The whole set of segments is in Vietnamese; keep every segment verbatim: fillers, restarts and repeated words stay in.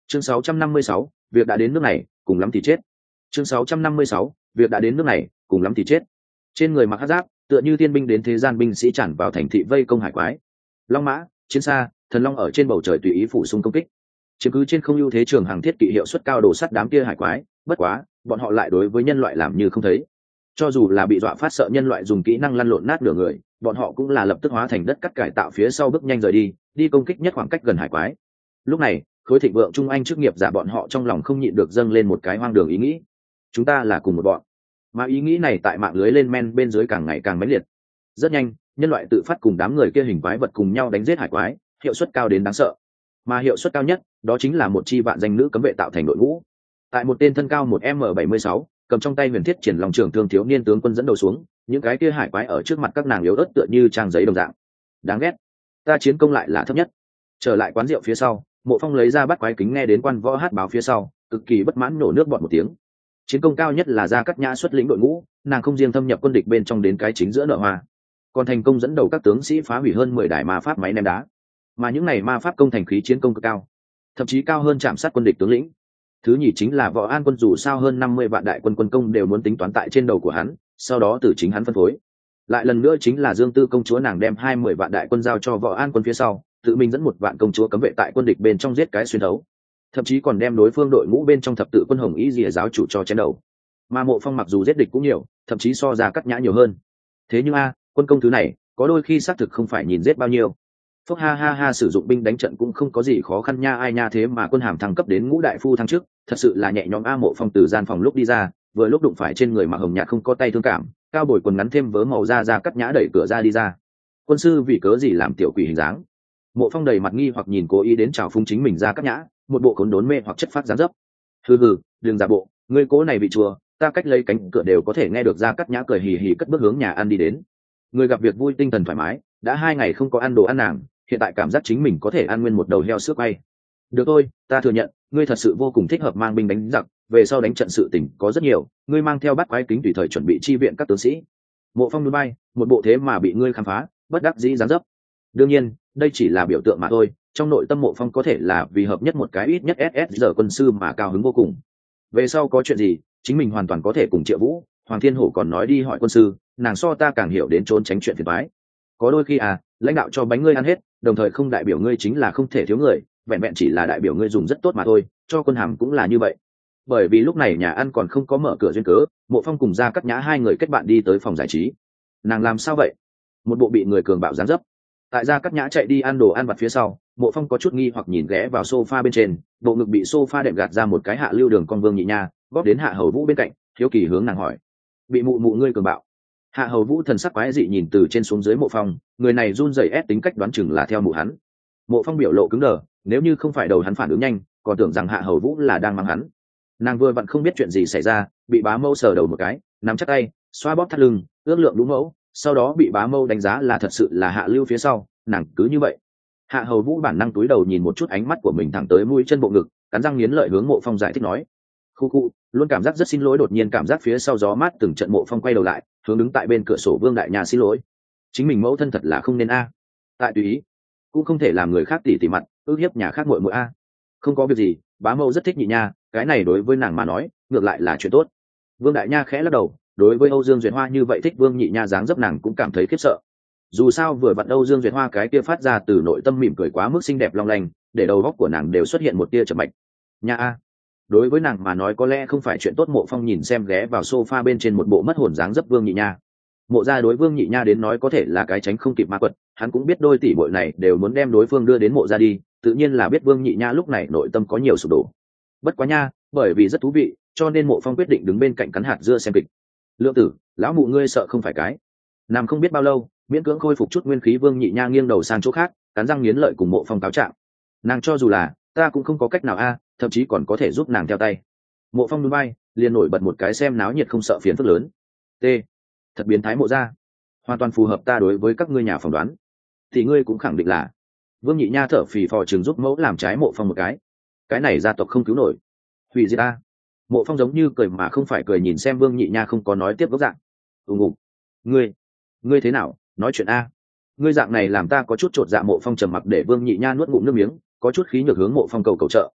chương sáu trăm năm mươi sáu, việc đã đến nước này cùng lắm thì chết. chương sáu trăm năm mươi sáu, việc đã đến nước này cùng lắm thì chết. Trên người mặc hắc giáp, tựa như tiên binh đến thế gian binh sĩ tràn vào thành thị vây công hải quái. Long mã, chiến xa, thần long ở trên bầu trời tùy ý phủ xung công kích, chiếm cứ trên không ưu thế trường hàng thiết kỵ hiệu suất cao đổ sắt đám kia hải quái. Bất quá bọn họ lại đối với nhân loại làm như không thấy. Cho dù là bị dọa phát sợ nhân loại dùng kỹ năng lăn lộn nát nửa người, bọn họ cũng là lập tức hóa thành đất cắt cải tạo phía sau bước nhanh rời đi, đi công kích nhất khoảng cách gần hải quái. Lúc này khối thịnh vượng trung anh chức nghiệp giả bọn họ trong lòng không nhịn được dâng lên một cái hoang đường ý nghĩ: chúng ta là cùng một bọn. Mà ý nghĩ này tại mạng lưới lên men bên dưới càng ngày càng mãnh liệt. Rất nhanh, nhân loại tự phát cùng đám người kia hình quái vật cùng nhau đánh giết hải quái, hiệu suất cao đến đáng sợ. Mà hiệu suất cao nhất, đó chính là một chi vạn danh nữ cấm vệ tạo thành đội ngũ. Tại một tên thân cao một m bảy mươi sáu, cầm trong tay huyền thiết triển lòng trưởng thương thiếu niên tướng quân dẫn đầu xuống, những cái kia hải quái ở trước mặt các nàng yếu ớt tựa như trang giấy đồng dạng. Đáng ghét, ta chiến công lại là thấp nhất. Trở lại quán rượu phía sau, Mộ Phong lấy ra bắt quái kính nghe đến quan võ hát báo phía sau, cực kỳ bất mãn nổ nước bọt một tiếng. Chiến công cao nhất là Gia Cát Nhã xuất lĩnh đội ngũ, nàng không riêng thâm nhập quân địch bên trong đến cái chính giữa nợ hoa, còn thành công dẫn đầu các tướng sĩ phá hủy hơn mười đài ma pháp máy ném đá. Mà những này ma pháp công thành khí chiến công cực cao, thậm chí cao hơn chạm sát quân địch tướng lĩnh. Thứ nhì chính là Võ An quân, dù sao hơn năm mươi vạn đại quân quân công đều muốn tính toán tại trên đầu của hắn, sau đó từ chính hắn phân phối. Lại lần nữa chính là Dương Tư công chúa, nàng đem hai mươi vạn đại quân giao cho Võ An quân phía sau, tự mình dẫn một vạn công chúa cấm vệ tại quân địch bên trong giết cái xuyên thấu, thậm chí còn đem đối phương đội ngũ bên trong thập tự quân Hồng Y Lìa giáo chủ cho chém đầu. Mà Mộ Phong mặc dù giết địch cũng nhiều, thậm chí so ra Cát Nhã nhiều hơn. Thế nhưng a, quân công thứ này, có đôi khi xác thực không phải nhìn giết bao nhiêu. Phúc ha ha ha, sử dụng binh đánh trận cũng không có gì khó khăn nha, ai nha, thế mà quân hàm thăng cấp đến ngũ đại phu thăng trước, thật sự là nhẹ nhõm a. Mộ Phong từ gian phòng lúc đi ra, vừa lúc đụng phải trên người mặc hồng nhạt không có tay thương cảm, cao bồi quần ngắn thêm vớ màu da ra Cát Nhã đẩy cửa ra đi ra. Quân sư vì cớ gì làm tiểu quỷ hình dáng? Mộ Phong đầy mặt nghi hoặc nhìn cố ý đến chào phúng chính mình ra Cát Nhã, một bộ khốn đốn mê hoặc chất phát dáng dấp. Hừ hừ, đừng giả bộ, ngươi cố này bị chùa, ta cách lấy cánh cửa đều có thể nghe được ra Cát Nhã cười hì hì cất bước hướng nhà ăn đi đến. Người gặp việc vui, tinh thần thoải mái, đã hai ngày không có ăn đồ ăn nàng, hiện tại cảm giác chính mình có thể ăn nguyên một đầu heo sữa quay. Được thôi, ta thừa nhận, ngươi thật sự vô cùng thích hợp mang binh đánh giặc, về sau đánh trận sự tình có rất nhiều, ngươi mang theo bát quái kính tùy thời chuẩn bị chi viện các tướng sĩ. Mộ Phong núi bay, một bộ thế mà bị ngươi khám phá, bất đắc dĩ dáng dấp. Đương nhiên, đây chỉ là biểu tượng mà thôi, trong nội tâm Mộ Phong có thể là vì hợp nhất một cái ít nhất ét ét giờ quân sư mà cao hứng vô cùng. Về sau có chuyện gì, chính mình hoàn toàn có thể cùng Triệu Vũ, Hoàng Thiên Hổ còn nói đi hỏi quân sư, nàng so ta càng hiểu đến trốn tránh chuyện phiền toái. Có đôi khi à, lãnh đạo cho bánh ngươi ăn hết, đồng thời không đại biểu ngươi chính là không thể thiếu người, vẹn vẹn chỉ là đại biểu ngươi dùng rất tốt mà thôi, cho quân hàm cũng là như vậy. Bởi vì lúc này nhà ăn còn không có mở cửa duyên cớ, Mộ Phong cùng Gia Cát Nhã hai người kết bạn đi tới phòng giải trí. Nàng làm sao vậy? Một bộ bị người cường bạo dáng dấp. Tại Gia Cát Nhã chạy đi ăn đồ ăn vặt phía sau, Mộ Phong có chút nghi hoặc nhìn ghé vào sofa bên trên, bộ ngực bị sofa đệm gạt ra một cái hạ lưu đường con Vương Nhị Nha, góp đến Hạ Hầu Vũ bên cạnh, hiếu kỳ hướng nàng hỏi: bị mụ mụ ngươi cường bạo? Hạ Hầu Vũ thần sắc quái dị nhìn từ trên xuống dưới Mộ Phong, người này run rẩy ép tính cách đoán chừng là theo mụ hắn. Mộ Phong biểu lộ cứng đờ, nếu như không phải đầu hắn phản ứng nhanh, còn tưởng rằng Hạ Hầu Vũ là đang mang hắn. Nàng vừa vặn không biết chuyện gì xảy ra, bị bá mâu sờ đầu một cái, nắm chắc tay, xoa bóp thắt lưng, ước lượng đúng mẫu, sau đó bị bá mâu đánh giá là thật sự là hạ lưu phía sau, nàng cứ như vậy. Hạ Hầu Vũ bản năng túi đầu nhìn một chút ánh mắt của mình thẳng tới mũi chân bộ ngực, cắn răng nghiến lợi hướng Mộ Phong giải thích nói: khu khu, luôn cảm giác rất xin lỗi. Đột nhiên cảm giác phía sau gió mát từng trận, Mộ Phong quay đầu lại, hướng đứng tại bên cửa sổ Vương Đại Nha xin lỗi. Chính mình mẫu thân thật là không nên a. Tại tùy ý, cũng không thể làm người khác tỉ tỉ mặt, ước hiếp nhà khác muội muội a. Không có việc gì, bá mẫu rất thích Nhị Nha, cái này đối với nàng mà nói, ngược lại là chuyện tốt. Vương Đại Nha khẽ lắc đầu, đối với Âu Dương Duyệt Hoa như vậy thích Vương Nhị Nha dáng dấp nàng cũng cảm thấy khiếp sợ. Dù sao vừa vặn Âu Dương Duyệt Hoa cái kia phát ra từ nội tâm mỉm cười quá mức xinh đẹp long lanh, để đầu óc của nàng đều xuất hiện một tia chậm mạch. Nha a. Đối với nàng mà nói có lẽ không phải chuyện tốt. Mộ Phong nhìn xem ghé vào sofa bên trên một bộ mất hồn dáng dấp Vương Nhị Nha. Mộ gia đối Vương Nhị Nha đến nói có thể là cái tránh không kịp ma quật, hắn cũng biết đôi tỷ muội này đều muốn đem đối phương đưa đến mộ gia đi, tự nhiên là biết Vương Nhị Nha lúc này nội tâm có nhiều sụp đổ. Bất quá nha, bởi vì rất thú vị, cho nên Mộ Phong quyết định đứng bên cạnh cắn hạt dưa xem kịch. Lượng tử, lão mụ ngươi sợ không phải cái. Nằm không biết bao lâu, miễn cưỡng khôi phục chút nguyên khí Vương Nhị Nha nghiêng đầu sang chỗ khác, cắn răng nghiến lợi cùng Mộ Phong cáo trạng. Nàng cho dù là ta cũng không có cách nào a, thậm chí còn có thể giúp nàng theo tay. Mộ Phong núi bay, liền nổi bật một cái xem náo nhiệt không sợ phiền phức lớn. T, thật biến thái Mộ gia, hoàn toàn phù hợp ta đối với các ngươi nhà phỏng đoán. Thì ngươi cũng khẳng định là. Vương Nhị Nha thở phì phò chừng giúp mẫu làm trái Mộ Phong một cái. Cái này gia tộc không cứu nổi, hủy diệt ta. Mộ Phong giống như cười mà không phải cười nhìn xem Vương Nhị Nha không có nói tiếp gốc dạng. ùng ục, ngươi ngươi thế nào, nói chuyện a. Ngươi dạng này làm ta có chút chột dạ. Mộ Phong trầm mặc để Vương Nhị Nha nuốt ngụm nước miếng, có chút khí nhược hướng Mộ Phong cầu cầu trợ.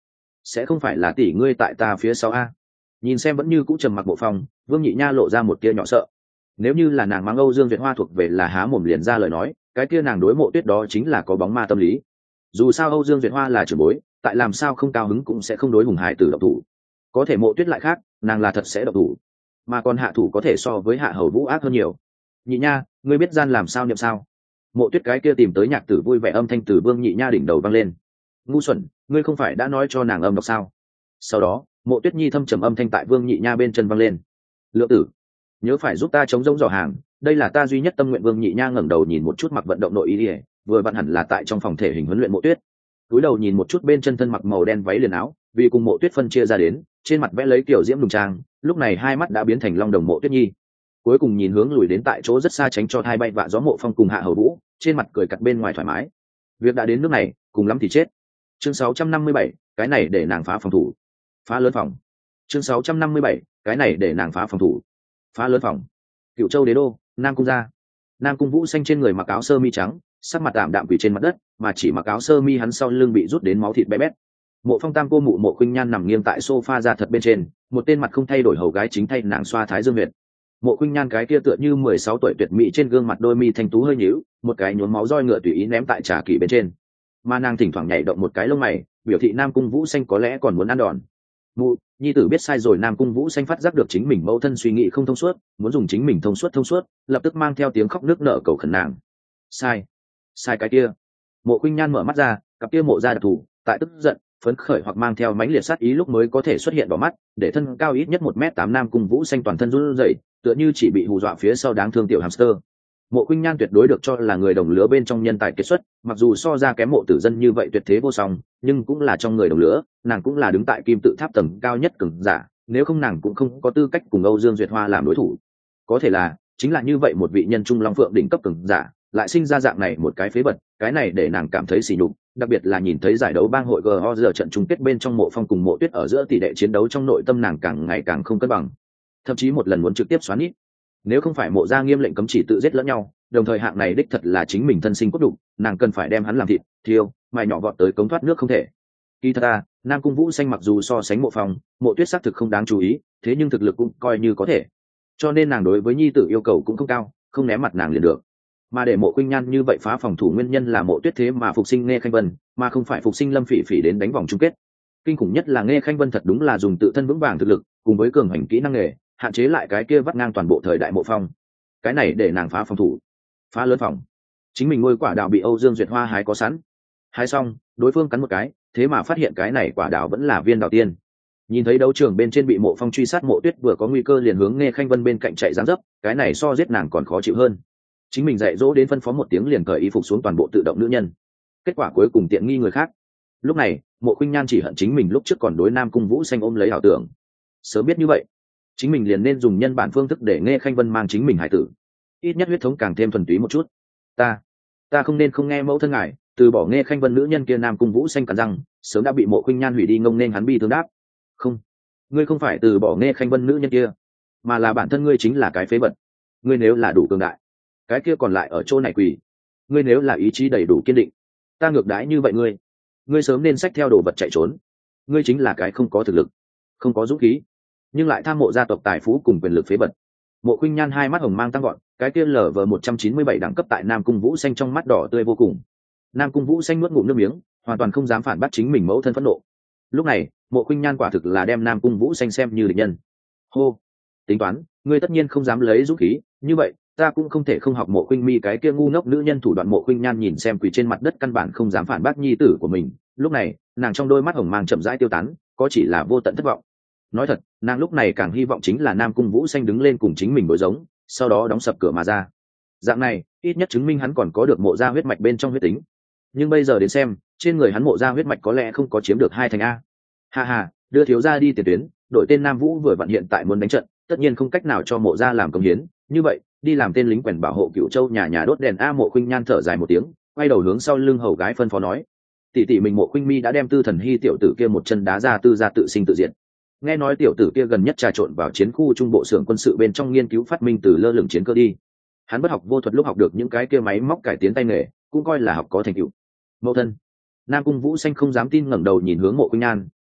sẽ không phải là tỷ ngươi tại ta phía sau a? Nhìn xem vẫn như cũ trầm mặc Mộ Phong, Vương Nhị Nha lộ ra một tia nhỏ sợ. Nếu như là nàng mang Âu Dương Duyệt Hoa thuộc về là há mồm liền ra lời nói, cái kia nàng đối Mộ Tuyết đó chính là có bóng ma tâm lý. Dù sao Âu Dương Duyệt Hoa là trưởng bối, tại làm sao không cao hứng cũng sẽ không đối Hùng Hải Tử động thủ. Có thể Mộ Tuyết lại khác, nàng là thật sẽ động thủ, mà còn hạ thủ có thể so với Hạ Hầu Vũ ác hơn nhiều. Nhị Nha, ngươi biết gian làm sao niệm sao? Mộ Tuyết cái kia tìm tới Nhạc Tử vui vẻ âm thanh từ Vương Nhị Nha đỉnh đầu vang lên. Ngu xuẩn, ngươi không phải đã nói cho nàng âm đọc sao? Sau đó, Mộ Tuyết Nhi thâm trầm âm thanh tại Vương Nhị Nha bên chân vang lên. Lượng tử, nhớ phải giúp ta chống rỗng dò hàng, đây là ta duy nhất tâm nguyện. Vương Nhị Nha ngẩng đầu nhìn một chút mặc vận động nội y, vừa vặn hẳn là tại trong phòng thể hình huấn luyện Mộ Tuyết. Cúi đầu nhìn một chút bên chân thân mặc màu đen váy liền áo, vì cùng Mộ Tuyết phân chia ra đến, trên mặt vẽ lấy kiểu diễm đùng trang, lúc này hai mắt đã biến thành long đồng Mộ Tuyết Nhi. Cuối cùng nhìn hướng lùi đến tại chỗ rất xa tránh cho thai bay vạ gió Mộ Phong cùng Hạ Hầu Vũ, trên mặt cười cặt bên ngoài thoải mái. Việc đã đến nước này, cùng lắm thì chết. Chương sáu trăm năm mươi bảy, cái này để nàng phá phòng thủ. Phá lớn phòng. Chương sáu trăm năm mươi bảy, cái này để nàng phá phòng thủ. Phá lớn phòng. Cựu Châu Đế đô, Nam Cung gia. Nam Cung Vũ xanh trên người mặc áo sơ mi trắng, sắc mặt tạm đạm quỳ trên mặt đất, mà chỉ mặc áo sơ mi hắn sau lưng bị rút đến máu thịt bé bét. Mộ Phong tam cô mụ Mộ Khuynh Nhan nằm nghiêng tại sofa ra thật bên trên, một tên mặt không thay đổi hầu gái chính thay nàng xoa thái dương huyệt. Mộ Khuynh Nhan cái kia tựa như mười sáu tuổi tuyệt mỹ trên gương mặt đôi mi thanh tú hơi nhíu, một cái nhuốm máu roi ngựa tùy ý ném tại trà kỷ bên trên. Mà nàng thỉnh thoảng nhảy động một cái lông mày, biểu thị Nam Cung Vũ xanh có lẽ còn muốn ăn đòn. Mụ, nhi tử biết sai rồi. Nam Cung Vũ xanh phát giác được chính mình mẫu thân suy nghĩ không thông suốt, muốn dùng chính mình thông suốt thông suốt, lập tức mang theo tiếng khóc nước nở cầu khẩn nàng. Sai, sai cái kia. Mộ Khuynh Nhan mở mắt ra, cặp kia mộ ra đặc thù, tại tức giận, phấn khởi hoặc mang theo mãnh liệt sát ý lúc mới có thể xuất hiện đỏ mắt, để thân cao ít nhất một mét tám Nam Cung Vũ xanh toàn thân run rẩy, tựa như chỉ bị hù dọa phía sau đáng thương tiểu hamster. Mộ Khuynh Nhan tuyệt đối được cho là người đồng lứa bên trong nhân tài kiệt xuất, mặc dù so ra kém Mộ Tử Dân như vậy tuyệt thế vô song, nhưng cũng là trong người đồng lứa, nàng cũng là đứng tại kim tự tháp tầng cao nhất cường giả, nếu không nàng cũng không có tư cách cùng Âu Dương Duyệt Hoa làm đối thủ. Có thể là, chính là như vậy một vị nhân trung long phượng đỉnh cấp cường giả, lại sinh ra dạng này một cái phế vật, cái này để nàng cảm thấy sỉ nhục, đặc biệt là nhìn thấy giải đấu bang hội giê o giờ trận chung kết bên trong Mộ Phong cùng Mộ Tuyết ở giữa tỷ lệ chiến đấu trong nội tâm nàng càng ngày càng không cân bằng, thậm chí một lần muốn trực tiếp xoắn ít. Nếu không phải Mộ gia nghiêm lệnh cấm chỉ tự giết lẫn nhau, đồng thời hạng này đích thật là chính mình thân sinh cốt đục, nàng cần phải đem hắn làm thịt, thiêu, mài nhỏ vọt tới cống thoát nước không thể. Kỳ thật à, Nam Cung Vũ xanh mặc dù so sánh Mộ Phong, Mộ Tuyết xác thực không đáng chú ý, thế nhưng thực lực cũng coi như có thể, cho nên nàng đối với nhi tử yêu cầu cũng không cao, không ném mặt nàng liền được. Mà để Mộ Khuynh Nhan như vậy phá phòng thủ nguyên nhân là Mộ Tuyết thế mà phục sinh Nghe Khanh Vân, mà không phải phục sinh Lâm Phỉ Phỉ đến đánh vòng chung kết. Kinh khủng nhất là Nghe Khanh Vân thật đúng là dùng tự thân vững vàng thực lực, cùng với cường hành kỹ năng nghề, hạn chế lại cái kia vắt ngang toàn bộ thời đại Mộ Phong. Cái này để nàng phá phòng thủ. Phá lớn phòng. Chính mình ngôi quả đào bị Âu Dương Duyệt Hoa hái có sẵn, hái xong đối phương cắn một cái, thế mà phát hiện cái này quả đào vẫn là viên đào tiên. Nhìn thấy đấu trường bên trên bị Mộ Phong truy sát Mộ Tuyết vừa có nguy cơ liền hướng Nghe Khanh Vân bên cạnh chạy giáng dấp, cái này so giết nàng còn khó chịu hơn. Chính mình dạy dỗ đến phân phó một tiếng liền cởi y phục xuống toàn bộ tự động nữ nhân, kết quả cuối cùng tiện nghi người khác. Lúc này Mộ Khuynh Nhan chỉ hận chính mình lúc trước còn đối Nam Cung Vũ xanh ôm lấy ảo tưởng, sớm biết như vậy chính mình liền nên dùng nhân bản phương thức để Nghe Khanh Vân mang chính mình hải tử, ít nhất huyết thống càng thêm thuần túy một chút. Ta, ta không nên không nghe mẫu thân ngài, từ bỏ Nghe Khanh Vân nữ nhân kia. Nam Cung Vũ xanh cắn răng, sớm đã bị Mộ Khuynh Nhan hủy đi ngông nên hắn bi thương đáp. Không, ngươi không phải từ bỏ Nghe Khanh Vân nữ nhân kia, mà là bản thân ngươi chính là cái phế vật. Ngươi nếu là đủ cường đại, cái kia còn lại ở chỗ này quỳ. Ngươi nếu là ý chí đầy đủ kiên định, ta ngược đãi như vậy ngươi, ngươi sớm nên xách theo đồ vật chạy trốn. Ngươi chính là cái không có thực lực, không có dũng khí, nhưng lại tham mộ gia tộc tài phú cùng quyền lực phế vật. Mộ Khuynh Nhan hai mắt hồng mang tăng gọn, cái kia lở vờ một trăm chín mươi bảy đẳng cấp tại Nam Cung Vũ xanh trong mắt đỏ tươi vô cùng. Nam Cung Vũ xanh nuốt ngụm nước miếng, hoàn toàn không dám phản bác chính mình mẫu thân phẫn nộ. Lúc này Mộ Khuynh Nhan quả thực là đem Nam Cung Vũ xanh xem như địch nhân. Hô, tính toán, ngươi tất nhiên không dám lấy dũng khí, như vậy ta cũng không thể không học Mộ Khuynh Mi cái kia ngu ngốc nữ nhân thủ đoạn. Mộ Khuynh Nhan nhìn xem quỳ trên mặt đất căn bản không dám phản bác nhi tử của mình, lúc này nàng trong đôi mắt hồng mang chậm rãi tiêu tán, có chỉ là vô tận thất vọng. Nói thật, nàng lúc này càng hy vọng chính là Nam Cung Vũ xanh đứng lên cùng chính mình đối giống, sau đó đóng sập cửa mà ra. Dạng này ít nhất chứng minh hắn còn có được Mộ gia huyết mạch bên trong huyết tính. Nhưng bây giờ đến xem, trên người hắn Mộ gia huyết mạch có lẽ không có chiếm được hai thành a. Ha ha, đưa thiếu gia đi tiền tuyến, đội tên Nam Vũ vừa vận hiện tại muốn đánh trận, tất nhiên không cách nào cho Mộ gia làm công hiến, như vậy đi làm tên lính quèn bảo hộ Cửu Châu nhà nhà đốt đèn a. Mộ Khuynh Nhan thở dài một tiếng, quay đầu hướng sau lưng hầu gái phân phó nói: tỷ tỷ mình Mộ Khuynh Mi đã đem Tư Thần Hy tiểu tử kia một chân đá ra Tư gia tự sinh tự diệt. Nghe nói tiểu tử kia gần nhất trà trộn vào chiến khu trung bộ xưởng quân sự bên trong nghiên cứu phát minh từ lơ lửng chiến cơ đi. Hắn bất học vô thuật lúc học được những cái kia máy móc cải tiến tay nghề, cũng coi là học có thành tựu. Mẫu thân. Nam Cung Vũ xanh không dám tin ngẩng đầu nhìn hướng Mộ Khuynh Nhan,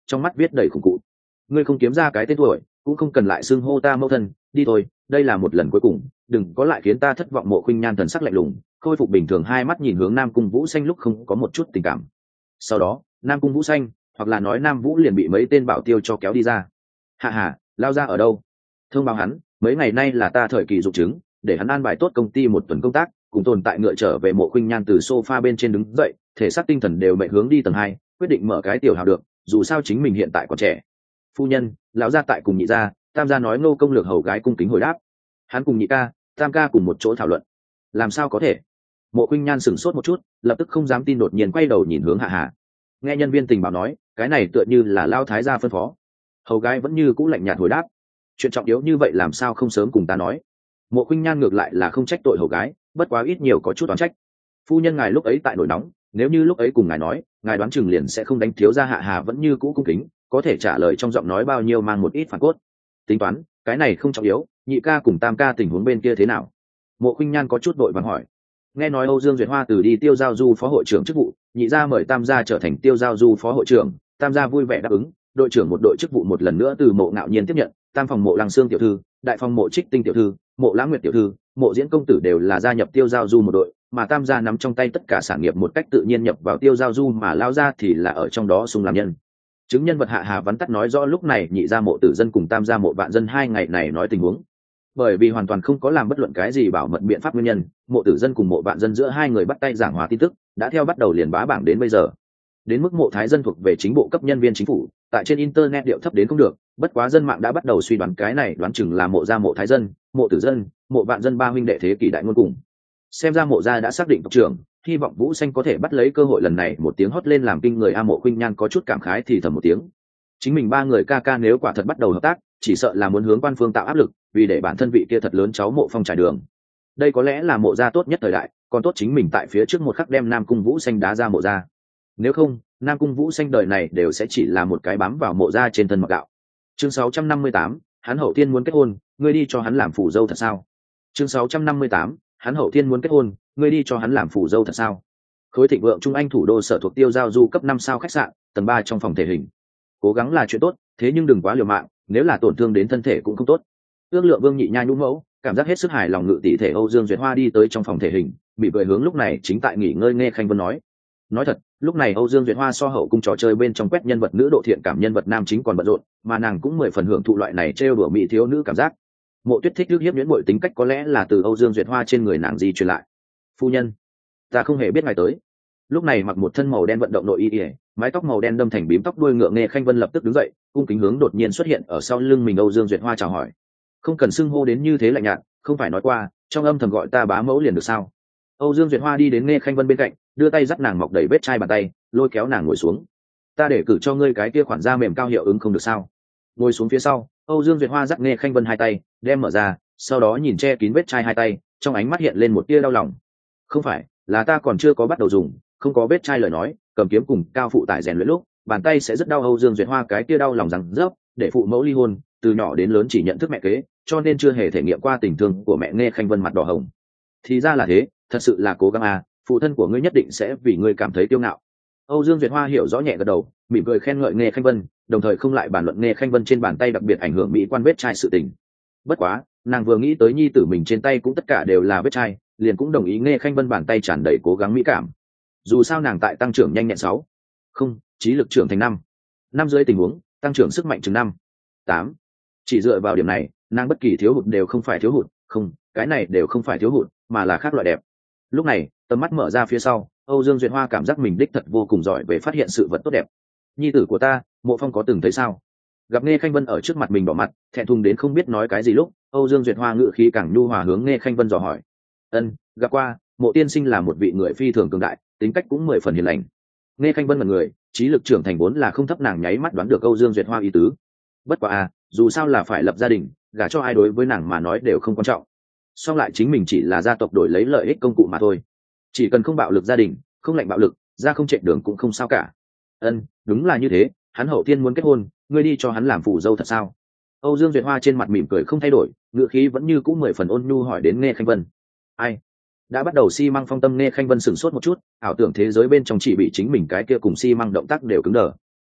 trong mắt viết đầy khủng cụ. Ngươi không kiếm ra cái tên tuổi, cũng không cần lại xưng hô ta mẫu thân, đi thôi, đây là một lần cuối cùng, đừng có lại khiến ta thất vọng. Mộ Khuynh Nhan thần sắc lạnh lùng, khôi phục bình thường, hai mắt nhìn hướng Nam Cung Vũ Xanh lúc không có một chút tình cảm. Sau đó Nam Cung Vũ Xanh, hoặc là nói Nam Vũ, liền bị mấy tên bảo tiêu cho kéo đi ra. Hạ Hà, lao ra ở đâu? Thông báo hắn, mấy ngày nay là ta thời kỳ dụng chứng, để hắn an bài tốt công ty một tuần công tác, cùng tồn tại ngựa trở về. Mộ Khuynh Nhan từ sofa bên trên đứng dậy, thể xác tinh thần đều mệnh hướng đi tầng hai, quyết định mở cái tiểu hào được, dù sao chính mình hiện tại còn trẻ. Phu nhân, lão gia tại cùng nhị gia, tam gia nói Ngô công lược hầu gái cung kính hồi đáp. Hắn cùng nhị ca, tam ca cùng một chỗ thảo luận. Làm sao có thể? Mộ Khuynh Nhan sửng sốt một chút, lập tức không dám tin, đột nhiên quay đầu nhìn hướng Hạ Hà. Nghe nhân viên tình báo nói, cái này tựa như là lao thái gia phân phó. Hầu gái vẫn như cũ lạnh nhạt hồi đáp. Chuyện trọng yếu như vậy làm sao không sớm cùng ta nói? Mộ Khuynh Nhan ngược lại là không trách tội hầu gái, bất quá ít nhiều có chút oán trách. Phu nhân ngài lúc ấy tại nổi nóng, nếu như lúc ấy cùng ngài nói, ngài đoán chừng liền sẽ không đánh thiếu gia. Hạ Hà vẫn như cũ cung kính, có thể trả lời trong giọng nói bao nhiêu mang một ít phản cốt. Tính toán, cái này không trọng yếu, nhị ca cùng tam ca tình huống bên kia thế nào? Mộ Khuynh Nhan có chút vội vàng hỏi. Nghe nói Âu Dương Duyệt Hoa từ đi Tiêu Giao Du phó hội trưởng chức vụ, nhị gia mời tam gia trở thành Tiêu Giao Du phó hội trưởng, tam gia vui vẻ đáp ứng, đội trưởng một đội chức vụ một lần nữa từ Mộ Ngạo Nhiên tiếp nhận, tam phòng Mộ Lăng Xương tiểu thư, đại phòng Mộ Trích Tinh tiểu thư, Mộ Lãng Nguyệt tiểu thư, Mộ Diễn công tử đều là gia nhập Tiêu Giao Du một đội, mà tam gia nắm trong tay tất cả sản nghiệp một cách tự nhiên nhập vào Tiêu Giao Du, mà lao gia thì là ở trong đó xung làm nhân chứng. Nhân vật Hạ Hà vắn tắt nói rõ lúc này nhị gia Mộ Tử Dân cùng tam gia Mộ Vạn Dân hai ngày này nói tình huống. Bởi vì hoàn toàn không có làm bất luận cái gì bảo mật biện pháp nguyên nhân, Mộ Tử Dân cùng Mộ Vạn Dân giữa hai người bắt tay giảng hòa tin tức đã theo bắt đầu liền bá bảng đến bây giờ. Đến mức Mộ Thái Dân thuộc về chính bộ cấp nhân viên chính phủ, tại trên internet điệu thấp đến không được, bất quá dân mạng đã bắt đầu suy đoán cái này đoán chừng là Mộ gia Mộ Thái Dân, Mộ Tử Dân, Mộ Vạn Dân ba huynh đệ thế kỷ đại ngôn cùng. Xem ra Mộ gia đã xác định tộc trưởng, hy vọng Vũ Xanh có thể bắt lấy cơ hội lần này một tiếng hót lên làm kinh người. A Mộ Khuynh Nhan có chút cảm khái thì thầm một tiếng. Chính mình ba người ca ca nếu quả thật bắt đầu hợp tác, chỉ sợ là muốn hướng quan phương tạo áp lực, vì để bản thân vị kia thật lớn cháu Mộ Phong trải đường. Đây có lẽ là Mộ gia tốt nhất thời đại, còn tốt chính mình tại phía trước một khắc đem Nam Cung Vũ Xanh đá ra Mộ gia. Nếu không, Nam Cung Vũ Xanh đời này đều sẽ chỉ là một cái bám vào Mộ gia trên thân mặc gạo. Chương sáu trăm năm mươi tám, hắn hậu thiên muốn kết hôn, ngươi đi cho hắn làm phù dâu thật sao? Chương sáu trăm năm mươi tám, hắn hậu thiên muốn kết hôn, ngươi đi cho hắn làm phù dâu thật sao? Khối thịnh vượng Trung Anh thủ đô sở thuộc Tiêu Giao Du cấp năm sao khách sạn, tầng ba trong phòng thể hình. Cố gắng là chuyện tốt, thế nhưng đừng quá liều mạng, nếu là tổn thương đến thân thể cũng không tốt. Ước Lượng Vương nhị nha nhũ mẫu, cảm giác hết sức hài lòng ngự tỷ thể Âu Dương Duyệt Hoa đi tới trong phòng thể hình, bị cười hướng lúc này chính tại nghỉ ngơi Nghe Khanh Vân nói. Nói thật, lúc này Âu Dương Duyệt Hoa so hậu cung trò chơi bên trong quét nhân vật nữ độ thiện cảm nhân vật nam chính còn bận rộn, mà nàng cũng mười phần hưởng thụ loại này trêu đùa mỹ thiếu nữ cảm giác. Mộ Tuyết thích ước hiếp nhuyễn bội tính cách có lẽ là từ Âu Dương Duyệt Hoa trên người nàng di truyền lại. Phu nhân, ta không hề biết ngài tới. Lúc này mặc một thân màu đen vận động nội y, mái tóc màu đen đâm thành bím tóc đuôi ngựa Nghe Khanh Vân lập tức đứng dậy, cung kính hướng đột nhiên xuất hiện ở sau lưng mình Âu Dương Duyệt Hoa chào hỏi. Không cần xưng hô đến như thế lạnh nhạt, không phải nói qua trong âm thầm gọi ta bá mẫu liền được sao? Âu Dương Duyệt Hoa đi đến Nghe Khanh Vân bên cạnh, đưa tay dắt nàng mọc đầy vết chai bàn tay, lôi kéo nàng ngồi xuống. Ta để cử cho ngươi cái kia khoản da mềm cao hiệu ứng không được sao? Ngồi xuống phía sau, Âu Dương Duyệt Hoa dắt Nghe Khanh Vân hai tay, đem mở ra, sau đó nhìn che kín vết chai hai tay, trong ánh mắt hiện lên một tia đau lòng. Không phải, là ta còn chưa có bắt đầu dùng, không có vết chai lời nói, cầm kiếm cùng cao phụ tải rèn luyện lúc, bàn tay sẽ rất đau. Âu Dương Duyệt Hoa cái tia đau lòng rằng rớp, để phụ mẫu ly hôn, từ nhỏ đến lớn chỉ nhận thức mẹ kế, cho nên chưa hề thể nghiệm qua tình thương của mẹ. Nghe Khanh Vân mặt đỏ hồng. Thì ra là thế, thật sự là cố gắng à, phụ thân của ngươi nhất định sẽ vì ngươi cảm thấy kiêu ngạo. Âu Dương Duyệt Hoa hiểu rõ nhẹ gật đầu, mỉm cười khen ngợi Nghe Khanh Vân, đồng thời không lại bàn luận Nghe Khanh Vân trên bàn tay đặc biệt ảnh hưởng mỹ quan vết chai sự tình. Bất quá, nàng vừa nghĩ tới nhi tử mình trên tay cũng tất cả đều là vết chai, liền cũng đồng ý Nghe Khanh Vân bàn tay tràn đầy cố gắng mỹ cảm. Dù sao nàng tại tăng trưởng nhanh nhẹn sáu, không, trí lực trưởng thành năm, năm dưới tình huống, tăng trưởng sức mạnh chừng năm, tám. Chỉ dựa vào điểm này, nàng bất kỳ thiếu hụt đều không phải thiếu hụt, không, cái này đều không phải thiếu hụt, mà là khác loại đẹp. Lúc này, tầm mắt mở ra phía sau, Âu Dương Duyệt Hoa cảm giác mình đích thật vô cùng giỏi về phát hiện sự vật tốt đẹp. Nhi tử của ta, Mộ Phong có từng thấy sao? Gặp Nghe Khanh Vân ở trước mặt mình đỏ mặt, thẹn thùng đến không biết nói cái gì lúc, Âu Dương Duyệt Hoa ngự khí càng nhu hòa hướng Nghe Khanh Vân dò hỏi. Ân, gặp qua, Mộ tiên sinh là một vị người phi thường cường đại, tính cách cũng mười phần hiền lành. Nghe Khanh Vân là người, trí lực trưởng thành vốn là không thấp, nàng nháy mắt đoán được Âu Dương Duyệt Hoa ý tứ. Bất quá à, dù sao là phải lập gia đình, gả cho ai đối với nàng mà nói đều không quan trọng. Song lại chính mình chỉ là gia tộc đổi lấy lợi ích công cụ mà thôi. Chỉ cần không bạo lực gia đình, không lạnh bạo lực, ra không chạy đường cũng không sao cả. Ân, đúng là như thế, hắn hậu thiên muốn kết hôn, ngươi đi cho hắn làm phù dâu thật sao? Âu Dương Duyệt Hoa trên mặt mỉm cười không thay đổi, ngựa khí vẫn như cũ mười phần ôn nhu hỏi đến Nghe Khanh Vân. Ai? Đã bắt đầu xi măng phong tâm Nghe Khanh Vân sửng sốt một chút, ảo tưởng thế giới bên trong chỉ bị chính mình cái kia cùng xi măng động tác đều cứng đờ.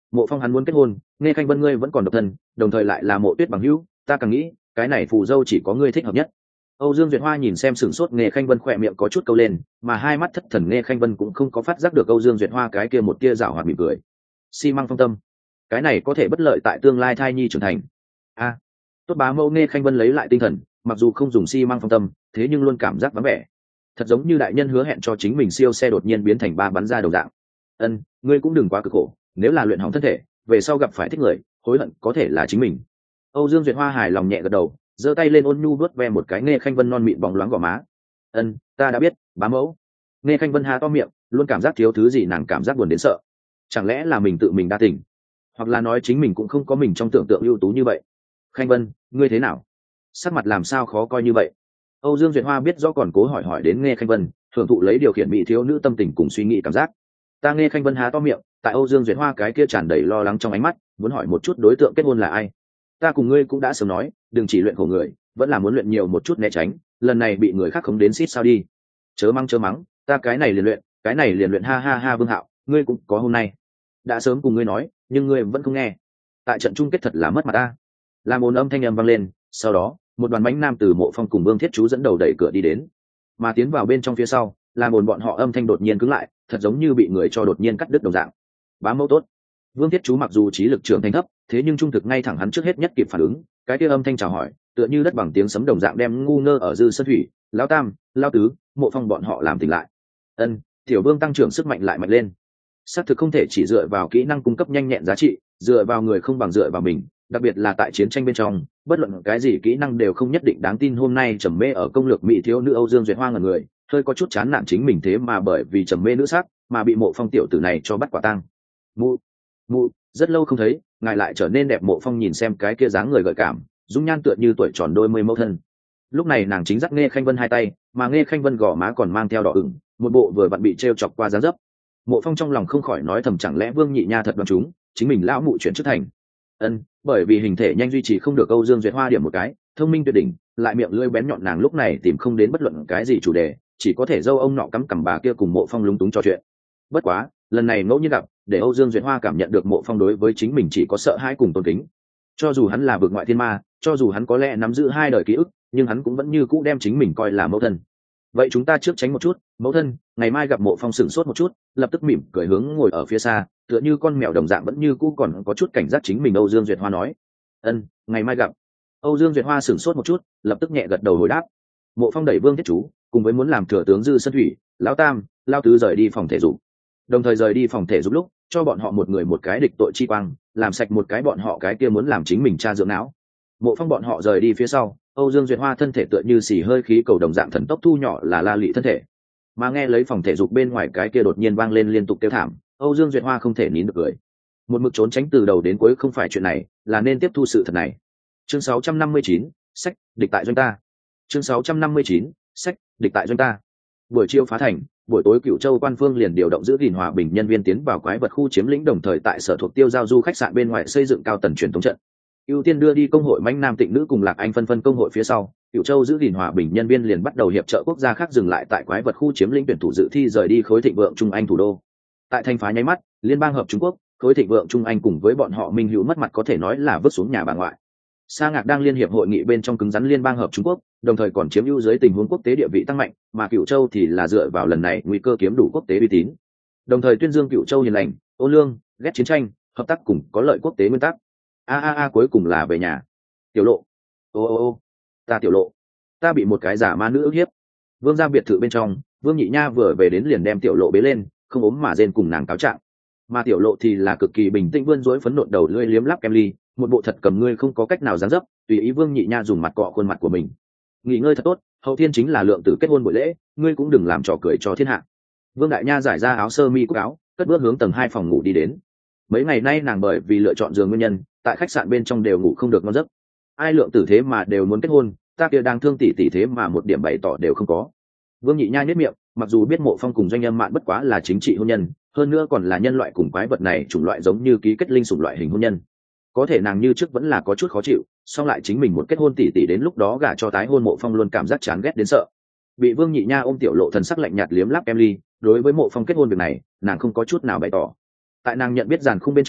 Mộ Phong hắn muốn kết hôn, nghe Khanh Vân ngươi vẫn còn độc thân, đồng thời lại là Mộ Tuyết bằng hữu, ta càng nghĩ cái này phù dâu chỉ có ngươi thích hợp nhất. Âu Dương Duyệt Hoa nhìn xem sửng sốt Nghe Khanh Vân, khỏe miệng có chút câu lên, mà hai mắt thất thần Nghe Khanh Vân cũng không có phát giác được Âu Dương Duyệt Hoa cái kia một tia giảo hoạt mỉm cười. Xi măng phong tâm, cái này có thể bất lợi tại tương lai thai nhi trưởng thành. A, à, tốt bá mẫu. Nghe Khanh Vân lấy lại tinh thần, mặc dù không dùng xi măng phong tâm, thế nhưng luôn cảm giác vắng vẻ, thật giống như đại nhân hứa hẹn cho chính mình siêu xe đột nhiên biến thành ba bắn ra đầu dạng. Ân, ngươi cũng đừng quá cực khổ, nếu là luyện hỏng thân thể, về sau gặp phải thích người, hối hận có thể là chính mình. Âu Dương Duyệt Hoa hài lòng nhẹ gật đầu, giơ tay lên ôn nhu vuốt ve một cái Nghe Khanh Vân non mịn bóng loáng gò má. Ân, ta đã biết, bá mẫu. Nghe Khanh Vân há to miệng, luôn cảm giác thiếu thứ gì, nàng cảm giác buồn đến sợ. Chẳng lẽ là mình tự mình đa tình, hoặc là nói chính mình cũng không có mình trong tưởng tượng ưu tú như vậy. Khanh Vân, ngươi thế nào? Sắc mặt làm sao khó coi như vậy? Âu Dương Duyệt Hoa biết rõ còn cố hỏi hỏi đến Nghe Khanh Vân, thưởng thụ lấy điều khiển mỹ thiếu nữ tâm tình cùng suy nghĩ cảm giác. Ta Nghe Khanh Vân há to miệng, tại Âu Dương Duyệt Hoa cái kia tràn đầy lo lắng trong ánh mắt, muốn hỏi một chút đối tượng kết hôn là ai. Ta cùng ngươi cũng đã sớm nói, đừng chỉ luyện khổ người, vẫn là muốn luyện nhiều một chút né tránh, lần này bị người khác khống đến xít sao đi. Chớ mắng chớ mắng, ta cái này liền luyện, cái này liền luyện, ha ha ha. Vương Hạo, ngươi cũng có hôm nay. Đã sớm cùng ngươi nói, nhưng ngươi vẫn không nghe. Tại trận chung kết thật là mất mặt ta. Làm ồn âm thanh âm vang lên, sau đó, một đoàn bánh nam từ Mộ Phong cùng Vương Thiết Chú dẫn đầu đẩy cửa đi đến, mà tiến vào bên trong phía sau, làm ồn bọn họ âm thanh đột nhiên cứng lại, thật giống như bị người cho đột nhiên cắt đứt đồng dạng. Bá mẫu tốt. Vương Thiết Chú mặc dù trí lực trưởng thành thấp, thế nhưng trung thực ngay thẳng hắn trước hết nhất kịp phản ứng, cái kia âm thanh chào hỏi, tựa như đất bằng tiếng sấm đồng dạng đem ngu ngơ ở dư sơn thủy, lão tam, lão tứ, Mộ Phong bọn họ làm tỉnh lại. Ân, tiểu Vương tăng trưởng sức mạnh lại mạnh lên. Xác thực không thể chỉ dựa vào kỹ năng cung cấp nhanh nhẹn giá trị, dựa vào người không bằng dựa vào mình, đặc biệt là tại chiến tranh bên trong, bất luận cái gì kỹ năng đều không nhất định đáng tin. Hôm nay trầm mê ở công lược mỹ thiếu nữ Âu Dương Duyệt Hoa ngẩn người, hơi có chút chán nản chính mình thế mà bởi vì trầm mê nữ sắc mà bị Mộ Phong tiểu tử này cho bắt quả tang. Mụ, mụ, rất lâu không thấy, ngài lại trở nên đẹp. Mộ Phong nhìn xem cái kia dáng người gợi cảm, dung nhan tựa như tuổi tròn đôi mươi mẫu thân. Lúc này nàng chính dắt Nghe Khanh Vân hai tay, mà Nghe Khanh Vân gò má còn mang theo đỏ ửng, một bộ vừa vặn bị trêu chọc qua dáng dấp. Mộ Phong trong lòng không khỏi nói thầm, chẳng lẽ Vương Nhị Nha thật đoán chúng chính mình lão mụ chuyển chức thành. Ân, bởi vì hình thể nhanh duy trì không được Âu Dương Duyệt Hoa điểm một cái, thông minh tuyệt đỉnh, lại miệng lưỡi bén nhọn, nàng lúc này tìm không đến bất luận cái gì chủ đề, chỉ có thể dâu ông nọ cắm cằm bà kia cùng Mộ Phong lúng túng trò chuyện. Bất quá, lần này ngẫu nhiên gặp, để Âu Dương Duyệt Hoa cảm nhận được Mộ Phong đối với chính mình chỉ có sợ hãi cùng tôn kính. Cho dù hắn là vực ngoại thiên ma, cho dù hắn có lẽ nắm giữ hai đời ký ức, nhưng hắn cũng vẫn như cũ đem chính mình coi là mẫu thân. Vậy chúng ta trước tránh một chút, mẫu thân. Ngày mai gặp. Mộ Phong sửng sốt một chút, lập tức mỉm cười hướng ngồi ở phía xa, tựa như con mèo đồng dạng vẫn như cũ còn có chút cảnh giác chính mình. Âu Dương Duyệt Hoa nói, ân, ngày mai gặp. Âu Dương Duyệt Hoa sửng sốt một chút, lập tức nhẹ gật đầu hồi đáp. Mộ Phong đẩy Vương Thiết Chú cùng với muốn làm thừa tướng Dư Sơn Thủy, lão tam, lao tứ rời đi phòng thể dục, đồng thời rời đi phòng thể dục lúc cho bọn họ một người một cái địch tội chi quang, làm sạch một cái bọn họ cái kia muốn làm chính mình cha dưỡng não. Mộ Phong bọn họ rời đi phía sau, Âu Dương Duyệt Hoa thân thể tựa như xì hơi khí cầu đồng dạng thần tốc thu nhỏ là la lị thân thể, mà nghe lấy phòng thể dục bên ngoài cái kia đột nhiên vang lên liên tục kêu thảm, Âu Dương Duyệt Hoa không thể nín được cười. Một mực trốn tránh từ đầu đến cuối không phải chuyện này, là nên tiếp thu sự thật này. Chương sáu trăm năm mươi chín, sách địch tại doanh ta. Chương sáu trăm năm mươi chín, sách địch tại doanh ta. Buổi chiều phá thành, buổi tối Cửu Châu quan phương liền điều động giữ gìn hòa bình nhân viên tiến vào quái vật khu chiếm lĩnh, đồng thời tại sở thuộc tiêu giao du khách sạn bên ngoài xây dựng cao tần truyền thống trận, ưu tiên đưa đi công hội mãnh nam tịnh nữ cùng Lạc Anh phân phân công hội phía sau. Cửu Châu giữ gìn hòa bình nhân viên liền bắt đầu hiệp trợ quốc gia khác dừng lại tại quái vật khu chiếm lĩnh tuyển thủ dự thi rời đi khối thịnh vượng Trung Anh thủ đô. Tại thành phá nháy mắt, liên bang hợp Trung Quốc, khối thịnh vượng Trung Anh cùng với bọn họ minh hữu mất mặt có thể nói là vứt xuống nhà bà ngoại. Sa Ngạc đang liên hiệp hội nghị bên trong cứng rắn liên bang hợp Trung Quốc, đồng thời còn chiếm ưu dưới tình huống quốc tế địa vị tăng mạnh, mà Cửu Châu thì là dựa vào lần này nguy cơ kiếm đủ quốc tế uy tín, đồng thời tuyên dương Cửu Châu hiền lành, ô lương, ghét chiến tranh, hợp tác cùng có lợi quốc tế nguyên tắc. A a a, cuối cùng là về nhà. Tiểu Lộ, ô ô ô, ta Tiểu Lộ, ta bị một cái giả ma nữ ức hiếp. Vương gia biệt thự bên trong, Vương Nhị Nha vừa về đến liền đem Tiểu Lộ bế lên, không ốm mà rên cùng nàng cáo trạng. Mà Tiểu Lộ thì là cực kỳ bình tĩnh, vươn rối phấn nộn đầu lưỡi liếm lắp kem ly, một bộ thật cầm ngươi không có cách nào dáng dấp, tùy ý Vương Nhị Nha dùng mặt cọ khuôn mặt của mình. Nghỉ ngơi thật tốt, hậu thiên chính là lượng tử kết hôn buổi lễ, ngươi cũng đừng làm trò cười cho thiên hạ. Vương Đại Nha giải ra áo sơ mi cúc áo, cất bước hướng tầng hai phòng ngủ đi đến. Mấy ngày nay nàng bởi vì lựa chọn giường nguyên nhân, tại khách sạn bên trong đều ngủ không được ngon giấc. Ai lượng tử thế mà đều muốn kết hôn, ta kia đang thương tỷ tỷ thế mà một điểm bày tỏ đều không có. Vương Nhị Nha nhếch miệng, mặc dù biết Mộ Phong cùng Doanh Âm Mạn bất quá là chính trị hôn nhân, hơn nữa còn là nhân loại cùng quái vật này chủng loại giống như ký kết linh sủng loại hình hôn nhân, có thể nàng như trước vẫn là có chút khó chịu, song lại chính mình một kết hôn tỷ tỷ đến lúc đó gả cho tái hôn Mộ Phong luôn cảm giác chán ghét đến sợ. Bị Vương Nhị Nha ôm Tiểu Lộ thần sắc lạnh nhạt liếm láp em ly, đối với Mộ Phong kết hôn việc này, nàng không có chút nào bày tỏ. Tại nàng nhận biết giàn khung bên trong,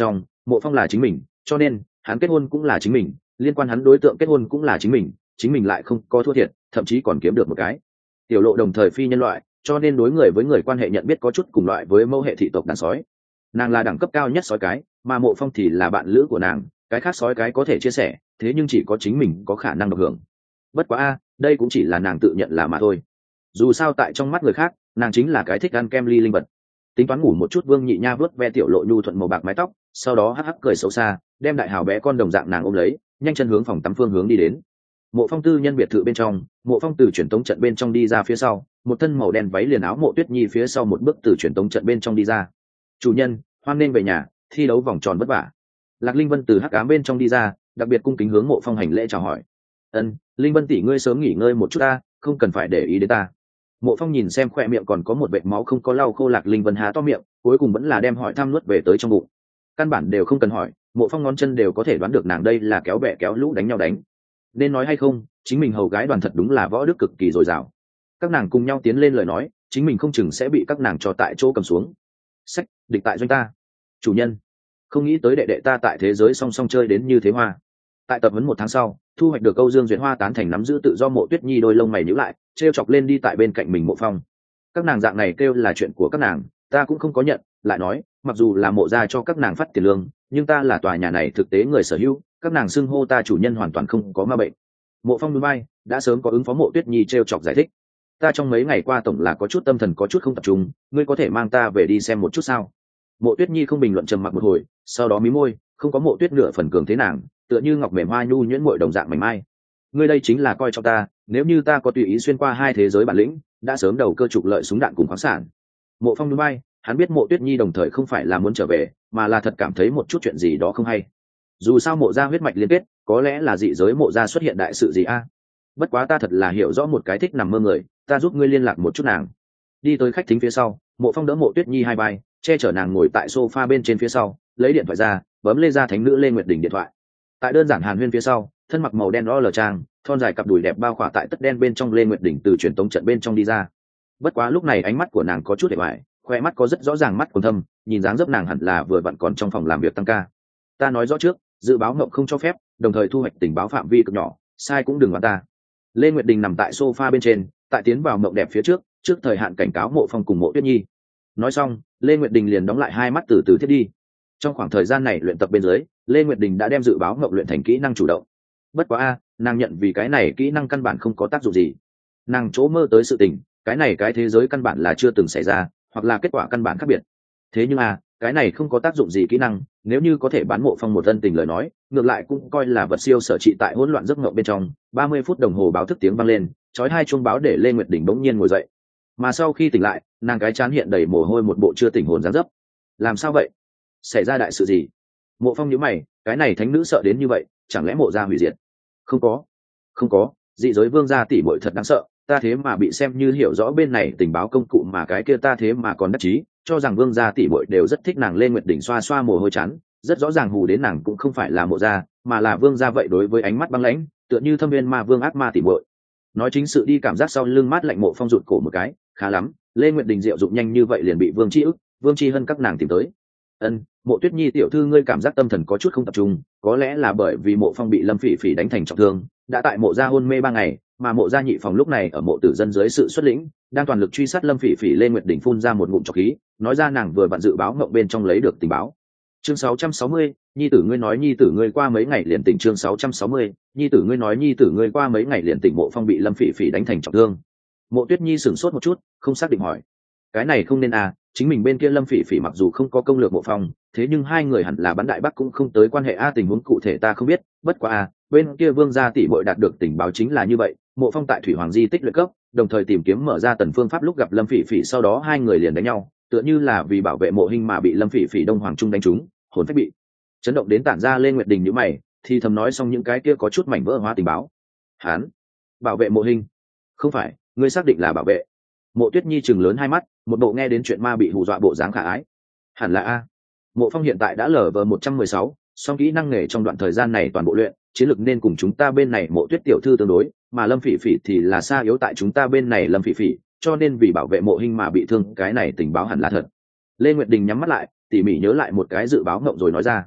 Mộ Phong là chính mình, cho nên hắn kết hôn cũng là chính mình, liên quan hắn đối tượng kết hôn cũng là chính mình, chính mình lại không có thua thiệt, thậm chí còn kiếm được một cái tiểu lộ đồng thời phi nhân loại, cho nên đối người với người quan hệ nhận biết có chút cùng loại với mẫu hệ thị tộc đàn sói. Nàng là đẳng cấp cao nhất sói cái, mà Mộ Phong thì là bạn lữ của nàng, cái khác sói cái có thể chia sẻ, thế nhưng chỉ có chính mình có khả năng được hưởng. Bất quá a, đây cũng chỉ là nàng tự nhận là mà thôi. Dù sao tại trong mắt người khác, nàng chính là cái thích ăn kem ly linh vật. Tính toán ngủ một chút, Vương Nhị Nha vớt ve tiểu lộ nhu thuận màu bạc mái tóc, sau đó hắc hắc cười xấu xa, đem đại hào bé con đồng dạng nàng ôm lấy, nhanh chân hướng phòng tắm phương hướng đi đến. Mộ Phong tư nhân biệt thự bên trong, Mộ Phong từ truyền tống trận bên trong đi ra phía sau, một thân màu đen váy liền áo Mộ Tuyết Nhi phía sau một bước từ truyền tống trận bên trong đi ra. Chủ nhân, hoan nên về nhà, thi đấu vòng tròn vất vả. Lạc Linh Vân từ hắc ám bên trong đi ra, đặc biệt cung kính hướng Mộ Phong hành lễ chào hỏi. Ân, Linh Vân tỷ ngươi sớm nghỉ ngơi một chút ta, không cần phải để ý đến ta. Mộ Phong nhìn xem khỏe miệng còn có một vệt máu không có lau khô, Lạc Linh Vân há to miệng, cuối cùng vẫn là đem hỏi thăm nuốt về tới trong bụng. Căn bản đều không cần hỏi, Mộ Phong ngón chân đều có thể đoán được nàng đây là kéo bè kéo lũ đánh nhau đánh. Nên nói hay không, chính mình hầu gái đoàn thật đúng là võ đức cực kỳ dồi dào. Các nàng cùng nhau tiến lên lời nói, chính mình không chừng sẽ bị các nàng cho tại chỗ cầm xuống. Sách, địch tại doanh ta. Chủ nhân, không nghĩ tới đệ đệ ta tại thế giới song song chơi đến như thế hoa. Tại tập huấn một tháng sau, thu hoạch được Âu Dương Duyệt Hoa tán thành nắm giữ tự do. Mộ Tuyết Nhi đôi lông mày nhíu lại, trêu chọc lên đi tại bên cạnh mình Mộ Phong. Các nàng dạng này kêu là chuyện của các nàng, ta cũng không có nhận. Lại nói, mặc dù là Mộ gia cho các nàng phát tiền lương, nhưng ta là tòa nhà này thực tế người sở hữu, các nàng xưng hô ta chủ nhân hoàn toàn không có ma bệnh. Mộ Phong núi bay đã sớm có ứng phó. Mộ Tuyết Nhi trêu chọc giải thích, ta trong mấy ngày qua tổng là có chút tâm thần có chút không tập trung, ngươi có thể mang ta về đi xem một chút sao? Mộ Tuyết Nhi không bình luận, trầm mặc một hồi, sau đó mí môi, không có Mộ Tuyết nửa phần cường thế nàng, tựa như ngọc mềm hoa nhu nhuyễn muội đồng dạng mảnh mai. Ngươi đây chính là coi trọng ta, nếu như ta có tùy ý xuyên qua hai thế giới bản lĩnh, đã sớm đầu cơ trục lợi súng đạn cùng khoáng sản. Mộ Phong núi bay, hắn biết Mộ Tuyết Nhi đồng thời không phải là muốn trở về, mà là thật cảm thấy một chút chuyện gì đó không hay. Dù sao Mộ gia huyết mạch liên kết, có lẽ là dị giới Mộ gia xuất hiện đại sự gì a? Bất quá ta thật là hiểu rõ một cái thích nằm mơ người, ta giúp ngươi liên lạc một chút nàng. Đi tới khách thính phía sau, Mộ Phong đỡ Mộ Tuyết Nhi hai vai, che chở nàng ngồi tại sofa bên trên phía sau, lấy điện thoại ra, bấm Lê Gia thánh nữ Lê Nguyệt Đình điện thoại. Tại đơn giản hàn huyên phía sau, thân mặc màu đen đó lờ trang, thon dài cặp đùi đẹp bao khỏa tại tất đen bên trong, Lê Nguyệt Đình từ truyền tống trận bên trong đi ra. Bất quá lúc này ánh mắt của nàng có chút hề hoài, khoe mắt có rất rõ ràng mắt còn thâm, nhìn dáng dấp nàng hẳn là vừa vặn còn trong phòng làm việc tăng ca. Ta nói rõ trước, dự báo ngộng không cho phép, đồng thời thu hoạch tình báo phạm vi cực nhỏ, sai cũng đừng đoán ta. Lê Nguyệt Đình nằm tại sofa bên trên, tại tiến vào mộng đẹp phía trước, trước thời hạn cảnh cáo Mộ Phong cùng Mộ Tuyết Nhi. Nói xong, Lê Nguyệt Đình liền đóng lại hai mắt từ từ thiết đi. Trong khoảng thời gian này luyện tập bên dưới, Lê Nguyệt Đình đã đem dự báo ngộng luyện thành kỹ năng chủ động. Bất quá a, nàng nhận vì cái này kỹ năng căn bản không có tác dụng gì. Nàng chỗ mơ tới sự tình, cái này cái thế giới căn bản là chưa từng xảy ra, hoặc là kết quả căn bản khác biệt. Thế nhưng a, cái này không có tác dụng gì kỹ năng, nếu như có thể bán Mộ Phong một ân tình lời nói, ngược lại cũng coi là vật siêu sở trị. Tại hỗn loạn giấc ngộng bên trong, ba mươi phút đồng hồ báo thức tiếng vang lên, chói hai chuông báo để Lê Nguyệt Đình bỗng nhiên ngồi dậy. Mà sau khi tỉnh lại, nàng cái trán hiện đầy mồ hôi, một bộ chưa tỉnh hồn dáng dấp. Làm sao vậy? Xảy ra đại sự gì? Mộ Phong nhíu mày, cái này thánh nữ sợ đến như vậy, chẳng lẽ Mộ gia hủy diệt? Không có, không có, dị giới vương gia tỷ muội thật đáng sợ, ta thế mà bị xem như hiểu rõ bên này tình báo công cụ, mà cái kia ta thế mà còn đắc chí cho rằng vương gia tỷ muội đều rất thích nàng. Lê Nguyệt Đình xoa xoa mồ hôi chán, rất rõ ràng hù đến nàng cũng không phải là Mộ gia, mà là vương gia. Vậy đối với ánh mắt băng lãnh, tựa như thâm viên ma vương ác ma tỷ muội. Nói chính sự đi, cảm giác sau lưng mát lạnh. Mộ Phong rụt cổ một cái, khá lắm, Lê Nguyệt Đình diệu dụng nhanh như vậy liền bị Vương Chi ức, Vương Chi Hân các nàng tìm tới. Ân, Mộ Tuyết Nhi tiểu thư, ngươi cảm giác tâm thần có chút không tập trung, có lẽ là bởi vì Mộ Phong bị Lâm Phỉ Phỉ đánh thành trọng thương, đã tại Mộ gia hôn mê ba ngày, mà Mộ gia nhị phòng lúc này ở Mộ Tử Dân dưới sự xuất lĩnh, đang toàn lực truy sát Lâm Phỉ Phỉ. Lê Nguyệt Đình phun ra một ngụm trọc khí, nói ra nàng vừa vặn dự báo ngộng bên trong lấy được tình báo. Chương sáu trăm sáu mươi, nhi tử ngươi nói nhi tử ngươi qua mấy ngày liền tỉnh. Chương sáu trăm sáu mươi, nhi tử ngươi nói nhi tử ngươi qua mấy ngày liền tỉnh. Mộ Phong bị Lâm Phỉ Phỉ đánh thành trọng thương. Mộ Tuyết Nhi sửng sốt một chút, không xác định hỏi, cái này không nên à, chính mình bên kia Lâm Phỉ Phỉ mặc dù không có công lược Mộ Phong, thế nhưng hai người hẳn là bắn đại bắc cũng không tới quan hệ a. Tình huống cụ thể ta không biết, bất quá à, bên kia vương gia tỷ muội đạt được tình báo chính là như vậy. Mộ Phong tại Thủy Hoàng di tích luyện cấp, đồng thời tìm kiếm mở ra tần phương pháp lúc gặp Lâm Phỉ Phỉ, sau đó hai người liền đánh nhau, tựa như là vì bảo vệ Mộ Hinh mà bị Lâm Phỉ Phỉ Đông Hoàng Trung đánh trúng, hồn phách bị chấn động đến tản ra. Lê Nguyệt Đình nhíu mày, thì thầm nói xong những cái kia có chút mảnh vỡ hóa tình báo. Hán, bảo vệ Mộ Hinh? Không phải, ngươi xác định là bảo vệ? Mộ Tuyết Nhi chừng lớn hai mắt, một bộ nghe đến chuyện ma bị hù dọa bộ dáng khả ái. Hẳn là a. Mộ Phong hiện tại đã lở vờ một trăm mười sáu, song kỹ năng nghề trong đoạn thời gian này toàn bộ luyện, chiến lược nên cùng chúng ta bên này Mộ Tuyết tiểu thư tương đối, mà Lâm Phỉ Phỉ thì là xa yếu tại chúng ta bên này Lâm Phỉ Phỉ, cho nên vì bảo vệ Mộ Hinh mà bị thương, cái này tình báo hẳn là thật. Lê Nguyệt Đình nhắm mắt lại, tỉ mỉ nhớ lại một cái dự báo ngộng rồi nói ra.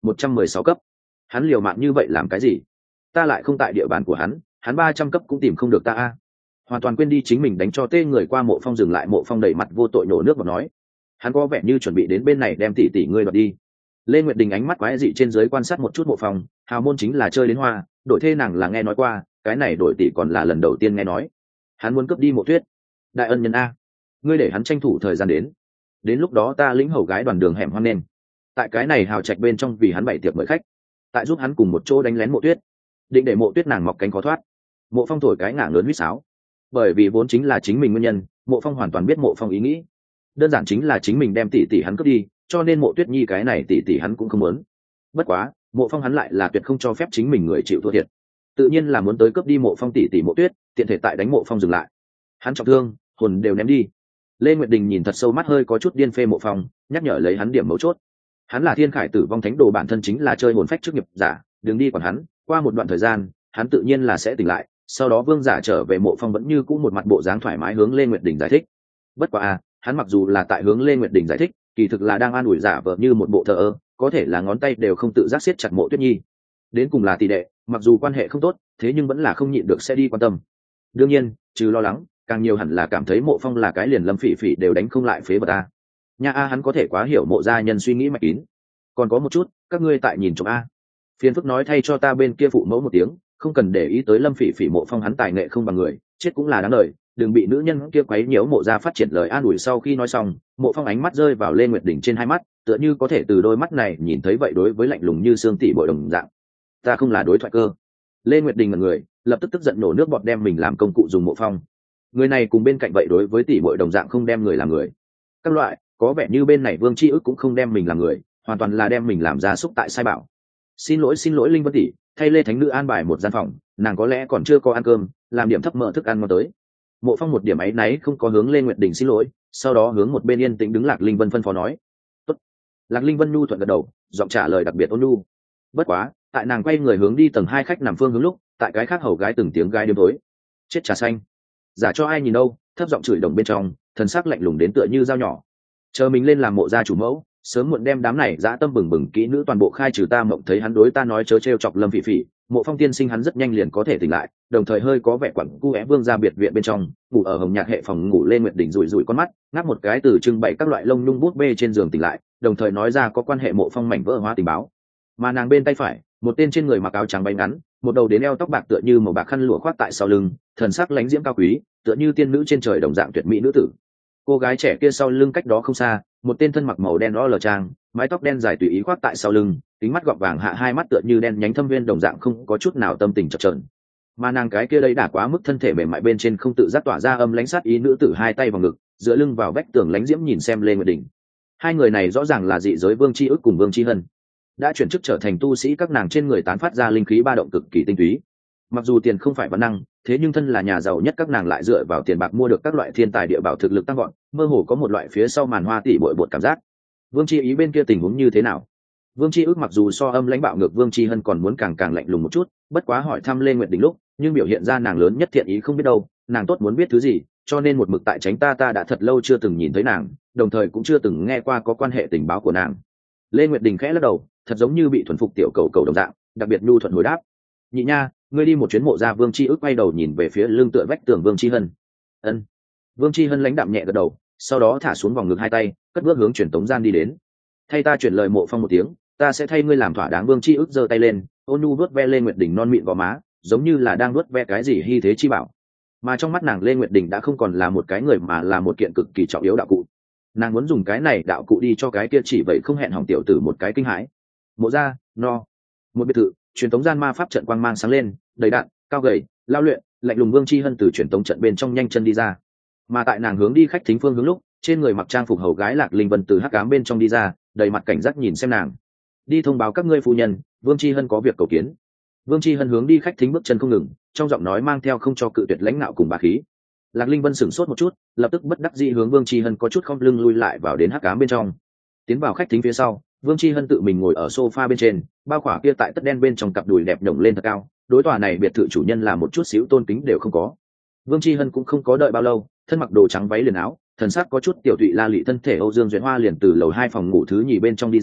một trăm mười sáu cấp. Hắn liều mạng như vậy làm cái gì? Ta lại không tại địa bàn của hắn, hắn ba trăm cấp cũng tìm không được ta a. Hoàn toàn quên đi chính mình đánh cho tê người qua Mộ Phong, dừng lại. Mộ Phong đầy mặt vô tội nổ nước và nói, hắn có vẻ như chuẩn bị đến bên này đem tỷ tỷ ngươi đoạt đi. Lê Nguyệt Đình ánh mắt quái dị trên dưới quan sát một chút Mộ Phong, hào môn chính là chơi đến hoa, đổi thê nàng là nghe nói qua, cái này đổi tỷ còn là lần đầu tiên nghe nói. Hắn muốn cướp đi Mộ Tuyết, đại ân nhân a, ngươi để hắn tranh thủ thời gian đến, đến lúc đó ta lĩnh hầu gái đoàn đường hẻm hoang nên tại cái này hào trạch bên trong vì hắn bày tiệc mời khách, tại giúp hắn cùng một chỗ đánh lén Mộ Tuyết, định để Mộ Tuyết nàng mọc cánh khó thoát. Mộ Phong thổi cái ngả lớn huýt sáo, bởi vì vốn chính là chính mình nguyên nhân, Mộ Phong hoàn toàn biết Mộ Phong ý nghĩ, đơn giản chính là chính mình đem tỷ tỷ hắn cướp đi, cho nên Mộ Tuyết nhi cái này tỷ tỷ hắn cũng không muốn. Bất quá Mộ Phong hắn lại là tuyệt không cho phép chính mình người chịu thua thiệt, tự nhiên là muốn tới cướp đi Mộ Phong tỷ tỷ Mộ Tuyết, tiện thể tại đánh Mộ Phong dừng lại. Hắn trọng thương, hồn đều ném đi. Lê Nguyệt Đình nhìn thật sâu, mắt hơi có chút điên phê Mộ Phong, nhắc nhở lấy hắn điểm mấu chốt. Hắn là Thiên Khải Tử Vong Thánh Đồ, bản thân chính là chơi hồn phách trước nghiệp giả, đừng đi quản hắn, qua một đoạn thời gian, hắn tự nhiên là sẽ tỉnh lại. Sau đó Vương Giả trở về, Mộ Phong vẫn như cũ một mặt bộ dáng thoải mái hướng Lê Nguyệt Đình giải thích. Bất quá à, hắn mặc dù là tại hướng Lê Nguyệt Đình giải thích, kỳ thực là đang an ủi giả vờ như một bộ thờ ơ, có thể là ngón tay đều không tự giác siết chặt Mộ Tuyết nhi. Đến cùng là tỷ đệ, mặc dù quan hệ không tốt, thế nhưng vẫn là không nhịn được sẽ đi quan tâm. Đương nhiên, trừ lo lắng, càng nhiều hẳn là cảm thấy Mộ Phong là cái liền Lâm Phỉ Phỉ đều đánh không lại phế vật a. Nha a, hắn có thể quá hiểu Mộ gia nhân suy nghĩ mạch kín. Còn có một chút, các ngươi tại nhìn trộm a. Phiền phức nói thay cho ta bên kia phụ mẫu một tiếng, không cần để ý tới Lâm Phỉ Phỉ. Mộ Phong hắn tài nghệ không bằng người, chết cũng là đáng đời, đừng bị nữ nhân kia quấy nhiễu. Mộ gia phát triển lời an ủi sau khi nói xong, Mộ Phong ánh mắt rơi vào Lê Nguyệt Đình trên hai mắt, tựa như có thể từ đôi mắt này nhìn thấy vậy đối với lạnh lùng như xương tỷ bội đồng dạng. Ta không là đối thoại cơ. Lê Nguyệt Đình ngẩn người, lập tức tức giận nổ nước bọt, đem mình làm công cụ dùng Mộ Phong. Người này cùng bên cạnh vậy đối với tỷ bội đồng dạng không đem người làm người. Các loại, có vẻ như bên này Vương Chi Ức cũng không đem mình làm người, hoàn toàn là đem mình làm gia súc tại sai bảo. Xin lỗi xin lỗi Linh Vân tỷ, thay Lê Thánh Nữ an bài một gian phòng, nàng có lẽ còn chưa có ăn cơm, làm điểm thấp mỡ thức ăn ngon tới. Mộ Phong một điểm ấy náy không có hướng Lê Nguyệt Đình xin lỗi, sau đó hướng một bên yên tĩnh đứng Lạc Linh Vân phân phó nói. Tốt. Lạc Linh Vân nhu thuận gật đầu, giọng trả lời đặc biệt ôn nhu. Bất quá, tại nàng quay người hướng đi tầng hai khách nằm phương hướng lúc, tại cái khác hầu gái từng tiếng gai đêm tối. Chết trà xanh. Giả cho ai nhìn đâu, thấp giọng chửi đồng bên trong, thần sắc lạnh lùng đến tựa như dao nhỏ. Chờ mình lên làm Mộ gia chủ mẫu, sớm muộn đem đám này dã tâm bừng bừng kỹ nữ toàn bộ khai trừ. Ta mộng thấy hắn đối ta nói chớ trêu chọc Lâm Phỉ Phỉ, Mộ Phong tiên sinh hắn rất nhanh liền có thể tỉnh lại, đồng thời hơi có vẻ quẩn cu é Vương gia biệt viện bên trong, ngủ ở hồng nhạc hệ phòng ngủ. Lê Nguyệt Đình rủi rủi con mắt, ngáp một cái từ trưng bày các loại lông nhung bút bê trên giường tỉnh lại, đồng thời nói ra có quan hệ Mộ Phong mảnh vỡ hóa tình báo. Mà nàng bên tay phải, một tên trên người mặc áo trắng bay ngắn, một đầu đến eo tóc bạc tựa như màu bạc khăn lụa khoác tại sau lưng, thần sắc lánh diễm cao quý, tựa như tiên nữ trên trời đồng dạng tuyệt mỹ nữ tử. Cô gái trẻ kia sau lưng cách đó không xa, một tên thân mặc màu đen đó lờ trang, mái tóc đen dài tùy ý khoác tại sau lưng, kính mắt gọt vàng hạ, hai mắt tựa như đen nhánh thâm viên đồng dạng, không có chút nào tâm tình chập chờn. Mà nàng cái kia đấy đã quá mức thân thể mềm mại bên trên không tự giác tỏa ra âm lãnh sát ý. Nữ tử hai tay vào ngực, dựa lưng vào vách tường lánh diễm nhìn xem Lê Nguyệt Đình. Hai người này rõ ràng là dị giới Vương Chi Ức cùng Vương Chi Hân, đã chuyển chức trở thành tu sĩ, các nàng trên người tán phát ra linh khí ba động cực kỳ tinh túy. Mặc dù tiền không phải văn năng, thế nhưng thân là nhà giàu nhất các nàng lại dựa vào tiền bạc mua được các loại thiên tài địa bảo, thực lực tăng gọn, mơ hồ có một loại phía sau màn hoa tỷ bội bột cảm giác. Vương Chi Ý bên kia tình huống như thế nào? Vương Chi Ức mặc dù so âm lãnh bạo ngược Vương Chi Hân còn muốn càng càng lạnh lùng một chút, bất quá hỏi thăm Lê Nguyệt Đình lúc, nhưng biểu hiện ra nàng lớn nhất thiện ý không biết đâu, nàng tốt muốn biết thứ gì, cho nên một mực tại tránh ta. Ta đã thật lâu chưa từng nhìn thấy nàng, đồng thời cũng chưa từng nghe qua có quan hệ tình báo của nàng. Lê Nguyệt Đình khẽ lắc đầu, thật giống như bị thuần phục tiểu cầu cầu đồng dạng, đặc biệt nhu thuận hồi đáp. Nhị nha, ngươi đi một chuyến Mộ gia. Vương Chi Ức quay đầu nhìn về phía lưng tựa vách tường Vương Chi Hân. Ân. Vương Chi Hân lãnh đạm nhẹ gật đầu, sau đó thả xuống vòng ngực hai tay, cất bước hướng truyền tống gian đi đến. Thay ta chuyển lời Mộ Phong một tiếng, ta sẽ thay ngươi làm thỏa đáng. Vương Chi Ức giơ tay lên, ôn nhu vuốt ve Lê Nguyệt Đình non mịn gò má, giống như là đang vuốt ve cái gì hy thế chi bảo. Mà trong mắt nàng, Lê Nguyệt Đình đã không còn là một cái người mà là một kiện cực kỳ trọng yếu đạo cụ. Nàng muốn dùng cái này đạo cụ đi cho cái kia chỉ vậy không hẹn hỏng tiểu tử một cái kinh hãi. Mộ gia, no. Một biệt thự, truyền tống gian ma pháp trận quang mang sáng lên, đầy đạn, cao gầy, lao luyện, lạnh lùng Vương Chi Hân từ truyền tống trận bên trong nhanh chân đi ra. Mà tại nàng hướng đi khách thính phương hướng lúc, trên người mặc trang phục hầu gái Lạc Linh Vân từ hắc ám bên trong đi ra, đầy mặt cảnh giác nhìn xem nàng. Đi thông báo các ngươi phu nhân, Vương Chi Hân có việc cầu kiến. Vương Chi Hân hướng đi khách thính bước chân không ngừng, trong giọng nói mang theo không cho cự tuyệt lãnh nạo cùng bá khí. Lạc Linh Vân sửng sốt một chút, lập tức bất đắc dĩ hướng Vương Chi Hân có chút khom lưng lui lại vào đến hắc ám bên trong. Tiến vào khách thính phía sau, Vương Chi Hân tự mình ngồi ở sofa bên trên, bao khỏa kia tại tất đen bên trong cặp đùi đẹp nhổng lên thật cao. Đối tòa này biệt thự chủ nhân là một chút xíu tôn kính đều không có. Vương Chi Hân cũng không có đợi bao lâu, thân mặc đồ trắng váy liền áo, thần sắc có chút tiểu tụy la lị thân thể Âu Dương Duyệt Hoa liền từ lầu hai phòng ngủ thứ nhì bên trong đi ra,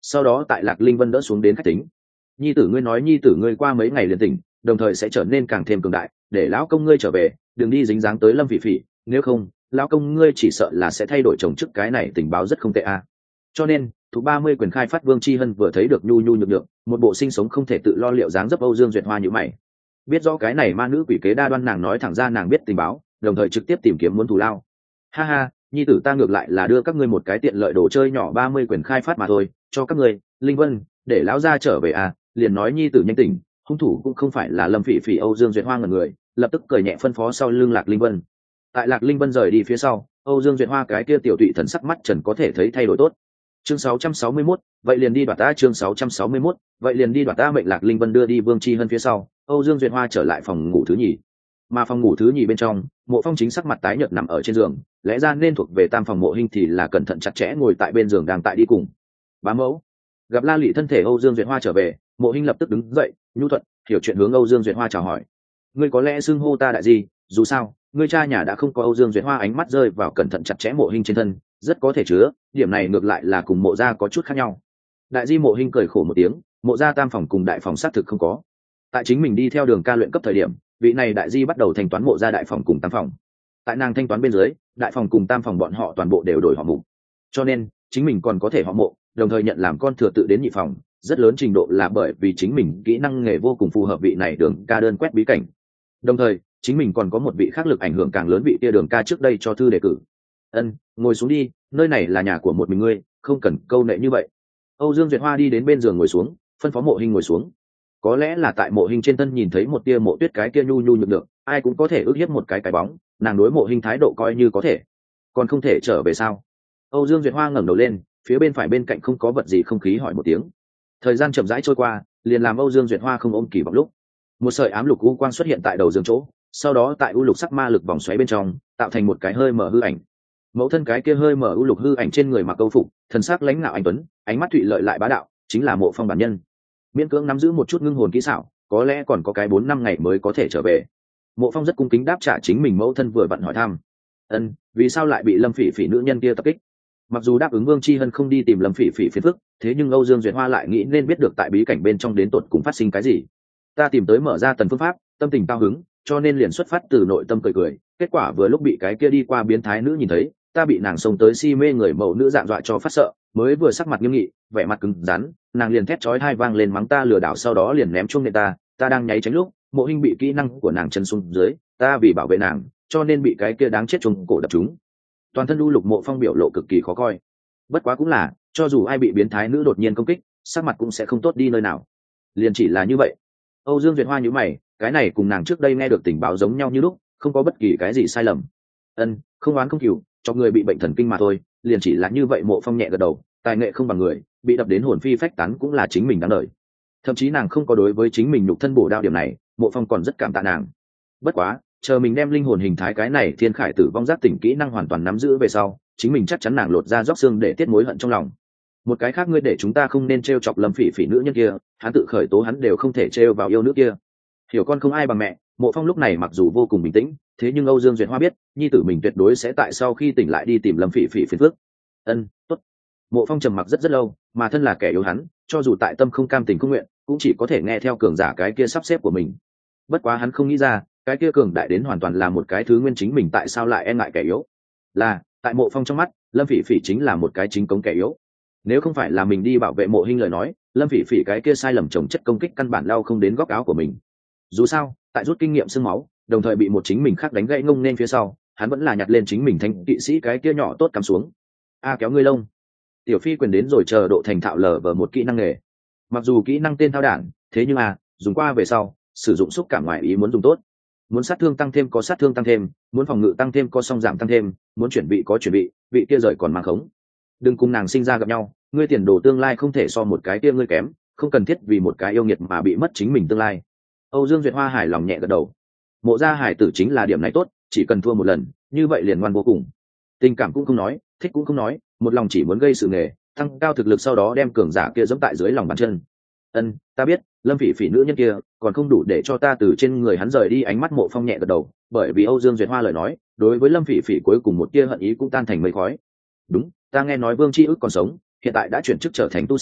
sau đó tại Lạc Linh Vân đỡ xuống đến khách tính. Nhi tử ngươi nói nhi tử ngươi qua mấy ngày liền tỉnh, đồng thời sẽ trở nên càng thêm cường đại, để lão công ngươi trở về, đừng đi dính dáng tới Lâm Phỉ Phỉ, nếu không lão công ngươi chỉ sợ là sẽ thay đổi chồng chức. Cái này tình báo rất không tệ a. Cho nên thủ ba mươi quyền khai phát Vương Chi Hân vừa thấy được nhu nhu nhược nhược, một bộ sinh sống không thể tự lo liệu dáng dấp Âu Dương Duyệt Hoa như mày. Biết rõ cái này ma nữ quỷ kế đa đoan, nàng nói thẳng ra nàng biết tình báo, đồng thời trực tiếp tìm kiếm muốn thù lao. Ha ha, nhi tử ta ngược lại là đưa các ngươi một cái tiện lợi đồ chơi nhỏ ba mươi quyền khai phát mà thôi, cho các ngươi. Linh Vân, để lão gia trở về à, liền nói nhi tử nhanh tỉnh, hung thủ cũng không phải là Lâm Phỉ Phỉ. Âu Dương Duyệt Hoa ngẩn người, lập tức cười nhẹ phân phó sau lưng Lạc Linh Vân. Tại Lạc Linh Vân rời đi phía sau, Âu Dương Duyệt Hoa cái kia tiểu tụy thần sắc mắt trần có thể thấy thay đổi tốt. Chương sáu trăm sáu mươi mốt, vậy liền đi đoạt ta. Chương sáu trăm sáu mươi mốt, vậy liền đi đoạt ta. Mệnh Lạc Linh Vân đưa đi Vương Chi Hân phía sau, Âu Dương Duyệt Hoa trở lại phòng ngủ thứ nhì. Mà phòng ngủ thứ nhì bên trong, Mộ Phong chính sắc mặt tái nhợt nằm ở trên giường, lẽ ra nên thuộc về tam phòng Mộ Hinh thì là cẩn thận chặt chẽ ngồi tại bên giường đang tại đi cùng. Bá mẫu. Gặp La Lị thân thể Âu Dương Duyệt Hoa trở về, Mộ Hinh lập tức đứng dậy, nhu thuận hiểu chuyện hướng Âu Dương Duyệt Hoa chào hỏi. Ngươi có lẽ xưng hô ta đại gì, dù sao ngươi cha nhà đã không có. Âu Dương Duyệt Hoa ánh mắt rơi vào cẩn thận chặt chẽ Mộ Hinh trên thân, rất có thể chứa, điểm này ngược lại là cùng Mộ gia có chút khác nhau. Đại di. Mộ Hinh cười khổ một tiếng, Mộ gia tam phòng cùng đại phòng xác thực không có. Tại chính mình đi theo đường ca luyện cấp thời điểm, vị này đại di bắt đầu thanh toán Mộ gia đại phòng cùng tam phòng. Tại nàng thanh toán bên dưới, đại phòng cùng tam phòng bọn họ toàn bộ đều đổi họ Mộ, cho nên chính mình còn có thể họ Mộ, đồng thời nhận làm con thừa tự đến nhị phòng, rất lớn trình độ là bởi vì chính mình kỹ năng nghề vô cùng phù hợp vị này đường ca đơn quét bí cảnh. Đồng thời chính mình còn có một vị khác lực ảnh hưởng càng lớn, vị kia đường ca trước đây cho thư đề cử. Ân, ngồi xuống đi, nơi này là nhà của một mình ngươi, không cần câu nệ như vậy. Âu Dương Duyệt Hoa đi đến bên giường ngồi xuống, phân phó Mộ Hinh ngồi xuống. Có lẽ là tại Mộ Hinh trên thân nhìn thấy một tia Mộ Tuyết cái kia nhu nhu nhược được, ai cũng có thể ước hiếp một cái cái bóng, nàng đối Mộ Hinh thái độ coi như có thể. Còn không thể trở về sao? Âu Dương Duyệt Hoa ngẩng đầu lên, phía bên phải bên cạnh không có vật gì không khí hỏi một tiếng. Thời gian chậm rãi trôi qua, liền làm Âu Dương Duyệt Hoa không ôm kỳ vọng lúc, một sợi ám lục u quang xuất hiện tại đầu giường chỗ, sau đó tại u lục sắc ma lực vòng xoáy bên trong tạo thành một cái hơi mở hư ảnh. Mẫu thân cái kia hơi mở u lục hư ảnh trên người mặc câu phục, thần sắc lãnh ngạo anh tuấn, ánh mắt thụy lợi lại bá đạo, chính là Mộ Phong bản nhân. Miễn cưỡng nắm giữ một chút ngưng hồn kỹ xảo, có lẽ còn có cái bốn năm ngày mới có thể trở về. Mộ Phong rất cung kính đáp trả chính mình mẫu thân vừa vặn hỏi thăm. Ân, vì sao lại bị Lâm Phỉ Phỉ nữ nhân kia tập kích? Mặc dù đáp ứng Vương Chi Hân không đi tìm Lâm Phỉ Phỉ phiền phức, thế nhưng Âu Dương Duyệt Hoa lại nghĩ nên biết được tại bí cảnh bên trong đến tột cùng phát sinh cái gì. Ta tìm tới mở ra tần phương pháp, tâm tình cao hứng, cho nên liền xuất phát từ nội tâm cười cười, kết quả vừa lúc bị cái kia đi qua biến thái nữ nhìn thấy, ta bị nàng xông tới si mê người mẫu nữ dạng dọa cho phát sợ, mới vừa sắc mặt nghiêm nghị, vẻ mặt cứng rắn, nàng liền thét chói tai vang lên mắng ta lừa đảo, sau đó liền ném chuông nện ta, ta đang nháy tránh lúc, Mộ Hinh bị kỹ năng của nàng chân xuống dưới, ta vì bảo vệ nàng, cho nên bị cái kia đáng chết trùng cổ đập trúng. Toàn thân u lục Mộ Phong biểu lộ cực kỳ khó coi. Bất quá cũng là, cho dù ai bị biến thái nữ đột nhiên công kích, sắc mặt cũng sẽ không tốt đi nơi nào. Liền chỉ là như vậy. Âu Dương Duyệt Hoa nhíu mày, cái này cùng nàng trước đây nghe được tình báo giống nhau như lúc, không có bất kỳ cái gì sai lầm. Ân, không oán không cừu, cho người bị bệnh thần kinh mà thôi, liền chỉ là như vậy. Mộ Phong nhẹ gật đầu, tài nghệ không bằng người, bị đập đến hồn phi phách tán cũng là chính mình đáng đời. Thậm chí nàng không có đối với chính mình nhục thân bổ đao điểm này, Mộ Phong còn rất cảm tạ nàng. Bất quá, chờ mình đem linh hồn hình thái cái này thiên khải tử vong giác tỉnh kỹ năng hoàn toàn nắm giữ về sau, chính mình chắc chắn nàng lột ra róc xương để tiết mối hận trong lòng. Một cái khác, ngươi để chúng ta không nên t r e o chọc Lâm Phỉ Phỉ nữ nhân kia, hắn tự khởi tố hắn đều không thể t r e o vào yêu nữ kia. Hiểu con không ai bằng mẹ. Mộ Phong lúc này mặc dù vô cùng bình tĩnh, thế nhưng Âu Dương Duyệt Hoa biết nhi tử mình tuyệt đối sẽ tại sau khi tỉnh lại đi tìm Lâm Phỉ Phỉ phiền phức. Ân, tốt. Mộ Phong trầm mặc rất rất lâu, mà thân là kẻ yếu hắn, cho dù tại tâm không cam tình không nguyện, cũng chỉ có thể nghe theo cường giả cái kia sắp xếp của mình. Bất quá hắn không nghĩ ra, cái kia cường đại đến hoàn toàn là một cái thứ nguyên chính mình tại sao lại e ngại kẻ yếu. Là, tại Mộ Phong trong mắt, Lâm Phỉ Phỉ chính là một cái chính cống kẻ yếu. Nếu không phải là mình đi bảo vệ Mộ Hinh lời nói, Lâm Phỉ Phỉ cái kia sai lầm chồng chất công kích căn bản lao không đến góc áo của mình. Dù sao, tại rút kinh nghiệm xương máu, đồng thời bị một chính mình khác đánh gãy ngông nên phía sau, hắn vẫn là nhặt lên chính mình thanh kỵ sĩ cái kia nhỏ tốt cắm xuống. A kéo ngươi lông. Tiểu Phi quyền đến rồi, chờ độ thành thạo lờ vờ một kỹ năng nghề. Mặc dù kỹ năng tên thao đản, thế nhưng à, dùng qua về sau, sử dụng xúc cảm ngoài ý muốn dùng tốt. Muốn sát thương tăng thêm có sát thương tăng thêm, muốn phòng ngự tăng thêm có song giảm tăng thêm, muốn chuyển vị có chuyển vị, vị kia rời còn mang khống. Đừng cùng nàng sinh ra gặp nhau, ngươi tiền đồ tương lai không thể so một cái kia ngươi kém, không cần thiết vì một cái yêu nghiệt mà bị mất chính mình tương lai. Âu Dương Duyệt Hoa hài lòng nhẹ gật đầu. Mộ gia hải tử chính là điểm này tốt, chỉ cần thua một lần, như vậy liền ngoan vô cùng. Tình cảm cũng không nói, thích cũng không nói, một lòng chỉ muốn gây sự nghề, tăng cao thực lực, sau đó đem cường giả kia giẫm tại dưới lòng bàn chân. Ân, ta biết, Lâm Phỉ Phỉ nữ nhân kia còn không đủ để cho ta từ trên người hắn rời đi. Ánh mắt Mộ Phong nhẹ gật đầu, bởi vì Âu Dương Duyệt Hoa lời nói, đối với Lâm Phỉ Phỉ cuối cùng một tia hận ý cũng tan thành mây khói. Đúng, ta nghe nói Vương Chi Ức còn sống, hiện tại đã chuyển chức trở thành tu sĩ,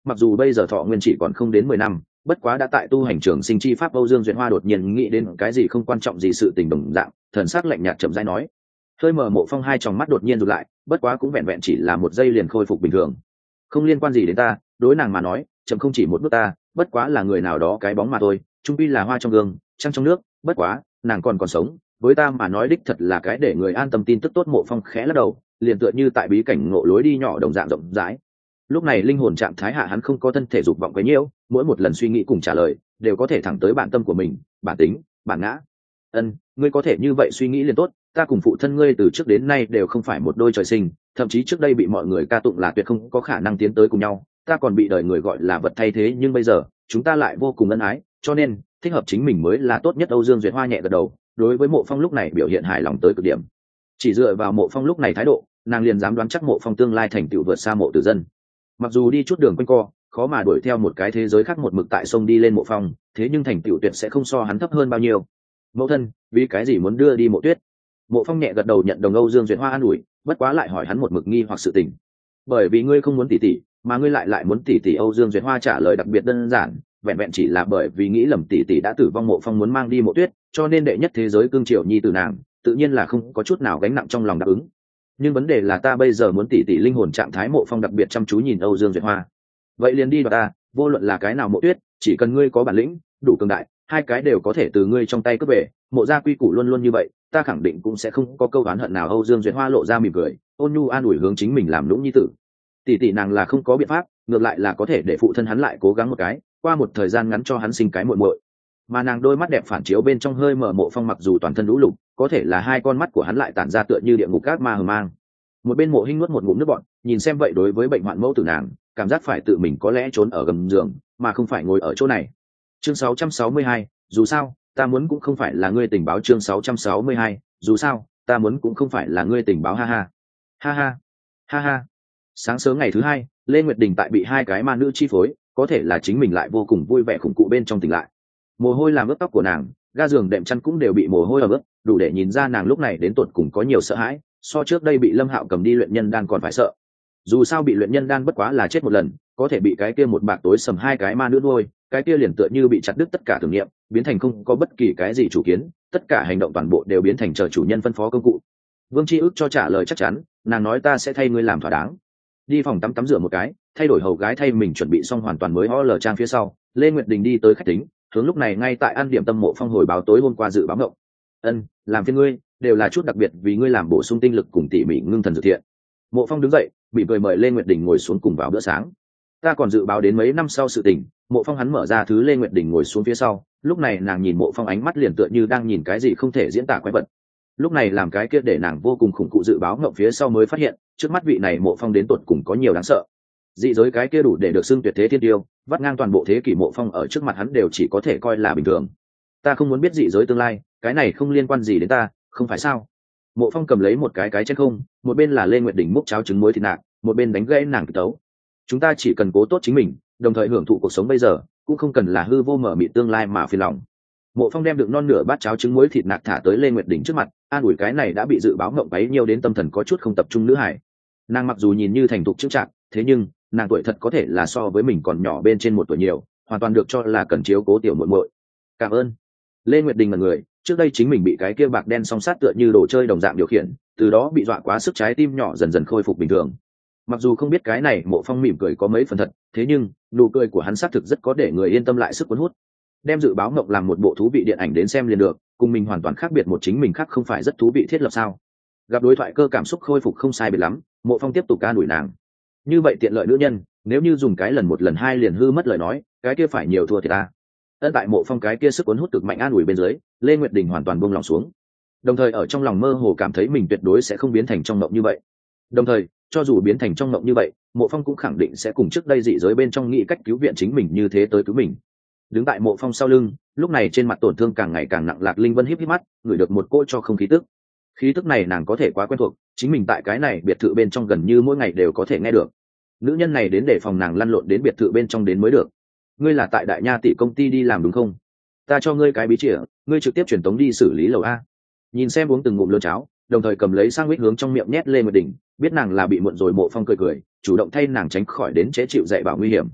mặc dù bây giờ thọ nguyên chỉ còn không đến mười năm, bất quá đã tại tu hành trường sinh chi pháp. Âu Dương Duyệt Hoa đột nhiên nghĩ đến cái gì không quan trọng gì sự tình đồng dạng, thần sắc lạnh nhạt chậm rãi nói. Hơi mở Mộ Phong hai tròng mắt đột nhiên rụt lại, bất quá cũng vẹn vẹn chỉ là một giây liền khôi phục bình thường. Không liên quan gì đến ta, đối nàng mà nói, chậm không chỉ một bước ta, bất quá là người nào đó cái bóng mà thôi, trung quy là hoa trong gương, trăng trong nước, bất quá, nàng còn còn sống, với ta mà nói đích thật là cái để người an tâm tin tức tốt. Mộ Phong khẽ lắc đầu, liền tựa như tại bí cảnh ngộ lối đi nhỏ đồng dạng rộng rãi. Lúc này linh hồn trạng thái hạ hắn không có thân thể dục vọng quấy nhiễu, mỗi một lần suy nghĩ cùng trả lời đều có thể thẳng tới bản tâm của mình, bản tính, bản ngã. Ân, ngươi có thể như vậy suy nghĩ liền tốt, ta cùng phụ thân ngươi từ trước đến nay đều không phải một đôi trời sinh, thậm chí trước đây bị mọi người ca tụng là tuyệt không có khả năng tiến tới cùng nhau, ta còn bị đời người gọi là vật thay thế, nhưng bây giờ chúng ta lại vô cùng ân ái, cho nên thích hợp chính mình mới là tốt nhất. Âu Dương Duyệt Hoa nhẹ gật đầu, đối với Mộ Phong lúc này biểu hiện hài lòng tới cực điểm. Chỉ dựa vào Mộ Phong lúc này thái độ, nàng liền dám đoán chắc Mộ Phong tương lai thành tựu vượt xa Mộ Tử Dân. Mặc dù đi chút đường quanh co, khó mà đuổi theo một cái thế giới khác một mực tại sông đi lên Mộ Phong, thế nhưng thành tựu tuyệt sẽ không so hắn thấp hơn bao nhiêu. Mẫu thân, vì cái gì muốn đưa đi Mộ Tuyết? Mộ Phong nhẹ gật đầu nhận đồng Âu Dương Duyệt Hoa an ủi, bất quá lại hỏi hắn một mực nghi hoặc sự tình. Bởi vì ngươi không muốn tỷ tỷ, mà ngươi lại lại muốn tỷ tỷ. Âu Dương Duyệt Hoa trả lời đặc biệt đơn giản, vẹn vẹn chỉ là bởi vì nghĩ lầm tỷ tỷ đã tử vong. Mộ Phong muốn mang đi Mộ Tuyết, cho nên đệ nhất thế giới cương triều nhi từ nàng, tự nhiên là không có chút nào gánh nặng trong lòng đáp ứng. Nhưng vấn đề là ta bây giờ muốn tỷ tỷ linh hồn trạng thái. Mộ Phong đặc biệt chăm chú nhìn Âu Dương Duyệt Hoa. Vậy liền đi đoạt ta, vô luận là cái nào Mộ Tuyết, chỉ cần ngươi có bản lĩnh, đủ cường đại, hai cái đều có thể từ ngươi trong tay cướp về. Mộ gia quy củ luôn luôn như vậy, ta khẳng định cũng sẽ không có câu oán hận nào. Âu Dương Duyệt Hoa lộ ra mỉm cười, ôn nhu an ủi hướng chính mình làm lũng nhi tử. Tỷ tỷ nàng là không có biện pháp, ngược lại là có thể để phụ thân hắn lại cố gắng một cái, qua một thời gian ngắn cho hắn sinh cái muội muội. Mà nàng đôi mắt đẹp phản chiếu bên trong hơi mở. Mộ Phong mặc dù toàn thân lũ lục, có thể là hai con mắt của hắn lại tản ra tựa như địa ngục ác ma hờ mang. Một bên Mộ Hinh nuốt một ngụm nước bọt, nhìn xem vậy đối với bệnh hoạn mẫu tử nàng, cảm giác phải tự mình có lẽ trốn ở gầm giường, mà không phải ngồi ở chỗ này. Chương sáu trăm sáu mươi hai, dù sao, ta muốn cũng không phải là ngươi tình báo. Chương sáu trăm sáu mươi hai, dù sao, ta muốn cũng không phải là ngươi tình báo. Ha ha, ha ha, ha ha. Sáng sớm ngày thứ hai, Lê Nguyệt Đình tại bị hai cái ma nữ chi phối, có thể là chính mình lại vô cùng vui vẻ khủng cụ bên trong tỉnh lại. Mồ hôi làm ướt tóc của nàng, ga giường đệm chăn cũng đều bị mồ hôi ẩm ướt, đủ để nhìn ra nàng lúc này đến tột cùng có nhiều sợ hãi, so trước đây bị Lâm Hạo cầm đi luyện nhân đan còn phải sợ. Dù sao bị luyện nhân đan bất quá là chết một lần, có thể bị cái kia một bạc tối sầm hai cái ma nữ nuôi, cái kia liền tựa như bị chặt đứt tất cả tưởng niệm, biến thành không có bất kỳ cái gì chủ kiến, tất cả hành động toàn bộ đều biến thành chờ chủ nhân phân phó công cụ. Vương Chi Ức cho trả lời chắc chắn, nàng nói ta sẽ thay ngươi làm thỏa đáng. Đi phòng tắm tắm rửa một cái, thay đổi hầu gái thay mình chuẩn bị xong hoàn toàn mới ho lờ trang phía sau, Lê Nguyệt Đình đi tới khách tính, hướng lúc này ngay tại ăn điểm tâm. Mộ Phong hồi báo tối hôm qua dự báo ngộng. Ân, làm phiền ngươi, đều là chút đặc biệt vì ngươi làm bổ sung tinh lực cùng tỉ mỉ ngưng thần dược thiện. Mộ Phong đứng dậy, bị cười mời Lê Nguyệt Đình ngồi xuống cùng vào bữa sáng. Ta còn dự báo đến mấy năm sau sự tình. Mộ Phong hắn mở ra thứ Lê Nguyệt Đình ngồi xuống phía sau, lúc này nàng nhìn Mộ Phong ánh mắt liền tựa như đang nhìn cái gì không thể diễn tả quái vật. Lúc này làm cái kia để nàng vô cùng khủng cụ dự báo ngộng phía sau mới phát hiện, trước mắt vị này Mộ Phong đến tột cùng có nhiều đáng sợ. Dị giới cái kia đủ để được xưng tuyệt thế thiên tiêu, vắt ngang toàn bộ thế kỷ. Mộ Phong ở trước mặt hắn đều chỉ có thể coi là bình thường. Ta không muốn biết dị giới tương lai, cái này không liên quan gì đến ta, không phải sao? Mộ Phong cầm lấy một cái cái chén không, một bên là Lê Nguyệt Đình múc cháo trứng muối thịt nạc, một bên đánh gãy nàng tấu. Chúng ta chỉ cần cố tốt chính mình, đồng thời hưởng thụ cuộc sống bây giờ, cũng không cần là hư vô mở mịt tương lai mà phiền lòng. Mộ Phong đem đựng non nửa bát cháo trứng muối thịt nạc thả tới Lê Nguyệt Đình trước mặt, an ủi cái này đã bị dự báo ngộng bấy nhiều đến tâm thần có chút không tập trung nữ hải. Nàng mặc dù nhìn như thành thục chững chạc, thế nhưng nàng tuổi thật có thể là so với mình còn nhỏ bên trên một tuổi nhiều, hoàn toàn được cho là cần chiếu cố tiểu muội muội. Cảm ơn. Lê Nguyệt Đình là người, trước đây chính mình bị cái kia bạc đen song sát tựa như đồ chơi đồng dạng điều khiển, từ đó bị dọa quá sức trái tim nhỏ dần dần khôi phục bình thường. Mặc dù không biết cái này Mộ Phong mỉm cười có mấy phần thật, thế nhưng nụ cười của hắn xác thực rất có để người yên tâm lại sức cuốn hút. Đem dự báo ngộng làm một bộ thú vị điện ảnh đến xem liền được, cùng mình hoàn toàn khác biệt một chính mình khác không phải rất thú vị thiết lập sao? Gặp đối thoại cơ cảm xúc khôi phục không sai biệt lắm, Mộ Phong tiếp tục ca đuổi nàng. Như vậy tiện lợi nữ nhân, nếu như dùng cái lần một lần hai liền hư mất lời nói, cái kia phải nhiều thua thì ta. Ân tại Mộ Phong cái kia sức cuốn hút cực mạnh an ủi bên dưới, Lê Nguyệt Đình hoàn toàn buông lòng xuống. Đồng thời ở trong lòng mơ hồ cảm thấy mình tuyệt đối sẽ không biến thành trong mộng như vậy. Đồng thời, cho dù biến thành trong mộng như vậy, Mộ Phong cũng khẳng định sẽ cùng trước đây dị giới bên trong nghĩ cách cứu viện chính mình như thế tới cứu mình. Đứng tại Mộ Phong sau lưng, lúc này trên mặt tổn thương càng ngày càng nặng Lạc Linh Vân híp híp mắt, ngửi được một cỗ cho không khí tức. Khí tức này nàng có thể quá quen thuộc, chính mình tại cái này biệt thự bên trong gần như mỗi ngày đều có thể nghe được. Nữ nhân này đến để phòng nàng lăn lộn đến biệt thự bên trong đến mới được. Ngươi là tại Đại Nha tỷ công ty đi làm đúng không? Ta cho ngươi cái bí chìa, ngươi trực tiếp truyền tống đi xử lý lầu a. Nhìn xem uống từng ngụm lớn cháo, đồng thời cầm lấy sang mít hướng trong miệng nhét Lê Nguyệt Đình, biết nàng là bị muộn rồi. Mộ Phong cười cười, chủ động thay nàng tránh khỏi đến chế chịu dạy bảo nguy hiểm.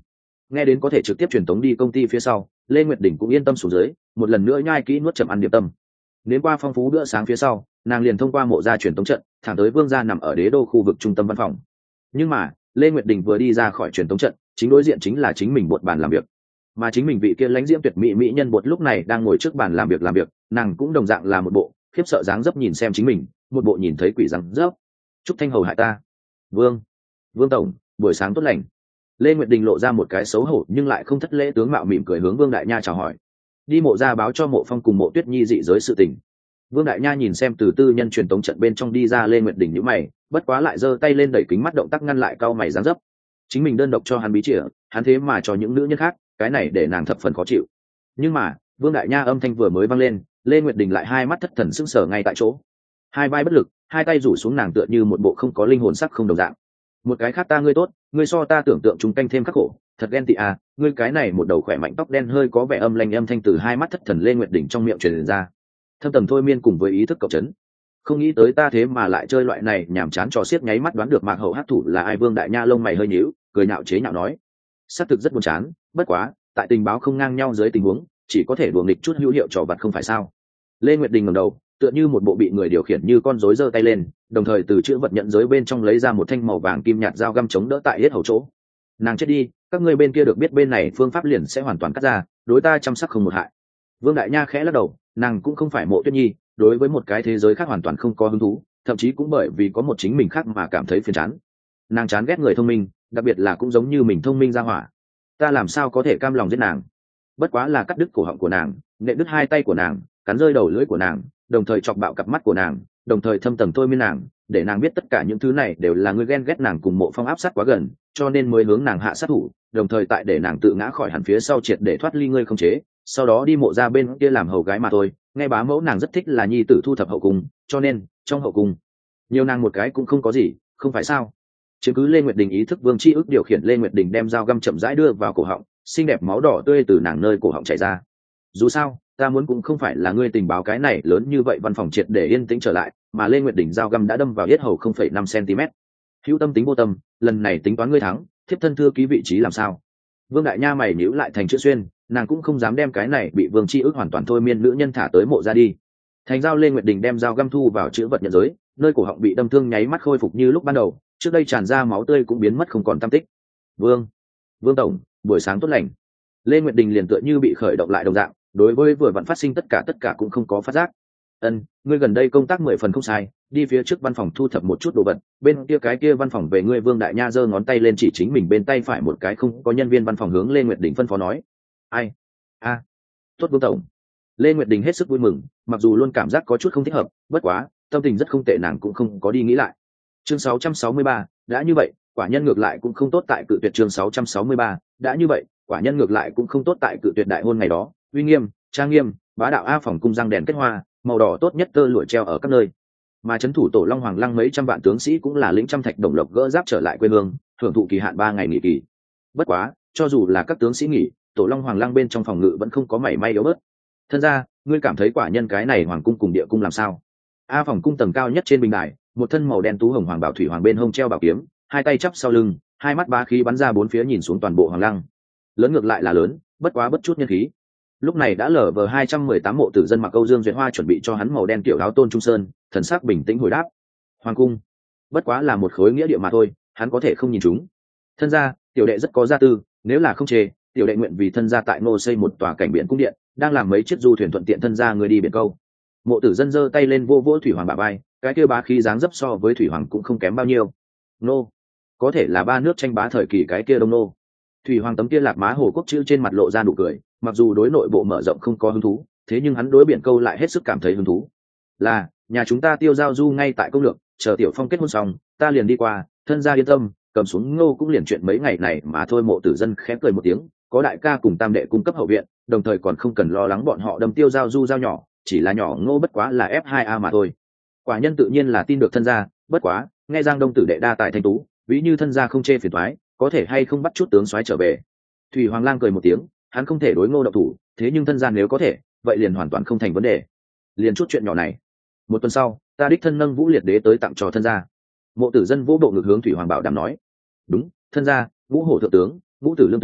Nghe đến có thể trực tiếp truyền tống đi công ty phía sau, Lê Nguyệt Đình cũng yên tâm xuống dưới, một lần nữa nhai kỹ nuốt chậm ăn điểm tâm. Đến qua phong phú bữa sáng phía sau, nàng liền thông qua mộ gia truyền tống trận thẳng tới vương gia nằm ở đế đô khu vực trung tâm văn phòng. Nhưng mà Lê Nguyệt Đình vừa đi ra khỏi truyền tống trận, chính đối diện chính là chính mình bột bàn làm việc, mà chính mình vị kia lãnh diễm tuyệt mỹ mỹ nhân bột lúc này đang ngồi trước bàn làm việc làm việc, nàng cũng đồng dạng là một bộ khiếp sợ dáng dấp nhìn xem chính mình, một bộ nhìn thấy quỷ dáng dấp. Trúc Thanh hầu hại ta. Vương, Vương tổng, buổi sáng tốt lành. Lê Nguyệt Đình lộ ra một cái xấu hổ nhưng lại không thất lễ tướng mạo, mỉm cười hướng Vương Đại Nha chào hỏi. Đi mộ ra báo cho Mộ Phong cùng Mộ Tuyết Nhi dị giới sự tình. Vương Đại Nha nhìn xem từ tư nhân truyền tống trận bên trong đi ra Lê Nguyệt Đình nhíu mày, bất quá lại giơ tay lên đẩy kính mắt động tác ngăn lại cau mày dáng dấp. Chính mình đơn độc cho hắn bí chìa, hắn thế mà cho những nữ nhân khác, cái này để nàng thập phần khó chịu. Nhưng mà Vương Đại Nha âm thanh vừa mới vang lên, Lê Nguyệt Đình lại hai mắt thất thần sững sờ ngay tại chỗ, hai vai bất lực, hai tay rủ xuống, nàng tựa như một bộ không có linh hồn sắc không đồng dạng. Một cái khác ta ngươi tốt, ngươi so ta tưởng tượng chúng canh thêm khắc khổ, thật ghen tị à, ngươi cái này một đầu khỏe mạnh tóc đen hơi có vẻ âm lanh âm thanh từ hai mắt thất thần Lê Nguyệt Đình trong miệng truyền ra. Thâm tầng thôi miên cùng với ý thức cộng chấn. Không nghĩ tới ta thế mà lại chơi loại này nhảm chán trò xiết, nháy mắt đoán được Mạc Hậu hát thủ là ai. Vương Đại Nha lông mày hơi nhíu, cười nhạo chế nhạo nói, xác thực rất buồn chán, bất quá tại tình báo không ngang nhau dưới tình huống, chỉ có thể đùa nghịch chút hữu hiệu trò vặt không phải sao. Lê Nguyệt Đình ngẩng đầu, tựa như một bộ bị người điều khiển như con rối giơ tay lên, đồng thời từ chữ vật nhận giới bên trong lấy ra một thanh màu vàng kim nhạt dao găm chống đỡ tại hết hầu chỗ. Nàng chết đi, các ngươi bên kia được biết bên này phương pháp liền sẽ hoàn toàn cắt ra, đối ta chăm sóc không một hại. Vương Đại Nha khẽ lắc đầu, nàng cũng không phải Mộ Tuyết Nhi, đối với một cái thế giới khác hoàn toàn không có hứng thú, thậm chí cũng bởi vì có một chính mình khác mà cảm thấy phiền chán. Nàng chán ghét người thông minh, đặc biệt là cũng giống như mình thông minh ra hỏa. Ta làm sao có thể cam lòng giết nàng? Bất quá là cắt đứt cổ họng của nàng, nện đứt hai tay của nàng, cắn rơi đầu lưỡi của nàng, đồng thời chọc bạo cặp mắt của nàng, đồng thời thâm tầng thôi miên nàng, để nàng biết tất cả những thứ này đều là ngươi ghen ghét nàng cùng Mộ Phong áp sát quá gần, cho nên mới hướng nàng hạ sát thủ, đồng thời tại để nàng tự ngã khỏi hẳn phía sau triệt để thoát ly ngươi không chế, sau đó đi mộ ra bên kia làm hầu gái mà thôi. Nghe bá mẫu nàng rất thích là nhi tử thu thập hậu cung, cho nên trong hậu cung nhiều nàng một cái cũng không có gì, không phải sao? Chứng cứ Lê Nguyệt Đình ý thức Vương Chi ức điều khiển Lê Nguyệt Đình đem dao găm chậm rãi đưa vào cổ họng, xinh đẹp máu đỏ tươi từ nàng nơi cổ họng chảy ra. Dù sao ta muốn cũng không phải là ngươi tình báo cái này lớn như vậy văn phòng triệt để yên tĩnh trở lại, mà Lê Nguyệt Đình dao găm đã đâm vào yết hầu không phẩy năm xăng-ti-mét. Hữu tâm tính vô tâm, lần này tính toán ngươi thắng, thiếp thân thư ký vị trí làm sao? Vương Đại Nha mày nhíu lại thành chữ xuyên, nàng cũng không dám đem cái này bị Vương Chi ức hoàn toàn thôi miên nữ nhân thả tới mộ ra đi. Thành dao Lê Nguyệt Đình đem dao găm thu vào chữ vật nhận giới, nơi cổ họng bị đâm thương nháy mắt khôi phục như lúc ban đầu, trước đây tràn ra máu tươi cũng biến mất không còn tăm tích. Vương, Vương tổng, buổi sáng tốt lành. Lê Nguyệt Đình liền tựa như bị khởi động lại đồng dạng, đối với vừa vặn phát sinh tất cả tất cả cũng không có phát giác. Ân, ngươi gần đây công tác mười phần không sai, đi phía trước văn phòng thu thập một chút đồ vật, bên kia cái kia văn phòng về ngươi. Vương Đại Nha giơ ngón tay lên chỉ chính mình bên tay phải một cái không có nhân viên văn phòng hướng Lê Nguyệt Đình phân phó nói. Ai? A, à, tốt Vương tổng. Lê Nguyệt Đình hết sức vui mừng, mặc dù luôn cảm giác có chút không thích hợp, bất quá tâm tình rất không tệ, nàng cũng không có đi nghĩ lại. Chương sáu trăm sáu mươi ba, đã như vậy, quả nhân ngược lại cũng không tốt tại cự tuyệt. Chương sáu trăm sáu mươi ba, đã như vậy, quả nhân ngược lại cũng không tốt tại cự tuyệt. Đại hôn ngày đó, uy nghiêm, trang nghiêm, bá đạo A phòng cung răng đèn kết hoa, màu đỏ tốt nhất tơ lụa treo ở các nơi. Mà trấn thủ Tổ Long Hoàng Lăng mấy trăm vạn tướng sĩ cũng là lĩnh trăm thạch đồng lộc gỡ giáp trở lại quê hương, hưởng thụ kỳ hạn ba ngày nghỉ kỳ. Bất quá, cho dù là các tướng sĩ nghỉ, Tổ Long Hoàng Lăng bên trong phòng ngự vẫn không có mảy may yếu bớt. Thân ra, ngươi cảm thấy quả nhân cái này hoàng cung cùng địa cung làm sao? A phòng cung tầng cao nhất trên bình đài, một thân màu đen tú hồng hoàng bảo thủy hoàng bên hông treo bảo kiếm, hai tay chắp sau lưng, hai mắt ba khí bắn ra bốn phía nhìn xuống toàn bộ hoàng lăng. Lớn ngược lại là lớn, bất quá bất chút nhân khí. Lúc này đã lở vờ hai trăm mười tám mộ tử dân mặc Âu Dương Duyệt Hoa chuẩn bị cho hắn màu đen tiểu áo tôn trung sơn, thần sắc bình tĩnh hồi đáp. Hoàng cung, bất quá là một khối nghĩa địa mà thôi, hắn có thể không nhìn chúng. Thân gia, tiểu đệ rất có gia tư, nếu là không chê, tiểu đệ nguyện vì thân gia tại Ngô xây một tòa cảnh biển cung điện, đang làm mấy chiếc du thuyền thuận tiện thân gia người đi biển câu. Mộ tử dân giơ tay lên vô vỗ thủy hoàng bả vai, cái kia bá khí dáng dấp so với thủy hoàng cũng không kém bao nhiêu. Nô, có thể là ba nước tranh bá thời kỳ cái kia đông nô. Thủy hoàng tấm kia lạc má hồ quốc chữ trên mặt lộ ra nụ cười, mặc dù đối nội bộ mở rộng không có hứng thú, thế nhưng hắn đối biển câu lại hết sức cảm thấy hứng thú. Là, nhà chúng ta tiêu giao du ngay tại công lược, chờ tiểu phong kết hôn xong, ta liền đi qua, thân gia yên tâm, cầm xuống ngô cũng liền chuyện mấy ngày này mà thôi. Mộ tử dân khẽ cười một tiếng, có đại ca cùng tam đệ cung cấp hậu viện, đồng thời còn không cần lo lắng bọn họ đâm tiêu giao du giao nhỏ, chỉ là nhỏ ngô bất quá là F hai A mà thôi. Quả nhân tự nhiên là tin được thân gia, bất quá nghe Giang Đông tử đệ đa tài thanh tú, ví như thân gia không chê phiền toái, có thể hay không bắt chút tướng soái trở về. Thủy Hoàng Lang cười một tiếng, hắn không thể đối ngô động thủ, thế nhưng thân gia nếu có thể, vậy liền hoàn toàn không thành vấn đề. Liền chút chuyện nhỏ này, một tuần sau, ta đích thân nâng Vũ Liệt Đế tới tặng cho thân gia. Mộ tử dân vũ bộ ngực hướng Thủy Hoàng bảo đảm nói. Đúng, thân gia, Vũ Hổ thượng tướng, Vũ Tử lương tướng,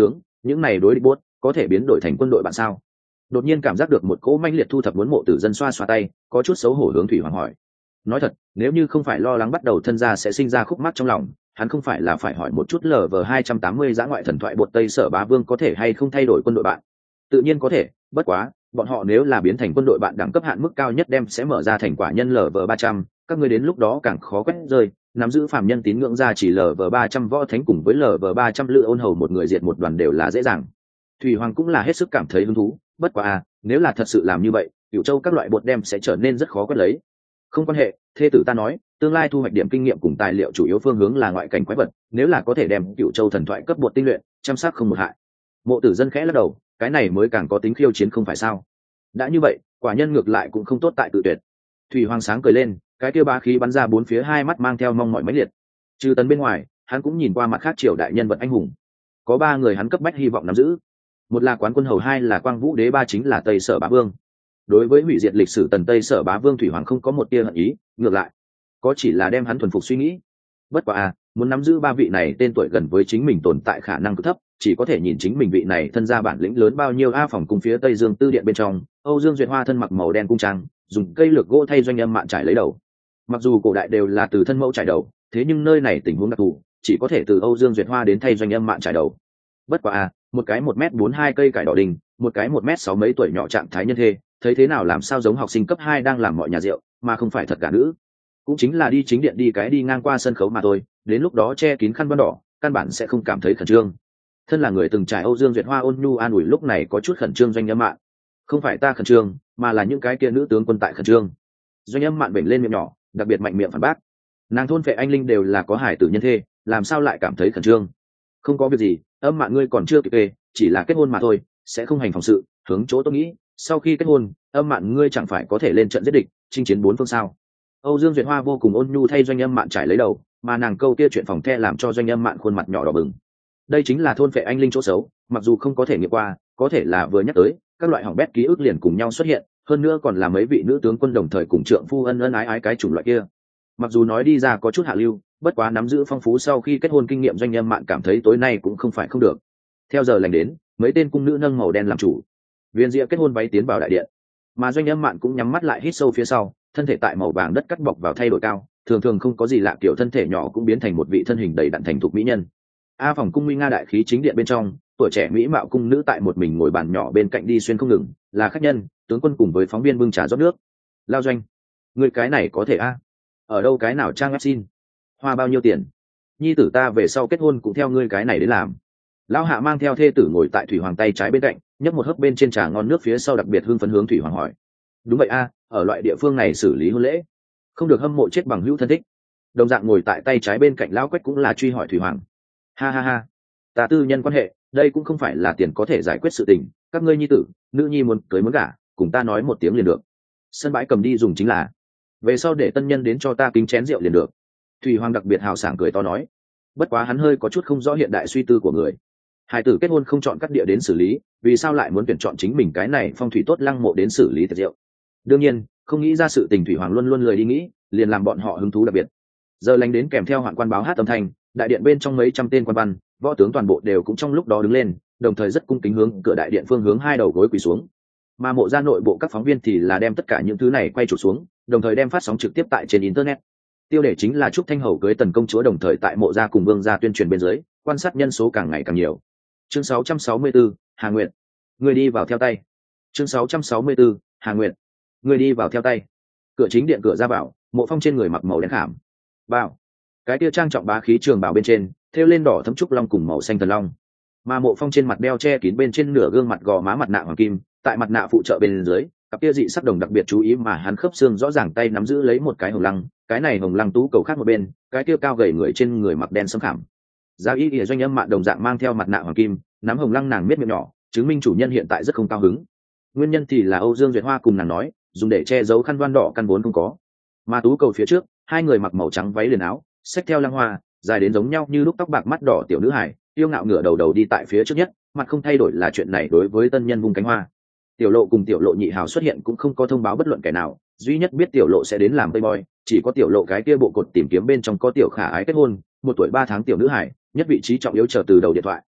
những này đối địch bốt có thể biến đổi thành quân đội bạn sao? Đột nhiên cảm giác được một cỗ manh liệt thu thập muốn mộ tử dân xoa xoa tay, có chút xấu hổ hướng Thủy Hoàng hỏi. Nói thật, nếu như không phải lo lắng bắt đầu thân gia sẽ sinh ra khúc mắc trong lòng, hắn không phải là phải hỏi một chút lờ vờ hai trăm tám mươi giã ngoại thần thoại bột Tây Sở Bá Vương có thể hay không thay đổi quân đội bạn. Tự nhiên có thể, bất quá, bọn họ nếu là biến thành quân đội bạn đẳng cấp hạn mức cao nhất đem sẽ mở ra thành quả nhân lờ vờ ba trăm, các ngươi đến lúc đó càng khó quét rơi, nắm giữ phàm nhân tín ngưỡng ra chỉ lờ vờ ba trăm võ thánh cùng với lờ vờ ba trăm lựa ôn hầu một người diệt một đoàn đều là dễ dàng. Thủy Hoàng cũng là hết sức cảm thấy hứng thú, bất quá à, nếu là thật sự làm như vậy, Cửu Châu các loại bột đem sẽ trở nên rất khó quét lấy. Không quan hệ, thê tử ta nói, tương lai thu hoạch điểm kinh nghiệm cùng tài liệu chủ yếu phương hướng là ngoại cảnh quái vật, nếu là có thể đem Cửu Châu thần thoại cấp bột tinh luyện, chăm sóc không một hại. Mộ Tử Dân khẽ lắc đầu, cái này mới càng có tính khiêu chiến không phải sao? Đã như vậy, quả nhân ngược lại cũng không tốt tại tự tuyệt. Thủy Hoàng sáng cười lên, cái kia bá khí bắn ra bốn phía, hai mắt mang theo mong mỏi mãnh liệt. Trừ Tấn bên ngoài, hắn cũng nhìn qua mặt khác triều đại nhân vật anh hùng. Có ba người hắn cấp bách hy vọng nắm giữ. Một là Quán Quân Hầu, hai là Quang Vũ Đế, ba chính là Tây Sở Bá Vương. Đối với hủy diệt lịch sử tần Tây Sở Bá Vương, Thủy Hoàng không có một tia hận ý, ngược lại, có chỉ là đem hắn thuần phục suy nghĩ. Bất quá à, muốn nắm giữ ba vị này tên tuổi gần với chính mình tồn tại khả năng cực thấp, chỉ có thể nhìn chính mình vị này thân gia bản lĩnh lớn bao nhiêu. A phòng cung phía Tây Dương Tư điện bên trong, Âu Dương Duyệt Hoa thân mặc màu đen cung trang, dùng cây lược gỗ thay doanh âm mạn trải lấy đầu. Mặc dù cổ đại đều là từ thân mẫu trải đầu, thế nhưng nơi này tình huống đặc thù, chỉ có thể từ Âu Dương Duyệt Hoa đến thay doanh âm mạn trải đầu. Bất quá à, một cái một mét bốn hai cây cải đỏ đình, một cái một mét sáu mấy tuổi nhỏ trạng thái nhân thê, thấy thế nào làm sao giống học sinh cấp hai đang làm mọi nhà rượu, mà không phải thật cả nữ. Cũng chính là đi chính điện đi cái đi ngang qua sân khấu mà thôi, đến lúc đó che kín khăn băng đỏ, căn bản sẽ không cảm thấy khẩn trương. Thân là người từng trải, Âu Dương Duyệt Hoa ôn nhu an ủi lúc này có chút khẩn trương doanh âm mạn. Không phải ta khẩn trương, mà là những cái kia nữ tướng quân tại khẩn trương. Doanh âm mạn bệnh lên miệng nhỏ, đặc biệt mạnh miệng phản bác. Nàng thôn phệ anh linh đều là có hải tử nhân thê, làm sao lại cảm thấy khẩn trương? Không có việc gì, âm mạn ngươi còn chưa kịp kê, chỉ là kết hôn mà thôi, sẽ không hành phòng sự, hướng chỗ tôi nghĩ, sau khi kết hôn, âm mạn ngươi chẳng phải có thể lên trận giết địch, chinh chiến bốn phương sao? Âu Dương Duyệt Hoa vô cùng ôn nhu thay doanh âm mạn trải lấy đầu, mà nàng câu kia chuyện phòng the làm cho doanh âm mạn khuôn mặt nhỏ đỏ bừng. Đây chính là thôn phệ anh linh chỗ xấu, mặc dù không có thể nghiệm qua, có thể là vừa nhắc tới, các loại hỏng bét ký ức liền cùng nhau xuất hiện, hơn nữa còn là mấy vị nữ tướng quân đồng thời cùng trượng phu ân ân ái ái cái chủng loại kia. Mặc dù nói đi ra có chút hạ lưu, bất quá nắm giữ phong phú sau khi kết hôn kinh nghiệm doanh âm mạn cảm thấy tối nay cũng không phải không được. Theo giờ lành đến, mấy tên cung nữ nâng màu đen làm chủ, viên diệu kết hôn váy tiến vào đại điện, mà doanh âm mạn cũng nhắm mắt lại hít sâu phía sau, thân thể tại màu vàng đất cắt bọc vào thay đổi cao, thường thường không có gì lạ, kiểu thân thể nhỏ cũng biến thành một vị thân hình đầy đặn thành thục mỹ nhân. A phòng cung nguy nga đại khí chính điện bên trong, tuổi trẻ mỹ mạo cung nữ tại một mình ngồi bàn nhỏ bên cạnh đi xuyên không ngừng, là khách nhân, tướng quân cùng với phóng viên bưng trà rót nước. Lao Doanh, người cái này có thể a? Ở đâu cái nào trang web xin? Hoa bao nhiêu tiền? Nhi tử ta về sau kết hôn cũng theo ngươi cái này đến làm. Lão hạ mang theo thê tử ngồi tại Thủy Hoàng tay trái bên cạnh, nhấp một hớp bên trên trà ngon nước phía sau, đặc biệt hưng phấn hướng Thủy Hoàng hỏi. Đúng vậy a, ở loại địa phương này xử lý hôn lễ, không được hâm mộ chết bằng hữu thân thích. Đồng dạng ngồi tại tay trái bên cạnh Lão Quách cũng là truy hỏi Thủy Hoàng. Ha ha ha, ta tư nhân quan hệ, đây cũng không phải là tiền có thể giải quyết sự tình, các ngươi nhi tử, nữ nhi muốn cưới muốn gả, cùng ta nói một tiếng liền được. Sân bãi cầm đi dùng chính là, về sau để tân nhân đến cho ta kính chén rượu liền được. Thủy Hoàng đặc biệt hào sảng cười to nói. Bất quá hắn hơi có chút không rõ hiện đại suy tư của người. Hải tử kết hôn không chọn các địa đến xử lý, vì sao lại muốn tuyển chọn chính mình cái này phong thủy tốt lăng mộ đến xử lý tiệc rượu? Đương nhiên, không nghĩ ra sự tình, Thủy Hoàng luôn luôn lười đi nghĩ, liền làm bọn họ hứng thú đặc biệt. Giờ lành đến kèm theo hoạn quan báo hát âm thanh, đại điện bên trong mấy trăm tên quan văn, võ tướng toàn bộ đều cũng trong lúc đó đứng lên, đồng thời rất cung kính hướng cửa đại điện phương hướng hai đầu gối quỳ xuống. Mà mộ gia nội bộ các phóng viên thì là đem tất cả những thứ này quay chụp xuống, đồng thời đem phát sóng trực tiếp tại trên internet. Tiêu đề chính là Trúc Thanh Hầu cưới Tần công chúa, đồng thời tại mộ gia cùng vương gia tuyên truyền bên dưới, quan sát nhân số càng ngày càng nhiều. Chương sáu trăm sáu mươi tư, Hà Nguyệt, người đi vào theo tay. Chương sáu trăm sáu mươi tư, Hà Nguyệt, người đi vào theo tay. Cửa chính điện cửa ra vào, Mộ Phong trên người mặc màu đen khảm vào, cái kia trang trọng bá khí trường bào bên trên thêu lên đỏ thấm trúc long cùng màu xanh thần long, mà Mộ Phong trên mặt đeo che kín bên trên nửa gương mặt gò má mặt nạ hoàng kim, tại mặt nạ phụ trợ bên dưới, cặp kia dị sắc đồng đặc biệt chú ý mà hắn khớp xương rõ ràng tay nắm giữ lấy một cái hồng lăng, cái này hồng lăng tú cầu khác một bên, cái kia cao gầy người trên người mặc đen sẫm khảm. Giá y ỉa doanh âm mạn đồng dạng mang theo mặt nạ hoàng kim, nắm hồng lăng nàng miết miệng nhỏ, chứng minh chủ nhân hiện tại rất không cao hứng. Nguyên nhân thì là Âu Dương Duyệt Hoa cùng nàng nói, dùng để che giấu khăn voan đỏ căn vốn không có. Mà tú cầu phía trước, hai người mặc màu trắng váy liền áo, xách theo lăng hoa, dài đến giống nhau như lúc tóc bạc mắt đỏ tiểu nữ hải, yêu ngạo ngửa đầu đầu đi tại phía trước nhất, mặt không thay đổi là chuyện này đối với tân nhân vung cánh hoa. Tiểu Lộ cùng Tiểu Lộ nhị hào xuất hiện cũng không có thông báo bất luận kẻ nào, duy nhất biết Tiểu Lộ sẽ đến làm playboy, chỉ có Tiểu Lộ cái kia bộ cột tìm kiếm bên trong có Tiểu Khả Ái kết hôn, một tuổi ba tháng tiểu nữ hải, nhất vị trí trọng yếu chờ từ đầu điện thoại.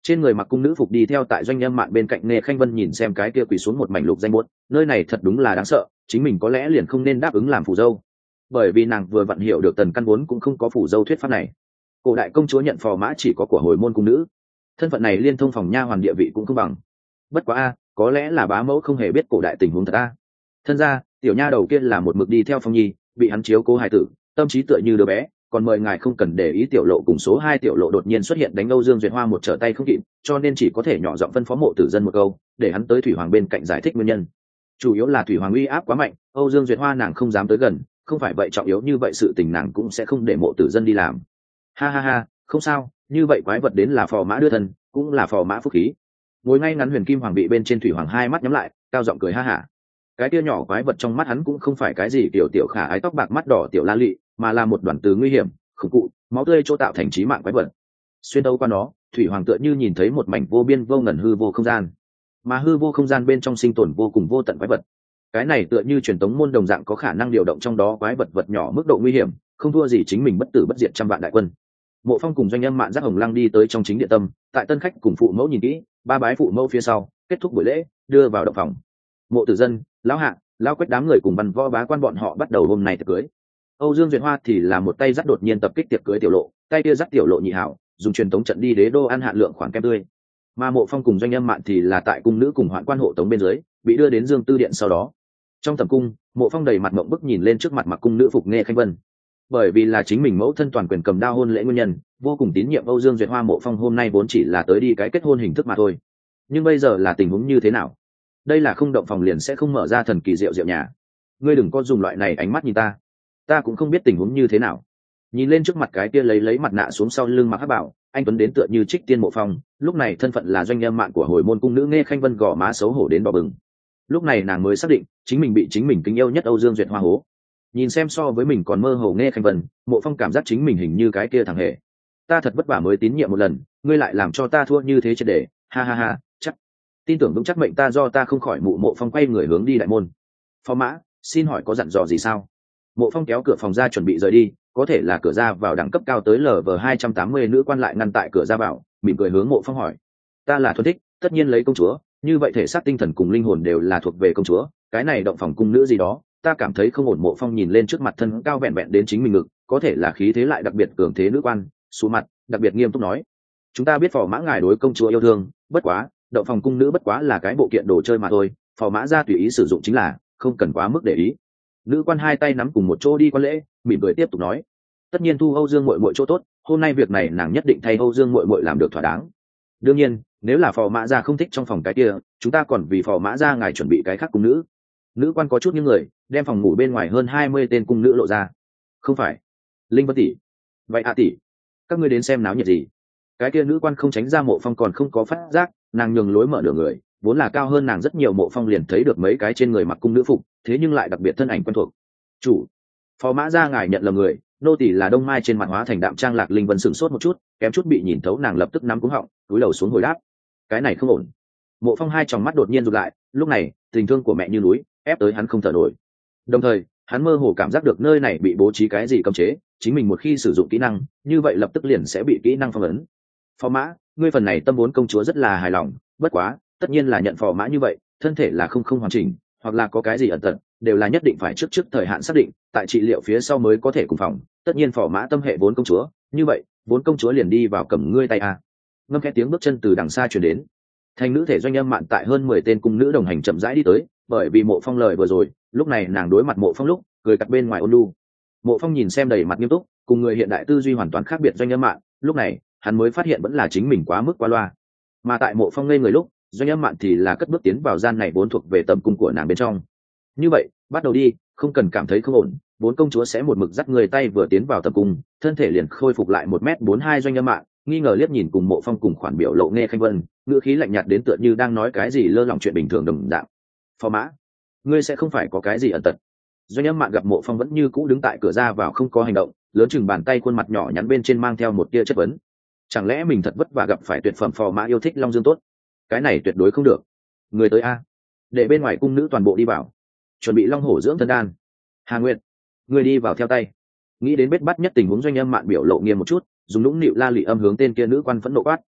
Trên người mặc cung nữ phục đi theo tại doanh âm mạn bên cạnh Nghe Khanh Vân nhìn xem cái kia quỳ xuống một mảnh lục danh buốt, nơi này thật đúng là đáng sợ, chính mình có lẽ liền không nên đáp ứng làm phù dâu, bởi vì nàng vừa vặn hiểu được tần căn vốn cũng không có phù dâu thuyết pháp này. Cổ đại công chúa nhận phò mã chỉ có của hồi môn cung nữ, thân phận này liên thông phòng nha hoàn địa vị cũng không bằng. Bất quá a, có lẽ là bá mẫu không hề biết cổ đại tình huống thật a. Thân ra, tiểu nha đầu kia là một mực đi theo Phong Nhi, bị hắn chiếu cố hài tử, tâm trí tựa như đứa bé, còn mời ngài không cần để ý tiểu lộ cùng số hai tiểu lộ đột nhiên xuất hiện đánh Âu Dương Duyệt Hoa một trở tay không kịp, cho nên chỉ có thể nhỏ giọng phân phó Mộ Tử Dân một câu, để hắn tới Thủy Hoàng bên cạnh giải thích nguyên nhân. Chủ yếu là Thủy Hoàng uy áp quá mạnh, Âu Dương Duyệt Hoa nàng không dám tới gần, không phải vậy trọng yếu như vậy sự tình nàng cũng sẽ không để Mộ Tử Dân đi làm. Ha ha ha, không sao, như vậy quái vật đến là phò mã đưa thân, cũng là phò mã phúc khí. Ngồi ngay ngắn Huyền Kim Hoàng bị bên trên Thủy Hoàng hai mắt nhắm lại, cao giọng cười ha hả. Cái kia nhỏ quái vật trong mắt hắn cũng không phải cái gì tiểu tiểu khả ái tóc bạc mắt đỏ tiểu la lị, mà là một đoàn từ nguy hiểm, khủng cụ, máu tươi chỗ tạo thành chí mạng quái vật. Xuyên tấu qua nó, Thủy Hoàng tựa như nhìn thấy một mảnh vô biên vô ngần hư vô không gian, mà hư vô không gian bên trong sinh tồn vô cùng vô tận quái vật. Cái này tựa như truyền tống môn đồng dạng có khả năng điều động trong đó quái vật vật nhỏ mức độ nguy hiểm, không thua gì chính mình bất tử bất diệt trăm vạn đại quân. Mộ Phong cùng doanh âm mạn giác hồng lăng đi tới trong chính điện tâm, tại tân khách cùng phụ mẫu nhìn kỹ, ba bái phụ mẫu phía sau, kết thúc buổi lễ, đưa vào động phòng. Mộ Tử Dân, lão hạ, lão Quách đám người cùng văn võ bá quan bọn họ bắt đầu hôm nay tiệc cưới. Âu Dương Duyệt Hoa thì là một tay dắt đột nhiên tập kích tiệc cưới tiểu lộ, tay kia dắt tiểu lộ nhị hảo, dùng truyền tống trận đi đế đô ăn hạn lượng khoản kem tươi. Mà Mộ Phong cùng doanh âm mạn thì là tại cung nữ cùng hoạn quan hộ tống bên dưới, bị đưa đến Dương Tư điện sau đó. Trong tầm cung, Mộ Phong đầy mặt mộng bức nhìn lên trước mặt mặc cung nữ phục Nghe Khanh Vân. Bởi vì là chính mình mẫu thân toàn quyền cầm đao hôn lễ nguyên nhân, vô cùng tín nhiệm Âu Dương Duyệt Hoa. Mộ Phong hôm nay vốn chỉ là tới đi cái kết hôn hình thức mà thôi. Nhưng bây giờ là tình huống như thế nào? Đây là không động phòng liền sẽ không mở ra thần kỳ diệu diệu nhà. Ngươi đừng có dùng loại này ánh mắt nhìn ta, ta cũng không biết tình huống như thế nào. Nhìn lên trước mặt cái kia lấy lấy mặt nạ xuống sau lưng mặc hắc bảo, anh tuấn đến tựa như Trích Tiên Mộ Phong, lúc này thân phận là doanh nhân mạng của hồi môn cung nữ Nghe Khanh Vân gò má xấu hổ đến đỏ bừng. Lúc này nàng mới xác định chính mình bị chính mình kính yêu nhất Âu Dương Duyệt Hoa hố. Nhìn xem so với mình còn mơ hồ Nghe Khanh Vân, Mộ Phong cảm giác chính mình hình như cái kia thằng hề. Ta thật vất vả mới tín nhiệm một lần, ngươi lại làm cho ta thua như thế triệt để, ha ha ha, chắc tin tưởng vững chắc mệnh ta do ta không khỏi. Mụ Mộ Phong quay người hướng đi đại môn. Phó mã, xin hỏi có dặn dò gì sao? Mộ Phong kéo cửa phòng ra chuẩn bị rời đi, có thể là cửa ra vào đẳng cấp cao tới L V hai trăm tám mươi nữ quan lại ngăn tại cửa ra vào, mỉm cười hướng Mộ Phong hỏi: ta là thuần thích, tất nhiên lấy công chúa, như vậy thể xác tinh thần cùng linh hồn đều là thuộc về công chúa, cái này động phòng cung nữ gì đó, ta cảm thấy không ổn. Mộ Phong nhìn lên trước mặt thân cao vẹn vẹn đến chính mình ngực, có thể là khí thế lại đặc biệt cường thế nữ quan, xuống mặt, đặc biệt nghiêm túc nói: chúng ta biết phò mã ngài đối công chúa yêu thương, bất quá, động phòng cung nữ bất quá là cái bộ kiện đồ chơi mà thôi, phò mã ra tùy ý sử dụng chính là, không cần quá mức để ý. Nữ quan hai tay nắm cùng một chỗ đi quan lễ, mỉm cười tiếp tục nói: tất nhiên thu Âu Dương muội muội chỗ tốt, hôm nay việc này nàng nhất định thay Âu Dương muội muội làm được thỏa đáng. Đương nhiên, nếu là phò mã gia không thích trong phòng cái kia, chúng ta còn vì phò mã gia ngài chuẩn bị cái khác cung nữ. Nữ quan có chút những người, đem phòng ngủ bên ngoài hơn hai mươi tên cung nữ lộ ra. Không phải, Linh Vân tỷ, vậy a tỷ, các ngươi đến xem náo nhiệt gì? Cái kia nữ quan không tránh ra. Mộ Phong còn không có phát giác, nàng nhường lối mở nửa người, vốn là cao hơn nàng rất nhiều. Mộ Phong liền thấy được mấy cái trên người mặc cung nữ phục, thế nhưng lại đặc biệt thân ảnh quen thuộc. Chủ, phò mã gia ngài nhận lầm người, nô tỷ là Đông Mai. Trên mặt hóa thành đạm trang Lạc Linh Vân sửng sốt một chút, kém chút bị nhìn thấu, nàng lập tức nắm cúng họng, cúi đầu xuống hồi đáp: cái này không ổn. Mộ Phong hai tròng mắt đột nhiên rụt lại, lúc này tình thương của mẹ như núi ép tới hắn không thở nổi. Đồng thời hắn mơ hồ cảm giác được nơi này bị bố trí cái gì cấm chế, chính mình một khi sử dụng kỹ năng như vậy lập tức liền sẽ bị kỹ năng phong ấn. Phò mã, ngươi phần này tâm vốn công chúa rất là hài lòng, bất quá tất nhiên là nhận phò mã như vậy, thân thể là không không hoàn chỉnh, hoặc là có cái gì ẩn tật, đều là nhất định phải trước trước thời hạn xác định, tại trị liệu phía sau mới có thể cùng phòng. Tất nhiên phò mã tâm hệ vốn công chúa, như vậy vốn công chúa liền đi vào cầm ngươi tay a. Ngâm khẽ tiếng bước chân từ đằng xa truyền đến. Thành nữ thể doanh âm mạn tại hơn mười tên cung nữ đồng hành chậm rãi đi tới, bởi vì Mộ Phong lời vừa rồi, lúc này nàng đối mặt Mộ Phong lúc cười cặt bên ngoài ôn lu. Mộ Phong nhìn xem đầy mặt nghiêm túc, cùng người hiện đại tư duy hoàn toàn khác biệt doanh âm mạn, lúc này hắn mới phát hiện vẫn là chính mình quá mức qua loa. Mà tại Mộ Phong ngây người lúc, doanh âm mạn thì là cất bước tiến vào gian này vốn thuộc về tầm cung của nàng bên trong. Như vậy, bắt đầu đi, không cần cảm thấy không ổn, vốn công chúa sẽ một mực dắt người tay vừa tiến vào tầm cung, thân thể liền khôi phục lại một mét bốn hai. Doanh âm mạn nghi ngờ liếc nhìn cùng Mộ Phong cùng khoản biểu lộ Nghe Khanh Vân, ngữ khí lạnh nhạt đến tựa như đang nói cái gì lơ lỏng chuyện bình thường đồng dạng. Phò mã, ngươi sẽ không phải có cái gì ẩn tật? Doanh âm mạn gặp Mộ Phong vẫn như cũ đứng tại cửa ra vào không có hành động, lớn chừng bàn tay, khuôn mặt nhỏ nhắn bên trên mang theo một tia chất vấn. Chẳng lẽ mình thật vất vả gặp phải tuyệt phẩm phò mã yêu thích Long Dương tốt? Cái này tuyệt đối không được. Người tới a, để bên ngoài cung nữ toàn bộ đi vào, chuẩn bị long hổ dưỡng thân đan. Hà Nguyệt, người đi vào theo tay. Nghĩ đến bết bắt nhất tình huống, doanh âm mạn biểu lộ nghiêm một chút, dùng nũng nịu la lị âm hướng tên kia nữ quan phẫn nộ quát: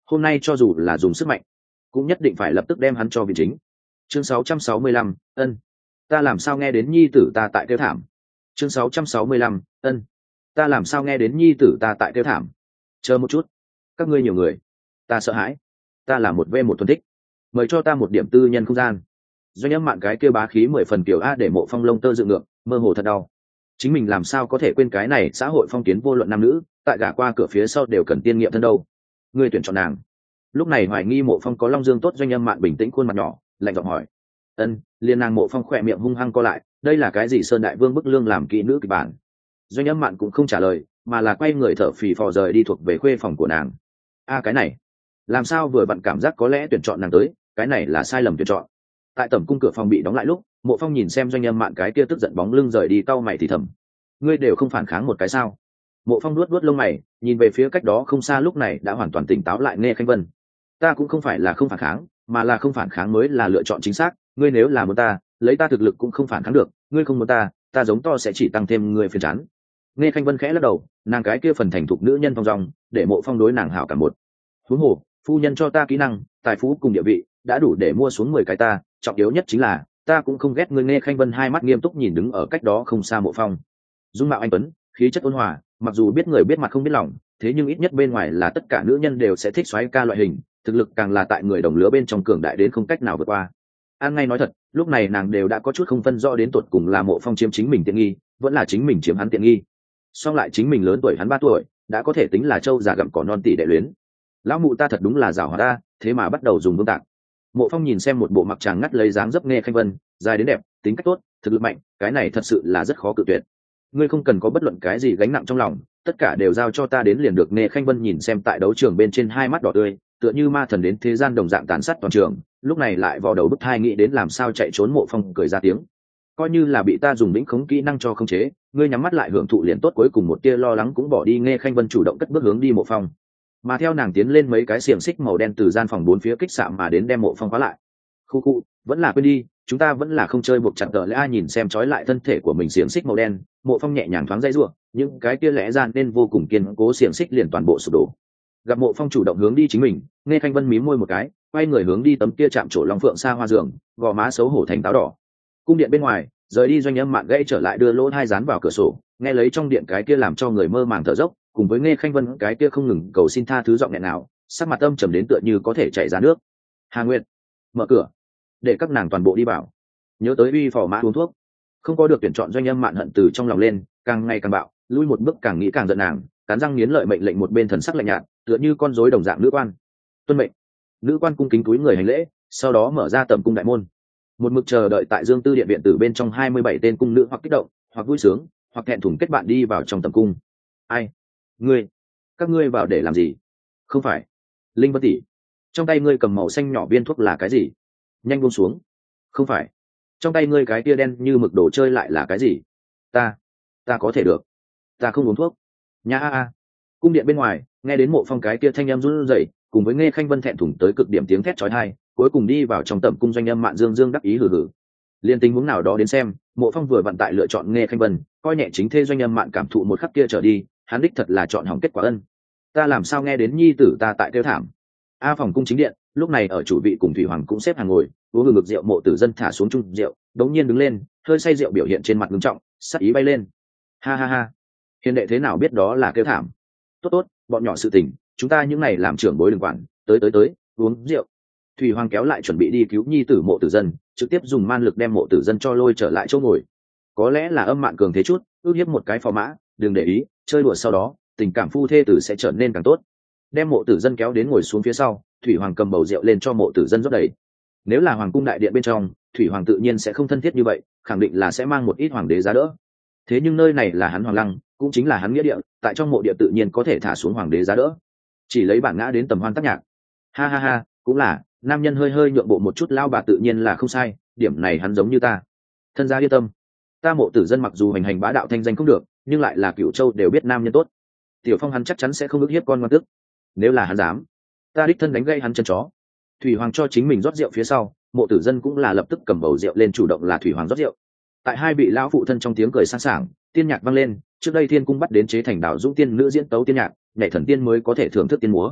hôm nay cho dù là dùng sức mạnh cũng nhất định phải lập tức đem hắn cho vị chính. Chương sáu trăm sáu mươi lăm, ân ta làm sao nghe đến nhi tử ta tại kêu thảm. Chương sáu trăm sáu mươi lăm, ân ta làm sao nghe đến nhi tử ta tại kêu thảm. Chờ một chút, các ngươi nhiều người, ta sợ hãi, ta là một v một thuần thích, mời cho ta một điểm tư nhân không gian. Doanh âm mạn cái kêu bá khí mười phần kiểu a để Mộ Phong lông tơ dựng ngược, mơ hồ thật đau. Chính mình làm sao có thể quên cái này xã hội phong kiến vô luận nam nữ, tại gả qua cửa phía sau đều cần tiên nghiệm thân đâu. Ngươi tuyển chọn nàng. Lúc này hoài nghi Mộ Phong có long dương tốt, Doanh âm mạn bình tĩnh khuôn mặt nhỏ lạnh giọng hỏi. Ân, liền nàng. Mộ Phong khỏe miệng hung hăng co lại, đây là cái gì Sơn Đại Vương bức lương làm kỹ nữ kịch bản. Doanh âm mạn cũng không trả lời, mà là quay người thở phì phò rời đi thuộc về khuê phòng của nàng. A cái này làm sao vừa vặn cảm giác có lẽ tuyển chọn nàng tới, cái này là sai lầm tuyển chọn. Tại tẩm cung cửa phòng bị đóng lại lúc, Mộ Phong nhìn xem Doanh âm mạn cái kia tức giận bóng lưng rời đi, cau mày thì thầm, ngươi đều không phản kháng một cái sao? Mộ Phong nuốt nuốt lông mày, nhìn về phía cách đó không xa lúc này đã hoàn toàn tỉnh táo lại Nghe Khanh Vân. Ta cũng không phải là không phản kháng, mà là không phản kháng mới là lựa chọn chính xác. Ngươi nếu là muốn ta, lấy ta thực lực cũng không phản kháng được. Ngươi không muốn ta, ta giống to sẽ chỉ tăng thêm ngươi phiền chán. Nghe Khanh Vân khẽ lắc đầu, nàng cái kia phần thành thục nữ nhân thong dong, để Mộ Phong đối nàng hảo cả một. Huống hồ, phu nhân cho ta kỹ năng, tài phú cùng địa vị, đã đủ để mua xuống mười cái ta. Trọng yếu nhất chính là, ta cũng không ghét ngươi. Nghe Khanh Vân hai mắt nghiêm túc nhìn đứng ở cách đó không xa Mộ Phong. Dung mạo anh tuấn, khí chất ôn hòa, mặc dù biết người biết mặt không biết lòng, thế nhưng ít nhất bên ngoài là tất cả nữ nhân đều sẽ thích xoáy ca loại hình, thực lực càng là tại người đồng lứa bên trong cường đại đến không cách nào vượt qua. An ngay nói thật, lúc này nàng đều đã có chút không phân rõ đến tột cùng là Mộ Phong chiếm chính mình tiện nghi, vẫn là chính mình chiếm hắn tiện nghi. Song lại chính mình lớn tuổi hắn ba tuổi, đã có thể tính là trâu già gặm cỏ non tỷ đệ luyến. Lão mụ ta thật đúng là giàu hóa ta, thế mà bắt đầu dùng vương tạc. Mộ Phong nhìn xem một bộ mặc chàng ngắt lấy dáng dấp Nghe Khanh Vân, dài đến đẹp, tính cách tốt, thực lực mạnh, cái này thật sự là rất khó cự tuyệt. Ngươi không cần có bất luận cái gì gánh nặng trong lòng, tất cả đều giao cho ta đến liền được. Nghe Khanh Vân nhìn xem tại đấu trường bên trên hai mắt đỏ tươi, tựa như ma thần đến thế gian đồng dạng tàn sát toàn trường, lúc này lại vò đầu bứt tai nghĩ đến làm sao chạy trốn. Mộ Phong cười ra tiếng, coi như là bị ta dùng lĩnh khống kỹ năng cho khống chế, ngươi nhắm mắt lại hưởng thụ liền tốt. Cuối cùng một tia lo lắng cũng bỏ đi, Nghe Khanh Vân chủ động cất bước hướng đi Mộ Phong, mà theo nàng tiến lên mấy cái xiềng xích màu đen từ gian phòng bốn phía kích xạ mà đến đem Mộ Phong khóa lại. Khu khu, vẫn là quên đi, chúng ta vẫn là không chơi buộc chặt tờ lẽ. Nhìn xem trói lại thân thể của mình xiềng xích màu đen, Mộ Phong nhẹ nhàng thoáng dây ruộng, những cái kia lẽ ra nên vô cùng kiên cố xiềng xích liền toàn bộ sụp đổ. Gặp Mộ Phong chủ động hướng đi chính mình, Nghe Khanh Vân mím môi một cái, quay người hướng đi tấm kia chạm trổ long phượng xa hoa giường, gò má xấu hổ thành táo đỏ. Cung điện bên ngoài, rời đi Doanh âm mạn gãy trở lại, đưa lỗ hai dán vào cửa sổ, nghe lấy trong điện cái kia làm cho người mơ màng thở dốc, cùng với Nghe Khanh Vân cái kia không ngừng cầu xin tha thứ giọng nghẹn nào, sắc mặt âm trầm đến tựa như có thể chảy ra nước. Hà Nguyệt, mở cửa, để các nàng toàn bộ đi vào. Nhớ tới uy phò mã uống thuốc, không có được tuyển chọn. Doanh âm mạn hận từ trong lòng lên, càng ngày càng bạo, lui một bước càng nghĩ càng giận nàng, cắn răng nghiến lợi mệnh lệnh một bên thần sắc lạnh nhạt, tựa như con rối đồng dạng. Nữ quan, tuân mệnh. Nữ quan cung kính cúi người hành lễ, sau đó mở ra tầm cung đại môn. Một mực chờ đợi tại Dương Tư điện viện tử bên trong hai mươi bảy tên cung nữ hoặc kích động, hoặc vui sướng, hoặc thẹn thùng kết bạn đi vào trong tầm cung. Ai? Ngươi? Các ngươi vào để làm gì? Không phải. Linh Vân tỷ, trong tay ngươi cầm màu xanh nhỏ viên thuốc là cái gì? Nhanh buông xuống. Không phải. Trong tay ngươi cái tia đen như mực đồ chơi lại là cái gì? Ta, ta có thể được. Ta không uống thuốc. Nha a a. Cung điện bên ngoài, nghe đến Mộ Phong cái tia thanh âm run rẩy, cùng với Nghe Khanh Vân thẹn thùng tới cực điểm tiếng thét chói tai, cuối cùng đi vào trong tầm cung. Doanh âm mạn dương dương đắc ý hừ hừ. Liên tình huống nào đó đến xem, Mộ Phong vừa vận tại lựa chọn Nghe Khanh Vân, coi nhẹ chính thê Doanh âm mạn cảm thụ một khắc kia trở đi, hắn đích thật là chọn hỏng kết quả ân. Ta làm sao nghe đến nhi tử ta tại kêu thảm. A phòng cung chính điện, lúc này ở chủ vị cùng Thủy Hoàng cũng xếp hàng ngồi, uống ngực ngực rượu. Mộ Tử Dân thả xuống chung rượu, đống nhiên đứng lên, hơi say rượu biểu hiện trên mặt ngưng trọng, sắc ý bay lên. Ha ha ha, hiền đệ thế nào biết đó là kêu thảm? Tốt tốt, bọn nhỏ sự tình, chúng ta những này làm trưởng bối đừng quản, tới tới tới, uống rượu. Thủy Hoàng kéo lại chuẩn bị đi cứu nhi tử Mộ Tử Dân, trực tiếp dùng man lực đem Mộ Tử Dân cho lôi trở lại chỗ ngồi. Có lẽ là âm mạn cường thế chút, ước hiếp một cái phò mã, đừng để ý, chơi đùa sau đó, tình cảm phu thê tử sẽ trở nên càng tốt. Đem Mộ Tử Dân kéo đến ngồi xuống phía sau, Thủy Hoàng cầm bầu rượu lên cho Mộ Tử Dân rót đầy. Nếu là hoàng cung đại điện bên trong, Thủy Hoàng tự nhiên sẽ không thân thiết như vậy, khẳng định là sẽ mang một ít hoàng đế giá đỡ. Thế nhưng nơi này là hắn Hoàng Lăng, cũng chính là hắn nghĩa địa, tại trong mộ địa tự nhiên có thể thả xuống hoàng đế giá đỡ, chỉ lấy bản ngã đến tầm hoan tác nhạc. Ha ha ha, cũng là, nam nhân hơi hơi nhượng bộ một chút lao bà tự nhiên là không sai, điểm này hắn giống như ta. Thân gia yên tâm, ta Mộ Tử Dân mặc dù hành hành bá đạo thanh danh không được, nhưng lại là Cửu Châu đều biết nam nhân tốt. Tiểu Phong hắn chắc chắn sẽ không ức hiếp con ngoan tức, nếu là hắn dám, ta đích thân đánh gây hắn chân chó. Thủy Hoàng cho chính mình rót rượu phía sau, Mộ Tử Dân cũng là lập tức cầm bầu rượu lên chủ động là Thủy Hoàng rót rượu. Tại hai vị lão phụ thân trong tiếng cười sang sảng, tiên nhạc vang lên, trước đây thiên cung bắt đến chế thành đảo dũng tiên nữ diễn tấu tiên nhạc, nhảy thần tiên mới có thể thưởng thức tiên múa.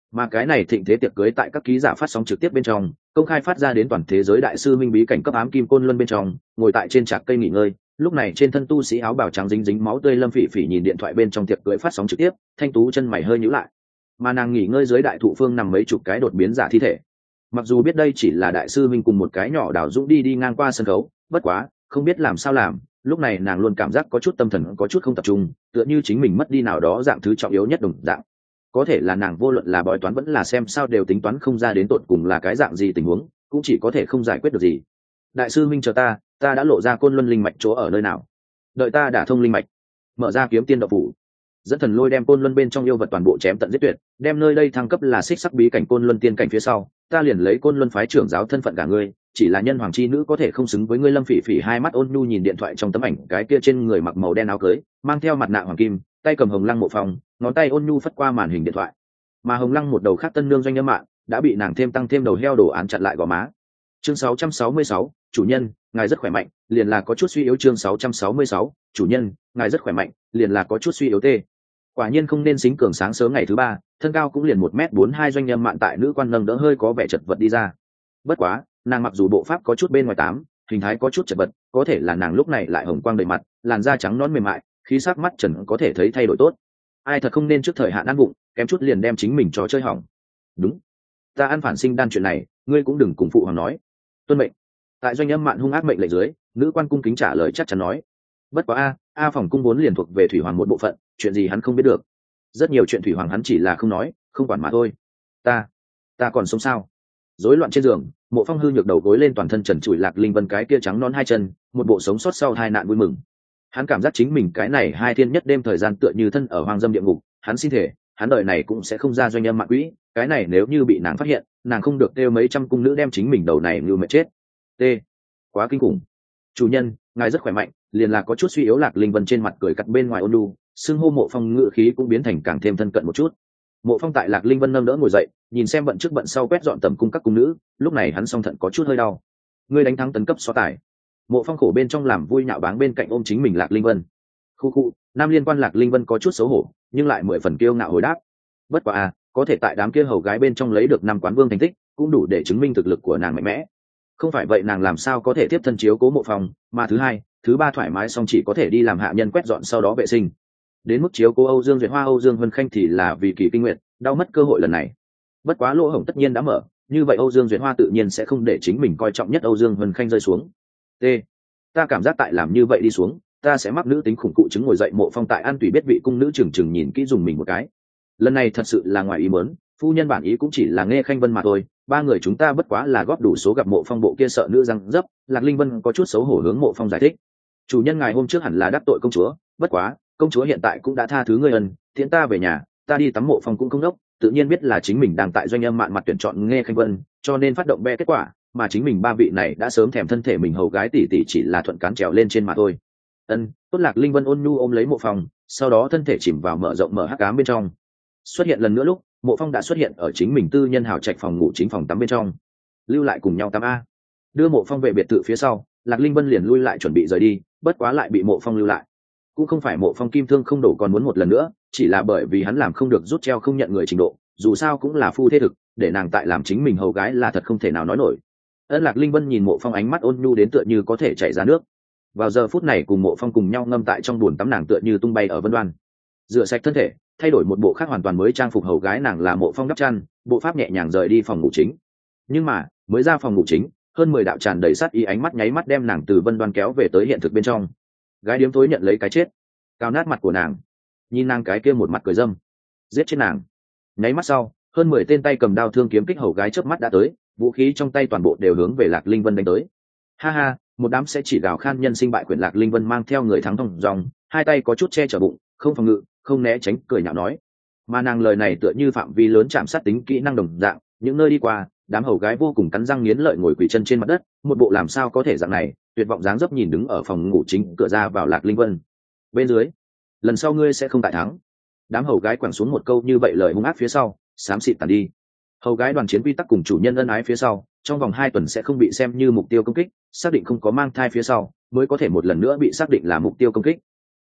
Mà cái này thịnh thế tiệc cưới tại các ký giả phát sóng trực tiếp bên trong công khai phát ra đến toàn thế giới. Đại sư minh bí cảnh cấp ám kim côn luân bên trong ngồi tại trên trạc cây nghỉ ngơi, lúc này trên thân tu sĩ áo bào trắng dính dính máu tươi Lâm Phỉ Phỉ nhìn điện thoại bên trong tiệc cưới phát sóng trực tiếp, thanh tú chân mày hơi nhíu lại. Mà nàng nghỉ ngơi dưới đại thụ phương nằm mấy chục cái đột biến giả thi thể. Mặc dù biết đây chỉ là đại sư minh cùng một cái nhỏ đào dũng đi đi ngang qua sân khấu, bất quá không biết làm sao làm, lúc này nàng luôn cảm giác có chút tâm thần có chút không tập trung, tựa như chính mình mất đi nào đó dạng thứ trọng yếu nhất đồng dạng. Có thể là nàng vô luận là bói toán vẫn là xem sao đều tính toán không ra đến tột cùng là cái dạng gì tình huống, cũng chỉ có thể không giải quyết được gì. Đại sư minh chờ ta, ta đã lộ ra côn luân linh mạch chỗ ở nơi nào, đợi ta đả thông linh mạch, mở ra kiếm tiên đạo phủ, dẫn thần lôi đem côn luân bên trong yêu vật toàn bộ chém tận giết tuyệt, đem nơi đây thăng cấp là xích sắc bí cảnh côn luân tiên cảnh phía sau, ta liền lấy côn luân phái trưởng giáo thân phận cả ngươi, chỉ là nhân hoàng chi nữ có thể không xứng với ngươi. Lâm Phỉ Phỉ hai mắt ôn nhu nhìn điện thoại trong tấm ảnh cái kia trên người mặc màu đen áo cưới, mang theo mặt nạ hoàng kim, tay cầm hồng lăng mộ phong, ngón tay ôn nhu phất qua màn hình điện thoại. Mà hồng lăng một đầu khác tân nương doanh âm mạng đã bị nàng thêm tăng thêm đầu heo đồ án chặn lại gò má. Chương sáu trăm sáu mươi sáu, chủ nhân, ngài rất khỏe mạnh, liền là có chút suy yếu. Chương sáu trăm sáu mươi sáu, chủ nhân, ngài rất khỏe mạnh, liền là có chút suy yếu tê. Quả nhiên không nên xính cường sáng sớm ngày thứ ba, thân cao cũng liền một mét bốn hai doanh âm mạn tại nữ quan nâng đỡ hơi có vẻ chật vật đi ra. Bất quá, nàng mặc dù bộ pháp có chút bên ngoài tám, hình thái có chút chật vật, có thể là nàng lúc này lại hồng quang đầy mặt, làn da trắng nõn mềm mại, khí sắc mắt trần có thể thấy thay đổi tốt. Ai thật không nên trước thời hạn ăn bụng, kém chút liền đem chính mình cho chơi hỏng. Đúng, ta ăn phản sinh đan chuyện này, ngươi cũng đừng cùng phụ hoàng nói. Tuân mệnh. Tại doanh âm mạn hung ác mệnh lệnh dưới, nữ quan cung kính trả lời chắc chắn nói. Bất quá a, a phòng cung vốn liền thuộc về thủy hoàng một bộ phận, chuyện gì hắn không biết được. Rất nhiều chuyện thủy hoàng hắn chỉ là không nói, không quản mà thôi. Ta, ta còn sống sao? Rối loạn trên giường, Mộ Phong hư nhược đầu gối lên, toàn thân trần trụi. Lạc Linh Vân cái kia trắng non hai chân, một bộ sống sót sau hai nạn vui mừng. Hắn cảm giác chính mình cái này hai thiên nhất đêm thời gian tựa như thân ở hoang dâm địa ngục, hắn xin thể, hắn đời này cũng sẽ không ra doanh âm mạng quỹ, cái này nếu như bị nàng phát hiện, nàng không được kêu mấy trăm cung nữ đem chính mình đầu này như mệt chết. T. Quá kinh khủng. Chủ nhân, ngài rất khỏe mạnh, liền là có chút suy yếu. Lạc Linh Vân trên mặt cười cắt bên ngoài ôn nhu, xưng hô Mộ Phong ngự khí cũng biến thành càng thêm thân cận một chút. Mộ Phong tại Lạc Linh Vân nâng đỡ ngồi dậy, nhìn xem bận trước bận sau quét dọn tầm cung các cung nữ, lúc này hắn song thận có chút hơi đau. Ngươi đánh thắng tấn cấp so tài. Mộ Phong khổ bên trong làm vui nhạo báng bên cạnh ôm chính mình Lạc Linh Vân. Khu khu, nam liên quan Lạc Linh Vân có chút xấu hổ, nhưng lại mười phần kiêu ngạo hồi đáp. Bất quá à, có thể tại đám kia hầu gái bên trong lấy được năm quán vương thành tích, cũng đủ để chứng minh thực lực của nàng mạnh mẽ. Không phải vậy nàng làm sao có thể tiếp thân chiếu cố Mộ Phong, mà thứ hai, thứ ba thoải mái xong chỉ có thể đi làm hạ nhân quét dọn sau đó vệ sinh. Đến mức chiếu cố Âu Dương Duyệt Hoa, Âu Dương Vân Khanh thì là vì kỳ kinh nguyện, đau mất cơ hội lần này. Bất quá lỗ hổng tất nhiên đã mở, như vậy Âu Dương Duyệt Hoa tự nhiên sẽ không để chính mình coi trọng nhất Âu Dương Vân Khanh rơi xuống. T. Ta cảm giác tại làm như vậy đi xuống, ta sẽ mắc nữ tính khủng cụ chứng. Ngồi dậy, Mộ Phong tại An Tùy biết vị cung nữ chừng chừng nhìn kỹ dùng mình một cái. Lần này thật sự là ngoài ý muốn, phu nhân bản ý cũng chỉ là nghe Khanh Vân mà thôi, ba người chúng ta bất quá là góp đủ số gặp Mộ Phong bộ kia sợ nữ răng dấp. Lạc Linh Vân có chút xấu hổ hướng Mộ Phong giải thích. Chủ nhân ngài hôm trước hẳn là đắc tội công chúa, bất quá công chúa hiện tại cũng đã tha thứ ngươi ân, tiễn ta về nhà, ta đi tắm. Mộ Phong cũng không đốc, tự nhiên biết là chính mình đang tại doanh âm mạn mặt tuyển chọn nghe Khanh Vân, cho nên phát động be kết quả, mà chính mình ba vị này đã sớm thèm thân thể mình hầu gái tỷ tỷ chỉ là thuận cán trèo lên trên mà thôi. Ân, tốt. Lạc Linh Vân ôn nhu ôm lấy Mộ Phong, sau đó thân thể chìm vào mở rộng mở hắc ám bên trong. Xuất hiện lần nữa lúc, Mộ Phong đã xuất hiện ở chính mình tư nhân hào trạch phòng ngủ chính phòng tắm bên trong. Lưu lại cùng nhau tắm a. Đưa Mộ Phong về biệt thự phía sau, Lạc Linh Vân liền lui lại chuẩn bị rời đi, bất quá lại bị Mộ Phong lưu lại. Cũng không phải Mộ Phong kim thương không đổ còn muốn một lần nữa, chỉ là bởi vì hắn làm không được rút treo không nhận người trình độ, dù sao cũng là phu thế thực, để nàng tại làm chính mình hầu gái là thật không thể nào nói nổi. Ân. Lạc Linh Vân nhìn Mộ Phong ánh mắt ôn nhu đến tựa như có thể chảy ra nước. Vào giờ phút này cùng Mộ Phong cùng nhau ngâm tại trong bùn tắm, nàng tựa như tung bay ở vân đoan. Rửa sạch thân thể, thay đổi một bộ khác hoàn toàn mới trang phục hầu gái nàng là Mộ Phong đắp chăn, bộ pháp nhẹ nhàng rời đi phòng ngủ chính. Nhưng mà mới ra phòng ngủ chính, hơn mười đạo tràn đầy sát ý ánh mắt nháy mắt đem nàng từ vân đoan kéo về tới hiện thực bên trong. Gái điếm tối nhận lấy cái chết, cao nát mặt của nàng, nhìn nàng cái kia một mặt cười dâm, giết chết nàng. Nháy mắt sau, hơn mười tên tay cầm đao thương kiếm kích hầu gái chớp mắt đã tới, vũ khí trong tay toàn bộ đều hướng về Lạc Linh Vân đánh tới. Ha ha, một đám sẽ chỉ gào khan nhân sinh bại quyển. Lạc Linh Vân mang theo người thắng thong dòng, hai tay có chút che chở bụng, không phòng ngự, không né tránh, cười nhạo nói. Mà nàng lời này tựa như phạm vi lớn chạm sát tính kỹ năng đồng dạng, những nơi đi qua, đám hầu gái vô cùng cắn răng nghiến lợi ngồi quỳ chân trên mặt đất, một bộ làm sao có thể dạng này, tuyệt vọng dáng dấp nhìn đứng ở phòng ngủ chính cửa ra vào Lạc Linh Vân. Bên dưới, lần sau ngươi sẽ không tại thắng. Đám hầu gái quẳng xuống một câu như vậy lời hung ác phía sau, xám xịt tàn đi. Hầu gái đoàn chiến quy tắc cùng chủ nhân ân ái phía sau, trong vòng hai tuần sẽ không bị xem như mục tiêu công kích, xác định không có mang thai phía sau mới có thể một lần nữa bị xác định là mục tiêu công kích.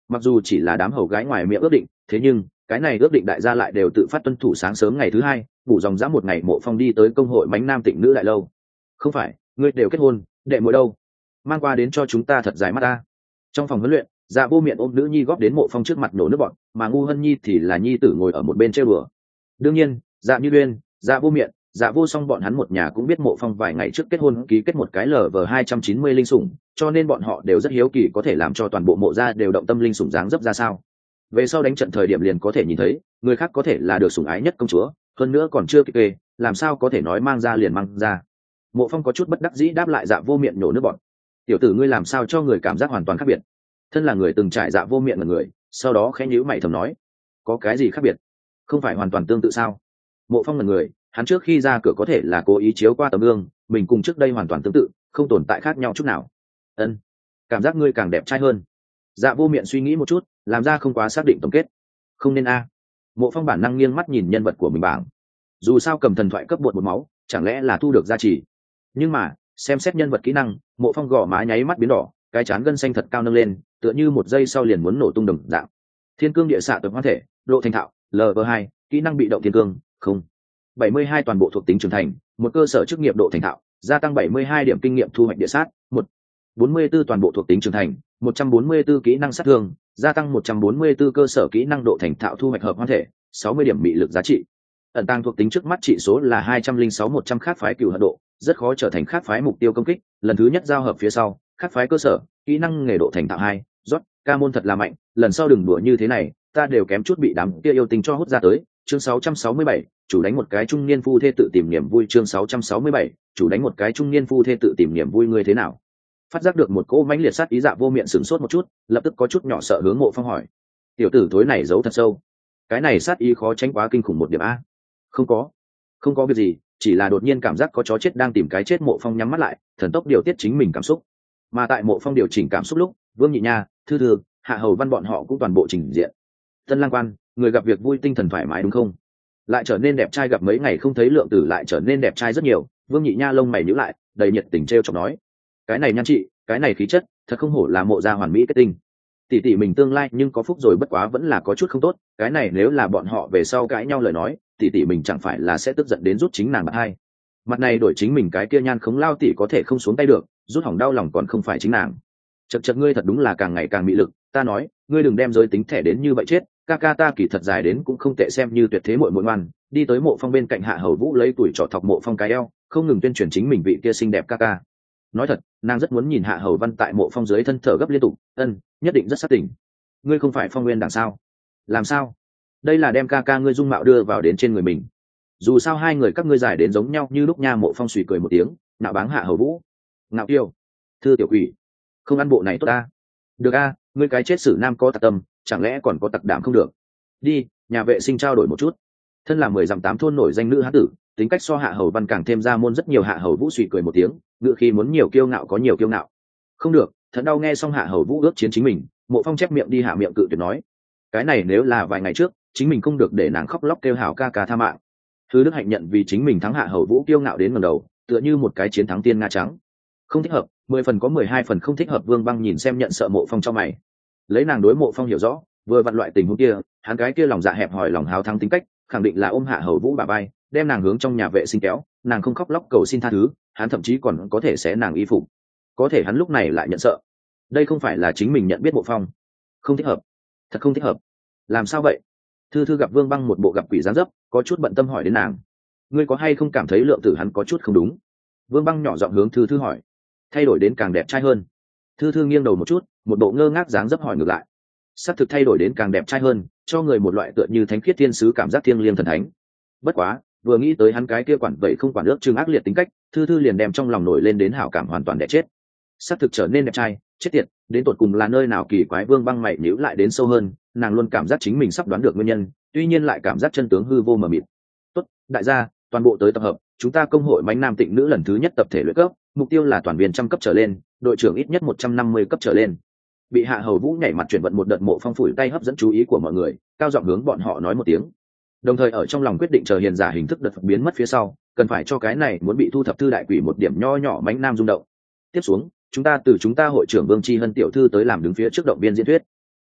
mặc dù chỉ là đám hầu gái ngoài miệng ước định, thế nhưng cái này ước định đại gia lại đều tự phát tuân thủ. Sáng sớm ngày thứ hai, ngủ dòng dã một ngày, Mộ Phong đi tới công hội Bánh Nam Tịnh Nữ đại lâu. Không phải, ngươi đều kết hôn, đệ muội đâu? Mang qua đến cho chúng ta thật dài mắt ta. Trong phòng huấn luyện, Dạ Vô Miện ôm nữ nhi góp đến Mộ Phong trước mặt nổ nước bọn, mà Ngu Hân Nhi thì là nhi tử ngồi ở một bên trêu đùa. Đương nhiên, Dạ Như Uyên, Dạ Vô Miện, Dạ Vô Song bọn hắn một nhà cũng biết Mộ Phong vài ngày trước kết hôn ký kết một cái lờ vờ hai trăm chín mươi linh sủng, cho nên bọn họ đều rất hiếu kỳ có thể làm cho toàn bộ Mộ gia đều động tâm linh sủng dáng dấp ra sao. Về sau đánh trận thời điểm liền có thể nhìn thấy, người khác có thể là được sủng ái nhất công chúa, hơn nữa còn chưa kịp kê, làm sao có thể nói mang ra liền mang ra. Mộ Phong có chút bất đắc dĩ đáp lại Dạ Vô Miện nhổ nước bọt. Tiểu tử ngươi làm sao cho người cảm giác hoàn toàn khác biệt? Thân là người từng trải Dạ Vô Miện là người, sau đó khẽ nhíu mày thầm nói, có cái gì khác biệt? Không phải hoàn toàn tương tự sao? Mộ Phong là người, hắn trước khi ra cửa có thể là cố ý chiếu qua tấm gương, mình cùng trước đây hoàn toàn tương tự, không tồn tại khác nhau chút nào. Ân, cảm giác ngươi càng đẹp trai hơn. Dạ Vô Miện suy nghĩ một chút, làm ra không quá xác định tổng kết. Không nên a. Mộ Phong bản năng nghiêng mắt nhìn nhân vật của mình bảng. Dù sao cầm thần thoại cấp bột một máu, chẳng lẽ là thu được giá trị? Nhưng mà, xem xét nhân vật kỹ năng, Mộ Phong gò má nháy mắt biến đỏ, cái trán gân xanh thật cao nâng lên, tựa như một giây sau liền muốn nổ tung đồng dạng. Thiên cương địa xạ tập hoán thể, độ thành thạo, lv hai, kỹ năng bị động thiên cương, không. bảy mươi hai toàn bộ thuộc tính trưởng thành, một cơ sở chức nghiệp độ thành thạo, gia tăng bảy mươi hai điểm kinh nghiệm thu hoạch địa sát, một. bốn mươi 44 toàn bộ thuộc tính trưởng thành, một trăm bốn mươi 44 kỹ năng sát thương, gia tăng một trăm bốn mươi 44 cơ sở kỹ năng độ thành thạo thu hoạch hợp hoán thể, sáu mươi điểm mị lực giá trị. Ẩn tăng thuộc tính trước mắt trị số là hai trăm linh sáu một trăm khác phái cửu hận độ, rất khó trở thành khác phái mục tiêu công kích, lần thứ nhất giao hợp phía sau, khác phái cơ sở, kỹ năng nghề độ thành thạo hai, rót, ca môn thật là mạnh, lần sau đừng đùa như thế này, ta đều kém chút bị đám kia yêu tình cho hút ra tới. Chương sáu trăm sáu mươi bảy, chủ đánh một cái trung niên phu thê tự tìm niềm vui. Chương sáu trăm sáu mươi bảy, chủ đánh một cái trung niên phu thê tự tìm niềm vui. Ngươi thế nào? Phát giác được một cỗ mãnh liệt sát ý, Dạ Vô Miện sửng sốt một chút, lập tức có chút nhỏ sợ hướng Mộ Phong hỏi, tiểu tử thối này giấu thật sâu, cái này sát ý khó tránh quá kinh khủng một điểm a. Không có, không có việc gì, chỉ là đột nhiên cảm giác có chó chết đang tìm cái chết. Mộ Phong nhắm mắt lại, thần tốc điều tiết chính mình cảm xúc. Mà tại Mộ Phong điều chỉnh cảm xúc lúc, Vương Nhị Nha, Thư Thư, Hạ Hầu Văn bọn họ cũng toàn bộ trình diện. Tân Lang Quan, người gặp việc vui tinh thần thoải mái đúng không? Lại trở nên đẹp trai, gặp mấy ngày không thấy Lượng Tử lại trở nên đẹp trai rất nhiều. Vương Nhị Nha lông mày nhíu lại, đầy nhiệt tình trêu chọc nói, cái này nhan trị, cái này khí chất, thật không hổ là Mộ gia hoàn mỹ kết tinh. Tỷ tỷ mình tương lai nhưng có phúc rồi, bất quá vẫn là có chút không tốt, cái này nếu là bọn họ về sau cãi nhau lời nói, tỷ tỷ mình chẳng phải là sẽ tức giận đến rút chính nàng bạc hai. Mặt này đổi chính mình cái kia nhan khống lao tỷ có thể không xuống tay được, rút hỏng đau lòng còn không phải chính nàng. Chật chật, ngươi thật đúng là càng ngày càng mị lực, ta nói, ngươi đừng đem giới tính thẻ đến như vậy chết, ca ca ta kỳ thật dài đến cũng không tệ, xem như tuyệt thế muội muội ngoan. Đi tới Mộ Phong bên cạnh, Hạ Hầu Vũ lấy tuổi trọ thọc Mộ Phong cái eo, không ngừng tuyên truyền chính mình vị kia xinh đẹp ca ca. Nói thật, nàng rất muốn nhìn Hạ Hầu Văn tại Mộ Phong dưới thân thở gấp liên tục, ân, nhất định rất sát tỉnh. Ngươi không phải Phong Nguyên đằng sao? Làm sao? Đây là đem ca ca ngươi dung mạo đưa vào đến trên người mình. Dù sao hai người các ngươi dài đến giống nhau như lúc nha. Mộ Phong suy cười một tiếng, nạo báng Hạ Hầu Vũ. Ngạo kiêu, Thư tiểu quỷ, không ăn bộ này tốt ta. Được a, ngươi cái chết sử nam có tặc tâm, chẳng lẽ còn có tặc đảm không được? Đi, nhà vệ sinh trao đổi một chút. Thân là mười dặm tám thôn nổi danh nữ hán tử, tính cách so Hạ Hầu Văn càng thêm ra môn rất nhiều. Hạ Hầu Vũ suy cười một tiếng, ngự khi muốn nhiều kiêu ngạo có nhiều kiêu ngạo. Không được, thật đau nghe. Xong Hạ Hầu Vũ ước chiến chính mình, Mộ Phong chép miệng đi hạ miệng cự tuyệt nói, cái này nếu là vài ngày trước, chính mình không được để nàng khóc lóc kêu hào ca ca tha mạng. Thứ Đức Hạnh nhận vì chính mình thắng Hạ Hầu Vũ kiêu ngạo đến ngẩng đầu, tựa như một cái chiến thắng tiên nga trắng. Không thích hợp, mười phần có mười hai phần không thích hợp. Vương Băng nhìn xem nhận sợ Mộ Phong cho mày, lấy nàng đối Mộ Phong hiểu rõ, vừa vặn loại tình huống kia, hắn cái kia lòng dạ hẹp hòi lòng háo thắng tính cách, khẳng định là ôm Hạ Hầu Vũ bà bay, đem nàng hướng trong nhà vệ sinh kéo, nàng không khóc lóc cầu xin tha thứ, hắn thậm chí còn có thể xé nàng y phục. Có thể hắn lúc này lại nhận sợ, đây không phải là chính mình nhận biết Mộ Phong. Không thích hợp, thật không thích hợp. Làm sao vậy? Thư Thư gặp Vương Băng một bộ gặp quỷ dáng dấp, có chút bận tâm hỏi đến nàng, ngươi có hay không cảm thấy Lượng Tử hắn có chút không đúng? Vương Băng nhỏ giọng hướng Thư Thư hỏi. Thay đổi đến càng đẹp trai hơn. Thư Thư nghiêng đầu một chút, một bộ ngơ ngác dáng dấp hỏi ngược lại. Sắc thực thay đổi đến càng đẹp trai hơn, cho người một loại tựa như thánh khiết thiên sứ cảm giác thiêng liêng thần thánh. Bất quá, vừa nghĩ tới hắn cái kia quản vậy không quản ước chừng ác liệt tính cách, Thư Thư liền đem trong lòng nổi lên đến hảo cảm hoàn toàn đẻ chết. Sắc thực trở nên đẹp trai, chết tiệt, đến tột cùng là nơi nào kỳ quái? Vương Băng mày nhíu lại đến sâu hơn, nàng luôn cảm giác chính mình sắp đoán được nguyên nhân, tuy nhiên lại cảm giác chân tướng hư vô mờ mịt. Tốt, đại gia, toàn bộ tới tập hợp, chúng ta công hội Bánh Nam Tịnh Nữ lần thứ nhất tập thể luyện cấp, mục tiêu là toàn viên trăm cấp trở lên, đội trưởng ít nhất một trăm năm mươi cấp trở lên. Bị Hạ Hầu Vũ nhảy mặt chuyển vận một đợt, Mộ Phong phủi tay hấp dẫn chú ý của mọi người, cao giọng hướng bọn họ nói một tiếng, đồng thời ở trong lòng quyết định chờ hiền giả hình thức đợt biến mất phía sau, cần phải cho cái này muốn bị thu thập thư đại quỷ một điểm nho nhỏ Bánh Nam rung động. Tiếp xuống, chúng ta từ chúng ta hội trưởng Vương Chi Hân tiểu thư tới làm đứng phía trước động viên diễn thuyết.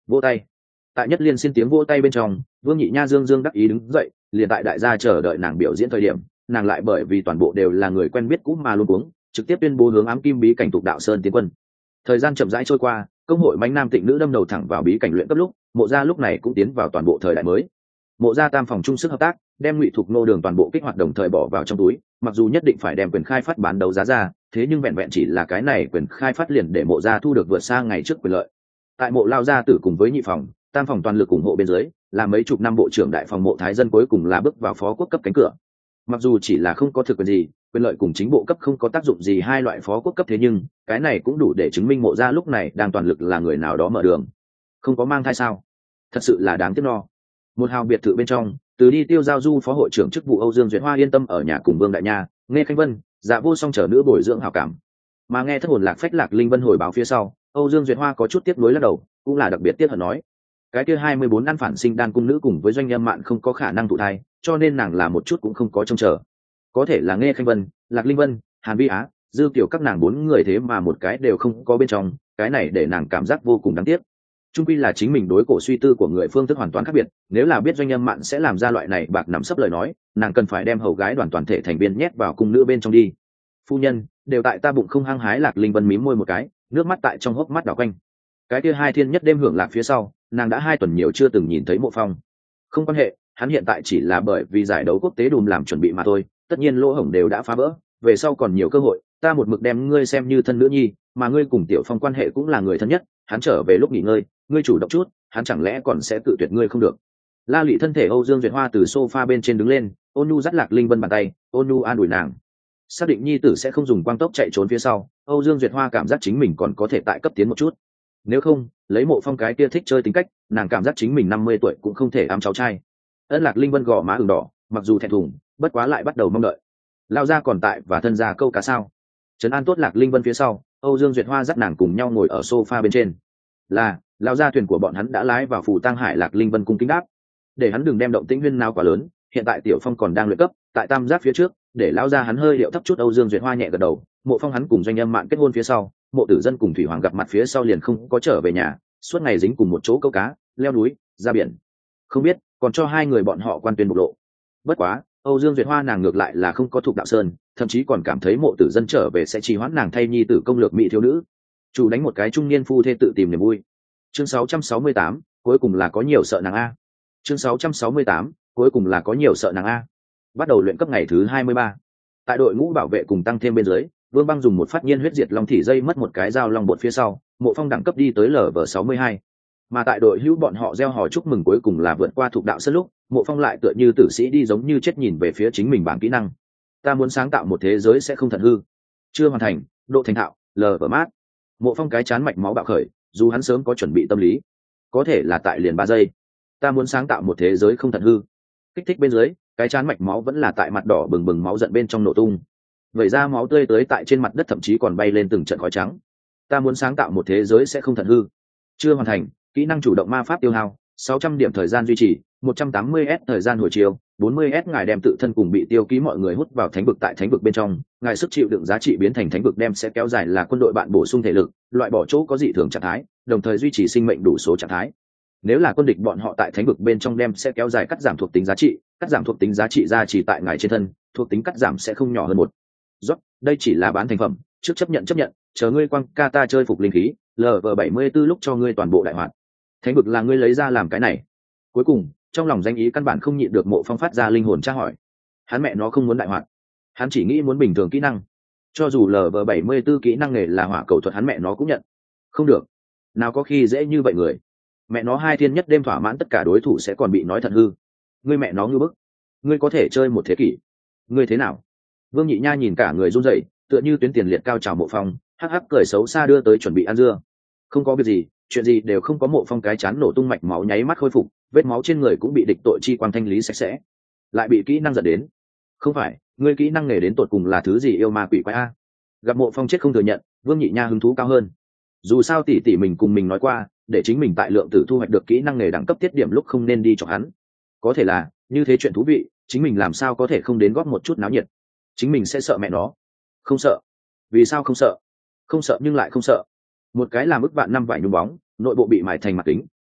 vỗ tay. Tại nhất liên xin tiếng vỗ tay bên trong, Vương Nhị Nha dương dương đắc ý đứng dậy, liền tại đại gia chờ đợi nàng biểu diễn thời điểm, nàng lại bởi vì toàn bộ đều là người quen biết cũ mà luôn cuống, trực tiếp tuyên bố hướng ám kim bí cảnh tục đạo sơn tiến quân. Thời gian chậm rãi trôi qua, công hội mãnh nam tịnh nữ đâm đầu thẳng vào bí cảnh luyện cấp lúc, Mộ gia lúc này cũng tiến vào toàn bộ thời đại mới. Mộ gia tam phòng chung sức hợp tác, đem Ngụy Thục Nô Đường toàn bộ kích hoạt đồng thời bỏ vào trong túi, mặc dù nhất định phải đem quyền khai phát bán đấu giá ra, thế nhưng vẹn vẹn chỉ là cái này quyền khai phát liền để Mộ gia thu được vượt xa ngày trước quyền lợi. Tại Mộ lao gia tử cùng với nhị phòng, tam phòng toàn lực ủng hộ bên dưới, là mấy chục năm bộ trưởng đại phòng Mộ Thái Dân cuối cùng là bước vào phó quốc cấp cánh cửa. Mặc dù chỉ là không có thực quyền gì, quyền lợi cùng chính bộ cấp không có tác dụng gì hai loại phó quốc cấp, thế nhưng cái này cũng đủ để chứng minh Mộ gia lúc này đang toàn lực là người nào đó mở đường. Không có mang thai sao? Thật sự là đáng tiếc no. Một hào biệt thự bên trong, từ đi tiêu giao du phó hội trưởng chức vụ Âu Dương Duyệt Hoa yên tâm ở nhà cùng Vương Đại Nha, Nghe Khanh Vân, Dạ Vô Song chờ nữ bồi dưỡng hảo cảm. Mà nghe thất hồn lạc phách Lạc Linh Vân hồi báo phía sau, Âu Dương Duyệt Hoa có chút tiếc nuối lắc đầu, cũng là đặc biệt tiếc hận nói, cái kia hai mươi bốn ăn phản sinh đan cung nữ cùng với doanh âm mạn không có khả năng thụ thai, cho nên nàng là một chút cũng không có trông chờ. Có thể là Nghe Khanh Vân, Lạc Linh Vân, Hàn Vi Á, Dư Tiểu các nàng bốn người thế mà một cái đều không có bên trong, cái này để nàng cảm giác vô cùng đáng tiếc. Trung quy là chính mình đối cổ suy tư của người phương thức hoàn toàn khác biệt, nếu là biết doanh âm mạn sẽ làm ra loại này bạc nắm sấp lời nói, nàng cần phải đem hầu gái đoàn toàn thể thành viên nhét vào cung nữ bên trong đi. Phu nhân, đều tại ta bụng không hăng hái. Lạc Linh Vân mím môi một cái, nước mắt tại trong hốc mắt đảo quanh. Cái kia hai thiên nhất đêm hưởng lạc phía sau, nàng đã hai tuần nhiều chưa từng nhìn thấy Mộ Phong. Không quan hệ, hắn hiện tại chỉ là bởi vì giải đấu quốc tế đùm làm chuẩn bị mà thôi, tất nhiên lỗ hổng đều đã phá vỡ, về sau còn nhiều cơ hội, ta một mực đem ngươi xem như thân nữ nhi, mà ngươi cùng Tiểu Phong quan hệ cũng là người thân nhất, hắn trở về lúc nghỉ ngơi, ngươi chủ động chút, hắn chẳng lẽ còn sẽ tự tuyệt ngươi không được. La Lị thân thể Âu Dương Duyệt Hoa từ sofa bên trên đứng lên, ôn nhu dắt Lạc Linh Vân bàn tay, ôn nhu an ủi nàng. Xác định nhi tử sẽ không dùng quang tốc chạy trốn phía sau, Âu Dương Duyệt Hoa cảm giác chính mình còn có thể tại cấp tiến một chút. Nếu không, lấy Mộ Phong cái kia thích chơi tính cách, nàng cảm giác chính mình năm mươi tuổi cũng không thể ám cháu trai. Ân Lạc Linh Vân gò má ửng đỏ, mặc dù thẹn thùng, bất quá lại bắt đầu mong đợi. Lao gia còn tại và thân gia câu cá sao? Trấn an tốt Lạc Linh Vân phía sau, Âu Dương Duyệt Hoa dắt nàng cùng nhau ngồi ở sofa bên trên. Là, lao gia thuyền của bọn hắn đã lái vào phủ Tăng Hải. Lạc Linh Vân cung kính đáp, để hắn đừng đem động tĩnh huyên nào quá lớn, hiện tại Tiểu Phong còn đang luyện cấp, tại tam giác phía trước, để lao gia hắn hơi điệu thấp chút. Âu Dương Duyệt Hoa nhẹ gật đầu. Mộ Phong hắn cùng doanh âm mạn kết hôn phía sau, Mộ Tử Dân cùng Thủy Hoàng gặp mặt phía sau liền không có trở về nhà, suốt ngày dính cùng một chỗ câu cá, leo núi, ra biển. Không biết còn cho hai người bọn họ quan tuyên bộc lộ. Bất quá, Âu Dương Duyệt Hoa nàng ngược lại là không có thuộc đạo sơn, thậm chí còn cảm thấy Mộ Tử Dân trở về sẽ trì hoãn nàng thay nhi tử công lược mỹ thiếu nữ, chủ đánh một cái trung niên phu thê tự tìm niềm vui. Chương sáu trăm sáu mươi tám, cuối cùng là có nhiều sợ nàng a. Chương sáu trăm sáu mươi tám, cuối cùng là có nhiều sợ nàng a. Bắt đầu luyện cấp ngày thứ hai mươi ba. Tại đội ngũ bảo vệ cùng tăng thêm bên dưới, Vương Băng dùng một phát nhiên huyết diệt long thị dây mất một cái dao long bột phía sau, Mộ Phong đẳng cấp đi tới lv sáu mươi hai. Mà tại đội hữu bọn họ gieo hò chúc mừng cuối cùng là vượt qua thuộc đạo sơn lúc, Mộ Phong lại tựa như tử sĩ đi giống như chết nhìn về phía chính mình bảng kỹ năng. Ta muốn sáng tạo một thế giới sẽ không thật hư. Chưa hoàn thành, độ thành thạo, lv mát. Mộ Phong cái chán mạch máu bạo khởi, dù hắn sớm có chuẩn bị tâm lý, có thể là tại liền ba giây. Ta muốn sáng tạo một thế giới không thật hư. Kích thích bên dưới, cái chán mạch máu vẫn là tại mặt đỏ bừng bừng máu giận bên trong nổ tung. Vậy ra máu tươi tới tại trên mặt đất, thậm chí còn bay lên từng trận khói trắng. Ta muốn sáng tạo một thế giới sẽ không thật hư. Chưa hoàn thành, kỹ năng chủ động ma pháp tiêu hao, sáu trăm điểm thời gian duy trì, một trăm tám mươi s thời gian hồi chiều, bốn mươi s ngài đem tự thân cùng bị tiêu ký mọi người hút vào thánh vực. Tại thánh vực bên trong, ngài sức chịu đựng giá trị biến thành thánh vực đem sẽ kéo dài là quân đội bạn bổ sung thể lực, loại bỏ chỗ có dị thường trạng thái, đồng thời duy trì sinh mệnh đủ số trạng thái. Nếu là quân địch bọn họ tại thánh vực bên trong đem sẽ kéo dài cắt giảm thuộc tính giá trị, cắt giảm thuộc tính giá trị ra chỉ tại ngài trên thân, thuộc tính cắt giảm sẽ không nhỏ hơn một. Rốt, đây chỉ là bán thành phẩm, trước chấp nhận chấp nhận, chờ ngươi quang ca ta chơi phục linh khí, lv bảy mươi tư lúc cho ngươi toàn bộ đại hoạt. Thánh vực là ngươi lấy ra làm cái này. Cuối cùng, trong lòng danh ý căn bản không nhịn được, Mộ Phong phát ra linh hồn tra hỏi. Hắn mẹ nó không muốn đại hoạt, hắn chỉ nghĩ muốn bình thường kỹ năng. Cho dù lv bảy mươi tư kỹ năng nghề là hỏa cầu thuật hắn mẹ nó cũng nhận. Không được, nào có khi dễ như vậy người. Mẹ nó hai thiên nhất đêm thỏa mãn tất cả đối thủ sẽ còn bị nói thật hư. Ngươi mẹ nó ngư bức, ngươi có thể chơi một thế kỷ. Ngươi thế nào? Vương Nhị Nha nhìn cả người run rẩy, tựa như tuyến tiền liệt cao chào Mộ Phong, hắc hắc cười xấu xa đưa tới chuẩn bị ăn dưa. Không có việc gì, chuyện gì đều không có. Mộ Phong cái chán nổ tung, mạch máu nháy mắt khôi phục, vết máu trên người cũng bị địch tội chi quang thanh lý sạch sẽ. Lại bị kỹ năng giật đến. Không phải, ngươi kỹ năng nghề đến tột cùng là thứ gì yêu ma quỷ quái a? Gặp Mộ Phong chết không thừa nhận, Vương Nhị Nha hứng thú cao hơn. Dù sao tỷ tỷ mình cùng mình nói qua, để chính mình tại lượng tử thu hoạch được kỹ năng nghề đẳng cấp tiết điểm lúc không nên đi cho hắn. Có thể là, như thế chuyện thú vị, chính mình làm sao có thể không đến góp một chút náo nhiệt. Chính mình sẽ sợ mẹ nó. Không sợ. Vì sao không sợ? Không sợ nhưng lại không sợ. Một cái làm ức vạn năm vải nhung bóng, nội bộ bị mài thành mặt kính,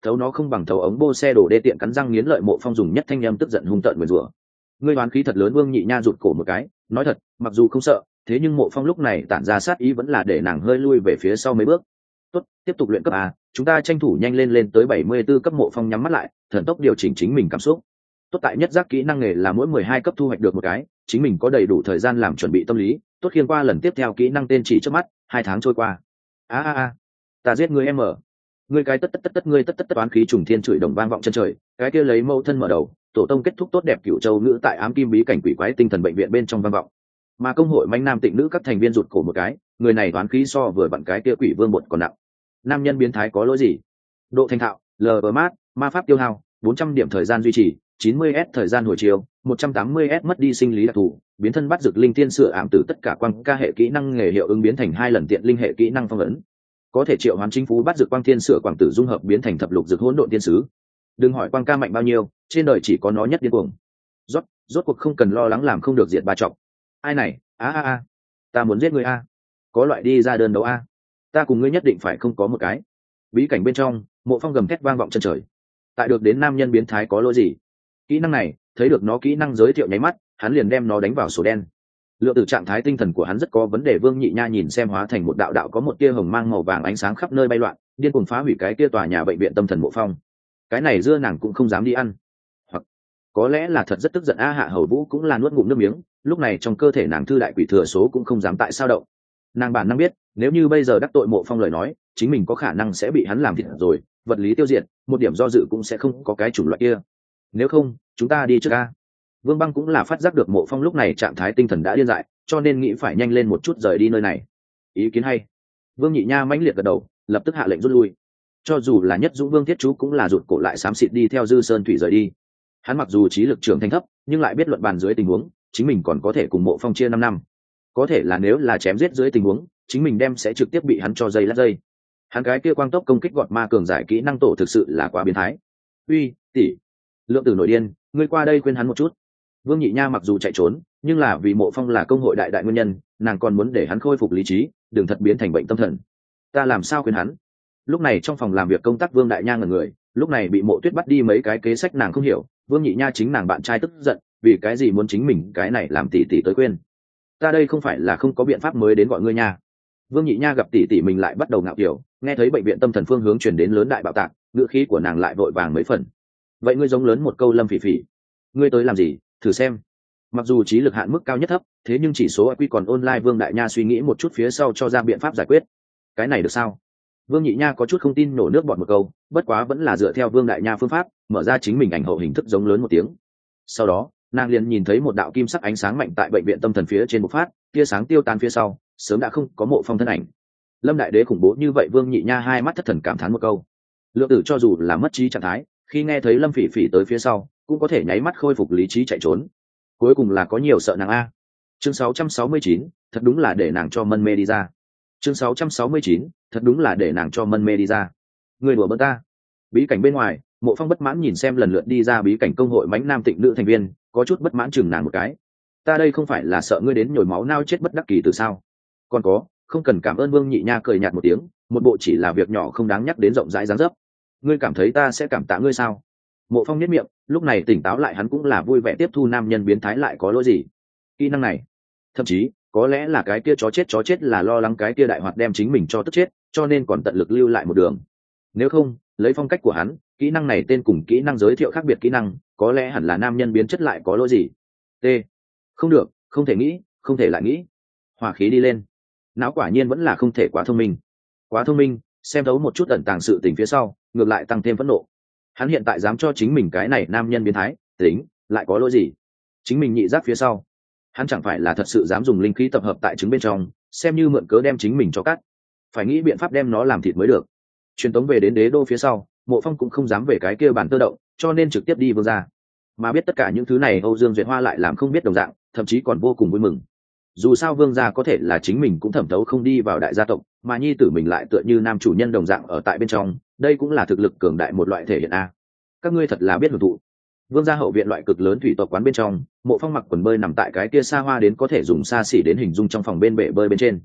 thấu nó không bằng thấu ống bô xe đổ đê tiện cắn răng nghiến lợi. Mộ Phong dùng nhất thanh âm tức giận hung tợn nguyền rủa. Ngươi đoán khí thật lớn. Vương Nhị Nha rụt cổ một cái, nói thật, mặc dù không sợ, thế nhưng Mộ Phong lúc này tản ra sát ý vẫn là để nàng hơi lui về phía sau mấy bước. Tốt, tiếp tục luyện cấp à, chúng ta tranh thủ nhanh lên lên tới bảy mươi tư cấp. Mộ Phong nhắm mắt lại, thần tốc điều chỉnh chính mình cảm xúc. Tốt tại nhất giác kỹ năng nghề là mỗi mười hai cấp thu hoạch được một cái, chính mình có đầy đủ thời gian làm chuẩn bị tâm lý. Tốt khiên qua lần tiếp theo kỹ năng tên chỉ trước mắt, hai tháng trôi qua. A a a, ta giết ngươi em ở. Ngươi cái tất tất tất tất ngươi tất tất tất toán khí trùng thiên chửi đồng vang vọng chân trời, cái kia lấy mẫu thân mở đầu, tổ tông kết thúc tốt đẹp cửu châu nữ tại ám kim bí cảnh quỷ quái tinh thần bệnh viện bên trong vang vọng. Mà công hội manh nam tịnh nữ các thành viên rụt cổ một cái, người này toán khí so vừa vặn cái kia quỷ vương bột còn nặng. Nam nhân biến thái có lỗi gì? Độ thành thạo, lờ bờ mát, ma pháp tiêu hao, bốn trăm điểm thời gian duy trì, chín mươi s thời gian hồi chiều, một trăm tám mươi s mất đi sinh lý đặc thù, biến thân bắt dược linh tiên sửa ảm tử tất cả quang ca hệ kỹ năng nghề hiệu ứng biến thành hai lần tiện linh hệ kỹ năng phong ấn. Có thể triệu hoán chính phú bắt dược quang thiên sửa quang tử dung hợp biến thành thập lục dược hỗn độn tiên sứ. Đừng hỏi quang ca mạnh bao nhiêu, trên đời chỉ có nó nhất điên cuồng. Rốt, rốt cuộc không cần lo lắng làm không được diệt ba trọng. Ai này, a a a, ta muốn giết ngươi a. Có loại đi ra đơn đấu a. Ta cùng ngươi nhất định phải không có một cái. Bí cảnh bên trong, Mộ Phong gầm thét vang vọng chân trời. Tại được đến nam nhân biến thái có lỗi gì? Kỹ năng này, thấy được nó kỹ năng giới thiệu nháy mắt, hắn liền đem nó đánh vào sổ đen. Lượng từ trạng thái tinh thần của hắn rất có vấn đề. Vương Nhị Nha nhìn xem hóa thành một đạo đạo có một tia hồng mang màu vàng ánh sáng khắp nơi bay loạn, điên cuồng phá hủy cái kia tòa nhà bệnh viện tâm thần Mộ Phong. Cái này dưa nàng cũng không dám đi ăn, hoặc có lẽ là thật rất tức giận. A Hạ Hầu Vũ cũng là nuốt ngụm nước miếng, lúc này trong cơ thể nàng thư đại quỷ thừa số cũng không dám tại sao động. Nàng bản năng biết, nếu như bây giờ đắc tội Mộ Phong lời nói, chính mình có khả năng sẽ bị hắn làm thịt rồi, vật lý tiêu diệt, một điểm do dự cũng sẽ không có cái chủng loại kia. Nếu không, chúng ta đi trước a. Vương Băng cũng là phát giác được Mộ Phong lúc này trạng thái tinh thần đã điên dại, cho nên nghĩ phải nhanh lên một chút rời đi nơi này. Ý kiến hay. Vương Nhị Nha mãnh liệt gật đầu, lập tức hạ lệnh rút lui. Cho dù là nhất dũng Vương Thiết Chú cũng là rụt cổ lại xám xịt đi theo Dư Sơn Thủy rời đi. Hắn mặc dù trí lực trưởng thành thấp, nhưng lại biết luận bàn dưới tình huống, chính mình còn có thể cùng Mộ Phong chia năm năm. Có thể là nếu là chém giết dưới tình huống, chính mình đem sẽ trực tiếp bị hắn cho dây lát dây. Hắn cái kia quang tốc công kích gọt ma cường giải kỹ năng tổ thực sự là quá biến thái. Uy, tỷ, Lượng Tử nổi điên, ngươi qua đây khuyên hắn một chút. Vương Nhị Nha mặc dù chạy trốn, nhưng là vì Mộ Phong là công hội đại đại nguyên nhân, nàng còn muốn để hắn khôi phục lý trí, đừng thật biến thành bệnh tâm thần. Ta làm sao khuyên hắn? Lúc này trong phòng làm việc công tác Vương Đại Nha ngẩn người, lúc này bị Mộ Tuyết bắt đi mấy cái kế sách nàng không hiểu. Vương Nhị Nha chính nàng bạn trai tức giận, vì cái gì muốn chính mình cái này làm tỷ tỷ tới khuyên? Ta đây không phải là không có biện pháp mới đến gọi ngươi nha. Vương Nhị Nha gặp tỷ tỷ mình lại bắt đầu ngạo kiểu, nghe thấy bệnh viện tâm thần phương hướng chuyển đến lớn đại bạo tạc, ngữ khí của nàng lại vội vàng mấy phần. Vậy ngươi giống lớn một câu Lâm Phỉ Phỉ, ngươi tới làm gì? Thử xem. Mặc dù trí lực hạn mức cao nhất thấp, thế nhưng chỉ số i kiu còn online. Vương Đại Nha suy nghĩ một chút phía sau cho ra biện pháp giải quyết. Cái này được sao? Vương Nhị Nha có chút không tin, nổ nước bọt một câu, bất quá vẫn là dựa theo Vương Đại Nha phương pháp, mở ra chính mình ảnh hậu hình thức giống lớn một tiếng. Sau đó, nàng liền nhìn thấy một đạo kim sắc ánh sáng mạnh tại bệnh viện tâm thần phía trên một phát, tia sáng tiêu tan phía sau, sớm đã không có Mộ Phong thân ảnh. Lâm Đại Đế khủng bố như vậy. Vương Nhị Nha hai mắt thất thần cảm thán một câu. Lượng Tử cho dù là mất trí trạng thái, khi nghe thấy Lâm Phỉ Phỉ tới phía sau, cũng có thể nháy mắt khôi phục lý trí chạy trốn. Cuối cùng là có nhiều sợ nàng a. Chương sáu trăm sáu mươi chín, thật đúng là để nàng cho mân mê đi ra. Chương sáu trăm sáu mươi chín, thật đúng là để nàng cho mân mê đi ra. Người đùa bỡn ta. Bí cảnh bên ngoài, Mộ Phong bất mãn nhìn xem lần lượt đi ra bí cảnh công hội mãnh nam tịnh nữ thành viên, có chút bất mãn chừng nàng một cái. Ta đây không phải là sợ ngươi đến nhồi máu nao chết bất đắc kỳ từ sao? Còn có, không cần cảm ơn. Vương Nhị Nha cười nhạt một tiếng, một bộ chỉ là việc nhỏ không đáng nhắc đến rộng rãi dáng dấp. Ngươi cảm thấy ta sẽ cảm tạ ngươi sao? Mộ Phong nhếch miệng, lúc này tỉnh táo lại, hắn cũng là vui vẻ tiếp thu nam nhân biến thái lại có lỗi gì. Kỹ năng này, thậm chí có lẽ là cái kia chó chết chó chết là lo lắng cái kia đại hoạt đem chính mình cho tức chết, cho nên còn tận lực lưu lại một đường. Nếu không, lấy phong cách của hắn, kỹ năng này tên cùng kỹ năng giới thiệu khác biệt kỹ năng, có lẽ hẳn là nam nhân biến chất lại có lỗi gì. T. Không được, không thể nghĩ, không thể lại nghĩ. Hỏa khí đi lên. Não quả nhiên vẫn là không thể quá thông minh. Quá thông minh, xem thấu một chút ẩn tàng sự tình phía sau, ngược lại tăng thêm phẫn nộ. Hắn hiện tại dám cho chính mình cái này nam nhân biến thái, tính, lại có lỗi gì? Chính mình nhị giác phía sau. Hắn chẳng phải là thật sự dám dùng linh khí tập hợp tại trứng bên trong, xem như mượn cớ đem chính mình cho cắt. Phải nghĩ biện pháp đem nó làm thịt mới được. Truyền tống về đến đế đô phía sau, Mộ Phong cũng không dám về cái kia bản tơ động, cho nên trực tiếp đi Vương gia. Mà biết tất cả những thứ này Âu Dương Duyệt Hoa lại làm không biết đồng dạng, thậm chí còn vô cùng vui mừng. Dù sao Vương gia có thể là chính mình cũng thẩm thấu không đi vào đại gia tộc, mà nhi tử mình lại tựa như nam chủ nhân đồng dạng ở tại bên trong, đây cũng là thực lực cường đại một loại thể hiện a. Các ngươi thật là biết hưởng thụ. Vương gia hậu viện loại cực lớn thủy tộc quán bên trong, Mộ Phong mặc quần bơi nằm tại cái kia xa hoa đến có thể dùng xa xỉ đến hình dung trong phòng bên bể bơi bên trên.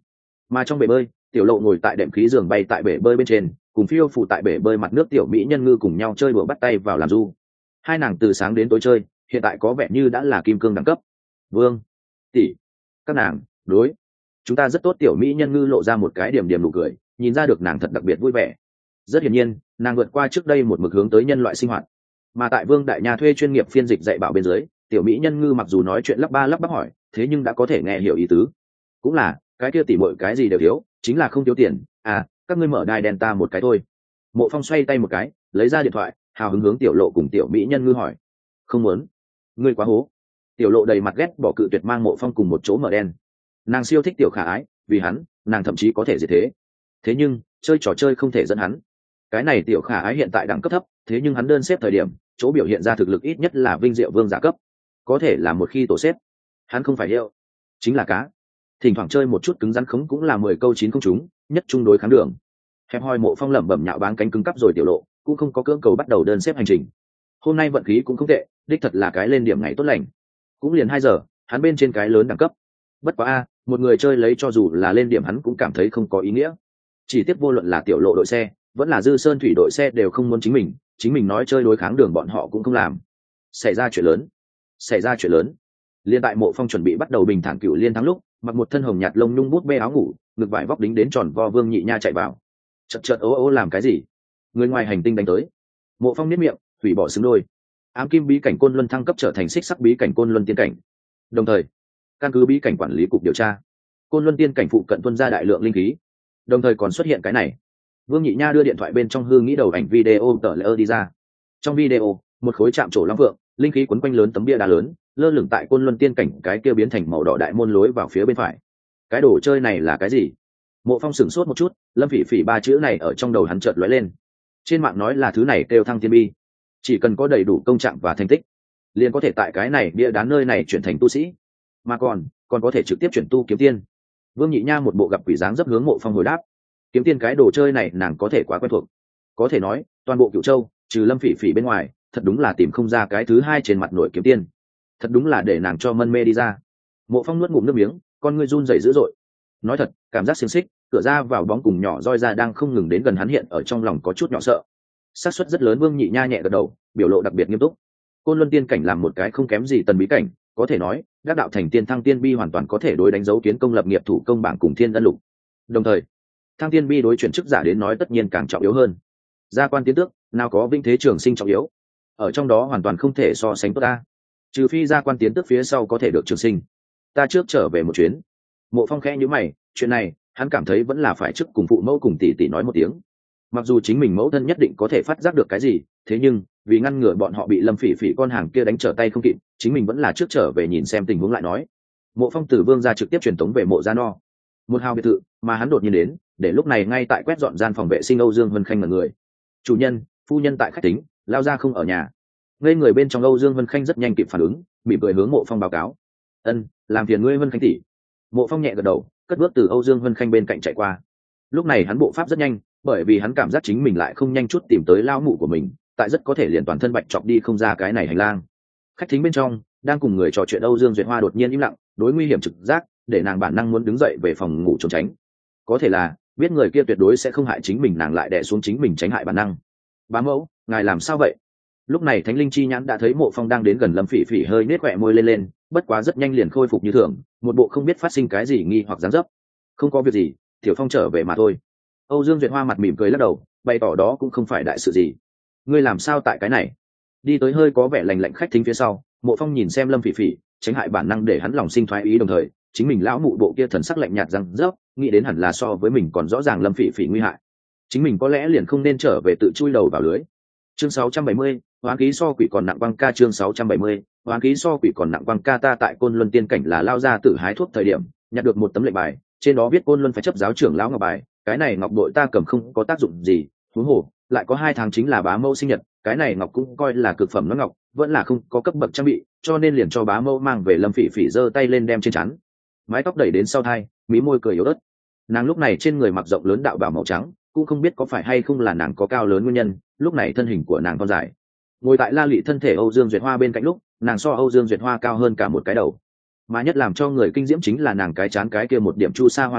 Mà trong bể bơi, tiểu lộ ngồi tại đệm khí giường bay tại bể bơi bên trên, cùng phiêu phụ tại bể bơi mặt nước tiểu mỹ nhân ngư cùng nhau chơi đùa bắt tay vào làm du. Hai nàng từ sáng đến tối chơi, hiện tại có vẻ như đã là kim cương đẳng cấp. Vương, tỷ, các nàng, đối, chúng ta rất tốt. Tiểu mỹ nhân ngư lộ ra một cái điểm điểm nụ cười, nhìn ra được nàng thật đặc biệt vui vẻ. Rất hiển nhiên, nàng vượt qua trước đây một mực hướng tới nhân loại sinh hoạt. Mà tại Vương Đại Nha thuê chuyên nghiệp phiên dịch dạy bảo bên dưới, tiểu mỹ nhân ngư mặc dù nói chuyện lắp ba lắp bắp hỏi, thế nhưng đã có thể nghe hiểu ý tứ. Cũng là, cái kia tỉ mọi cái gì đều thiếu, chính là không thiếu tiền. À, các ngươi mở đài đèn ta một cái thôi. Mộ Phong xoay tay một cái, lấy ra điện thoại, hào hứng hướng tiểu lộ cùng tiểu mỹ nhân ngư hỏi. Không muốn, ngươi quá hố. Tiểu lộ đầy mặt ghét bỏ cự tuyệt, mang Mộ Phong cùng một chỗ mở đen. Nàng siêu thích tiểu khả ái, vì hắn, nàng thậm chí có thể gì thế. Thế nhưng, chơi trò chơi không thể dẫn hắn. Cái này tiểu khả ái hiện tại đẳng cấp thấp, thế nhưng hắn đơn xếp thời điểm, chỗ biểu hiện ra thực lực ít nhất là vinh diệu vương giả cấp, có thể là một khi tổ xếp, hắn không phải hiệu, chính là cá. Thỉnh thoảng chơi một chút cứng rắn khống cũng là mười câu chín không trúng, nhất trung đối kháng đường. Hẹp hòi Mộ Phong lẩm bẩm nhạo báng cánh cứng cắp rồi tiểu lộ, cũng không có cưỡng cầu bắt đầu đơn xếp hành trình. Hôm nay vận khí cũng không tệ, đích thật là cái lên điểm ngày tốt lành. Cũng liền hai giờ, hắn bên trên cái lớn đẳng cấp. Bất quá a, một người chơi lấy cho dù là lên điểm hắn cũng cảm thấy không có ý nghĩa. Chỉ tiếc vô luận là tiểu lộ đội xe, vẫn là Dư Sơn thủy đội xe đều không muốn chính mình, chính mình nói chơi đối kháng đường bọn họ cũng không làm. Xảy ra chuyện lớn, xảy ra chuyện lớn. Liên tại Mộ Phong chuẩn bị bắt đầu bình thản cửu liên thắng lúc, mặc một thân hồng nhạt lông nhung bút bê áo ngủ, ngực vải vóc đính đến tròn vo Vương Nhị Nha chạy vào. Chợt chợt ố ố làm cái gì? Người ngoài hành tinh đánh tới. Mộ Phong niết miệng, hủy bỏ xứng đôi. Ám kim bí cảnh Côn Luân thăng cấp trở thành xích sắc bí cảnh Côn Luân tiên cảnh. Đồng thời, căn cứ bí cảnh quản lý cục điều tra, Côn Luân tiên cảnh phụ cận tuân ra đại lượng linh khí. Đồng thời còn xuất hiện cái này. Vương Nhị Nha đưa điện thoại bên trong hư nghĩ đầu ảnh video tờ lỡ đi ra. Trong video, một khối chạm trổ long vượng, linh khí quấn quanh lớn tấm bia đá lớn, lơ lửng tại Côn Luân tiên cảnh cái kia biến thành màu đỏ đại môn lối vào phía bên phải. Cái đồ chơi này là cái gì? Mộ Phong sửng sốt một chút, Lâm Phỉ Phỉ ba chữ này ở trong đầu hắn chợt lóe lên. Trên mạng nói là thứ này kêu thăng tiên bi, chỉ cần có đầy đủ công trạng và thành tích, liền có thể tại cái này bia đá nơi này chuyển thành tu sĩ, mà còn còn có thể trực tiếp chuyển tu kiếm tiên. Vương Nhị Nha một bộ gặp quỷ dáng dấp hướng Mộ Phong hồi đáp. Kiếm tiên cái đồ chơi này nàng có thể quá quen thuộc, có thể nói toàn bộ Cửu Châu trừ Lâm Phỉ Phỉ bên ngoài, thật đúng là tìm không ra cái thứ hai trên mặt nổi kiếm tiên, thật đúng là để nàng cho mân mê đi ra. Mộ Phong nuốt ngụm nước miếng, con ngươi run rẩy dữ dội. Nói thật, cảm giác xiềng xích cửa ra vào bóng cùng nhỏ roi ra đang không ngừng đến gần hắn, hiện ở trong lòng có chút nhỏ sợ. Xác suất rất lớn. Vương Nhị Nha nhẹ gật đầu, biểu lộ đặc biệt nghiêm túc. Côn Luân tiên cảnh làm một cái không kém gì tần bí cảnh, có thể nói đắc đạo thành tiên thăng tiên bi hoàn toàn có thể đối đánh dấu kiến công lập nghiệp thủ công bảng cùng thiên ân lục. Đồng thời, thăng tiên bi đối chuyển chức giả đến nói tất nhiên càng trọng yếu hơn. Gia quan tiến tước nào có vinh thế trường sinh trọng yếu, ở trong đó hoàn toàn không thể so sánh tốt ta, trừ phi gia quan tiến tước phía sau có thể được trường sinh. Ta trước trở về một chuyến. Mộ Phong khẽ nhíu mày, chuyện này hắn cảm thấy vẫn là phải trước cùng phụ mẫu cùng tỷ tỷ nói một tiếng. Mặc dù chính mình mẫu thân nhất định có thể phát giác được cái gì, thế nhưng vì ngăn ngừa bọn họ bị Lâm Phỉ Phỉ con hàng kia đánh trở tay không kịp, chính mình vẫn là trước trở về nhìn xem tình huống lại nói. Mộ Phong từ Vương gia trực tiếp truyền tống về Mộ gia no, một hào biệt thự mà hắn đột nhiên đến, để lúc này ngay tại quét dọn gian phòng vệ sinh Âu Dương Vân Khanh là người. Chủ nhân, phu nhân tại khách tính, lao ra không ở nhà. Ngây người bên trong Âu Dương Vân Khanh rất nhanh kịp phản ứng, mỉm cười hướng Mộ Phong báo cáo. Ân, làm phiền ngươi Vân Khanh tỷ. Mộ Phong nhẹ gật đầu, cất bước từ Âu Dương Vân Khanh bên cạnh chạy qua. Lúc này hắn bộ pháp rất nhanh, bởi vì hắn cảm giác chính mình lại không nhanh chút tìm tới lao mụ của mình, tại rất có thể liền toàn thân bạch chọc đi không ra cái này hành lang. Khách thính bên trong đang cùng người trò chuyện Âu Dương Duyệt Hoa đột nhiên im lặng, đối nguy hiểm trực giác để nàng bản năng muốn đứng dậy về phòng ngủ trốn tránh. Có thể là biết người kia tuyệt đối sẽ không hại chính mình, nàng lại đè xuống chính mình tránh hại bản năng. Bá mẫu, ngài làm sao vậy? Lúc này Thánh Linh chi nhãn đã thấy Mộ Phong đang đến gần, Lâm Phỉ Phỉ hơi nết khỏe môi lên lên, bất quá rất nhanh liền khôi phục như thường, một bộ không biết phát sinh cái gì nghi hoặc dáng dấp. Không có việc gì, Tiểu Phong trở về mà thôi. Âu Dương Duyệt Hoa mặt mỉm cười lắc đầu, bày tỏ đó cũng không phải đại sự gì. Ngươi làm sao tại cái này? Đi tới hơi có vẻ lạnh lạnh khách thính phía sau, Mộ Phong nhìn xem Lâm Phỉ Phỉ, tránh hại bản năng để hắn lòng sinh thoái ý, đồng thời chính mình lão mụ bộ kia thần sắc lạnh nhạt răng rớp, nghĩ đến hẳn là so với mình còn rõ ràng Lâm Phỉ Phỉ nguy hại, chính mình có lẽ liền không nên trở về tự chui đầu vào lưới. Chương sáu trăm bảy mươi, hoán khí so quỷ còn nặng băng ca. Chương sáu trăm bảy mươi, hoán khí so quỷ còn nặng băng ca. Ta tại Côn Luân tiên cảnh là lao ra tự hái thuốc thời điểm, nhặt được một tấm lệnh bài, trên đó viết Côn Luân phải chấp giáo trưởng lão ngọc bài. Cái này ngọc bội ta cầm không có tác dụng gì, huống hồ lại có hai tháng chính là bá mẫu sinh nhật, cái này ngọc cũng coi là cực phẩm nó ngọc, vẫn là không có cấp bậc trang bị, cho nên liền cho bá mẫu mang về. Lâm Phỉ Phỉ giơ tay lên đem trên trán, mái tóc đẩy đến sau thai, mí môi cười yếu ớt. Nàng lúc này trên người mặc rộng lớn đạo bào màu trắng, cũng không biết có phải hay không là nàng có cao lớn nguyên nhân, lúc này thân hình của nàng thon dài, ngồi tại la lị thân thể Âu Dương Duyệt Hoa bên cạnh, lúc nàng so Âu Dương Duyệt Hoa cao hơn cả một cái đầu. Mà nhất làm cho người kinh diễm chính là nàng cái chán cái kia một điểm chu sa hoa điển,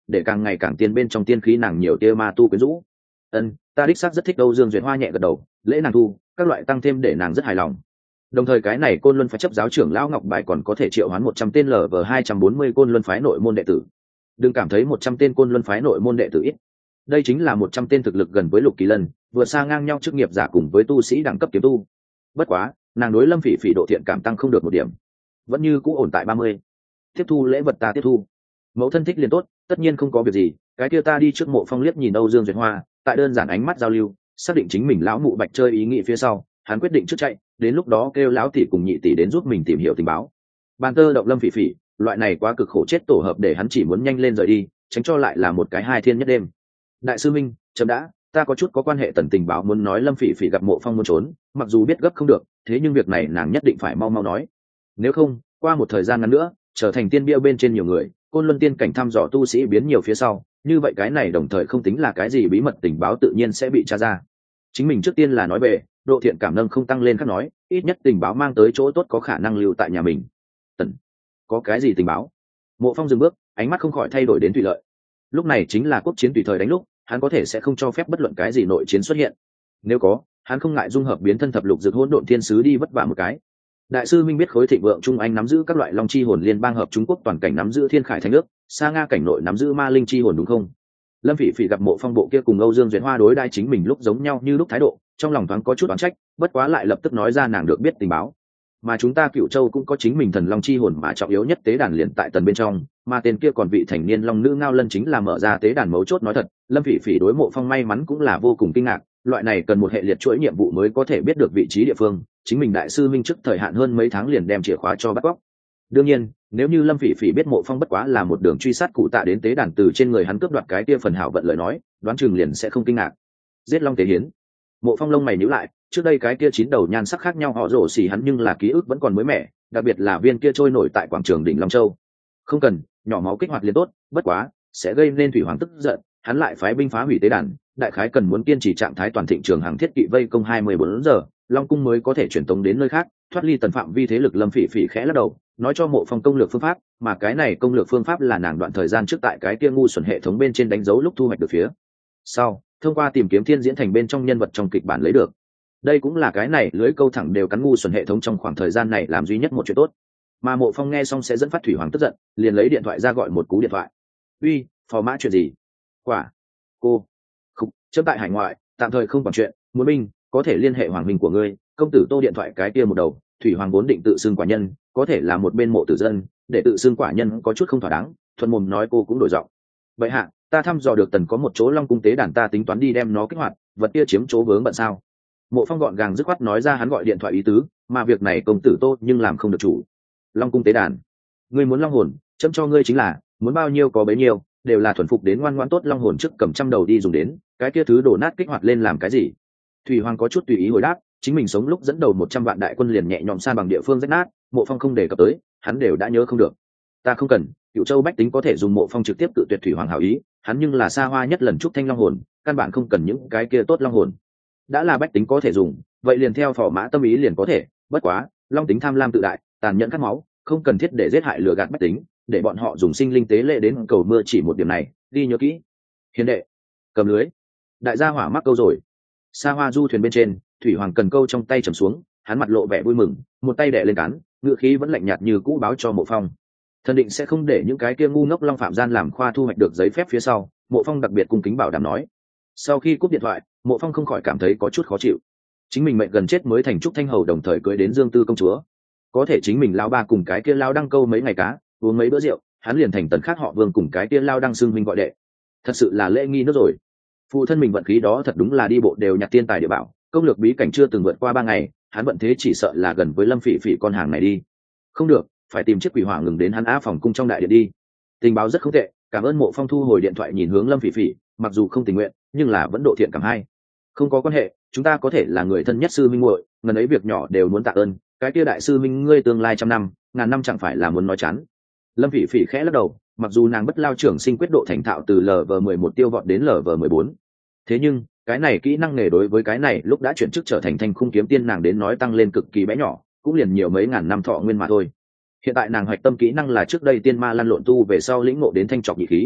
để càng ngày càng tiên bên trong tiên khí nàng nhiều tia ma tu quyến rũ. Ân, ta đích xác rất thích Âu Dương Duyệt Hoa nhẹ gật đầu, lễ nàng thu các loại tăng thêm để nàng rất hài lòng. Đồng thời cái này côn luân phái chấp giáo trưởng lão Ngọc Bài còn có thể triệu hoán một trăm tên lv hai trăm bốn mươi côn luân phái nội môn đệ tử. Đừng cảm thấy một trăm tên côn luân phái nội môn đệ tử ít, đây chính là một trăm tên thực lực gần với Lục Kỳ Lân, vượt xa ngang nhau chức nghiệp giả cùng với tu sĩ đẳng cấp kiếm tu. Bất quá nàng đối Lâm Phỉ Phỉ độ thiện cảm tăng không được một điểm, vẫn như cũ ổn tại ba mươi. Tiếp thu lễ vật ta tiếp thu, mẫu thân thích liền tốt, tất nhiên không có việc gì. Cái kia ta đi trước Mộ Phong liếc nhìn Âu Dương Duyệt Hoa, tại đơn giản ánh mắt giao lưu, xác định chính mình lão mụ bạch chơi ý nghĩ phía sau, hắn quyết định trước chạy, đến lúc đó kêu lão tỷ cùng nhị tỷ đến giúp mình tìm hiểu tình báo. Bàn tơ động Lâm Phỉ Phỉ, loại này quá cực khổ chết tổ hợp để hắn chỉ muốn nhanh lên rời đi, tránh cho lại là một cái hai thiên nhất đêm. Đại sư minh, chấm đã, ta có chút có quan hệ tần tình báo muốn nói Lâm Phỉ Phỉ gặp Mộ Phong muốn trốn, mặc dù biết gấp không được, thế nhưng việc này nàng nhất định phải mau mau nói. Nếu không, qua một thời gian ngắn nữa, trở thành tiên bia bên trên nhiều người, côn luân tiên cảnh thăm dò tu sĩ biến nhiều phía sau, như vậy cái này đồng thời không tính là cái gì bí mật tình báo tự nhiên sẽ bị tra ra. Chính mình trước tiên là nói về độ thiện cảm nâng không tăng lên khác nói, ít nhất tình báo mang tới chỗ tốt có khả năng lưu tại nhà mình. Tần, có cái gì tình báo? Mộ Phong dừng bước, ánh mắt không khỏi thay đổi đến Thủy Lợi. Lúc này chính là quốc chiến tùy thời đánh lúc, hắn có thể sẽ không cho phép bất luận cái gì nội chiến xuất hiện. Nếu có, hắn không ngại dung hợp biến thân thập lục dược hỗn độn thiên sứ đi vất vả một cái. Đại sư minh biết khối thịnh vượng Trung Anh nắm giữ các loại long chi hồn liên bang hợp Trung Quốc toàn cảnh nắm giữ thiên khải thánh nước, xa Nga cảnh nội nắm giữ ma linh chi hồn đúng không? Lâm Phỉ Phỉ gặp Mộ Phong bộ kia cùng Âu Dương Duyệt Hoa đối đãi chính mình lúc giống nhau như lúc thái độ, trong lòng thoáng có chút oán trách, bất quá lại lập tức nói ra nàng được biết tình báo. Mà chúng ta Cửu Châu cũng có chính mình thần long chi hồn mà trọng yếu nhất tế đàn liền tại tần bên trong, mà tên kia còn vị thành niên long nữ Ngao Lân chính là mở ra tế đàn mấu chốt. Nói thật, Lâm Phỉ Phỉ đối Mộ Phong may mắn cũng là vô cùng kinh ngạc, loại này cần một hệ liệt chuỗi nhiệm vụ mới có thể biết được vị trí địa phương, chính mình đại sư minh trước thời hạn hơn mấy tháng liền đem chìa khóa cho bắt cóc. Đương nhiên, nếu như Lâm Phỉ Phỉ biết Mộ Phong bất quá là một đường truy sát cụ tạ đến tế đàn từ trên người hắn cướp đoạt cái kia phần hảo vận lời nói, đoán chừng liền sẽ không kinh ngạc. Giết long tế hiến. Mộ Phong lông mày nhíu lại, trước đây cái kia chín đầu nhan sắc khác nhau họ rổ xỉ hắn nhưng là ký ức vẫn còn mới mẻ, đặc biệt là viên kia trôi nổi tại quảng trường đỉnh Long Châu. Không cần, nhỏ máu kích hoạt liền tốt, bất quá sẽ gây nên thủy hoàng tức giận, hắn lại phái binh phá hủy tế đàn, đại khái cần muốn kiên trì trạng thái toàn thịnh trường hàng thiết kỵ vây công hai mươi bốn giờ, Long cung mới có thể chuyển tống đến nơi khác, thoát ly tần phạm vi thế lực. Lâm Phỉ Phỉ khẽ lắc đầu, nói cho Mộ Phong công lược phương pháp, mà cái này công lược phương pháp là nàng đoạn thời gian trước tại cái kia ngu xuẩn hệ thống bên trên đánh dấu lúc thu hoạch được phía sau, thông qua tìm kiếm thiên diễn thành bên trong nhân vật trong kịch bản lấy được. Đây cũng là cái này lưới câu thẳng đều cắn ngu xuẩn hệ thống trong khoảng thời gian này làm duy nhất một chuyện tốt. Mà Mộ Phong nghe xong sẽ dẫn phát thủy hoàng tức giận, liền lấy điện thoại ra gọi một cú điện thoại. Uy, phò mã chuyện gì? Quả, cô, khục, chấm tại hải ngoại, tạm thời không còn chuyện, muốn binh, có thể liên hệ hoàng minh của ngươi. Công tử Tô điện thoại cái kia một đầu, thủy hoàng vốn định tự xưng quả nhân, có thể là một bên mộ tử dân, để tự xưng quả nhân có chút không thỏa đáng, thuận mồm nói cô cũng đổi giọng. Vậy hạ, ta thăm dò được tần có một chỗ long cung tế đàn, ta tính toán đi đem nó kích hoạt, vật kia chiếm chỗ vướng bận sao? Mộ Phong gọn gàng dứt khoát nói ra hắn gọi điện thoại ý tứ, mà việc này công tử Tô nhưng làm không được chủ. Long cung tế đàn, ngươi muốn long hồn, chấm cho ngươi chính là, muốn bao nhiêu có bấy nhiêu, đều là thuần phục đến ngoan ngoãn tốt long hồn trước cầm trăm đầu đi dùng đến, cái kia thứ đổ nát kích hoạt lên làm cái gì? Thủy Hoàng có chút tùy ý hồi đáp, chính mình sống lúc dẫn đầu một trăm vạn đại quân liền nhẹ nhõm san bằng địa phương rách nát, Mộ Phong không đề cập tới, hắn đều đã nhớ không được. Ta không cần, Cửu Châu bách tính có thể dùng Mộ Phong trực tiếp tự tuyệt Thủy Hoàng hảo ý, hắn nhưng là xa hoa nhất lần trúc thanh long hồn, căn bản không cần những cái kia tốt long hồn. Đã là bách tính có thể dùng, vậy liền theo phò mã tâm ý liền có thể, bất quá, long tính tham lam tự đại, tàn nhẫn cắt máu, không cần thiết để giết hại lừa gạt bách tính, để bọn họ dùng sinh linh tế lệ đến cầu mưa, chỉ một điểm này, đi nhớ kỹ. Hiền đệ, cầm lưới. Đại gia hỏa mắc câu rồi. Xa hoa du thuyền bên trên, Thủy Hoàng cần câu trong tay trầm xuống, hắn mặt lộ vẻ vui mừng, một tay đè lên cán, ngựa khí vẫn lạnh nhạt như cũ báo cho Mộ Phong. Thần định sẽ không để những cái kia ngu ngốc long phạm gian làm khoa thu hoạch được giấy phép phía sau, Mộ Phong đặc biệt cung kính bảo đảm nói. Sau khi cúp điện thoại, Mộ Phong không khỏi cảm thấy có chút khó chịu. Chính mình mệnh gần chết mới thành trúc thanh hầu, đồng thời cưới đến Dương Tư công chúa. Có thể chính mình lao ba cùng cái kia lao đăng câu mấy ngày cá, uống mấy bữa rượu, hắn liền thành tần khác họ Vương cùng cái kia lao đăng xưng huynh gọi đệ. Thật sự là lễ nghi nữa rồi. Phụ thân mình vận khí đó thật đúng là đi bộ đều nhặt tiên tài địa bảo, công lược bí cảnh chưa từng vượt qua ba ngày, hắn vận thế chỉ sợ là gần với Lâm Phỉ Phỉ con hàng này đi. Không được, phải tìm chiếc quỷ hỏa ngừng đến hắn á phòng cung trong đại điện đi. Tình báo rất không tệ, cảm ơn. Mộ Phong thu hồi điện thoại nhìn hướng Lâm Phỉ Phỉ, mặc dù không tình nguyện, nhưng là vẫn độ thiện cảm hay. Không có quan hệ, chúng ta có thể là người thân nhất sư minh muội, ngần ấy việc nhỏ đều muốn tạ ơn, cái kia đại sư minh ngươi tương lai trăm năm, ngàn năm chẳng phải là muốn nói chán. Lâm Phỉ Phỉ khẽ lắc đầu, mặc dù nàng bất lao trưởng sinh quyết độ thành thạo từ lv mười một tiêu vọt đến lv mười bốn, thế nhưng cái này kỹ năng nghề đối với cái này lúc đã chuyển chức trở thành thanh khung kiếm tiên nàng đến nói tăng lên cực kỳ bé nhỏ, cũng liền nhiều mấy ngàn năm thọ nguyên mà thôi. Hiện tại nàng hoạch tâm kỹ năng là trước đây tiên ma lăn lộn tu về sau lĩnh ngộ đến thanh trọc nhị khí.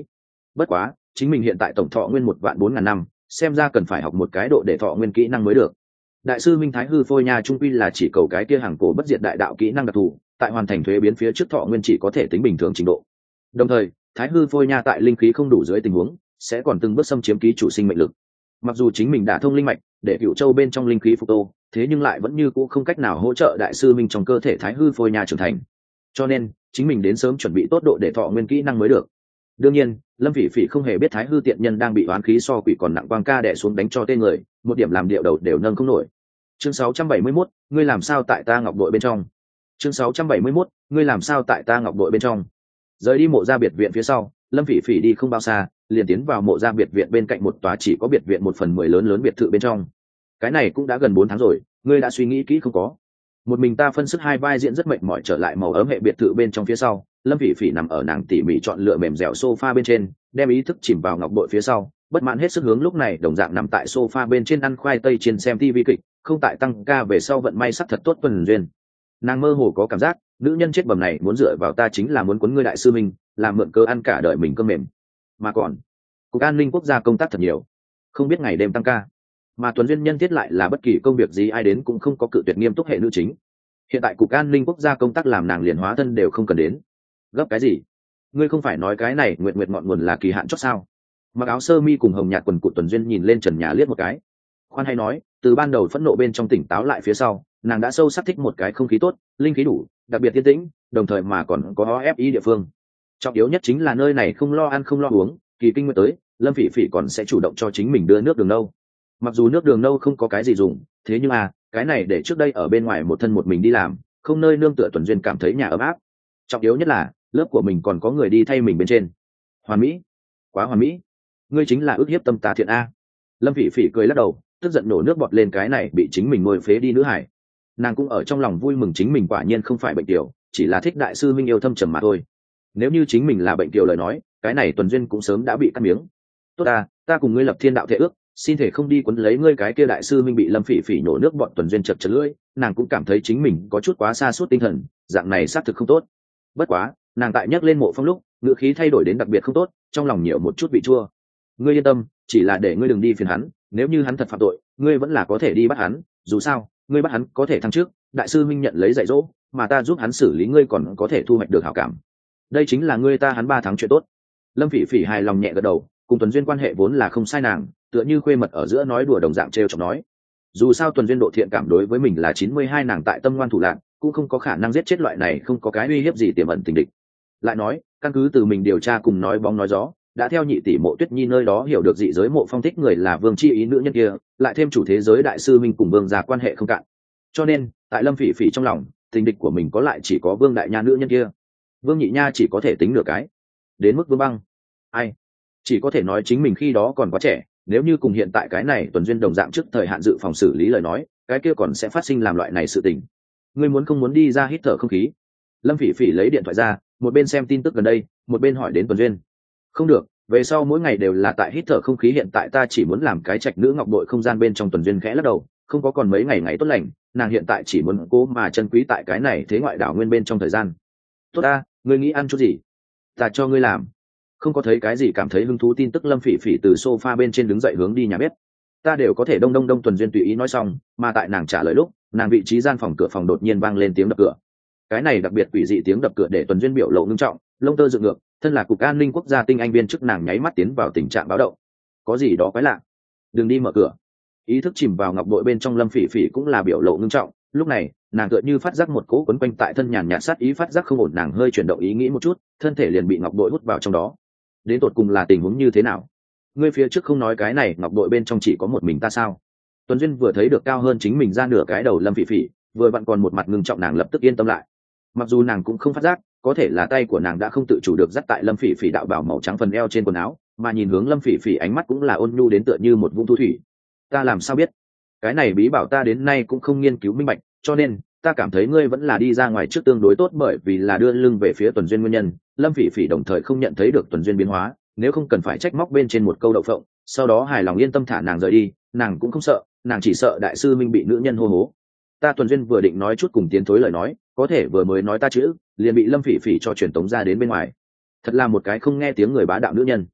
bất quá chính mình hiện tại tổng thọ nguyên một vạn bốn ngàn năm, xem ra cần phải học một cái độ để thọ nguyên kỹ năng mới được. Đại sư minh thái hư phôi nha trung quy là chỉ cầu cái kia hàng cổ bất diệt đại đạo kỹ năng đặc thù, tại hoàn thành thuế biến phía trước thọ nguyên chỉ có thể tính bình thường trình độ. Đồng thời thái hư phôi nha tại linh khí không đủ dưới tình huống sẽ còn từng bước xâm chiếm ký chủ sinh mệnh lực. Mặc dù chính mình đã thông linh mạch để cựu châu bên trong linh khí phục tô, thế nhưng lại vẫn như cũ không cách nào hỗ trợ đại sư minh trong cơ thể thái hư phôi nha trưởng thành, cho nên chính mình đến sớm chuẩn bị tốt độ để thọ nguyên kỹ năng mới được. Đương nhiên lâm phỉ phỉ không hề biết thái hư tiện nhân đang bị oán khí so quỷ còn nặng quang ca đè xuống đánh cho tên người, một điểm làm điệu đầu đều nâng không nổi. Chương sáu trăm bảy mươi mốt, ngươi làm sao tại ta ngọc đội bên trong. Chương sáu trăm bảy mươi mốt, ngươi làm sao tại ta ngọc đội bên trong. Rời đi mộ gia biệt viện phía sau, lâm phỉ phỉ đi không bao xa liền tiến vào mộ gia biệt viện bên cạnh một tòa chỉ có biệt viện một phần mười lớn lớn biệt thự bên trong. Cái này cũng đã gần bốn tháng rồi, ngươi đã suy nghĩ kỹ không có? Một mình ta phân sức hai vai diễn rất mệt mỏi trở lại màu ấm hệ biệt thự bên trong phía sau, lâm phỉ phỉ nằm ở nàng tỉ mỉ chọn lựa mềm dẻo sofa bên trên, đem ý thức chìm vào ngọc bội phía sau, bất mãn hết sức hướng lúc này đồng dạng nằm tại sofa bên trên ăn khoai tây chiên xem tivi kịch, không tại tăng ca về sau vận may sắc thật tốt tuần duyên. Nàng mơ hồ có cảm giác nữ nhân chết bầm này muốn dựa vào ta chính là muốn quấn ngươi đại sư mình, làm mượn cơ ăn cả đời mình cơm mềm. Mà còn cục an ninh quốc gia công tác thật nhiều, không biết ngày đêm tăng ca, mà tuần duyên nhân thiết lại là bất kỳ công việc gì ai đến cũng không có cự tuyệt nghiêm túc hệ nữ chính. Hiện tại cục an ninh quốc gia công tác làm nàng liền hóa thân đều không cần đến. Gấp cái gì? Ngươi không phải nói cái này nguyện nguyện ngọn nguồn là kỳ hạn chót sao? Mặc áo sơ mi cùng hồng nhạt quần cụt tuần duyên nhìn lên trần nhà liếc một cái. Khoan hay nói, từ ban đầu phẫn nộ bên trong tỉnh táo lại phía sau, nàng đã sâu sắc thích một cái không khí tốt, linh khí đủ, đặc biệt tiên tĩnh, đồng thời mà còn có ép ý địa phương. Trọng yếu nhất chính là nơi này không lo ăn không lo uống, kỳ kinh nguyệt tới, lâm phỉ phỉ còn sẽ chủ động cho chính mình đưa nước đường nâu. Mặc dù nước đường nâu không có cái gì dùng, thế nhưng à, cái này để trước đây ở bên ngoài một thân một mình đi làm, không nơi nương tựa tuần duyên cảm thấy nhà ấm áp. Trọng yếu nhất là lớp của mình còn có người đi thay mình bên trên. Hoàn mỹ, quá hoàn mỹ. Ngươi chính là ức hiếp tâm tá thiện a. Lâm phỉ phỉ cười lắc đầu, tức giận nổ nước bọt lên cái này bị chính mình nuôi phế đi nữ hải. Nàng cũng ở trong lòng vui mừng chính mình quả nhiên không phải bệnh tiểu, chỉ là thích đại sư minh yêu thâm trầm mà thôi. Nếu như chính mình là bệnh tiểu lời nói, cái này tuần duyên cũng sớm đã bị cắt miếng. Tốt ta, ta cùng ngươi lập thiên đạo thể ước, xin thể không đi quấn lấy ngươi cái kia đại sư minh bị lâm phỉ phỉ nổ nước bọn tuần duyên chật chật lưỡi, nàng cũng cảm thấy chính mình có chút quá xa suốt tinh thần, dạng này xác thực không tốt. Bất quá nàng tại nhắc lên Mộ Phong lúc ngữ khí thay đổi đến đặc biệt không tốt, trong lòng nhiều một chút vị chua. Ngươi yên tâm, chỉ là để ngươi đừng đi phiền hắn, nếu như hắn thật phạm tội ngươi vẫn là có thể đi bắt hắn, dù sao ngươi bắt hắn có thể thăng trước, đại sư minh nhận lấy dạy dỗ, mà ta giúp hắn xử lý ngươi còn có thể thu hoạch được hảo cảm. Đây chính là ngươi ta hắn ba tháng chuyện tốt. Lâm phỉ phỉ hài lòng nhẹ gật đầu, cùng tuần duyên quan hệ vốn là không sai, nàng tựa như khuê mật ở giữa nói đùa đồng dạng trêu chọc nói. Dù sao tuần duyên độ thiện cảm đối với mình là chín mươi hai, nàng tại tâm ngoan thủ lạn cũng không có khả năng giết chết loại này không có cái uy hiếp gì tiềm ẩn tình địch. Lại nói căn cứ từ mình điều tra cùng nói bóng nói gió, đã theo nhị tỷ Mộ Tuyết Nhi nơi đó hiểu được dị giới Mộ Phong thích người là Vương Chi Ý nữ nhân kia, lại thêm chủ thế giới đại sư minh cùng Vương gia quan hệ không cạn, cho nên tại Lâm phỉ phỉ trong lòng tình địch của mình có lại chỉ có Vương đại nha nữ nhân kia. Vương nhị nha chỉ có thể tính nửa cái, đến mức Vương băng ai chỉ có thể nói chính mình khi đó còn quá trẻ, nếu như cùng hiện tại cái này tuần duyên đồng dạng trước thời hạn dự phòng xử lý lời nói, cái kia còn sẽ phát sinh làm loại này sự tình. Ngươi muốn không muốn đi ra hít thở không khí? Lâm phỉ phỉ lấy điện thoại ra, một bên xem tin tức gần đây, một bên hỏi đến tuần duyên. Không được, về sau mỗi ngày đều là tại hít thở không khí, hiện tại ta chỉ muốn làm cái trạch nữ ngọc bội không gian bên trong. Tuần duyên khẽ lắc đầu, không có còn mấy ngày ngày tốt lành, nàng hiện tại chỉ muốn cố mà chân quý tại cái này thế ngoại đảo nguyên bên trong thời gian. Tốt ta, ngươi nghĩ ăn chút gì ta cho ngươi làm. Không có thấy cái gì cảm thấy hứng thú tin tức, Lâm phỉ phỉ từ sofa bên trên đứng dậy hướng đi nhà bếp. Ta đều có thể đông đông đông. Tuần duyên tùy ý nói xong, mà tại nàng trả lời lúc, nàng vị trí gian phòng cửa phòng đột nhiên vang lên tiếng đập cửa. Cái này đặc biệt quỷ dị tiếng đập cửa để Tuần duyên biểu lộ ngưng trọng, lông tơ dựng ngược, thân là cục an ninh quốc gia tinh anh viên chức nàng nháy mắt tiến vào tình trạng báo động. Có gì đó quái lạ, đừng đi mở cửa. Ý thức chìm vào ngọc bội bên trong Lâm phỉ phỉ cũng là biểu lộ ngưng trọng, lúc này nàng tựa như phát giác một cỗ quấn quanh tại thân nhàn nhạt sát ý, phát giác không ổn, nàng hơi chuyển động ý nghĩ một chút, thân thể liền bị ngọc bội hút vào trong đó. Đến tột cùng là tình huống như thế nào? Ngươi phía trước không nói cái này ngọc bội bên trong chỉ có một mình ta sao? Tuần duyên vừa thấy được cao hơn chính mình ra nửa cái đầu Lâm phỉ phỉ, vừa vặn còn một mặt ngưng trọng, nàng lập tức yên tâm lại. Mặc dù nàng cũng không phát giác, có thể là tay của nàng đã không tự chủ được dắt tại Lâm phỉ phỉ đạo bảo màu trắng phần eo trên quần áo, mà nhìn hướng Lâm phỉ phỉ ánh mắt cũng là ôn nhu đến tựa như một vũng thu thủy. Ta làm sao biết? Cái này bí bảo ta đến nay cũng không nghiên cứu minh bạch, cho nên ta cảm thấy ngươi vẫn là đi ra ngoài trước tương đối tốt, bởi vì là đưa lưng về phía Tuần duyên nguyên nhân. Lâm phỉ phỉ đồng thời không nhận thấy được Tuần duyên biến hóa, nếu không cần phải trách móc bên trên một câu đậu phộng, sau đó hài lòng yên tâm thả nàng rời đi, nàng cũng không sợ, nàng chỉ sợ đại sư minh bị nữ nhân hô hố. Ta Tuần duyên vừa định nói chút cùng tiến thối lời nói, có thể vừa mới nói ta chữ liền bị Lâm phỉ phỉ cho truyền tống ra đến bên ngoài. Thật là một cái không nghe tiếng người bá đạo nữ nhân.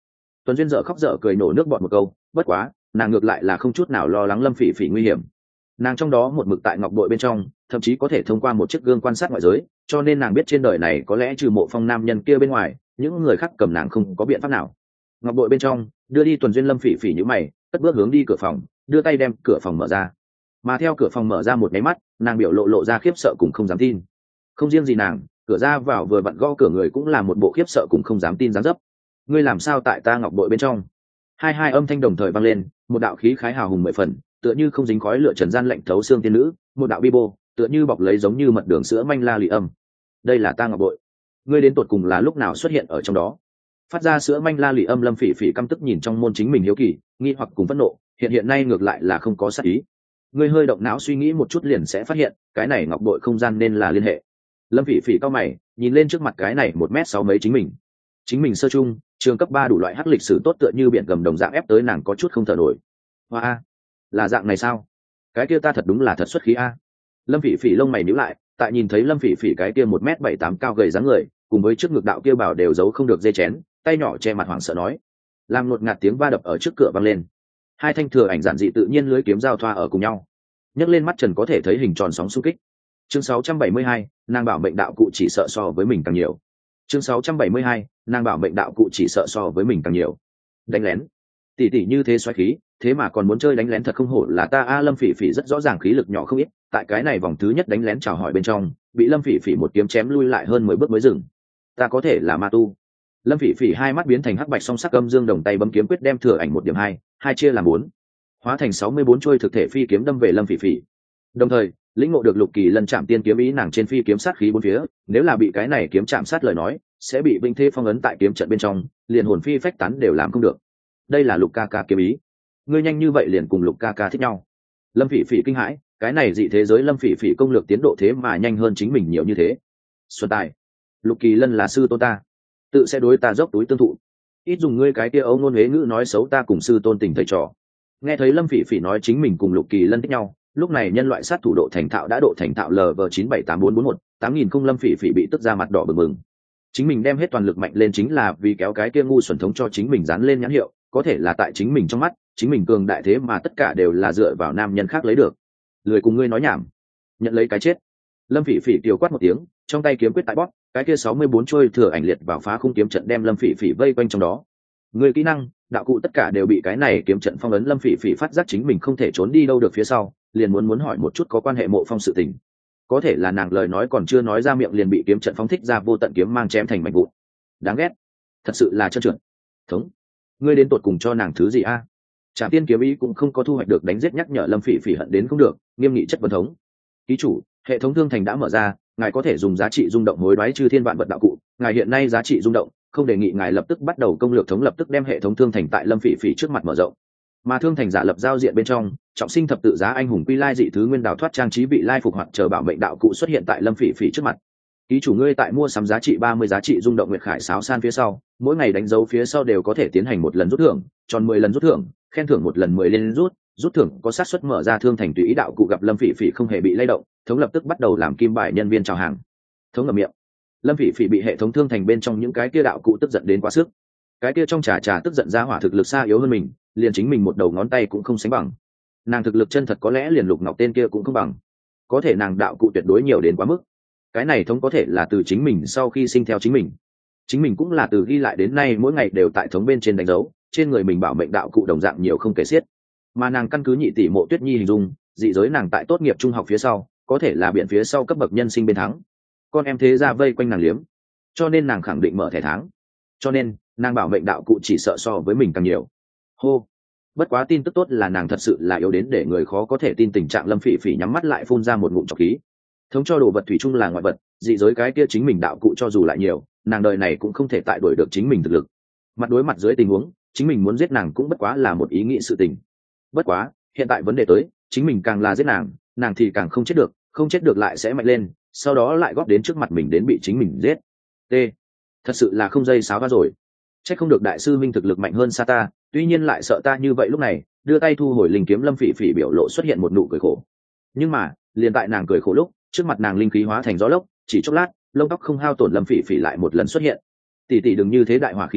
Tuấn Duyên dở khóc dở cười nổ nước bọt một câu, bất quá nàng ngược lại là không chút nào lo lắng Lâm Phỉ Phỉ nguy hiểm. Nàng trong đó một mực tại ngọc bội bên trong, thậm chí có thể thông qua một chiếc gương quan sát ngoại giới, cho nên nàng biết trên đời này có lẽ trừ Mộ Phong nam nhân kia bên ngoài, những người khác cầm nàng không có biện pháp nào. Ngọc bội bên trong đưa đi Tuần Duyên. Lâm Phỉ Phỉ nhíu mày, cất bước hướng đi cửa phòng, đưa tay đem cửa phòng mở ra. Mà theo cửa phòng mở ra một cái mắt, nàng biểu lộ lộ ra khiếp sợ cùng không dám tin. Không riêng gì nàng, cửa ra vào vừa vặn gõ cửa người cũng là một bộ khiếp sợ cùng không dám tin dáng dấp. Ngươi làm sao tại ta ngọc bội bên trong? Hai hai âm thanh đồng thời vang lên, một đạo khí khái hào hùng mười phần, tựa như không dính khói lửa trần gian lạnh thấu xương tiên nữ, một đạo bi bô, tựa như bọc lấy giống như mật đường sữa manh la lị âm. Đây là ta ngọc bội. Ngươi đến tột cùng là lúc nào xuất hiện ở trong đó? Phát ra sữa manh la lị âm. Lâm Phỉ Phỉ căm tức nhìn trong môn chính mình hiếu kỳ, nghi hoặc cùng phẫn nộ, hiện hiện nay ngược lại là không có sát ý. Ngươi hơi động não suy nghĩ một chút liền sẽ phát hiện, cái này ngọc bội không gian nên là liên hệ. Lâm Phỉ Phỉ cau mày, nhìn lên trước mặt cái này một mét sáu mấy chính mình. Chính mình sơ trung, trường cấp ba đủ loại hắc lịch sử tốt tựa như biển gầm đồng dạng ép tới nàng có chút không thở nổi. Hoa a, là dạng này sao? Cái kia ta thật đúng là thật xuất khí a. Lâm Phỉ Phỉ lông mày nhíu lại, tại nhìn thấy Lâm Phỉ Phỉ cái kia một mét bảy tám cao gầy dáng người, cùng với trước ngực đạo kia bảo đều giấu không được dây chén, tay nhỏ che mặt hoảng sợ nói. Làm ngột ngạt tiếng va đập ở trước cửa vang lên. Hai thanh thừa ảnh giản dị tự nhiên lưới kiếm giao thoa ở cùng nhau. Nhấc lên mắt trần có thể thấy hình tròn sóng xung kích. Chương sáu trăm bảy mươi hai, nàng bảo mệnh đạo cụ chỉ sợ so với mình càng nhiều. Chương sáu trăm bảy mươi hai, nàng bảo mệnh đạo cụ chỉ sợ so với mình càng nhiều. Đánh lén. Tỷ tỷ như thế xoáy khí, thế mà còn muốn chơi đánh lén, thật không hổ là ta a. Lâm Phỉ Phỉ rất rõ ràng khí lực nhỏ không ít, tại cái này vòng thứ nhất đánh lén chào hỏi bên trong, bị Lâm Phỉ Phỉ một kiếm chém lui lại hơn mười bước mới dừng. Ta có thể là ma tu. Lâm Phỉ Phỉ hai mắt biến thành hắc bạch song sắc âm dương đồng tay bấm kiếm quyết đem thừa ảnh một điểm hai, hai chia làm bốn, hóa thành sáu mươi bốn chuôi thực thể phi kiếm đâm về Lâm Phỉ Phỉ. Đồng thời, lĩnh ngộ được Lục Kỳ Lân chạm tiên kiếm ý, nàng trên phi kiếm sát khí bốn phía, nếu là bị cái này kiếm chạm sát lời nói, sẽ bị vinh thế phong ấn tại kiếm trận bên trong, liền hồn phi phách tán đều làm không được. Đây là Lục ca ca kiếm ý. Ngươi nhanh như vậy liền cùng Lục ca ca thích nhau? Lâm Phỉ Phỉ kinh hãi, cái này dị thế giới Lâm Phỉ Phỉ công lược tiến độ thế mà nhanh hơn chính mình nhiều như thế. Xuân tài, Lục Kỳ Lân là sư tôn ta, tự sẽ đối ta dốc túi tương thụ. Ít dùng ngươi cái kia âu ngôn huế ngữ nói xấu ta cùng sư tôn tình thầy trò. Nghe thấy Lâm Phỉ Phỉ nói chính mình cùng Lục Kỳ Lân thích nhau, lúc này nhân loại sát thủ độ thành thạo đã độ thành thạo L V chín bảy tám bốn bốn một, tám nghìn không. Lâm Phỉ Phỉ bị tức ra mặt đỏ bừng bừng. Chính mình đem hết toàn lực mạnh lên chính là vì kéo cái kia ngu xuẩn thống cho chính mình dán lên nhãn hiệu, có thể là tại chính mình trong mắt, chính mình cường đại thế mà tất cả đều là dựa vào nam nhân khác lấy được. Lười cùng ngươi nói nhảm, nhận lấy cái chết. Lâm Phỉ Phỉ tiêu quát một tiếng, trong tay kiếm quyết tại bóp, cái kia sáu mươi bốn trôi thừa ảnh liệt vào phá khung kiếm trận đem Lâm Phỉ Phỉ vây quanh trong đó. Người kỹ năng, đạo cụ tất cả đều bị cái này kiếm trận phong ấn. Lâm Phỉ Phỉ phát giác chính mình không thể trốn đi đâu được phía sau, liền muốn muốn hỏi một chút có quan hệ Mộ Phong sự tình. Có thể là nàng lời nói còn chưa nói ra miệng liền bị kiếm trận phóng thích ra vô tận kiếm mang chém thành mảnh vụn. Đáng ghét, thật sự là trơn trượt. Thống, ngươi đến tột cùng cho nàng thứ gì a? Trảm tiên kiếm ý cũng không có thu hoạch được đánh giết nhắc nhở Lâm Phỉ Phỉ hận đến không được, nghiêm nghị chất vấn thống. Ký chủ, hệ thống thương thành đã mở ra, ngài có thể dùng giá trị rung động hối đoái chư thiên vạn vật đạo cụ, ngài hiện nay giá trị rung động, không đề nghị ngài lập tức bắt đầu công lược thống, lập tức đem hệ thống thương thành tại Lâm Phỉ Phỉ trước mặt mở rộng. Mà thương thành giả lập giao diện bên trong, trọng sinh thập tự giá anh hùng quy lai dị thứ nguyên đào thoát trang trí vị lai phục hoạt chờ bảo mệnh đạo cụ xuất hiện tại Lâm Phỉ Phỉ trước mặt. Ký chủ ngươi tại mua sắm giá trị ba mươi giá trị rung động nguyệt khải sáo san phía sau, mỗi ngày đánh dấu phía sau đều có thể tiến hành một lần rút thưởng, tròn mười lần rút thưởng, khen thưởng một lần mười lên rút, rút thưởng có xác suất mở ra thương thành tùy ý đạo cụ. Gặp Lâm Phỉ Phỉ không hề bị lay động, thống lập tức bắt đầu làm kim bài nhân viên chào hàng. Thống ngậm miệng. Lâm Phỉ Phỉ bị hệ thống thương thành bên trong những cái kia đạo cụ tức giận đến quá sức. Cái kia trong trà trà tức giận ra hỏa thực lực xa yếu hơn mình, liền chính mình một đầu ngón tay cũng không sánh bằng. Nàng thực lực chân thật có lẽ liền Lục Ngọc tên kia cũng không bằng. Có thể nàng đạo cụ tuyệt đối nhiều đến quá mức. Cái này thống có thể là từ chính mình sau khi sinh theo chính mình. Chính mình cũng là từ ghi lại đến nay mỗi ngày đều tại thống bên trên đánh dấu, trên người mình bảo mệnh đạo cụ đồng dạng nhiều không kể xiết. Mà nàng căn cứ nhị tỷ Mộ Tuyết Nhi hình dung, dị giới nàng tại tốt nghiệp trung học phía sau, có thể là biện phía sau cấp bậc nhân sinh bên thắng. Con em thế ra vây quanh nàng liếm, cho nên nàng khẳng định mở thẻ tháng. Cho nên, nàng bảo mệnh đạo cụ chỉ sợ so với mình càng nhiều. Hô. Bất quá tin tức tốt là nàng thật sự là yếu đến để người khó có thể tin tình trạng. Lâm Phỉ Phỉ nhắm mắt lại phun ra một ngụm trọc khí. Thống cho đồ vật thủy chung là ngoại vật, dị giới cái kia chính mình đạo cụ cho dù lại nhiều, nàng đời này cũng không thể tại đuổi được chính mình thực lực. Mặt đối mặt dưới tình huống, chính mình muốn giết nàng cũng bất quá là một ý nghĩ sự tình. Bất quá, hiện tại vấn đề tới, chính mình càng là giết nàng, nàng thì càng không chết được, không chết được lại sẽ mạnh lên, sau đó lại góp đến trước mặt mình đến bị chính mình giết. T. Thật sự là không dây sáo va rồi. Chắc không được đại sư minh thực lực mạnh hơn xa ta, tuy nhiên lại sợ ta như vậy. Lúc này, đưa tay thu hồi linh kiếm Lâm Phỉ Phỉ biểu lộ xuất hiện một nụ cười khổ. Nhưng mà, liền tại nàng cười khổ lúc, trước mặt nàng linh khí hóa thành gió lốc, chỉ chốc lát, lông tóc không hao tổn Lâm Phỉ Phỉ lại một lần xuất hiện. Tỷ tỷ đừng như thế đại hỏa khí nha,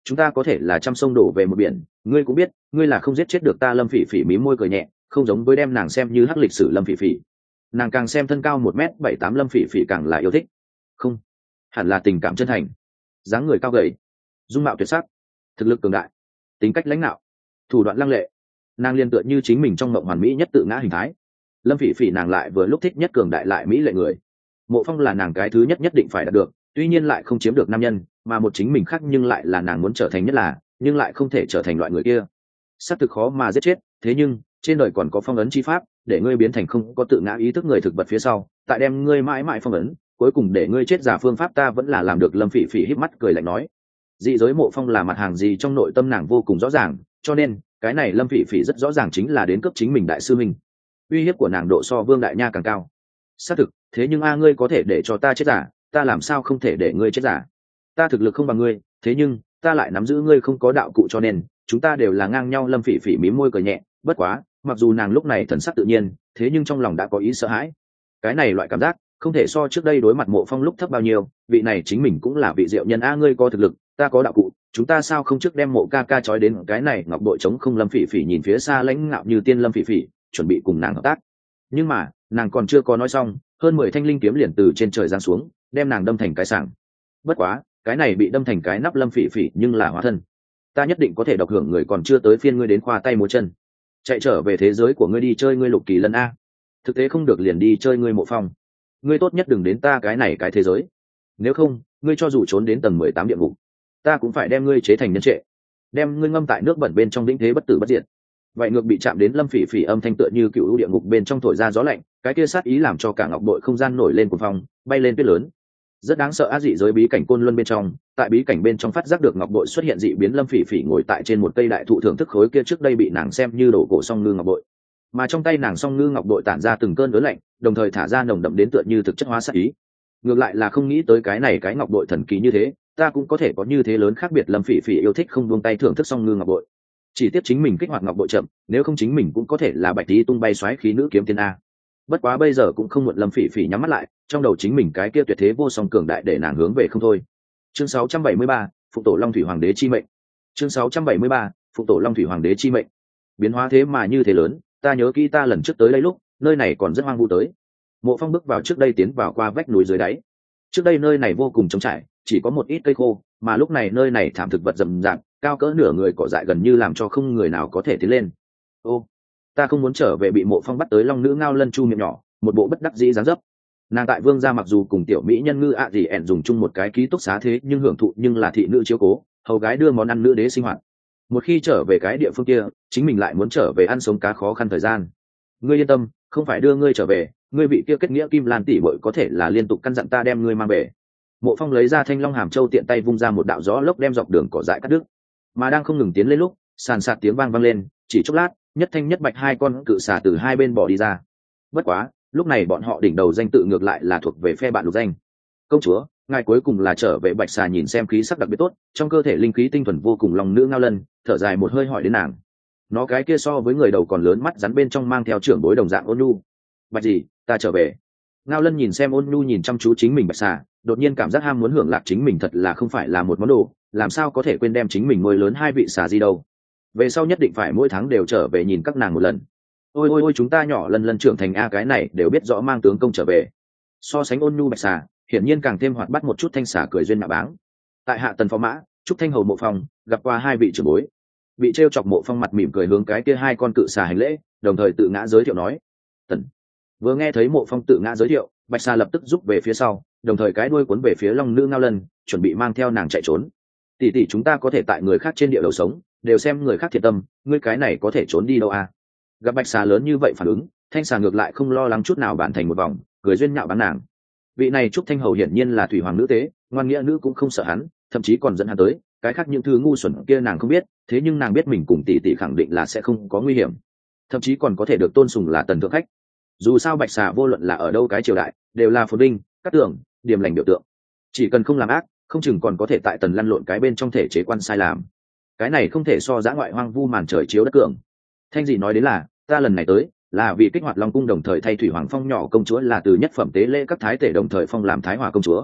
chúng ta có thể là trăm sông đổ về một biển, ngươi cũng biết ngươi là không giết chết được ta. Lâm phỉ phỉ mí môi cười nhẹ, không giống với đem nàng xem như hắc lịch sử Lâm phỉ phỉ. Nàng càng xem thân cao một m bảy tám Lâm phỉ phỉ càng là yêu thích, không hẳn là tình cảm chân thành. Dáng người cao gầy, dung mạo tuyệt sắc, thực lực cường đại, tính cách lãnh đạo, thủ đoạn lăng lệ, nàng liên tựa như chính mình trong mộng hoàn mỹ nhất tự ngã hình thái. Lâm phỉ phỉ nàng lại vừa lúc thích nhất cường đại lại mỹ lệ người. Mộ Phong là nàng cái thứ nhất nhất định phải đạt được, tuy nhiên lại không chiếm được nam nhân, mà một chính mình khác nhưng lại là nàng muốn trở thành nhất là, nhưng lại không thể trở thành loại người kia. Xác thực khó mà giết chết, thế nhưng trên đời còn có phong ấn chi pháp, để ngươi biến thành không có tự ngã ý thức người thực vật phía sau, tại đem ngươi mãi mãi phong ấn, cuối cùng để ngươi chết giả phương pháp ta vẫn là làm được. Lâm phỉ phỉ híp mắt cười lạnh nói, dị giới Mộ Phong là mặt hàng gì trong nội tâm nàng vô cùng rõ ràng, cho nên cái này Lâm phỉ phỉ rất rõ ràng chính là đến cấp chính mình đại sư minh. Uy hiếp của nàng độ so Vương Đại Nha càng cao. Xác thực, thế nhưng a ngươi có thể để cho ta chết giả, ta làm sao không thể để ngươi chết giả? Ta thực lực không bằng ngươi, thế nhưng ta lại nắm giữ ngươi không có đạo cụ, cho nên chúng ta đều là ngang nhau. Lâm phỉ phỉ mím môi cười nhẹ, bất quá mặc dù nàng lúc này thần sắc tự nhiên, thế nhưng trong lòng đã có ý sợ hãi. Cái này loại cảm giác không thể so trước đây đối mặt Mộ Phong lúc thấp bao nhiêu. Vị này chính mình cũng là vị diệu nhân a, ngươi có thực lực, ta có đạo cụ, chúng ta sao không trước đem Mộ ca ca trói đến cái này ngọc bội chống không? Lâm phỉ phỉ nhìn phía xa lãnh ngạo như tiên Lâm phỉ phỉ, chuẩn bị cùng nàng hợp tác, nhưng mà nàng còn chưa có nói xong, hơn mười thanh linh kiếm liền từ trên trời giáng xuống, đem nàng đâm thành cái sảng. Bất quá cái này bị đâm thành cái nắp Lâm phỉ phỉ nhưng là hóa thân. Ta nhất định có thể độc hưởng, người còn chưa tới phiên ngươi đến khoa tay múa chân. Chạy trở về thế giới của ngươi đi chơi ngươi Lục Kỳ Lân a, thực tế không được liền đi chơi ngươi Mộ Phong. Ngươi tốt nhất đừng đến ta cái này cái thế giới, nếu không ngươi cho dù trốn đến tầng mười tám địa ngục, ta cũng phải đem ngươi chế thành nhân trệ, đem ngươi ngâm tại nước bẩn bên trong vĩnh thế bất tử bất diệt. Vậy ngược bị chạm đến Lâm phỉ phỉ âm thanh tựa như cựu u địa ngục bên trong thổi ra gió lạnh, cái kia sát ý làm cho cả ngọc bội không gian nổi lên cuồng phong, bay lên tuyết lớn. Rất đáng sợ. Á dị giới bí cảnh Côn Luân bên trong, tại bí cảnh bên trong phát giác được ngọc bội xuất hiện dị biến, Lâm phỉ phỉ ngồi tại trên một cây đại thụ thưởng thức khối kia trước đây bị nàng xem như đồ cổ song ngư ngọc bội, mà trong tay nàng song ngư ngọc bội tản ra từng cơn ớn lạnh, đồng thời thả ra nồng đậm đến tựa như thực chất hóa sát ý. Ngược lại là không nghĩ tới cái này cái ngọc bội thần kỳ như thế, ta cũng có thể có như thế lớn khác biệt. Lâm phỉ phỉ yêu thích không buông tay thưởng thức song ngư ngọc bội, chỉ tiếc chính mình kích hoạt ngọc bội chậm, nếu không chính mình cũng có thể là bạch tí tung bay xoáy khí nữ kiếm tiên a. Bất quá bây giờ cũng không muộn. Lâm phỉ phỉ nhắm mắt lại, trong đầu chính mình cái kia tuyệt thế vô song cường đại để nàng hướng về không thôi. Chương sáu trăm bảy mươi ba, Phụng Tổ Long Thủy Hoàng Đế chi mệnh. Chương sáu trăm bảy mươi ba, Phụng Tổ Long Thủy Hoàng Đế chi mệnh. Biến hóa thế mà như thế lớn, ta nhớ kỹ ta lần trước tới đây lúc, nơi này còn rất hoang vu tới. Mộ Phong bước vào trước đây tiến vào qua vách núi dưới đáy. Trước đây nơi này vô cùng trống trải, chỉ có một ít cây khô, mà lúc này nơi này thảm thực vật rậm rạp, cao cỡ nửa người cỏ dại gần như làm cho không người nào có thể tiến lên. Ô, ta không muốn trở về. Bị Mộ Phong bắt tới long nữ Ngao Lân chu miệng nhỏ, một bộ bất đắc dĩ dáng dấp. Nàng tại Vương gia mặc dù cùng tiểu mỹ nhân ngư ạ gì ẻn dùng chung một cái ký túc xá, thế nhưng hưởng thụ nhưng là thị nữ chiếu cố, hầu gái đưa món ăn nữ đế sinh hoạt. Một khi trở về cái địa phương kia, chính mình lại muốn trở về ăn sống cá khó khăn thời gian. Ngươi yên tâm, không phải đưa ngươi trở về, ngươi vị kia kết nghĩa Kim Lan tỷ muội có thể là liên tục căn dặn ta đem ngươi mang về. Mộ Phong lấy ra thanh long hàm châu, tiện tay vung ra một đạo gió lốc đem dọc đường cỏ dại cắt đứt. Mà đang không ngừng tiến lên lúc, sàn sạt tiếng vang vang lên, chỉ chốc lát, nhất thanh nhất bạch hai con cự xà từ hai bên bỏ đi ra. Bất quá, lúc này bọn họ đỉnh đầu danh tự ngược lại là thuộc về phe bạn lục danh. Công chúa, ngài cuối cùng là trở về. Bạch xà nhìn xem khí sắc đặc biệt tốt, trong cơ thể linh khí tinh thuần vô cùng, lòng nữ Ngao Lân thở dài một hơi hỏi đến nàng. Nó cái kia so với người đầu còn lớn, mắt rắn bên trong mang theo trưởng bối đồng dạng ôn nhu. Bạch gì, ta trở về. Ngao Lân nhìn xem ôn nhu nhìn chăm chú chính mình bạch xà, đột nhiên cảm giác ham muốn hưởng lạc chính mình thật là không phải là một món đồ, làm sao có thể quên đem chính mình nuôi lớn hai vị xà gì đâu. Về sau nhất định phải mỗi tháng đều trở về nhìn các nàng một lần. Ôi ôi ôi, chúng ta nhỏ Lân Lân trưởng thành a, cái này đều biết rõ mang tướng công trở về. So sánh ôn nhu bạch xà, hiển nhiên càng thêm hoạt bát một chút. Thanh xà cười duyên mạ báng. Tại hạ Tần Phó Mã, Trúc Thanh Hầu Mộ Phong, gặp qua hai vị trưởng bối. Bị trêu chọc Mộ Phong mặt mỉm cười hướng cái kia hai con cự xà hành lễ, đồng thời tự ngã giới thiệu nói. Tần. Vừa nghe thấy Mộ Phong tự ngã giới thiệu, bạch xà lập tức rút về phía sau, đồng thời cái đuôi cuốn về phía long nữ Ngao Lân, chuẩn bị mang theo nàng chạy trốn. Tỷ tỷ, chúng ta có thể tại người khác trên địa đầu sống, đều xem người khác thiệt tâm, ngươi cái này có thể trốn đi đâu à? Gặp bạch xà lớn như vậy phản ứng, thanh xà ngược lại không lo lắng chút nào, bản thành một vòng cười duyên nhạo báng nàng. Vị này Trúc Thanh Hầu hiển nhiên là thủy hoàng nữ tế, ngoan nghĩa nữ cũng không sợ hắn, thậm chí còn dẫn hắn tới. Cái khác những thứ ngu xuẩn kia nàng không biết, thế nhưng nàng biết mình cùng tỷ tỷ khẳng định là sẽ không có nguy hiểm, thậm chí còn có thể được tôn sùng là Tần thượng khách. Dù sao bạch xà vô luận là ở đâu cái triều đại, đều là phồn vinh, cát tường, điềm lành biểu tượng. Chỉ cần không làm ác, không chừng còn có thể tại Tần lăn lộn cái bên trong thể chế quan sai làm. Cái này không thể so dã ngoại hoang vu màn trời chiếu đất cường. Thanh gì nói đến là, ta lần này tới là vì kích hoạt Long cung, đồng thời thay Thủy Hoàng Phong nhỏ công chúa là từ nhất phẩm tế lễ các thái tể, đồng thời phong làm Thái Hòa công chúa.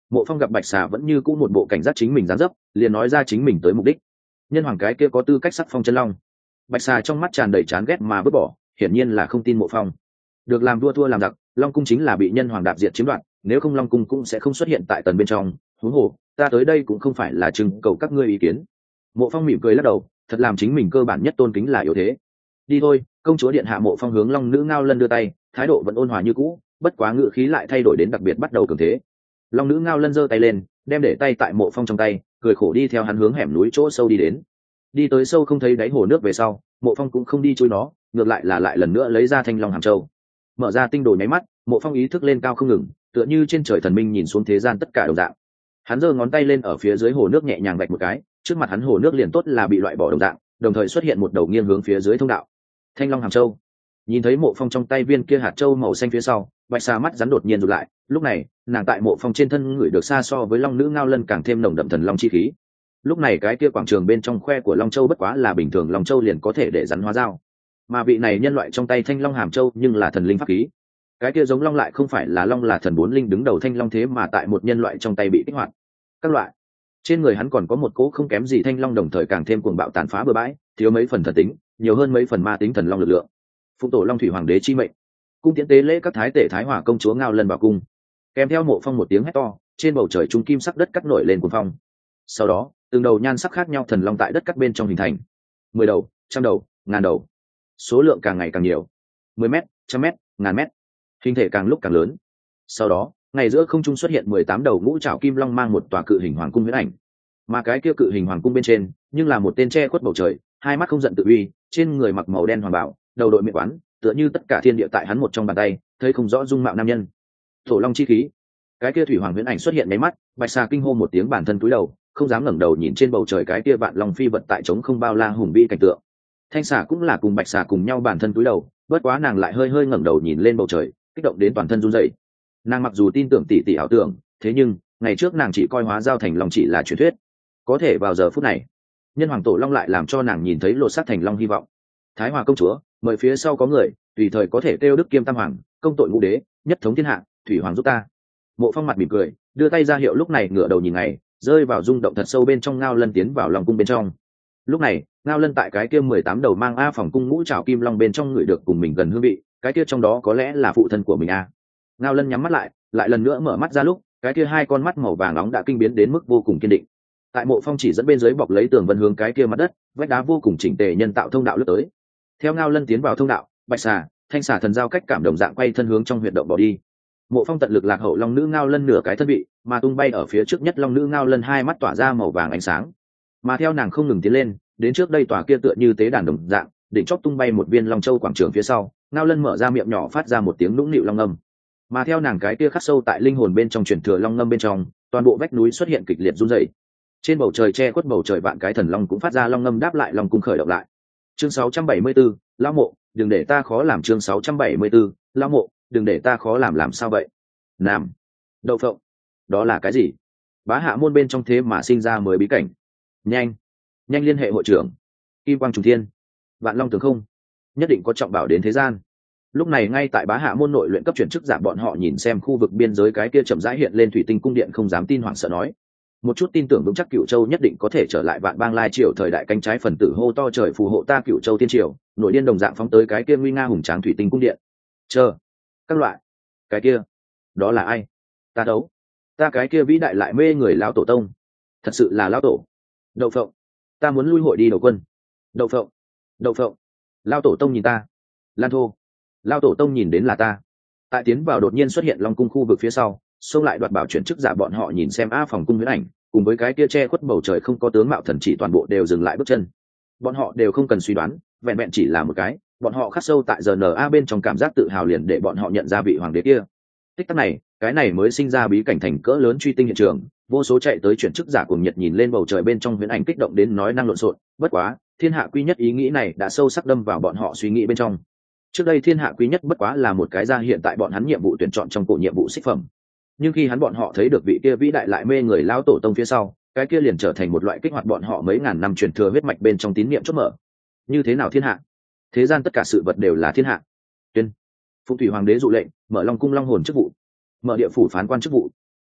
Mộ Phong gặp bạch xà vẫn như cũ một bộ cảnh giác chính mình dáng dấp, liền nói ra chính mình tới mục đích. Nhân hoàng cái kia có tư cách sắc phong chân long. Bạch xà trong mắt tràn đầy chán ghét mà vứt bỏ, hiển nhiên là không tin Mộ Phong. Được làm vua thua làm giặc, long cung chính là bị nhân hoàng đạp diệt chiếm đoạt, nếu không long cung cũng sẽ không xuất hiện tại tần bên trong. Huống hồ ta tới đây cũng không phải là trưng cầu các ngươi ý kiến. Mộ Phong mỉm cười lắc đầu, thật làm chính mình cơ bản nhất tôn kính là yếu thế. Đi thôi. Công chúa điện hạ. Mộ Phong hướng long nữ Ngao Lân đưa tay, thái độ vẫn ôn hòa như cũ, bất quá ngữ khí lại thay đổi đến đặc biệt bắt đầu cường thế. Long nữ Ngao Lân giơ tay lên, đem để tay tại Mộ Phong trong tay, cười khổ đi theo hắn hướng hẻm núi chỗ sâu đi đến. Đi tới sâu không thấy đáy hồ nước về sau, Mộ Phong cũng không đi chui nó, ngược lại là lại lần nữa lấy ra thanh long hàm châu, mở ra tinh đồ nháy mắt. Mộ Phong ý thức lên cao không ngừng, tựa như trên trời thần minh nhìn xuống thế gian tất cả đồng dạng. Hắn giơ ngón tay lên ở phía dưới hồ nước nhẹ nhàng vạch một cái, trước mặt hắn hồ nước liền tốt là bị loại bỏ đồng dạng, đồng thời xuất hiện một đầu nghiêng hướng phía dưới thông đạo. Thanh long hàm châu. Nhìn thấy Mộ Phong trong tay viên kia hạt châu màu xanh phía sau, bạch xà mắt rắn đột nhiên rụt lại, lúc này nàng tại Mộ Phong trên thân ngửi được xa so với long nữ Ngao Lân càng thêm nồng đậm thần long chi khí. Lúc này cái kia quảng trường bên trong khoe của long châu bất quá là bình thường long châu liền có thể để rắn hóa dao, mà vị này nhân loại trong tay thanh long hàm châu nhưng là thần linh pháp khí. Cái kia giống long lại không phải là long, là thần bốn linh đứng đầu thanh long, thế mà tại một nhân loại trong tay bị kích hoạt. Các loại trên người hắn còn có một cỗ không kém gì thanh long, đồng thời càng thêm cuồng bạo tàn phá bừa bãi, thiếu mấy phần thần tính, nhiều hơn mấy phần ma tính thần long lực lượng. Phụng tổ long thủy hoàng đế chi mệnh, cung tiễn tế lễ các thái tể thái hòa công chúa Ngao Lân vào cung. Kèm theo Mộ Phong một tiếng hét to, trên bầu trời trung kim sắc đất cắt nổi lên cuồng phong. Sau đó từng đầu nhan sắc khác nhau thần long tại đất cắt bên trong hình thành, mười đầu, trăm đầu, ngàn đầu, số lượng càng ngày càng nhiều, mười mét, trăm mét, ngàn mét, hình thể càng lúc càng lớn. Sau đó ngày giữa không trung xuất hiện mười tám đầu ngũ trảo kim long mang một tòa cự hình hoàng cung huyễn ảnh, mà cái kia cự hình hoàng cung bên trên nhưng là một tên che khuất bầu trời, hai mắt không giận tự uy, trên người mặc màu đen hoàng bảo, đầu đội miệng quán, tựa như tất cả thiên địa tại hắn một trong bàn tay, thấy không rõ dung mạo nam nhân. Tổ long chi khí. Cái kia thủy hoàng huyễn ảnh xuất hiện mấy mắt, bạch xà kinh hô một tiếng, bản thân cúi đầu, không dám ngẩng đầu nhìn trên bầu trời cái kia vạn long phi vật tại trống không bao la hùng vĩ cảnh tượng. Thanh xà cũng là cùng bạch xà cùng nhau bản thân cúi đầu, bất quá nàng lại hơi hơi ngẩng đầu nhìn lên bầu trời, kích động đến toàn thân run rẩy. Nàng mặc dù tin tưởng tỷ tỷ ảo tưởng, thế nhưng ngày trước nàng chỉ coi hóa giao thành long chỉ là truyền thuyết, có thể vào giờ phút này nhân hoàng tổ long lại làm cho nàng nhìn thấy lột xác thành long hy vọng. Thái hòa công chúa, mời phía sau có người, tùy thời có thể kêu đức kiêm tam hoàng, công tội ngũ đế, nhất thống thiên hạ, thủy hoàng giúp ta. Mộ Phong mặt mỉm cười, đưa tay ra hiệu, lúc này ngửa đầu nhìn ngày, rơi vào rung động thật sâu bên trong. Ngao Lân tiến vào lòng cung bên trong. Lúc này Ngao Lân tại cái kia mười tám đầu mang a phòng cung ngũ trảo kim long bên trong, người được cùng mình gần hương vị, cái kia trong đó có lẽ là phụ thân của mình a. Ngao Lân nhắm mắt lại, lại lần nữa mở mắt ra, lúc cái kia hai con mắt màu vàng nóng đã kinh biến đến mức vô cùng kiên định. Tại Mộ Phong chỉ dẫn bên dưới bọc lấy tường vân hướng cái kia mặt đất, vách đá vô cùng chỉnh tề nhân tạo thông đạo lướt tới. Theo Ngao Lân tiến vào thông đạo, bạch xà, thanh xà thần giao cách cảm đồng dạng quay thân hướng trong huyệt động bỏ đi. Mộ Phong tận lực lạc hậu long nữ Ngao Lân nửa cái thân vị, mà tung bay ở phía trước nhất long nữ Ngao Lân hai mắt tỏa ra màu vàng ánh sáng. Mà theo nàng không ngừng tiến lên, đến trước đây tòa kia tựa như tế đàn đồng dạng, đỉnh chóp tung bay một viên long châu quảng trường phía sau, Ngao Lân mở ra miệng nhỏ phát ra một tiếng nũng nịu long ngâm. Mà theo nàng cái kia khắc sâu tại linh hồn bên trong truyền thừa long ngâm bên trong, toàn bộ vách núi xuất hiện kịch liệt run rẩy. Trên bầu trời che khuất bầu trời vạn cái thần long cũng phát ra long ngâm đáp lại, long cung khởi động lại. Chương sáu trăm bảy mươi bốn, lão mộ, đừng để ta khó làm. Chương sáu trăm bảy mươi bốn, lão mộ, đừng để ta khó làm. Làm sao vậy? Nam, đậu phộng, đó là cái gì? Bá hạ môn bên trong thế mà sinh ra mới bí cảnh. Nhanh, nhanh liên hệ hội trưởng. Kim quang trùng thiên, vạn long tường không, nhất định có trọng bảo đến thế gian. Lúc này ngay tại Bá hạ môn nội luyện cấp chuyển chức giả, bọn họ nhìn xem khu vực biên giới cái kia chậm rãi hiện lên thủy tinh cung điện, không dám tin, hoảng sợ nói. Một chút tin tưởng vững chắc Cửu Châu nhất định có thể trở lại vạn bang lai triều thời đại, cánh trái phần tử hô to trời phù hộ ta Cửu Châu tiên triều, nội điên đồng dạng phóng tới cái kia nguy nga hùng tráng thủy tinh cung điện. Chờ, các loại, cái kia, đó là ai? Ta đấu, ta cái kia vĩ đại lại mê người lão tổ tông, thật sự là lão tổ. Đậu phộng, ta muốn lui hội đi đầu quân. Đậu phộng, đậu phộng, lão tổ tông nhìn ta. Lan thô, lão tổ tông nhìn đến là ta. Tại tiến vào đột nhiên xuất hiện long cung khu vực phía sau, xông lại đoạt bảo chuyển chức giả bọn họ nhìn xem a phòng cung huyễn ảnh, cùng với cái kia che khuất bầu trời không có tướng mạo thần chỉ, toàn bộ đều dừng lại bước chân. Bọn họ đều không cần suy đoán, vẹn vẹn chỉ là một cái, bọn họ khắc sâu tại giờ n a bên trong cảm giác tự hào liền để bọn họ nhận ra vị hoàng đế kia. Tích tắc này, cái này mới sinh ra bí cảnh thành cỡ lớn truy tinh hiện trường, vô số chạy tới chuyển chức giả cuồng nhiệt nhìn lên bầu trời bên trong huyễn ảnh, kích động đến nói năng lộn xộn. Bất quá thiên hạ quy nhất ý nghĩ này đã sâu sắc đâm vào bọn họ suy nghĩ bên trong. Trước đây thiên hạ quý nhất bất quá là một cái ra hiện tại bọn hắn nhiệm vụ tuyển chọn trong cổ nhiệm vụ xích phẩm, nhưng khi hắn bọn họ thấy được vị kia vĩ đại lại mê người lão tổ tông phía sau, cái kia liền trở thành một loại kích hoạt bọn họ mấy ngàn năm truyền thừa huyết mạch bên trong tín niệm chốt mở. Như thế nào thiên hạ? Thế gian tất cả sự vật đều là thiên hạ. Tuyên, Phụng thủy hoàng đế dụ lệnh, mở long cung long hồn chức vụ, mở địa phủ phán quan chức vụ,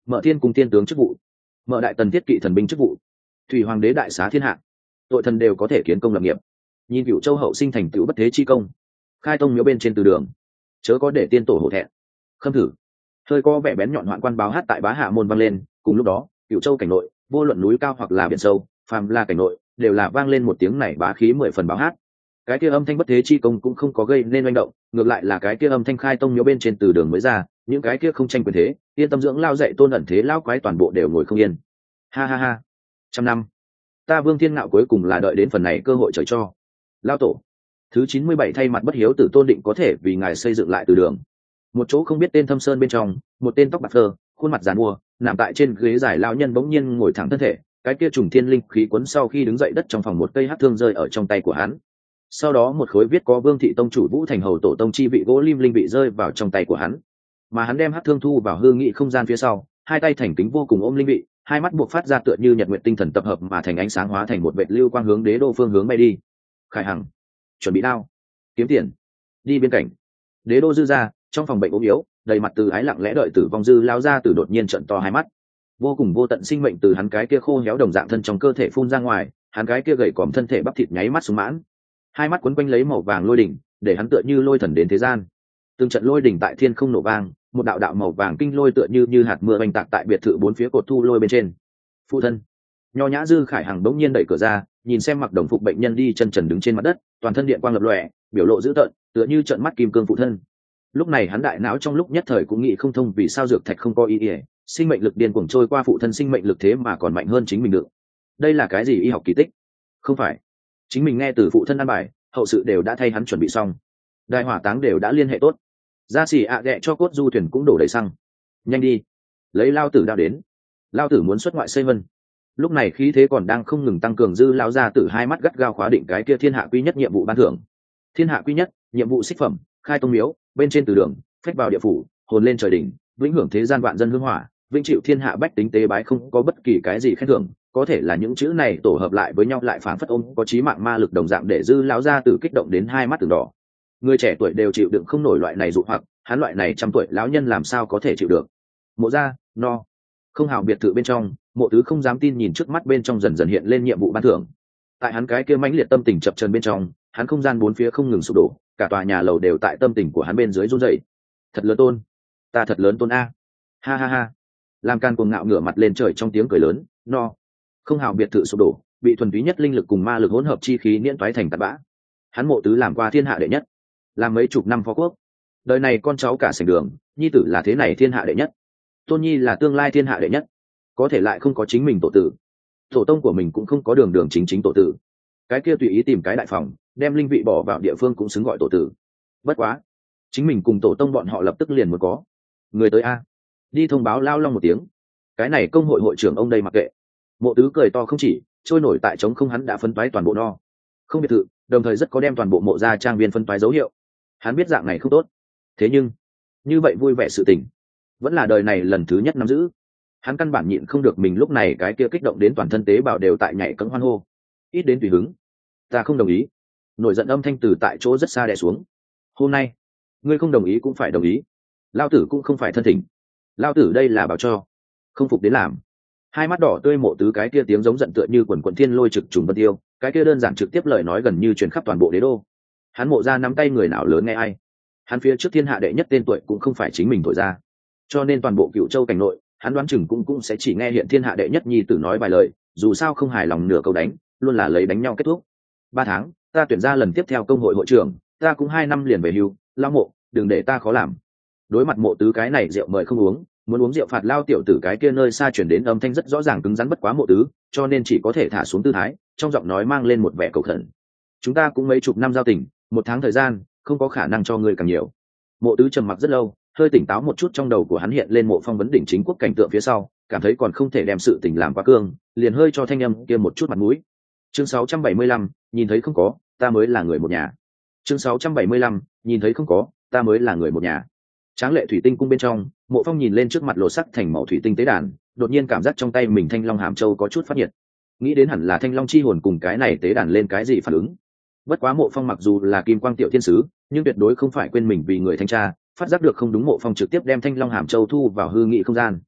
mở thiên cung tiên tướng chức vụ, mở đại tần thiết kỵ thần binh chức vụ, thủy hoàng đế đại xá thiên hạ, tội thần đều có thể kiến công lập nghiệp, nhìn cựu châu hậu sinh thành tựu bất thế chi công, khai tông miếu bên trên từ đường, chớ có để tiên tổ hổ thẹn. Khâm thử hơi có vẻ bén nhọn hoạn quan báo hát tại bá hạ môn vang lên. Cùng lúc đó cựu châu cảnh nội vô luận núi cao hoặc là biển sâu, phàm là cảnh nội đều là vang lên một tiếng này bá khí mười phần báo hát. Cái kia âm thanh bất thế chi công cũng không có gây nên manh động, ngược lại là cái kia âm thanh khai tông miếu bên trên từ đường mới ra, những cái kia không tranh quyền thế yên tâm dưỡng lao dạy tôn ẩn thế lao quái toàn bộ đều ngồi không yên. Ha ha ha, trăm năm ta Vương Thiên Ngạo cuối cùng là đợi đến phần này cơ hội trời cho. Lao tổ thứ chín mươi bảy thay mặt bất hiếu tử tôn định có thể vì ngài xây dựng lại từ đường. Một chỗ không biết tên thâm sơn bên trong, một tên tóc bạc phơ, khuôn mặt giàn mua, nằm tại trên ghế dài lão nhân bỗng nhiên ngồi thẳng thân thể, cái kia trùng thiên linh khí cuốn sau khi đứng dậy đất trong phòng một cây hắc thương rơi ở trong tay của hắn. Sau đó một khối viết có Vương thị tông chủ Vũ Thành hầu tổ tông chi vị gỗ lim linh vị rơi vào trong tay của hắn. Mà hắn đem hắc thương thu vào hư nghị không gian phía sau, hai tay thành kính vô cùng ôm linh vị, hai mắt buộc phát ra tựa như nhật nguyện tinh thần tập hợp mà thành ánh sáng hóa thành một vệt lưu quang hướng đế đô phương hướng bay đi. Khải Hằng, chuẩn bị đao, kiếm tiền, đi bên cạnh. Đế đô dư ra, trong phòng bệnh ốm yếu, đầy mặt từ ái lặng lẽ đợi tử vong dư lao ra từ đột nhiên trận to hai mắt. Vô cùng vô tận sinh mệnh từ hắn cái kia khô héo đồng dạng thân trong cơ thể phun ra ngoài, hắn cái kia gầy còm thân thể bắp thịt nháy mắt sung mãn. Hai mắt quấn quanh lấy màu vàng lôi đỉnh, để hắn tựa như lôi thần đến thế gian. Từng trận lôi đỉnh tại thiên không nổ vang, một đạo đạo màu vàng kinh lôi tựa như như hạt mưa oanh tạc tại biệt thự bốn phía cột thu lôi bên trên. Phụ thân. Nho nhã Dư Khải Hằng bỗng nhiên đẩy cửa ra, nhìn xem mặc đồng phục bệnh nhân đi chân trần đứng trên mặt đất, toàn thân điện quang lập lòe, biểu lộ dữ tợn, tựa như trận mắt kim cương phụ thân. Lúc này hắn đại não trong lúc nhất thời cũng nghĩ không thông vì sao dược thạch không có ý nghĩa, sinh mệnh lực điên cuồng trôi qua phụ thân sinh mệnh lực thế mà còn mạnh hơn chính mình được. Đây là cái gì y học kỳ tích? Không phải, chính mình nghe từ phụ thân ăn bài, hậu sự đều đã thay hắn chuẩn bị xong, đại hỏa táng đều đã liên hệ tốt, gia xỉ ạ ghẹ cho cốt du thuyền cũng đổ đầy xăng. Nhanh đi, lấy lao tử đao đến, lao tử muốn xuất ngoại xây vân. Lúc này khí thế còn đang không ngừng tăng cường, Dư lao ra từ hai mắt gắt gao khóa định cái kia thiên hạ quy nhất nhiệm vụ ban thưởng. Thiên hạ quy nhất nhiệm vụ xích phẩm, khai tông miếu bên trên từ đường, phách vào địa phủ, hồn lên trời đỉnh, vĩnh hưởng thế gian vạn dân hương hỏa, vĩnh chịu thiên hạ bách tính tế bái. Không có bất kỳ cái gì khen thưởng, có thể là những chữ này tổ hợp lại với nhau lại phản phất ôm có chí mạng ma lực đồng dạng, để Dư lão gia tử kích động đến hai mắt từng đỏ. Người trẻ tuổi đều chịu đựng không nổi loại này dụ hoặc, hắn loại này trăm tuổi lão nhân làm sao có thể chịu được. Mộ gia no không hào biệt thự bên trong, Mộ Tứ không dám tin nhìn trước mắt bên trong dần dần hiện lên nhiệm vụ ban thưởng. Tại hắn cái kia mãnh liệt tâm tình chập chờn bên trong, hắn không gian bốn phía không ngừng sụp đổ, cả tòa nhà lầu đều tại tâm tình của hắn bên dưới run rẩy. Thật lớn tôn, ta thật lớn tôn a, ha ha ha. Làm can cuồng ngạo ngửa mặt lên trời trong tiếng cười lớn. No không hào biệt thự sụp đổ, bị thuần túy nhất linh lực cùng ma lực hỗn hợp chi khí niễn toái thành tạt bã. Hắn Mộ Tứ làm qua thiên hạ đệ nhất, làm mấy chục năm phó quốc, đời này con cháu cả sành đường, nhi tử là thế này thiên hạ đệ nhất, tôn nhi là tương lai thiên hạ đệ nhất, có thể lại không có chính mình tổ tử, tổ tông của mình cũng không có đường đường chính chính tổ tử. Cái kia tùy ý tìm cái đại phòng, đem linh vị bỏ vào địa phương cũng xứng gọi tổ tử. Bất quá chính mình cùng tổ tông bọn họ lập tức liền muốn có người tới a, đi thông báo lao long một tiếng. Cái này công hội hội trưởng ông đây mặc kệ. Mộ Tứ cười to không chỉ, trôi nổi tại trống không hắn đã phân toái toàn bộ no không biệt thự, đồng thời rất có đem toàn bộ Mộ gia trang viên phân toái dấu hiệu. Hắn biết dạng này không tốt, thế nhưng như vậy vui vẻ sự tình vẫn là đời này lần thứ nhất nắm giữ. Hắn căn bản nhịn không được mình lúc này cái kia kích động đến toàn thân tế bào đều tại nhảy cẫng hoan hô. Ít đến tùy hứng, ta không đồng ý. Nổi giận âm thanh từ tại chỗ rất xa đè xuống. Hôm nay ngươi không đồng ý cũng phải đồng ý, lao tử cũng không phải thân thỉnh, lao tử đây là bảo cho, không phục đến làm. Hai mắt đỏ tươi Mộ Tứ cái kia tiếng giống giận tựa như quần quần thiên lôi trực trùng vân tiêu, cái kia đơn giản trực tiếp lời nói gần như truyền khắp toàn bộ đế đô. Hắn Mộ gia nắm tay người nào lớn nghe ai. Hắn phía trước thiên hạ đệ nhất tên tuổi cũng không phải chính mình thổi ra, cho nên toàn bộ Cựu Châu cảnh nội hắn đoán chừng cũng cũng sẽ chỉ nghe hiện thiên hạ đệ nhất nhi tử nói vài lời, dù sao không hài lòng nửa câu đánh luôn là lấy đánh nhau kết thúc. Ba tháng ta tuyển ra lần tiếp theo công hội hội trưởng, ta cũng hai năm liền về hưu, lao Mộ đừng để ta khó làm. Đối mặt Mộ Tứ cái này rượu mời không uống, muốn uống rượu phạt lao tiểu tử cái kia nơi xa chuyển đến âm thanh rất rõ ràng cứng rắn bất quá Mộ Tứ, cho nên chỉ có thể thả xuống tư thái, trong giọng nói mang lên một vẻ cầu khẩn. Chúng ta cũng mấy chục năm giao tình, một tháng thời gian không có khả năng cho ngươi càng nhiều. Mộ Tứ trầm mặc rất lâu, hơi tỉnh táo một chút, trong đầu của hắn hiện lên Mộ Phong vấn đỉnh chính quốc cảnh tượng phía sau, cảm thấy còn không thể đem sự tình làm quá cương, liền hơi cho thanh âm kia một chút mặt mũi. Chương sáu trăm bảy mươi lăm, nhìn thấy không có, ta mới là người một nhà. Chương sáu trăm bảy mươi lăm, nhìn thấy không có, ta mới là người một nhà. Tráng lệ thủy tinh cung bên trong, Mộ Phong nhìn lên trước mặt lột sắc thành màu thủy tinh tế đàn, đột nhiên cảm giác trong tay mình thanh long hàm châu có chút phát nhiệt. Nghĩ đến hẳn là thanh long chi hồn cùng cái này tế đàn lên cái gì phản ứng. Bất quá Mộ Phong mặc dù là kim quang tiểu thiên sứ, nhưng tuyệt đối không phải quên mình vì người thanh tra, phát giác được không đúng, Mộ Phong trực tiếp đem thanh long hàm châu thu vào hư nghị không gian.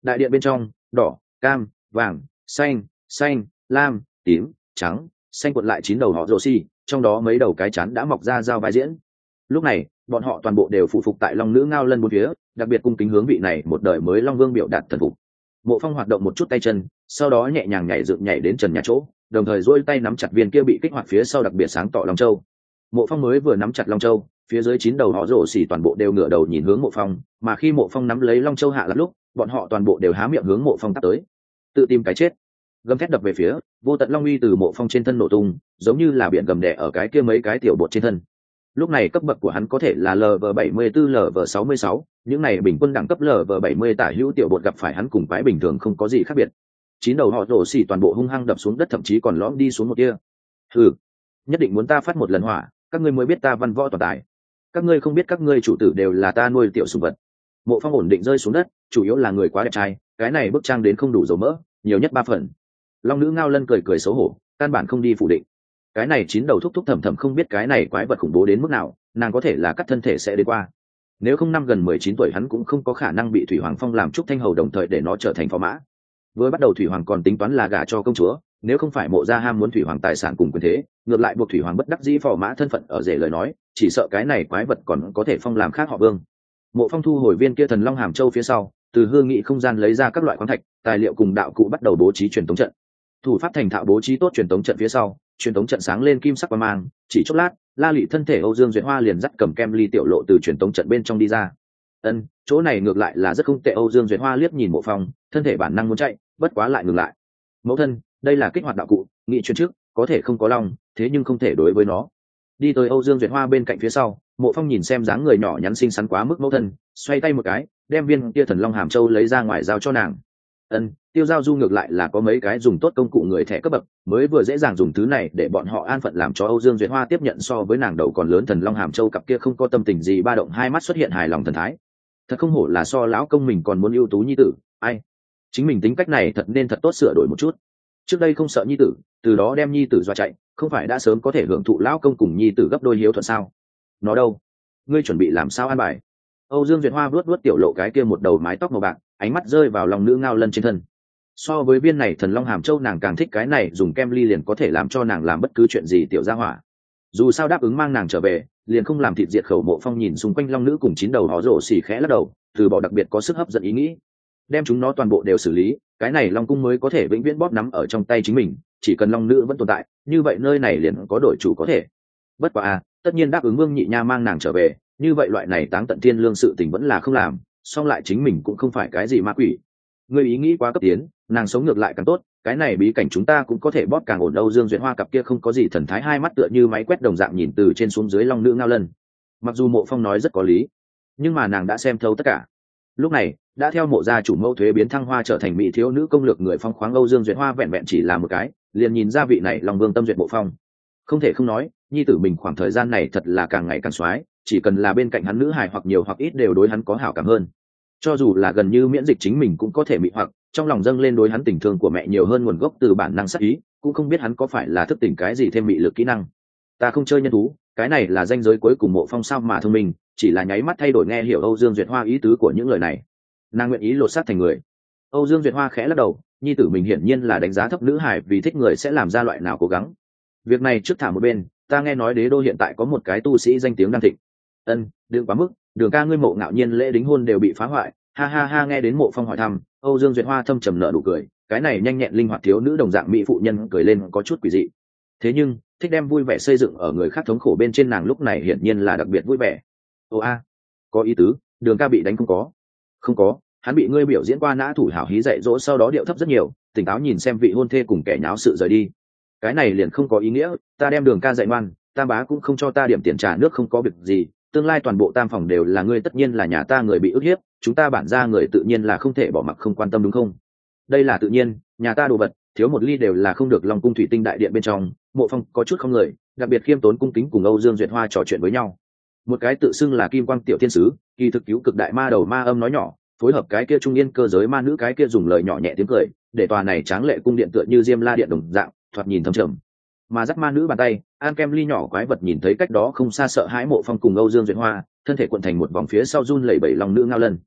Đại điện bên trong, đỏ, cam, vàng, xanh, xanh, lam, tím, trắng, xanh cuộn lại chín đầu họ rồ xì, trong đó mấy đầu cái chắn đã mọc ra giao vai diễn. Lúc này bọn họ toàn bộ đều phụ phục tại long nữ ngao lân bốn phía, đặc biệt cung kính hướng vị này một đời mới long vương biểu đạt thần phục. Mộ Phong hoạt động một chút tay chân, sau đó nhẹ nhàng nhảy dựng nhảy đến trần nhà chỗ, đồng thời duỗi tay nắm chặt viên kia bị kích hoạt phía sau đặc biệt sáng tỏ long châu. Mộ Phong mới vừa nắm chặt long châu, phía dưới chín đầu họ rồ xì toàn bộ đều ngửa đầu nhìn hướng Mộ Phong, mà khi Mộ Phong nắm lấy long châu hạ lật lúc, bọn họ toàn bộ đều há miệng hướng Mộ Phong tắt tới. Tự tìm cái chết. Gầm thét đập về phía, vô tận long uy từ Mộ Phong trên thân nổ tung, giống như là biển gầm đè ở cái kia mấy cái tiểu bột trên thân. Lúc này cấp bậc của hắn có thể là lv bảy mươi tư lv sáu mươi sáu, những này bình quân đẳng cấp lv bảy mươi tả hữu tiểu bột gặp phải hắn cùng quái bình thường không có gì khác biệt. Chín đầu họ rồ xì toàn bộ hung hăng đập xuống đất, thậm chí còn lõm đi xuống một tia. Hừ, nhất định muốn ta phát một lần hỏa, các ngươi mới biết ta văn võ toàn tài. Các ngươi không biết các ngươi chủ tử đều là ta nuôi tiểu sủng vật. Mộ Phong ổn định rơi xuống đất, chủ yếu là người quá đẹp trai, cái này bức trang đến không đủ dầu mỡ, nhiều nhất ba phần. Long nữ ngao lân cười cười xấu hổ, căn bản không đi phủ định. Cái này chín đầu thúc thúc thầm thầm không biết cái này quái vật khủng bố đến mức nào, nàng có thể là cắt thân thể sẽ đi qua. Nếu không năm gần mười chín tuổi hắn cũng không có khả năng bị Thủy Hoàng Phong làm trúc thanh hầu đồng thời để nó trở thành phò mã. Với bắt đầu Thủy Hoàng còn tính toán là gả cho công chúa, nếu không phải Mộ gia ham muốn Thủy Hoàng tài sản cùng quyền thế, ngược lại buộc Thủy Hoàng bất đắc dĩ phò mã thân phận ở rể lời nói, chỉ sợ cái này quái vật còn có thể phong làm khác họ Vương. Mộ Phong thu hồi viên kia thần long hàm châu phía sau, từ hương nghị không gian lấy ra các loại khoáng thạch, tài liệu cùng đạo cụ bắt đầu bố trí truyền tống trận. Thủ pháp thành thạo bố trí tốt truyền tống trận phía sau, truyền tống trận sáng lên kim sắc quang mang, chỉ chốc lát, La Lị thân thể Âu Dương Duyệt Hoa liền dắt cầm kem ly tiểu lộ từ truyền tống trận bên trong đi ra. Ân, chỗ này ngược lại là rất không tệ. Âu Dương Duyệt Hoa liếc nhìn Mộ Phong, thân thể bản năng muốn chạy, bất quá lại ngừng lại. Mẫu thân, đây là kích hoạt đạo cụ, nghị truyền trước, có thể không có lòng, thế nhưng không thể đối với nó. Đi tới Âu Dương Duyệt Hoa bên cạnh phía sau, Mộ Phong nhìn xem dáng người nhỏ nhắn xinh xắn quá mức mẫu thân, xoay tay một cái, đem viên kia thần long hàm châu lấy ra ngoài giao cho nàng. Ân, Tiêu Giao Du ngược lại là có mấy cái dùng tốt công cụ người thẻ cấp bậc, mới vừa dễ dàng dùng thứ này để bọn họ an phận làm cho Âu Dương Duyệt Hoa tiếp nhận so với nàng đầu còn lớn thần long hàm châu cặp kia không có tâm tình gì ba động hai mắt xuất hiện hài lòng thần thái. Thật không hổ là so lão công mình còn muốn ưu tú nhi tử, ai? Chính mình tính cách này thật nên thật tốt sửa đổi một chút. Trước đây không sợ nhi tử, từ đó đem nhi tử dọa chạy, không phải đã sớm có thể hưởng thụ lão công cùng nhi tử gấp đôi hiếu thuận sao? Nó đâu? Ngươi chuẩn bị làm sao an bài? Âu Dương Duyệt Hoa vuốt vuốt tiểu lộ cái kia một đầu mái tóc màu bạc, ánh mắt rơi vào lòng nữ ngao lân trên thân. So với viên này thần long hàm châu nàng càng thích cái này dùng kem ly liền có thể làm cho nàng làm bất cứ chuyện gì tiểu gia hỏa. Dù sao đáp ứng mang nàng trở về, liền không làm thịt diệt khẩu. Mộ Phong nhìn xung quanh long nữ cùng chín đầu họ rổ xì khẽ lắc đầu, từ bỏ đặc biệt có sức hấp dẫn ý nghĩ, đem chúng nó toàn bộ đều xử lý, cái này long cung mới có thể vĩnh viễn bóp nắm ở trong tay chính mình. Chỉ cần long nữ vẫn tồn tại, như vậy nơi này liền có đổi chủ có thể. Bất quá à, tất nhiên đáp ứng Vương Nhị Nha mang nàng trở về, như vậy loại này táng tận thiên lương sự tình vẫn là không làm, song lại chính mình cũng không phải cái gì ma quỷ. Ngươi ý nghĩ quá cấp tiến, nàng sống ngược lại càng tốt, cái này bí cảnh chúng ta cũng có thể bóp càng ổn. Âu Dương Duyệt Hoa cặp kia không có gì thần thái hai mắt tựa như máy quét đồng dạng nhìn từ trên xuống dưới long nữ ngao lân. Mặc dù Mộ Phong nói rất có lý, nhưng mà nàng đã xem thấu tất cả. Lúc này đã theo Mộ gia chủ mẫu thuế biến thăng hoa trở thành mỹ thiếu nữ công lược người phong khoáng Âu Dương Duyệt Hoa vẹn vẹn chỉ là một cái, liền nhìn ra vị này long vương tâm duyệt Mộ Phong. Không thể không nói, nhi tử mình khoảng thời gian này thật là càng ngày càng xoái, chỉ cần là bên cạnh hắn nữ hài hoặc nhiều hoặc ít đều đối hắn có hảo cảm hơn. Cho dù là gần như miễn dịch chính mình cũng có thể mị hoặc, trong lòng dâng lên đối hắn tình thương của mẹ nhiều hơn nguồn gốc từ bản năng sắc ý, cũng không biết hắn có phải là thức tỉnh cái gì thêm mị lực kỹ năng. Ta không chơi nhân thú, cái này là ranh giới cuối cùng. Mộ Phong sao mà thông minh, chỉ là nháy mắt thay đổi nghe hiểu Âu Dương Duyệt Hoa ý tứ của những lời này. Nàng nguyện ý lột xác thành người. Âu Dương Duyệt Hoa khẽ lắc đầu, nhi tử mình hiển nhiên là đánh giá thấp nữ hài vì thích người sẽ làm ra loại nào cố gắng. Việc này trước thả một bên, ta nghe nói đế đô hiện tại có một cái tu sĩ danh tiếng đang thịnh. Ân, đừng quá mức, Đường ca ngươi Mộ ngạo nhiên lễ đính hôn đều bị phá hoại. Ha ha ha. Nghe đến Mộ Phong hỏi thăm, Âu Dương Duyệt Hoa thâm trầm nở nụ cười, cái này nhanh nhẹn linh hoạt thiếu nữ đồng dạng mỹ phụ nhân cười lên có chút quỷ dị. Thế nhưng thích đem vui vẻ xây dựng ở người khác thống khổ bên trên, nàng lúc này hiển nhiên là đặc biệt vui vẻ. Ồ a, có ý tứ. Đường ca bị đánh không có? Không có, hắn bị ngươi biểu diễn qua nã thủ hảo hí dạy dỗ, sau đó điệu thấp rất nhiều, tỉnh táo nhìn xem vị hôn thê cùng kẻ nháo sự rời đi. Cái này liền không có ý nghĩa, ta đem Đường ca dạy ngoan, Tam bá cũng không cho ta điểm tiền trả nước, không có việc gì, tương lai toàn bộ Tam phòng đều là ngươi, tất nhiên là nhà ta người bị ức hiếp, chúng ta bản ra người tự nhiên là không thể bỏ mặc không quan tâm đúng không? Đây là tự nhiên, nhà ta đồ vật thiếu một ly đều là không được. Long cung thủy tinh đại điện bên trong, Mộ Phong có chút không người, đặc biệt khiêm tốn cung kính cùng Âu Dương Duyệt Hoa trò chuyện với nhau. Một cái tự xưng là Kim Quang tiểu thiên sứ, kỳ thực cứu cực đại ma đầu ma âm nói nhỏ, phối hợp cái kia trung niên cơ giới ma nữ cái kia dùng lời nhỏ nhẹ tiếng cười, để tòa này tráng lệ cung điện tựa như Diêm La điện đồng dạng, thoạt nhìn thâm trầm. Mà dắt ma nữ bàn tay, an kem ly nhỏ quái vật nhìn thấy cách đó không xa sợ hãi Mộ Phong cùng Âu Dương Duyệt Hoa, thân thể cuộn thành một vòng phía sau run lẩy bẩy lòng nữ ngao lân.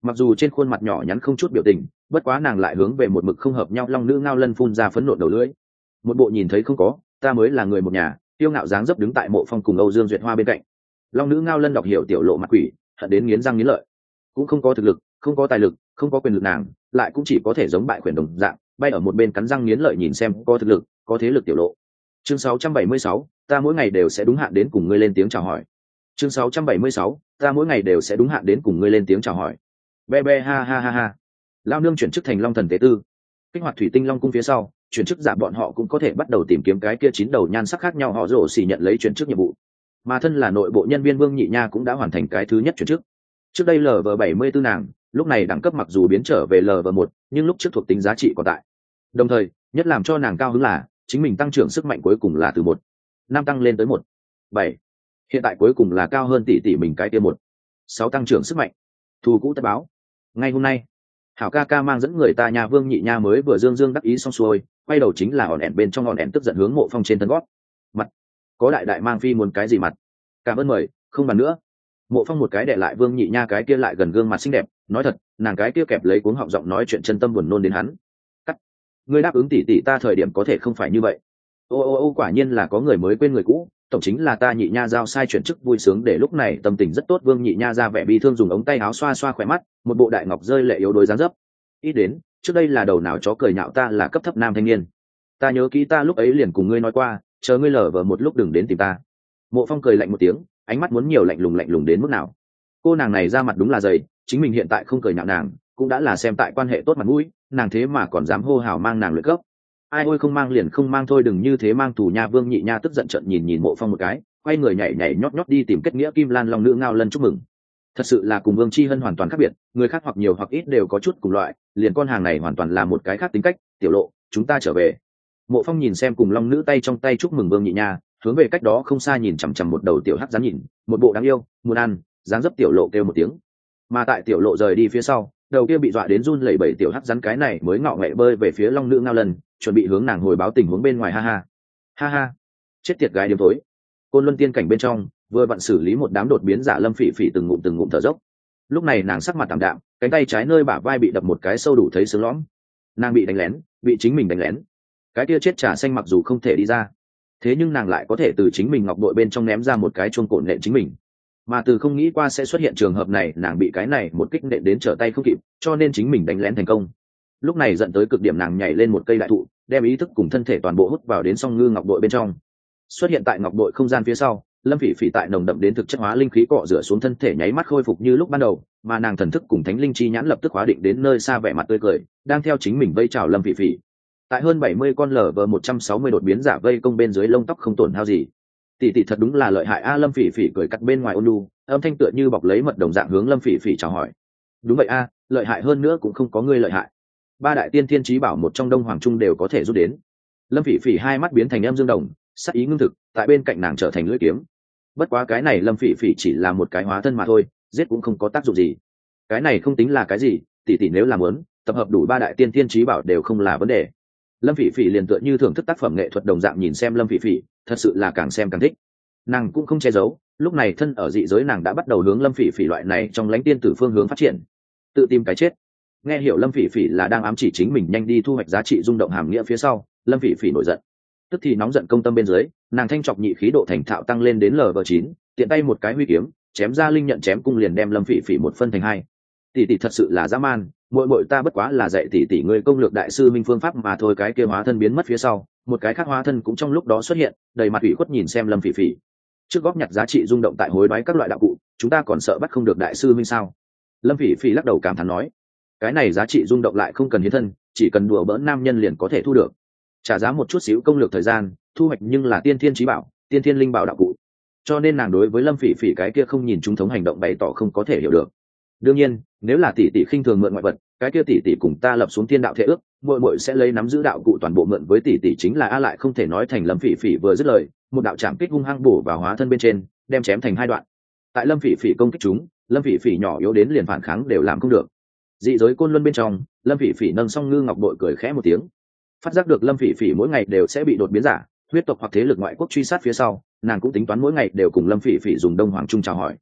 mặc dù trên khuôn mặt nhỏ nhắn không chút biểu tình, bất quá nàng lại hướng về một mực không hợp nhau long nữ ngao lân phun ra phấn nộ đầu lưỡi. Một bộ nhìn thấy không có, ta mới là người một nhà, tiêu ngạo dáng dấp đứng tại Mộ Phong cùng Âu Dương Duyệt Hoa bên cạnh. Long nữ ngao lân đọc hiểu tiểu lộ mặt quỷ, hận đến nghiến răng nghiến lợi. Cũng không có thực lực, không có tài lực, không có quyền lực, nàng lại cũng chỉ có thể giống bại quyền đồng dạng, bay ở một bên cắn răng nghiến lợi nhìn xem có thực lực, có thế lực tiểu lộ. Chương sáu trăm bảy mươi sáu, ta mỗi ngày đều sẽ đúng hạn đến cùng ngươi lên tiếng chào hỏi. Chương sáu trăm bảy mươi sáu, ta mỗi ngày đều sẽ đúng hạn đến cùng ngươi lên tiếng chào hỏi. Be be ha ha ha ha. Lao nương chuyển chức thành Long Thần Tế Tư, kích hoạt thủy tinh long cung phía sau, chuyển chức giả bọn họ cũng có thể bắt đầu tìm kiếm cái kia chín đầu nhan sắc khác nhau họ rổ xỉ nhận lấy chuyển chức nhiệm vụ. Mà thân là nội bộ nhân viên Vương Nhị Nha cũng đã hoàn thành cái thứ nhất chuyển chức. Trước đây lv bảy mươi tư nàng, lúc này đẳng cấp mặc dù biến trở về lv một, nhưng lúc trước thuộc tính giá trị còn tại. Đồng thời, nhất làm cho nàng cao hứng là chính mình tăng trưởng sức mạnh cuối cùng là từ một năm tăng lên tới một bảy, hiện tại cuối cùng là cao hơn tỷ tỷ mình cái kia một sáu tăng trưởng sức mạnh. Thù cũ tất báo. Ngay hôm nay, hảo ca ca mang dẫn người ta nhà Vương Nhị Nha mới vừa dương dương đắc ý xong xuôi, quay đầu chính là hòn ẻn bên trong hòn ẻn tức giận hướng Mộ Phong trên thân gót. Mặt, có đại đại mang phi muốn cái gì mặt? Cảm ơn mời, không bàn nữa. Mộ Phong một cái đè lại Vương Nhị Nha cái kia lại gần gương mặt xinh đẹp, nói thật, nàng cái kia kẹp lấy cuống họng giọng nói chuyện chân tâm buồn nôn đến hắn. Cắt. Ngươi đáp ứng tỷ tỷ ta thời điểm có thể không phải như vậy. Ô ô ô quả nhiên là có người mới quên người cũ, tổng chính là ta Nhị Nha giao sai chuyển chức vui sướng để lúc này tâm tình rất tốt. Vương Nhị Nha ra vẻ bi thương dùng ống tay áo xoa xoa khỏe mắt, một bộ đại ngọc rơi lệ yếu đuối dáng dấp. Ít đến, trước đây là đầu nào chó cười nhạo ta là cấp thấp nam thanh niên. Ta nhớ kỹ ta lúc ấy liền cùng ngươi nói qua, chờ ngươi lờ vờ một lúc đừng đến tìm ta. Mộ Phong cười lạnh một tiếng, ánh mắt muốn nhiều lạnh lùng lạnh lùng đến mức nào. Cô nàng này ra mặt đúng là dày, chính mình hiện tại không cười nhạo nàng, cũng đã là xem tại quan hệ tốt mặt mũi, nàng thế mà còn dám hô hào mang nàng luyện cấp. Ai ôi không mang liền không mang thôi, đừng như thế mang tù nha. Vương Nhị Nha tức giận trợn nhìn nhìn Mộ Phong một cái, quay người nhảy nhảy nhót nhót đi tìm kết nghĩa Kim Lan Long nữ ngao lân chúc mừng. Thật sự là cùng Vương Chi Hân hoàn toàn khác biệt, người khác hoặc nhiều hoặc ít đều có chút cùng loại, liền con hàng này hoàn toàn là một cái khác tính cách. Tiểu lộ, chúng ta trở về. Mộ Phong nhìn xem cùng long nữ tay trong tay chúc mừng Vương Nhị Nha, hướng về cách đó không xa nhìn chằm chằm một đầu tiểu hắc rắn nhìn, một bộ đáng yêu, muốn ăn, dáng dấp tiểu lộ kêu một tiếng. Mà tại tiểu lộ rời đi phía sau, đầu kia bị dọa đến run lẩy bẩy tiểu hắc rắn cái này mới ngọ nghệ bơi về phía long nữ ngao lần, chuẩn bị hướng nàng hồi báo tình huống bên ngoài. Ha ha, ha ha, chết tiệt gái điếm tối. Côn Luân tiên cảnh bên trong, vừa vặn xử lý một đám đột biến giả, Lâm Phỉ Phỉ từng ngụm từng ngụm thở dốc. Lúc này nàng sắc mặt tạm đạm, cánh tay trái nơi bả vai bị đập một cái sâu đủ thấy sướng lõm. Nàng bị đánh lén, bị chính mình đánh lén. Cái kia chết trà xanh mặc dù không thể đi ra, thế nhưng nàng lại có thể từ chính mình ngọc bội bên trong ném ra một cái chuông cổn nện chính mình. Mà từ không nghĩ qua sẽ xuất hiện trường hợp này, nàng bị cái này một kích nện đến trở tay không kịp, cho nên chính mình đánh lén thành công. Lúc này giận tới cực điểm, nàng nhảy lên một cây đại thụ, đem ý thức cùng thân thể toàn bộ hút vào đến song ngư ngọc bội bên trong. Xuất hiện tại ngọc bội không gian phía sau, Lâm Phỉ Phỉ tại nồng đậm đến thực chất hóa linh khí cọ rửa xuống thân thể nháy mắt khôi phục như lúc ban đầu, mà nàng thần thức cùng thánh linh chi nhãn lập tức hóa định đến nơi xa, vẻ mặt tươi cười, đang theo chính mình vây chào Lâm Phỉ Phỉ. Tại hơn bảy mươi con lở vờ một trăm sáu mươi đột biến giả vây công bên dưới, lông tóc không tổn hao gì. Tỷ tỷ thật đúng là lợi hại a. Lâm Phỉ Phỉ cười cắt bên ngoài ôn nhu, âm thanh tựa như bọc lấy mật đồng dạng hướng Lâm Phỉ Phỉ chào hỏi. Đúng vậy a, lợi hại hơn nữa cũng không có ngươi lợi hại. Ba đại tiên thiên chí bảo một trong Đông Hoàng Trung đều có thể rút đến. Lâm Phỉ Phỉ hai mắt biến thành âm dương đồng, sắc ý ngưng thực, tại bên cạnh nàng trở thành lưỡi kiếm. Bất quá cái này Lâm Phỉ Phỉ chỉ là một cái hóa thân mà thôi, giết cũng không có tác dụng gì. Cái này không tính là cái gì, tỷ tỷ nếu làm muốn, tập hợp đủ ba đại tiên thiên chí bảo đều không là vấn đề. Lâm Phỉ Phỉ liền tựa như thưởng thức tác phẩm nghệ thuật đồng dạng nhìn xem Lâm Phỉ Phỉ, thật sự là càng xem càng thích. Nàng cũng không che giấu, lúc này thân ở dị giới nàng đã bắt đầu hướng Lâm Phỉ Phỉ loại này trong lãnh tiên tử phương hướng phát triển, tự tìm cái chết. Nghe hiểu Lâm Phỉ Phỉ là đang ám chỉ chính mình nhanh đi thu hoạch giá trị rung động hàm nghĩa phía sau, Lâm Phỉ Phỉ nổi giận, tức thì nóng giận công tâm bên dưới, nàng thanh trọc nhị khí độ thành thạo tăng lên đến lv chín, tiện tay một cái huy kiếm chém ra linh nhận chém cung liền đem Lâm Phỉ Phỉ một phân thành hai. Tỷ tỷ thật sự là dã man, muội muội ta bất quá là dạy tỷ tỷ ngươi công lược đại sư minh phương pháp mà thôi. Cái kia hóa thân biến mất phía sau, một cái khác hóa thân cũng trong lúc đó xuất hiện, đầy mặt ủy khuất nhìn xem Lâm Phỉ Phỉ. Trước góp nhặt giá trị rung động tại hối đoái các loại đạo cụ, chúng ta còn sợ bắt không được đại sư minh sao? Lâm Phỉ Phỉ lắc đầu cảm thán nói, cái này giá trị rung động lại không cần hiến thân, chỉ cần đùa bỡn nam nhân liền có thể thu được. Trả giá một chút xíu công lược thời gian, thu hoạch nhưng là tiên thiên chí bảo, tiên thiên linh bảo đạo cụ. Cho nên nàng đối với Lâm Phỉ Phỉ cái kia không nhìn chúng thống hành động bày tỏ không có thể hiểu được. Đương nhiên, nếu là tỷ tỷ khinh thường mượn ngoại vật, cái kia tỷ tỷ cùng ta lập xuống thiên đạo thể ước, muội muội sẽ lấy nắm giữ đạo cụ toàn bộ mượn với tỷ tỷ chính là a. Lại không thể nói thành. Lâm Phỉ Phỉ vừa dứt lời, một đạo chạm kích hung hăng bổ vào hóa thân bên trên, đem chém thành hai đoạn. Tại Lâm Phỉ Phỉ công kích chúng, Lâm Phỉ Phỉ nhỏ yếu đến liền phản kháng đều làm không được. Dị giới Côn Luân bên trong, Lâm Phỉ Phỉ nâng song ngư ngọc bội cười khẽ một tiếng. Phát giác được Lâm Phỉ Phỉ mỗi ngày đều sẽ bị đột biến giả, huyết tộc hoặc thế lực ngoại quốc truy sát phía sau, nàng cũng tính toán mỗi ngày đều cùng Lâm Phỉ Phỉ dùng Đông Hoàng Trung chào hỏi.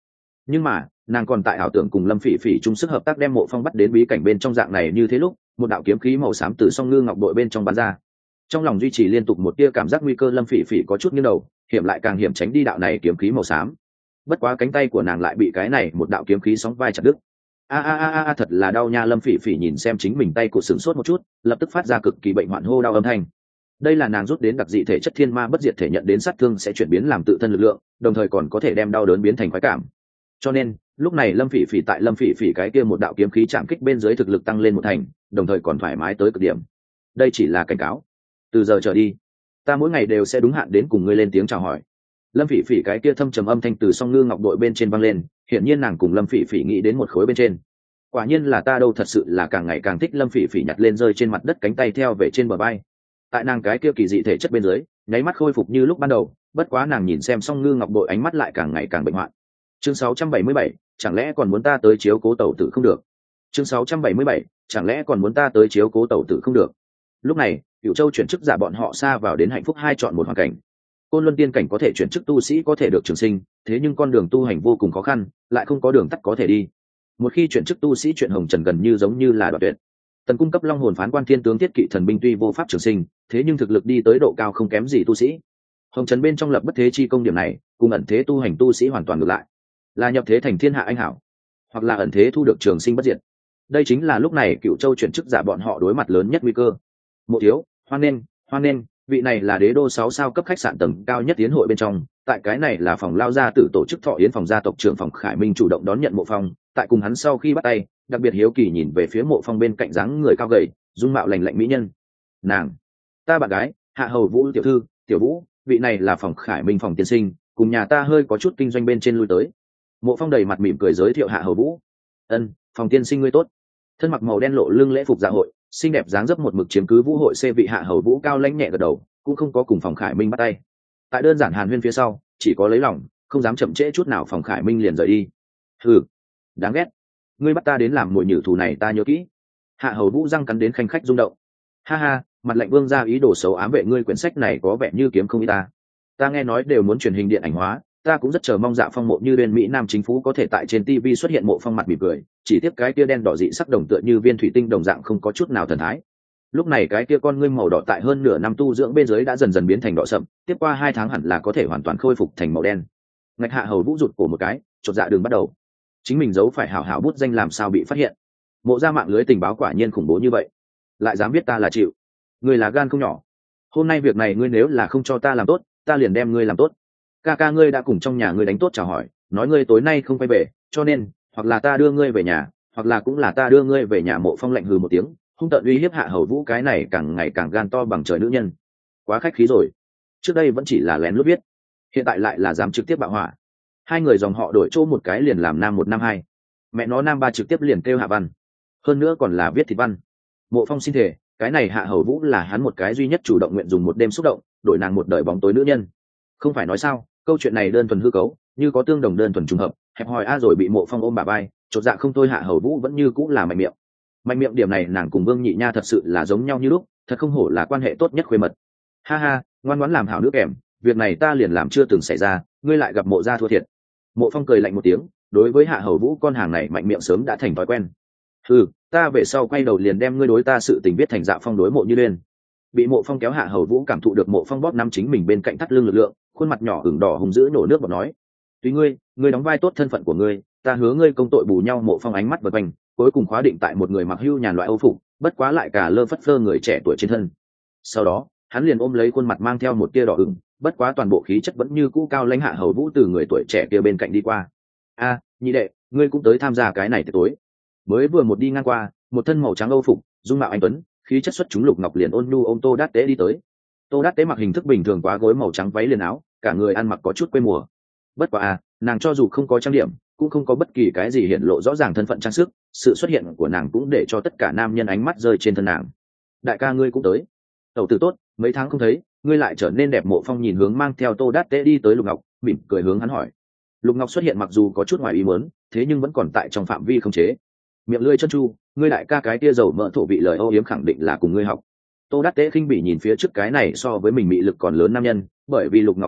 Nhưng mà nàng còn tại ảo tưởng cùng Lâm Phỉ Phỉ chung sức hợp tác đem Mộ Phong bắt đến bí cảnh bên trong dạng này như thế lúc một đạo kiếm khí màu xám từ song ngư ngọc bội bên trong bắn ra. Trong lòng duy trì liên tục một tia cảm giác nguy cơ, Lâm Phỉ Phỉ có chút nghiêng đầu, hiểm lại càng hiểm tránh đi đạo này kiếm khí màu xám. Bất quá cánh tay của nàng lại bị cái này một đạo kiếm khí sóng vai chặt đứt. A a a a thật là đau nha. Lâm Phỉ Phỉ nhìn xem chính mình tay của sửng sốt một chút, lập tức phát ra cực kỳ bệnh hoạn hô đau âm thanh. Đây là nàng rút đến đặc dị thể chất thiên ma bất diệt thể, nhận đến sát thương sẽ chuyển biến làm tự thân lực lượng, đồng thời còn có thể đem đau đớn biến thành khoái cảm. Cho nên lúc này Lâm Phỉ Phỉ tại Lâm Phỉ Phỉ cái kia một đạo kiếm khí chạm kích bên dưới thực lực tăng lên một thành, đồng thời còn thoải mái tới cực điểm. Đây chỉ là cảnh cáo, từ giờ trở đi ta mỗi ngày đều sẽ đúng hạn đến cùng ngươi lên tiếng chào hỏi. Lâm Phỉ Phỉ cái kia thâm trầm âm thanh từ song ngư ngọc đội bên trên vang lên, hiển nhiên nàng cùng Lâm Phỉ Phỉ nghĩ đến một khối bên trên. Quả nhiên là ta đâu, thật sự là càng ngày càng thích. Lâm Phỉ Phỉ nhặt lên rơi trên mặt đất cánh tay theo về trên bờ vai. Tại nàng cái kia kỳ dị thể chất bên dưới, nháy mắt khôi phục như lúc ban đầu, bất quá nàng nhìn xem song ngư ngọc đội ánh mắt lại càng ngày càng bệnh hoạn. Chương sáu trăm bảy mươi bảy, chẳng lẽ còn muốn ta tới chiếu cố tẩu tử không được. Chương sáu trăm bảy mươi bảy, chẳng lẽ còn muốn ta tới chiếu cố tẩu tử không được. Lúc này Cửu Châu chuyển chức giả bọn họ xa vào đến hạnh phúc hai chọn một hoàn cảnh. Côn Luân tiên cảnh có thể chuyển chức tu sĩ có thể được trường sinh, thế nhưng con đường tu hành vô cùng khó khăn, lại không có đường tắt có thể đi. Một khi chuyển chức tu sĩ, chuyện hồng trần gần như giống như là đoạn tuyệt. Tần cung cấp long hồn phán quan thiên tướng thiết kỵ thần binh tuy vô pháp trường sinh, thế nhưng thực lực đi tới độ cao không kém gì tu sĩ. Hồng trần bên trong lập bất thế chi công, điểm này cùng ẩn thế tu hành tu sĩ hoàn toàn ngược lại, là nhập thế thành thiên hạ anh hảo, hoặc là ẩn thế thu được trường sinh bất diệt. Đây chính là lúc này Cửu Châu chuyển chức giả bọn họ đối mặt lớn nhất nguy cơ. Mộ thiếu, hoan nghênh, hoan nghênh, vị này là đế đô sáu sao cấp khách sạn tầng cao nhất tiến hội bên trong, tại cái này là phòng lao gia tử tổ chức thọ yến, phòng gia tộc trưởng phòng Khải Minh chủ động đón nhận Mộ Phong, tại cùng hắn sau khi bắt tay, đặc biệt hiếu kỳ nhìn về phía Mộ Phong bên cạnh dáng người cao gầy, dung mạo lành lạnh mỹ nhân. Nàng, ta bạn gái, Hạ Hầu Vũ tiểu thư, tiểu Vũ, vị này là phòng Khải Minh phòng tiên sinh, cùng nhà ta hơi có chút kinh doanh bên trên lui tới. Mộ Phong đầy mặt mỉm cười giới thiệu Hạ Hầu Vũ. Ân, phòng tiên sinh ngươi tốt. Thân mặc màu đen lộ lưng lễ phục dạ hội, xinh đẹp dáng dấp một mực chiếm cứ vũ hội C vị Hạ Hầu Vũ cao lãnh nhẹ gật đầu, cũng không có cùng phòng Khải Minh bắt tay. Tại đơn giản hàn huyên phía sau, chỉ có lấy lòng, không dám chậm trễ chút nào, phòng Khải Minh liền rời đi. Hừ, đáng ghét, ngươi bắt ta đến làm mồi nhử thù này ta nhớ kỹ. Hạ Hầu Vũ răng cắn đến khanh khách rung động. Ha ha, mặt lạnh vương ra ý đồ xấu ám vệ ngươi, quyển sách này có vẻ như kiếm không ít ta. Ta nghe nói đều muốn truyền hình điện ảnh hóa, ta cũng rất chờ mong Dạ Phong Mộ như bên Mỹ Nam chính phủ có thể tại trên ti vi xuất hiện. Mộ Phong mặt mỉm cười, chỉ tiếp cái kia đen đỏ dị sắc đồng tựa như viên thủy tinh đồng dạng, không có chút nào thần thái. Lúc này cái kia con ngươi màu đỏ tại hơn nửa năm tu dưỡng bên dưới đã dần dần biến thành đỏ sậm, tiếp qua hai tháng hẳn là có thể hoàn toàn khôi phục thành màu đen. Ngạch Hạ Hầu Vũ rụt cổ một cái, chột dạ đường bắt đầu. Chính mình giấu phải hảo hảo bút danh làm sao bị phát hiện. Mộ ra mạng lưới tình báo quả nhiên khủng bố như vậy, lại dám biết ta là chịu. Ngươi là gan không nhỏ. Hôm nay việc này ngươi nếu là không cho ta làm tốt, ta liền đem ngươi làm tốt. Ca ca ngươi đã cùng trong nhà ngươi đánh tốt chào hỏi, nói ngươi tối nay không quay về, cho nên hoặc là ta đưa ngươi về nhà, hoặc là cũng là ta đưa ngươi về nhà. Mộ Phong lạnh hừ một tiếng, hung tợn uy hiếp Hạ Hầu Vũ cái này càng ngày càng gan to bằng trời nữ nhân. Quá khách khí rồi, trước đây vẫn chỉ là lén lút biết, hiện tại lại là dám trực tiếp bạo hỏa. Hai người dòng họ đổi chỗ một cái liền làm nam một nam hai, mẹ nó nam ba trực tiếp liền kêu Hạ Văn, hơn nữa còn là viết thịt văn. Mộ Phong xin thề, cái này Hạ Hầu Vũ là hắn một cái duy nhất chủ động nguyện dùng một đêm xúc động đổi nàng một đời bóng tối nữ nhân. Không phải nói sao, câu chuyện này đơn thuần hư cấu, như có tương đồng đơn thuần trùng hợp, hẹp hòi a. Rồi bị Mộ Phong ôm bà bay, chột dạ không thôi. Hạ Hầu Vũ vẫn như cũng là mạnh miệng. Mạnh miệng điểm này nàng cùng Vương Nhị Nha thật sự là giống nhau như lúc, thật không hổ là quan hệ tốt nhất khuê mật. Ha ha, ngoan ngoãn làm hảo nữ kèm, việc này ta liền làm chưa từng xảy ra, ngươi lại gặp Mộ gia thua thiệt. Mộ Phong cười lạnh một tiếng, đối với Hạ Hầu Vũ con hàng này mạnh miệng sớm đã thành thói quen. Ừ, ta về sau quay đầu liền đem ngươi đối ta sự tình biết thành Dạ Phong đối Mộ Như Liên. Bị Mộ Phong kéo, Hạ Hầu Vũ cảm thụ được Mộ Phong bóp nắm chính mình bên cạnh thắt lưng lực lượng, khuôn mặt nhỏ ửng đỏ hùng dữ nổ nước bọt nói: tùy ngươi, ngươi đóng vai tốt thân phận của ngươi, ta hứa ngươi công tội bù nhau. Mộ Phong ánh mắt vật quanh, cuối cùng khóa định tại một người mặc hưu nhàn loại âu phục, bất quá lại cả lơ phất phơ người trẻ tuổi trên thân. Sau đó hắn liền ôm lấy khuôn mặt mang theo một tia đỏ ửng, bất quá toàn bộ khí chất vẫn như cũ cao lãnh Hạ Hầu Vũ từ người tuổi trẻ kia bên cạnh đi qua. A, nhị đệ, ngươi cũng tới tham gia cái này tối? Mới vừa một đi ngang qua, một thân màu trắng âu phục, dung mạo anh tuấn, khí chất xuất chúng Lục Ngọc liền ôn nhu ôm Tô Đát Tế đi tới. Tô Đát Tế mặc hình thức bình thường quá gối màu trắng váy liền áo, cả người ăn mặc có chút quê mùa. Bất quá à, nàng cho dù không có trang điểm, cũng không có bất kỳ cái gì hiện lộ rõ ràng thân phận trang sức, sự xuất hiện của nàng cũng để cho tất cả nam nhân ánh mắt rơi trên thân nàng. Đại ca ngươi cũng tới? Tẩu tử tốt, mấy tháng không thấy, ngươi lại trở nên đẹp. Mộ Phong nhìn hướng mang theo Tô Đát Tế đi tới Lục Ngọc, mỉm cười hướng hắn hỏi. Lục Ngọc xuất hiện mặc dù có chút ngoài ý muốn, thế nhưng vẫn còn tại trong phạm vi không chế. Miệng lưỡi chân chu, ngươi đại ca cái tia dầu mỡ thổ vị lời âu yếm khẳng định là cùng ngươi học. Tô Đát Tế khinh bỉ nhìn phía trước cái này so với mình mị lực còn lớn nam nhân, bởi vì Lục Ngọc quan hệ,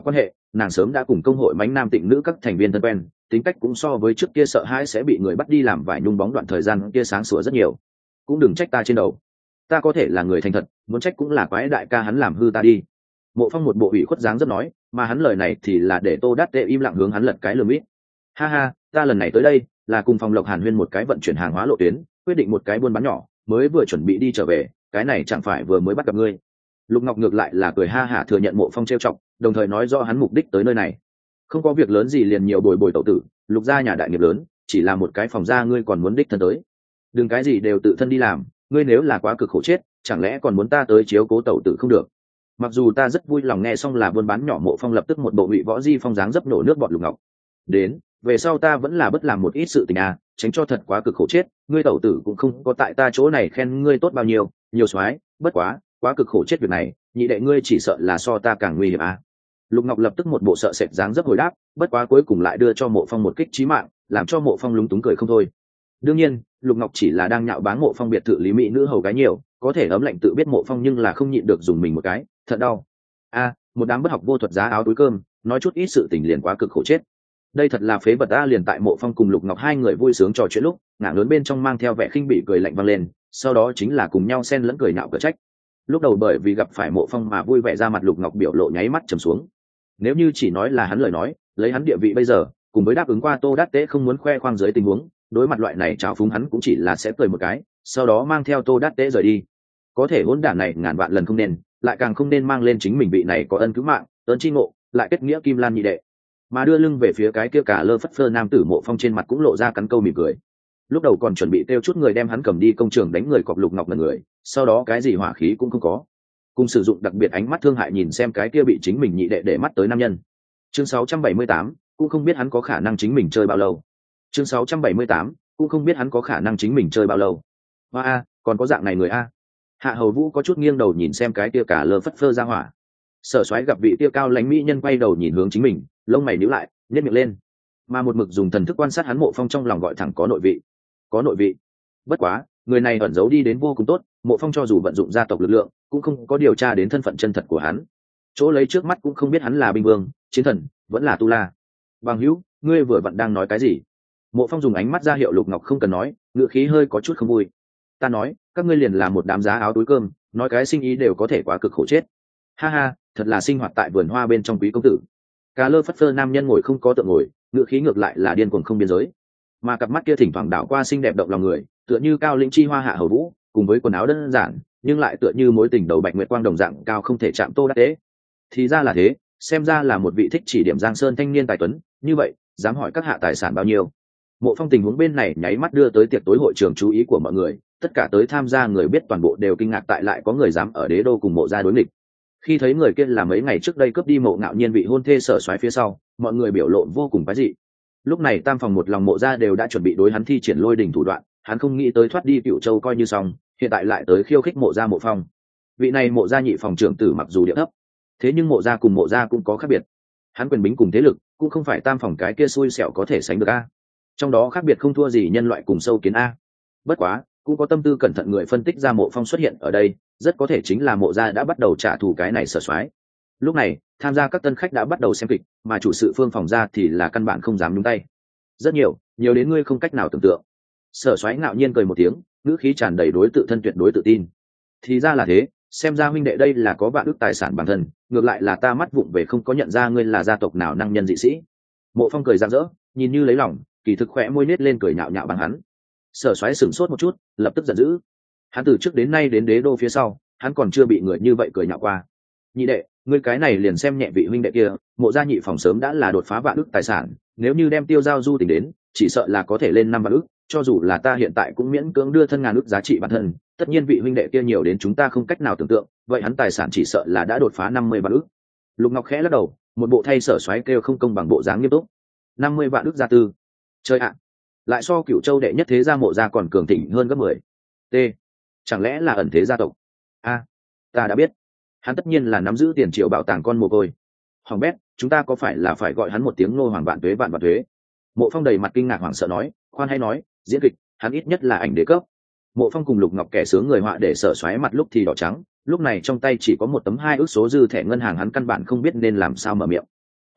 nàng sớm đã cùng công hội mánh nam tịnh nữ các thành viên thân quen, tính cách cũng so với trước kia sợ hãi sẽ bị người bắt đi làm vải nhung bóng đoạn thời gian kia sáng sủa rất nhiều. Cũng đừng trách ta trên đầu, ta có thể là người thành thật, muốn trách cũng là quái đại ca hắn làm hư ta đi. Mộ Phong một bộ ủy khuất dáng rất nói, mà hắn lời này thì là để Tô Đát Tệ im lặng hướng hắn lật cái lườm ít. Ha ha, ta lần này tới đây là cùng phòng Lộc Hàn Huyên một cái vận chuyển hàng hóa lộ tuyến, quyết định một cái buôn bán nhỏ, mới vừa chuẩn bị đi trở về, cái này chẳng phải vừa mới bắt gặp ngươi. Lục Ngọc ngược lại là cười ha hả thừa nhận Mộ Phong trêu chọc, đồng thời nói rõ hắn mục đích tới nơi này. Không có việc lớn gì liền nhiều bồi bồi tẩu tử, Lục gia nhà đại nghiệp lớn, chỉ là một cái phòng gia ngươi còn muốn đích thân tới. Đừng cái gì đều tự thân đi làm, ngươi nếu là quá cực khổ chết, chẳng lẽ còn muốn ta tới chiếu cố tẩu tử không được? Mặc dù ta rất vui lòng nghe xong là buôn bán nhỏ, Mộ Phong lập tức một bộ ngụy võ di phong dáng dấp nổ nước bọt. Lục Ngọc, đến, về sau ta vẫn là bất làm một ít sự tình à, tránh cho thật quá cực khổ chết, ngươi tẩu tử cũng không có tại ta chỗ này khen ngươi tốt bao nhiêu, nhiều soái, bất quá, quá cực khổ chết việc này, nhị đệ ngươi chỉ sợ là so ta càng nguy hiểm à. Lục Ngọc lập tức một bộ sợ sệt dáng dấp hồi đáp, bất quá cuối cùng lại đưa cho Mộ Phong một kích chí mạng, làm cho Mộ Phong lúng túng cười không thôi. Đương nhiên, Lục Ngọc chỉ là đang nhạo báng Mộ Phong biệt thự lý mỹ nữ hầu gái nhiều, có thể ấm lạnh tự biết Mộ Phong nhưng là không nhịn được dùng mình một cái, thật đau. A, một đám bất học vô thuật giá áo túi cơm, nói chút ít sự tình liền quá cực khổ chết. Đây thật là phế vật a. Liền tại Mộ Phong cùng Lục Ngọc hai người vui sướng trò chuyện lúc, ngả lớn bên trong mang theo vẻ khinh bỉ cười lạnh vang lên, sau đó chính là cùng nhau xen lẫn cười nhạo cờ trách. Lúc đầu bởi vì gặp phải Mộ Phong mà vui vẻ ra mặt, Lục Ngọc biểu lộ nháy mắt trầm xuống. Nếu như chỉ nói là hắn lời nói, lấy hắn địa vị bây giờ, cùng với đáp ứng qua Tô Đát Tế không muốn khoe khoang dưới tình huống, đối mặt loại này trào phúng hắn cũng chỉ là sẽ cười một cái, sau đó mang theo Tô Đát Tế rời đi. Có thể hỗn đản này ngàn vạn lần không nên, lại càng không nên mang lên chính mình vị này có ân cứu mạng, ơn chi ngộ, lại kết nghĩa kim lan nhị đệ. Mà đưa lưng về phía cái kia cả lơ phất phơ nam tử Mộ Phong trên mặt cũng lộ ra cắn câu mỉm cười. Lúc đầu còn chuẩn bị kêu chút người đem hắn cầm đi công trường đánh người cọp. Lục Ngọc là người, sau đó cái gì hỏa khí cũng không có, cùng sử dụng đặc biệt ánh mắt thương hại nhìn xem cái kia bị chính mình nhị đệ để mắt tới nam nhân. Chương sáu trăm bảy mươi tám, cũng không biết hắn có khả năng chính mình chơi bao lâu. Chương sáu trăm bảy mươi tám, cũng không biết hắn có khả năng chính mình chơi bao lâu. Hoa a, còn có dạng này người a. Hạ Hầu Vũ có chút nghiêng đầu nhìn xem cái kia cả lơ phất phơ ra hỏa. Sở Soái gặp vị kia cao lãnh mỹ nhân quay đầu nhìn hướng chính mình, lông mày nhíu lại, nhếch miệng lên. Mà một mực dùng thần thức quan sát hắn Mộ Phong trong lòng gọi thẳng có nội vị. Có nội vị. Bất quá, người này ẩn giấu đi đến vô cùng tốt, Mộ Phong cho dù vận dụng gia tộc lực lượng, cũng không có điều tra đến thân phận chân thật của hắn. Chỗ lấy trước mắt cũng không biết hắn là binh vương, chiến thần, vẫn là tu la. Bằng hữu, ngươi vừa vặn đang nói cái gì? Mộ Phong dùng ánh mắt ra hiệu Lục Ngọc không cần nói, ngựa khí hơi có chút không vui. Ta nói, các ngươi liền là một đám giá áo túi cơm, nói cái sinh ý đều có thể quá cực khổ chết. Ha ha, thật là sinh hoạt tại vườn hoa bên trong quý công tử. Cá lơ phất phơ nam nhân ngồi không có tượng ngồi, ngựa khí ngược lại là điên cuồng không biên giới. Mà cặp mắt kia thỉnh thoảng đảo qua xinh đẹp động lòng người, tựa như cao lĩnh chi hoa Hạ Hầu Vũ, cùng với quần áo đơn giản, nhưng lại tựa như mối tình đầu bạch nguyệt quang đồng dạng cao không thể chạm Tô Đát Tế. Thì ra là thế, xem ra là một vị thích chỉ điểm giang sơn thanh niên tài tuấn, như vậy, dám hỏi các hạ tài sản bao nhiêu? Mộ Phong tình huống bên này nháy mắt đưa tới tiệc tối hội trường chú ý của mọi người, tất cả tới tham gia người biết toàn bộ đều kinh ngạc tại lại có người dám ở Đế đô cùng Mộ gia đối nghịch. Khi thấy người kia là mấy ngày trước đây cướp đi Mộ Ngạo Nhiên vị hôn thê Sở Soái phía sau, mọi người biểu lộ vô cùng quái dị. Lúc này tam phòng một lòng Mộ gia đều đã chuẩn bị đối hắn thi triển lôi đỉnh thủ đoạn, hắn không nghĩ tới thoát đi Cựu Châu coi như xong, hiện tại lại tới khiêu khích Mộ gia Mộ Phong. Vị này Mộ gia nhị phòng trưởng tử mặc dù địa thấp, thế nhưng Mộ gia cùng Mộ gia cũng có khác biệt. Hắn quyền bính cùng thế lực, cũng không phải tam phòng cái kia xui xẻo có thể sánh được a. Trong đó khác biệt không thua gì nhân loại cùng sâu kiến a. Bất quá, cũng có tâm tư cẩn thận người phân tích ra Mộ Phong xuất hiện ở đây, rất có thể chính là Mộ gia đã bắt đầu trả thù cái này Sở Soái. Lúc này, tham gia các tân khách đã bắt đầu xem kịch, mà chủ sự Phương phòng gia thì là căn bản không dám nhúng tay. Rất nhiều, nhiều đến ngươi không cách nào tưởng tượng. Sở Soái ngạo nhiên cười một tiếng, ngữ khí tràn đầy đối tự thân tuyệt đối tự tin. Thì ra là thế, xem ra huynh đệ đây là có vạn ức tài sản bản thân, ngược lại là ta mắt vụng về không có nhận ra ngươi là gia tộc nào năng nhân dị sĩ. Mộ Phong cười rạng rỡ, nhìn như lấy lòng, kỳ thực khỏe môi nết lên cười nhạo nhạo bằng hắn. Sở Soái sửng sốt một chút, lập tức giận dữ. Hắn từ trước đến nay đến Đế đô phía sau, hắn còn chưa bị người như vậy cười nhạo qua. Nhị đệ, ngươi cái này liền xem nhẹ vị huynh đệ kia, Mộ gia nhị phòng sớm đã là đột phá vạn ức tài sản, nếu như đem tiêu giao du tính đến, chỉ sợ là có thể lên năm vạn ức, cho dù là ta hiện tại cũng miễn cưỡng đưa thân ngàn ức giá trị bản thân, tất nhiên vị huynh đệ kia nhiều đến chúng ta không cách nào tưởng tượng, vậy hắn tài sản chỉ sợ là đã đột phá năm mươi vạn ức. Lục Ngọc khẽ lắc đầu, một bộ thay Sở Soái kêu không công bằng bộ dáng nghiêm túc. năm mươi vạn ức gia tư. Chơi ạ. Lại so Cửu Châu đệ nhất thế gia Mộ gia còn cường thịnh hơn gấp mười. T. Chẳng lẽ là ẩn thế gia tộc? A, ta đã biết. Hắn tất nhiên là nắm giữ tiền triệu bảo tàng con mồ côi. Hoàng bét, chúng ta có phải là phải gọi hắn một tiếng nô hoàng vạn tuế vạn vạn tuế? Mộ Phong đầy mặt kinh ngạc hoảng sợ nói, khoan hay nói, diễn kịch, hắn ít nhất là ảnh đế cấp. Mộ Phong cùng Lục Ngọc kẻ sướng người họa để Sở Soái mặt lúc thì đỏ trắng, lúc này trong tay chỉ có một tấm hai ước số dư thẻ ngân hàng, hắn căn bản không biết nên làm sao mở miệng.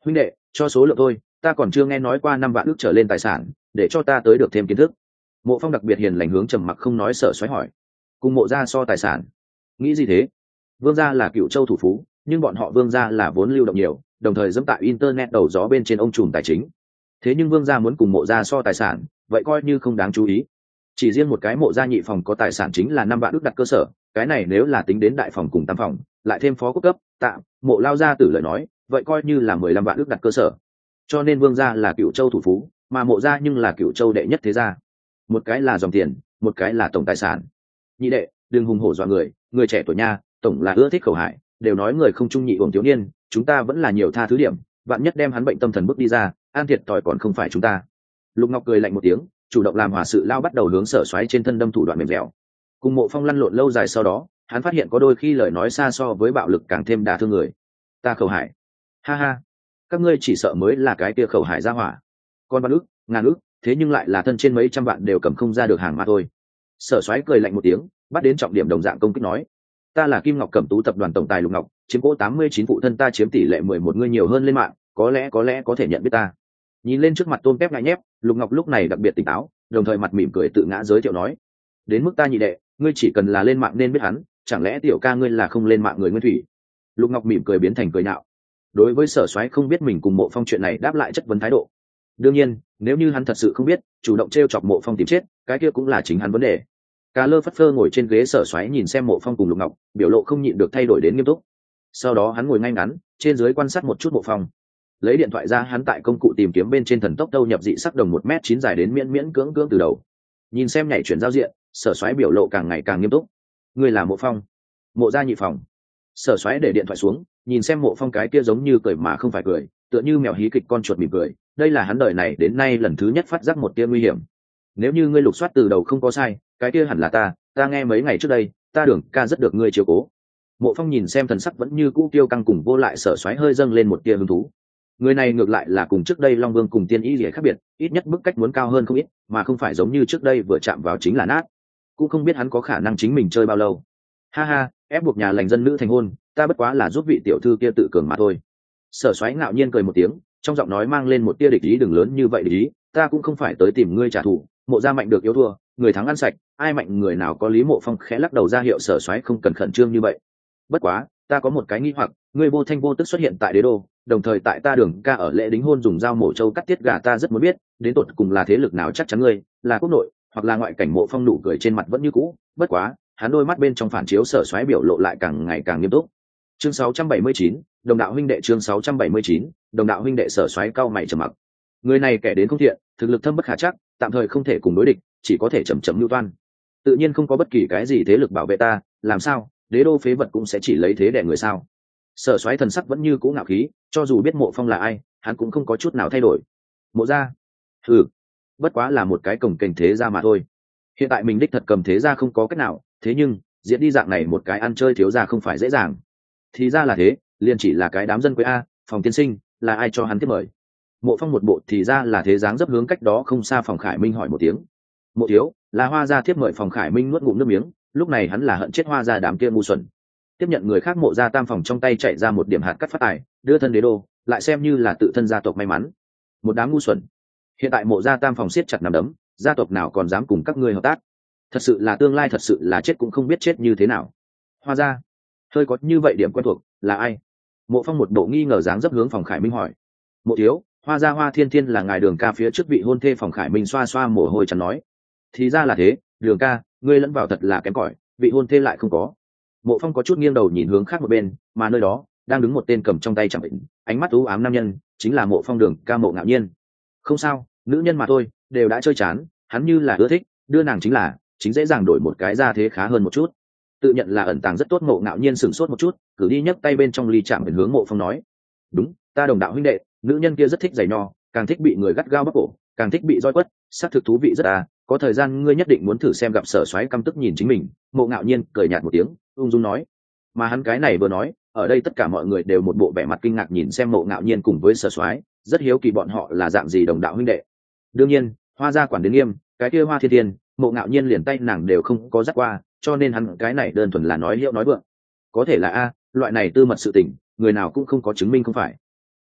huynh đệ, cho số lượng thôi, ta còn chưa nghe nói qua năm vạn ước trở lên tài sản, để cho ta tới được thêm kiến thức. Mộ Phong đặc biệt hiền lành hướng trầm mặc không nói Sở Soái hỏi. Cùng Mộ gia so tài sản, nghĩ gì thế? Vương gia là Cựu Châu thủ phú, nhưng bọn họ Vương gia là vốn lưu động nhiều, đồng thời dẫm tại internet đầu gió bên trên ông trùm tài chính. Thế nhưng Vương gia muốn cùng Mộ gia so tài sản, vậy coi như không đáng chú ý. Chỉ riêng một cái Mộ gia nhị phòng có tài sản chính là năm vạn ước đặt cơ sở, cái này nếu là tính đến đại phòng cùng tam phòng, lại thêm phó quốc cấp, tạm, Mộ lao gia tử lời nói, vậy coi như là mười lăm vạn ước đặt cơ sở. Cho nên Vương gia là Cựu Châu thủ phú, mà Mộ gia nhưng là Cựu Châu đệ nhất thế gia. Một cái là dòng tiền, một cái là tổng tài sản. Nhị đệ, đừng hùng hổ dọa người, người trẻ tuổi nha, tổng là ưa thích khẩu hại, đều nói người không trung nhị uổng thiếu niên, chúng ta vẫn là nhiều tha thứ điểm, vạn nhất đem hắn bệnh tâm thần bước đi ra, an thiệt thòi còn không phải chúng ta. Lục Ngọc cười lạnh một tiếng, chủ động làm hòa sự lao bắt đầu hướng Sở Soái trên thân đâm thủ đoạn mềm dẻo. Cùng Mộ Phong lăn lộn lâu dài sau đó, hắn phát hiện có đôi khi lời nói xa so với bạo lực càng thêm đả thương người. Ta khẩu hại, ha ha, các ngươi chỉ sợ mới là cái kia khẩu hại ra hỏa, con văn ức, ngàn ức, thế nhưng lại là thân trên mấy trăm vạn đều cầm không ra được hàng mà thôi. Sở Soái cười lạnh một tiếng, bắt đến trọng điểm đồng dạng công kích nói, ta là Kim Ngọc Cẩm Tú tập đoàn tổng tài Lục Ngọc, chiếm cố tám mươi chín phụ thân ta chiếm tỷ lệ mười một người nhiều hơn lên mạng, có lẽ có lẽ có thể nhận biết ta. Nhìn lên trước mặt tôm tép ngại nhép, Lục Ngọc lúc này đặc biệt tỉnh táo, đồng thời mặt mỉm cười tự ngã giới thiệu nói, đến mức ta nhị đệ, ngươi chỉ cần là lên mạng nên biết hắn, chẳng lẽ tiểu ca ngươi là không lên mạng người nguyên thủy? Lục Ngọc mỉm cười biến thành cười nhạo. Đối với Sở Soái không biết mình cùng Mộ Phong chuyện này đáp lại chất vấn thái độ. Đương nhiên, nếu như hắn thật sự không biết, chủ động trêu chọc Mộ Phong tìm chết, cái kia cũng là chính hắn vấn đề. Cà lơ phất phơ ngồi trên ghế Sở Soái nhìn xem Mộ Phong cùng Lục Ngọc, biểu lộ không nhịn được thay đổi đến nghiêm túc. Sau đó hắn ngồi ngay ngắn, trên dưới quan sát một chút Mộ Phong. Lấy điện thoại ra, hắn tại công cụ tìm kiếm bên trên thần tốc đâu nhập dị sắc đồng một mét chín dài đến miễn miễn cưỡng cưỡng từ đầu. Nhìn xem nhảy chuyển giao diện, Sở Soái biểu lộ càng ngày càng nghiêm túc. Ngươi là Mộ Phong? Mộ gia nhị phòng. Sở Soái để điện thoại xuống, nhìn xem Mộ Phong cái kia giống như cười mà không phải cười, tựa như mèo hí kịch con chuột mỉm cười, đây là hắn đời này đến nay lần thứ nhất phát giác một tia nguy hiểm. Nếu như ngươi lục soát từ đầu không có sai, cái kia hẳn là ta, ta nghe mấy ngày trước đây, ta Đường ca rất được ngươi chiếu cố. Mộ Phong nhìn xem thần sắc vẫn như cũ tiêu căng cùng vô lại, Sở Soái hơi dâng lên một tia hứng thú. Người này ngược lại là cùng trước đây Long Vương cùng Tiên Y Liễu khác biệt, ít nhất bức cách muốn cao hơn không ít, mà không phải giống như trước đây vừa chạm vào chính là nát. Cũng không biết hắn có khả năng chính mình chơi bao lâu. Ha ha, ép buộc nhà lành dân nữ thành hôn, ta bất quá là giúp vị tiểu thư kia tự cường mà thôi. Sở Soái ngạo nhiên cười một tiếng, trong giọng nói mang lên một tia địch ý, đừng lớn như vậy địch ý, ta cũng không phải tới tìm ngươi trả thù, Mộ gia mạnh được yếu thua, người thắng ăn sạch, ai mạnh người nào có lý. Mộ Phong khẽ lắc đầu ra hiệu Sở Soái không cần khẩn trương như vậy. Bất quá, ta có một cái nghi hoặc, ngươi vô thanh vô tức xuất hiện tại đế đô, đồng thời tại ta Đường ca ở lễ đính hôn dùng dao mổ trâu cắt tiết gà, ta rất muốn biết, đến tột cùng là thế lực nào chắc chắn ngươi, là quốc nội, hoặc là ngoại cảnh. Mộ Phong nụ cười trên mặt vẫn như cũ, bất quá, hắn đôi mắt bên trong phản chiếu Sở Soái biểu lộ lại càng ngày càng nghiêm túc. Chương sáu trăm bảy mươi chín, đồng đạo huynh đệ. Chương sáu trăm bảy mươi chín, đồng đạo huynh đệ. Sở Soái cau mày trầm mặc. Người này kẻ đến không thiện, thực lực thâm bất khả trắc, tạm thời không thể cùng đối địch, chỉ có thể chậm chậm lưu toan. Tự nhiên không có bất kỳ cái gì thế lực bảo vệ ta, làm sao? Đế đô phế vật cũng sẽ chỉ lấy thế đè người sao? Sở Soái thần sắc vẫn như cũ ngạo khí, cho dù biết Mộ Phong là ai, hắn cũng không có chút nào thay đổi. Mộ gia, ừ, bất quá là một cái cổng kềnh thế gia mà thôi. Hiện tại mình đích thật cầm thế gia không có cách nào, thế nhưng diễn đi dạng này một cái ăn chơi thiếu gia không phải dễ dàng. Thì ra là thế, liền chỉ là cái đám dân quê a. Phòng tiên sinh là ai cho hắn tiếp mời? Mộ Phong một bộ thì ra là thế dáng dấp hướng cách đó không xa Phòng Khải Minh hỏi một tiếng. Mộ thiếu, là Hoa gia tiếp mời. Phòng Khải Minh nuốt ngụm nước miếng, lúc này hắn là hận chết Hoa gia đám kia ngu xuẩn. Tiếp nhận người khác Mộ gia tam phòng trong tay chạy ra một điểm hạt cắt phát tài, đưa thân đế đô, lại xem như là tự thân gia tộc may mắn. Một đám ngu xuẩn. Hiện tại Mộ gia tam phòng siết chặt nắm đấm, gia tộc nào còn dám cùng các ngươi hợp tác? Thật sự là tương lai thật sự là chết cũng không biết chết như thế nào. Hoa gia, hơi có như vậy điểm quen thuộc, là ai? Mộ Phong một bộ nghi ngờ dáng dấp hướng Phòng Khải Minh hỏi. Mộ thiếu, Hoa gia Hoa Thiên Thiên là ngài Đường ca phía trước vị hôn thê. Phòng Khải Minh xoa xoa mồ hôi chắn nói. Thì ra là thế, Đường ca, ngươi lẫn vào thật là kém cỏi, vị hôn thê lại không có. Mộ Phong có chút nghiêng đầu nhìn hướng khác một bên, mà nơi đó đang đứng một tên cầm trong tay chẳng bệnh, ánh mắt u ám nam nhân, chính là Mộ Phong Đường ca Mộ Ngạo Nhiên. Không sao, nữ nhân mà thôi, đều đã chơi chán, hắn như là ưa thích, đưa nàng chính là, chính dễ dàng đổi một cái ra thế khá hơn một chút. Tự nhận là ẩn tàng rất tốt. Mộ Ngạo Nhiên sửng sốt một chút, cử đi nhấc tay bên trong ly chạm hướng Mộ Phong nói. Đúng, ta đồng đạo huynh đệ, nữ nhân kia rất thích giày nho, càng thích bị người gắt gao bóp cổ, càng thích bị roi quất, xác thực thú vị rất à, có thời gian ngươi nhất định muốn thử xem. Gặp Sở Soái căm tức nhìn chính mình, Mộ Ngạo Nhiên cười nhạt một tiếng, ung dung nói. Mà hắn cái này vừa nói, ở đây tất cả mọi người đều một bộ vẻ mặt kinh ngạc nhìn xem Mộ Ngạo Nhiên cùng với Sở Soái, rất hiếu kỳ bọn họ là dạng gì đồng đạo huynh đệ. Đương nhiên, Hoa gia quản đến nghiêm, cái kia Hoa Thiên Thiên, Mộ Ngạo Nhiên liền tay nàng đều không có dắt qua, cho nên hắn cái này đơn thuần là nói hiệu nói vượng. Có thể là a, loại này tư mật sự tình, người nào cũng không có chứng minh không phải.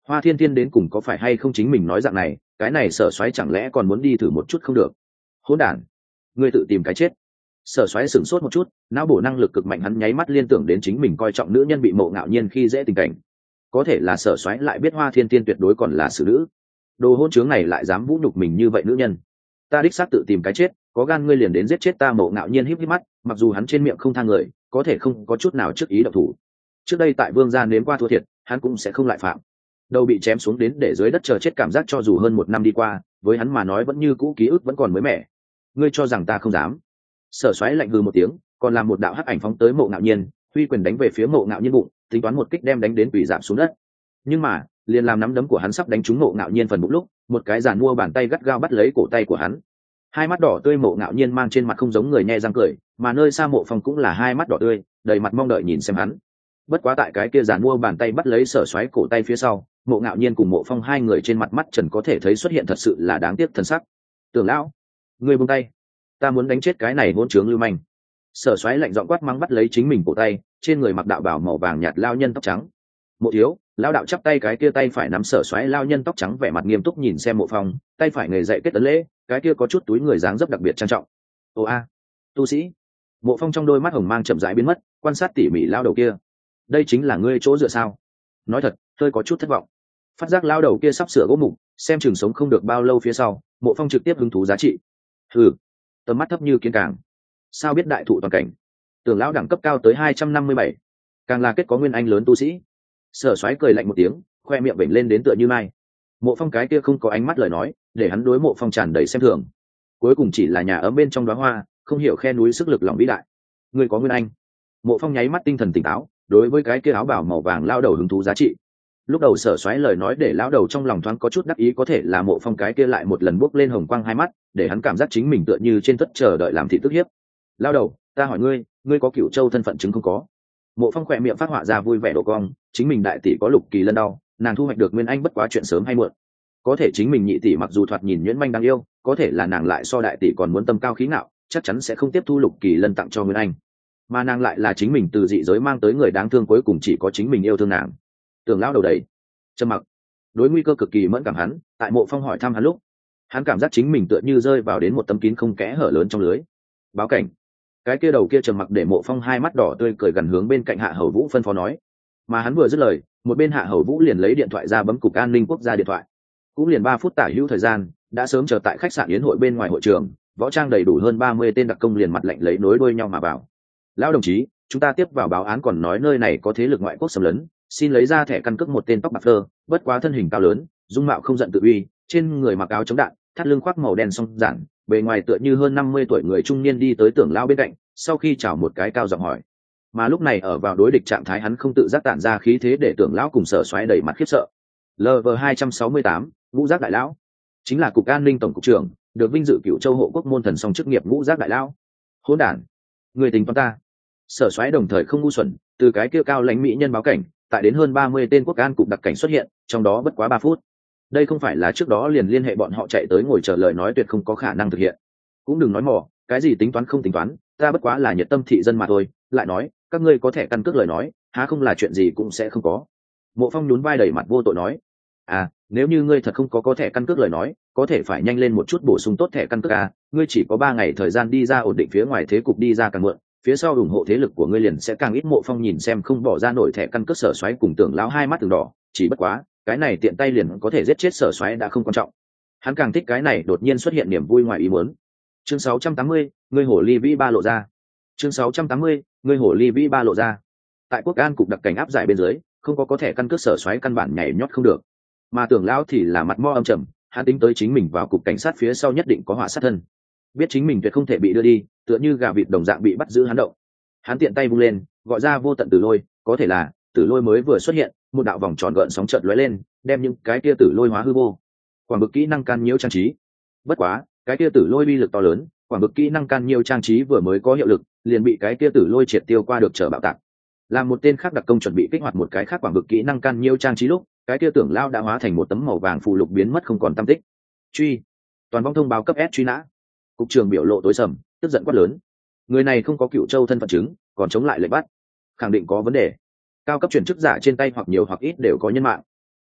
Hoa Thiên Thiên đến cùng có phải hay không chính mình nói dạng này, cái này Sở Soái chẳng lẽ còn muốn đi thử một chút không được? Hỗn đản, ngươi tự tìm cái chết. Sở Soái sửng sốt một chút, não bổ năng lực cực mạnh, hắn nháy mắt liên tưởng đến chính mình coi trọng nữ nhân bị Mộ Ngạo Nhiên khi dễ tình cảnh. Có thể là Sở Soái lại biết Hoa Thiên Thiên tuyệt đối còn là xử nữ. Đồ hôn trướng này lại dám vũ nhục mình như vậy nữ nhân. Ta đích xác tự tìm cái chết, có gan ngươi liền đến giết chết ta. Mộ Ngạo Nhiên híp híp mắt, mặc dù hắn trên miệng không tha người, có thể không có chút nào trước ý động thủ. Trước đây tại Vương gia nếm qua thua thiệt, hắn cũng sẽ không lại phạm. Đầu bị chém xuống đến để dưới đất chờ chết cảm giác cho dù hơn một năm đi qua, với hắn mà nói vẫn như cũ ký ức vẫn còn mới mẻ. Ngươi cho rằng ta không dám? Sở Soái lạnh hừ một tiếng, còn làm một đạo hắc ảnh phóng tới Mộ Ngạo Nhiên, huy quyền đánh về phía Mộ Ngạo Nhiên bụng, tính toán một kích đem đánh đến quỷ giảm xuống đất. Nhưng mà liền làm nắm đấm của hắn sắp đánh trúng Mộ Ngạo Nhiên phần bụng lúc, một cái giàn mua bàn tay gắt gao bắt lấy cổ tay của hắn. Hai mắt đỏ tươi Mộ Ngạo Nhiên mang trên mặt không giống người nhe răng cười, mà nơi xa Mộ Phong cũng là hai mắt đỏ tươi, đầy mặt mong đợi nhìn xem hắn. Bất quá tại cái kia giàn mua bàn tay bắt lấy Sở Soái cổ tay phía sau, Mộ Ngạo Nhiên cùng Mộ Phong hai người trên mặt mắt trần có thể thấy xuất hiện thật sự là đáng tiếc thần sắc. Tưởng lão, ngươi buông tay, ta muốn đánh chết cái này hỗn trướng lưu manh. Sở Soái lạnh giọng quát mắng bắt lấy chính mình cổ tay, trên người mặc đạo bào màu vàng nhạt lao nhân tóc trắng. Mộ thiếu, lao đạo chắp tay, cái kia tay phải nắm Sở Soái lao nhân tóc trắng vẻ mặt nghiêm túc nhìn xem Mộ Phong, tay phải người dạy kết ấn lễ, cái kia có chút túi người dáng dấp đặc biệt trang trọng. Ồ a, tu sĩ. Mộ Phong trong đôi mắt hồng mang chậm rãi biến mất, quan sát tỉ mỉ lao đầu kia. Đây chính là ngươi chỗ dựa sao? Nói thật, hơi có chút thất vọng. Phát giác lao đầu kia sắp sửa gỗ mục, xem chừng sống không được bao lâu phía sau, Mộ Phong trực tiếp hứng thú giá trị. Hừ, tầm mắt thấp như kiến càng. Sao biết đại thụ toàn cảnh? Tưởng lão đẳng cấp cao tới hai trăm năm mươi bảy, càng là kết có nguyên anh lớn tu sĩ. Sở Soái cười lạnh một tiếng, khoe miệng vểnh lên đến tựa như mai. Mộ Phong cái kia không có ánh mắt lời nói, để hắn đối Mộ Phong tràn đầy xem thường. Cuối cùng chỉ là nhà ấm bên trong đóa hoa, không hiểu khe núi sức lực lòng vĩ đại. Ngươi có nguyên anh? Mộ Phong nháy mắt tinh thần tỉnh táo, đối với cái kia áo bào màu vàng lao đầu hứng thú giá trị. Lúc đầu Sở Soái lời nói để lão đầu trong lòng thoáng có chút đắc ý, có thể là Mộ Phong cái kia lại một lần bốc lên hồng quang hai mắt, để hắn cảm giác chính mình tựa như trên thất chờ đợi làm thị tức hiếp. Lao đầu, ta hỏi ngươi, ngươi có Cửu Châu thân phận chứng không có? Mộ Phong khỏe miệng phát họa ra vui vẻ độ cong, chính mình đại tỷ có Lục Kỳ Lân đau, nàng thu hoạch được nguyên anh bất quá chuyện sớm hay muộn. Có thể chính mình nhị tỷ mặc dù thoạt nhìn nhuyễn manh đáng yêu, có thể là nàng lại so đại tỷ còn muốn tâm cao khí ngạo, chắc chắn sẽ không tiếp thu Lục Kỳ Lân tặng cho nguyên anh. Mà nàng lại là chính mình từ dị giới mang tới người đáng thương, cuối cùng chỉ có chính mình yêu thương nàng. Tưởng lão đầu đấy trầm mặc, đối nguy cơ cực kỳ mẫn cảm. Hắn tại Mộ Phong hỏi thăm hắn lúc, hắn cảm giác chính mình tựa như rơi vào đến một tấm kín không kẽ hở lớn trong lưới. Báo cảnh. Cái kia đầu kia trầm mặc để Mộ Phong hai mắt đỏ tươi cười gần hướng bên cạnh Hạ Hầu Vũ phân phó nói. Mà hắn vừa dứt lời, một bên Hạ Hầu Vũ liền lấy điện thoại ra bấm cục an ninh quốc gia điện thoại. Cũng liền ba phút tả hữu thời gian, đã sớm chờ tại khách sạn yến hội bên ngoài hội trường, võ trang đầy đủ hơn ba mươi tên đặc công liền mặt lạnh lấy nối đuôi nhau mà vào. Lão đồng chí, chúng ta tiếp vào báo án còn nói nơi này có thế lực ngoại quốc xâm lấn, xin lấy ra thẻ căn cước một tên tóc bạc phơ, bất quá thân hình cao lớn, dung mạo không giận tự uy, trên người mặc áo chống đạn, thắt lưng khoác màu đen song giản, bề ngoài tựa như hơn năm mươi tuổi người trung niên đi tới Tưởng lão bên cạnh, sau khi chào một cái cao giọng hỏi. Mà lúc này ở vào đối địch trạng thái, hắn không tự giác tản ra khí thế để Tưởng lão cùng Sở Soái đầy mặt khiếp sợ. lờ vê hai trăm sáu mươi tám, Ngũ Giác đại lão, chính là cục an ninh tổng cục trưởng, được vinh dự Cửu Châu hộ quốc môn thần song chức nghiệp Ngũ Giác đại lão. Hỗn đản, người tính toán ta. Sở Soái đồng thời không ngu xuẩn, từ cái kia cao lãnh mỹ nhân báo cảnh, tại đến hơn ba mươi tên quốc an cục đặc cảnh xuất hiện, trong đó bất quá ba phút. Đây không phải là trước đó liền liên hệ bọn họ chạy tới ngồi chờ lời nói tuyệt không có khả năng thực hiện. Cũng đừng nói mò, cái gì tính toán không tính toán, ta bất quá là nhiệt tâm thị dân mà thôi. Lại nói, các ngươi có thẻ căn cước lời nói, há không là chuyện gì cũng sẽ không có. Mộ Phong nhún vai đầy mặt vô tội nói. À, nếu như ngươi thật không có có thẻ căn cước lời nói, có thể phải nhanh lên một chút bổ sung tốt thẻ căn cước à, ngươi chỉ có ba ngày thời gian đi ra ổn định phía ngoài thế cục đi ra càng muộn, phía sau ủng hộ thế lực của ngươi liền sẽ càng ít. Mộ Phong nhìn xem không bỏ ra nổi thẻ căn cước Sở Soái cùng Tưởng lão hai mắt từng đỏ, chỉ bất quá, cái này tiện tay liền có thể giết chết Sở Soái đã không quan trọng. Hắn càng thích cái này đột nhiên xuất hiện niềm vui ngoài ý muốn. Chương sáu trăm tám mươi, ngươi hổ ly vĩ ba lộ ra. Chương sáu trăm tám mươi, ngươi hổ ly vĩ ba lộ ra. Tại quốc an cục đặc cảnh áp giải bên dưới, không có có thẻ căn cước Sở Soái căn bản nhảy nhót không được. Mà Tưởng lão thì là mặt mo âm trầm, hắn tính tới chính mình vào cục cảnh sát phía sau nhất định có họa sát thân, biết chính mình tuyệt không thể bị đưa đi, tựa như gà vịt đồng dạng bị bắt giữ hắn động. Hắn tiện tay vung lên, gọi ra vô tận tử lôi, có thể là tử lôi mới vừa xuất hiện, một đạo vòng tròn gợn sóng chợt lóe lên, đem những cái kia tử lôi hóa hư vô. Quảng bực kỹ năng can nhiễu trang trí. Bất quá, cái kia tử lôi uy lực to lớn, quảng bực kỹ năng can nhiễu trang trí vừa mới có hiệu lực, liền bị cái kia tử lôi triệt tiêu qua được trở bạo tạc. Làm một tên khác đặc công chuẩn bị kích hoạt một cái khác quảng bực kỹ năng can nhiễu trang trí lúc, cái kia Tưởng lão đã hóa thành một tấm màu vàng phù lục biến mất không còn tăm tích. Truy, toàn vong thông báo cấp S truy nã. Cục trưởng biểu lộ tối sầm, tức giận quát lớn. Người này không có Cửu Châu thân phận chứng, còn chống lại lệnh bắt, khẳng định có vấn đề. Cao cấp chuyển chức giả trên tay hoặc nhiều hoặc ít đều có nhân mạng.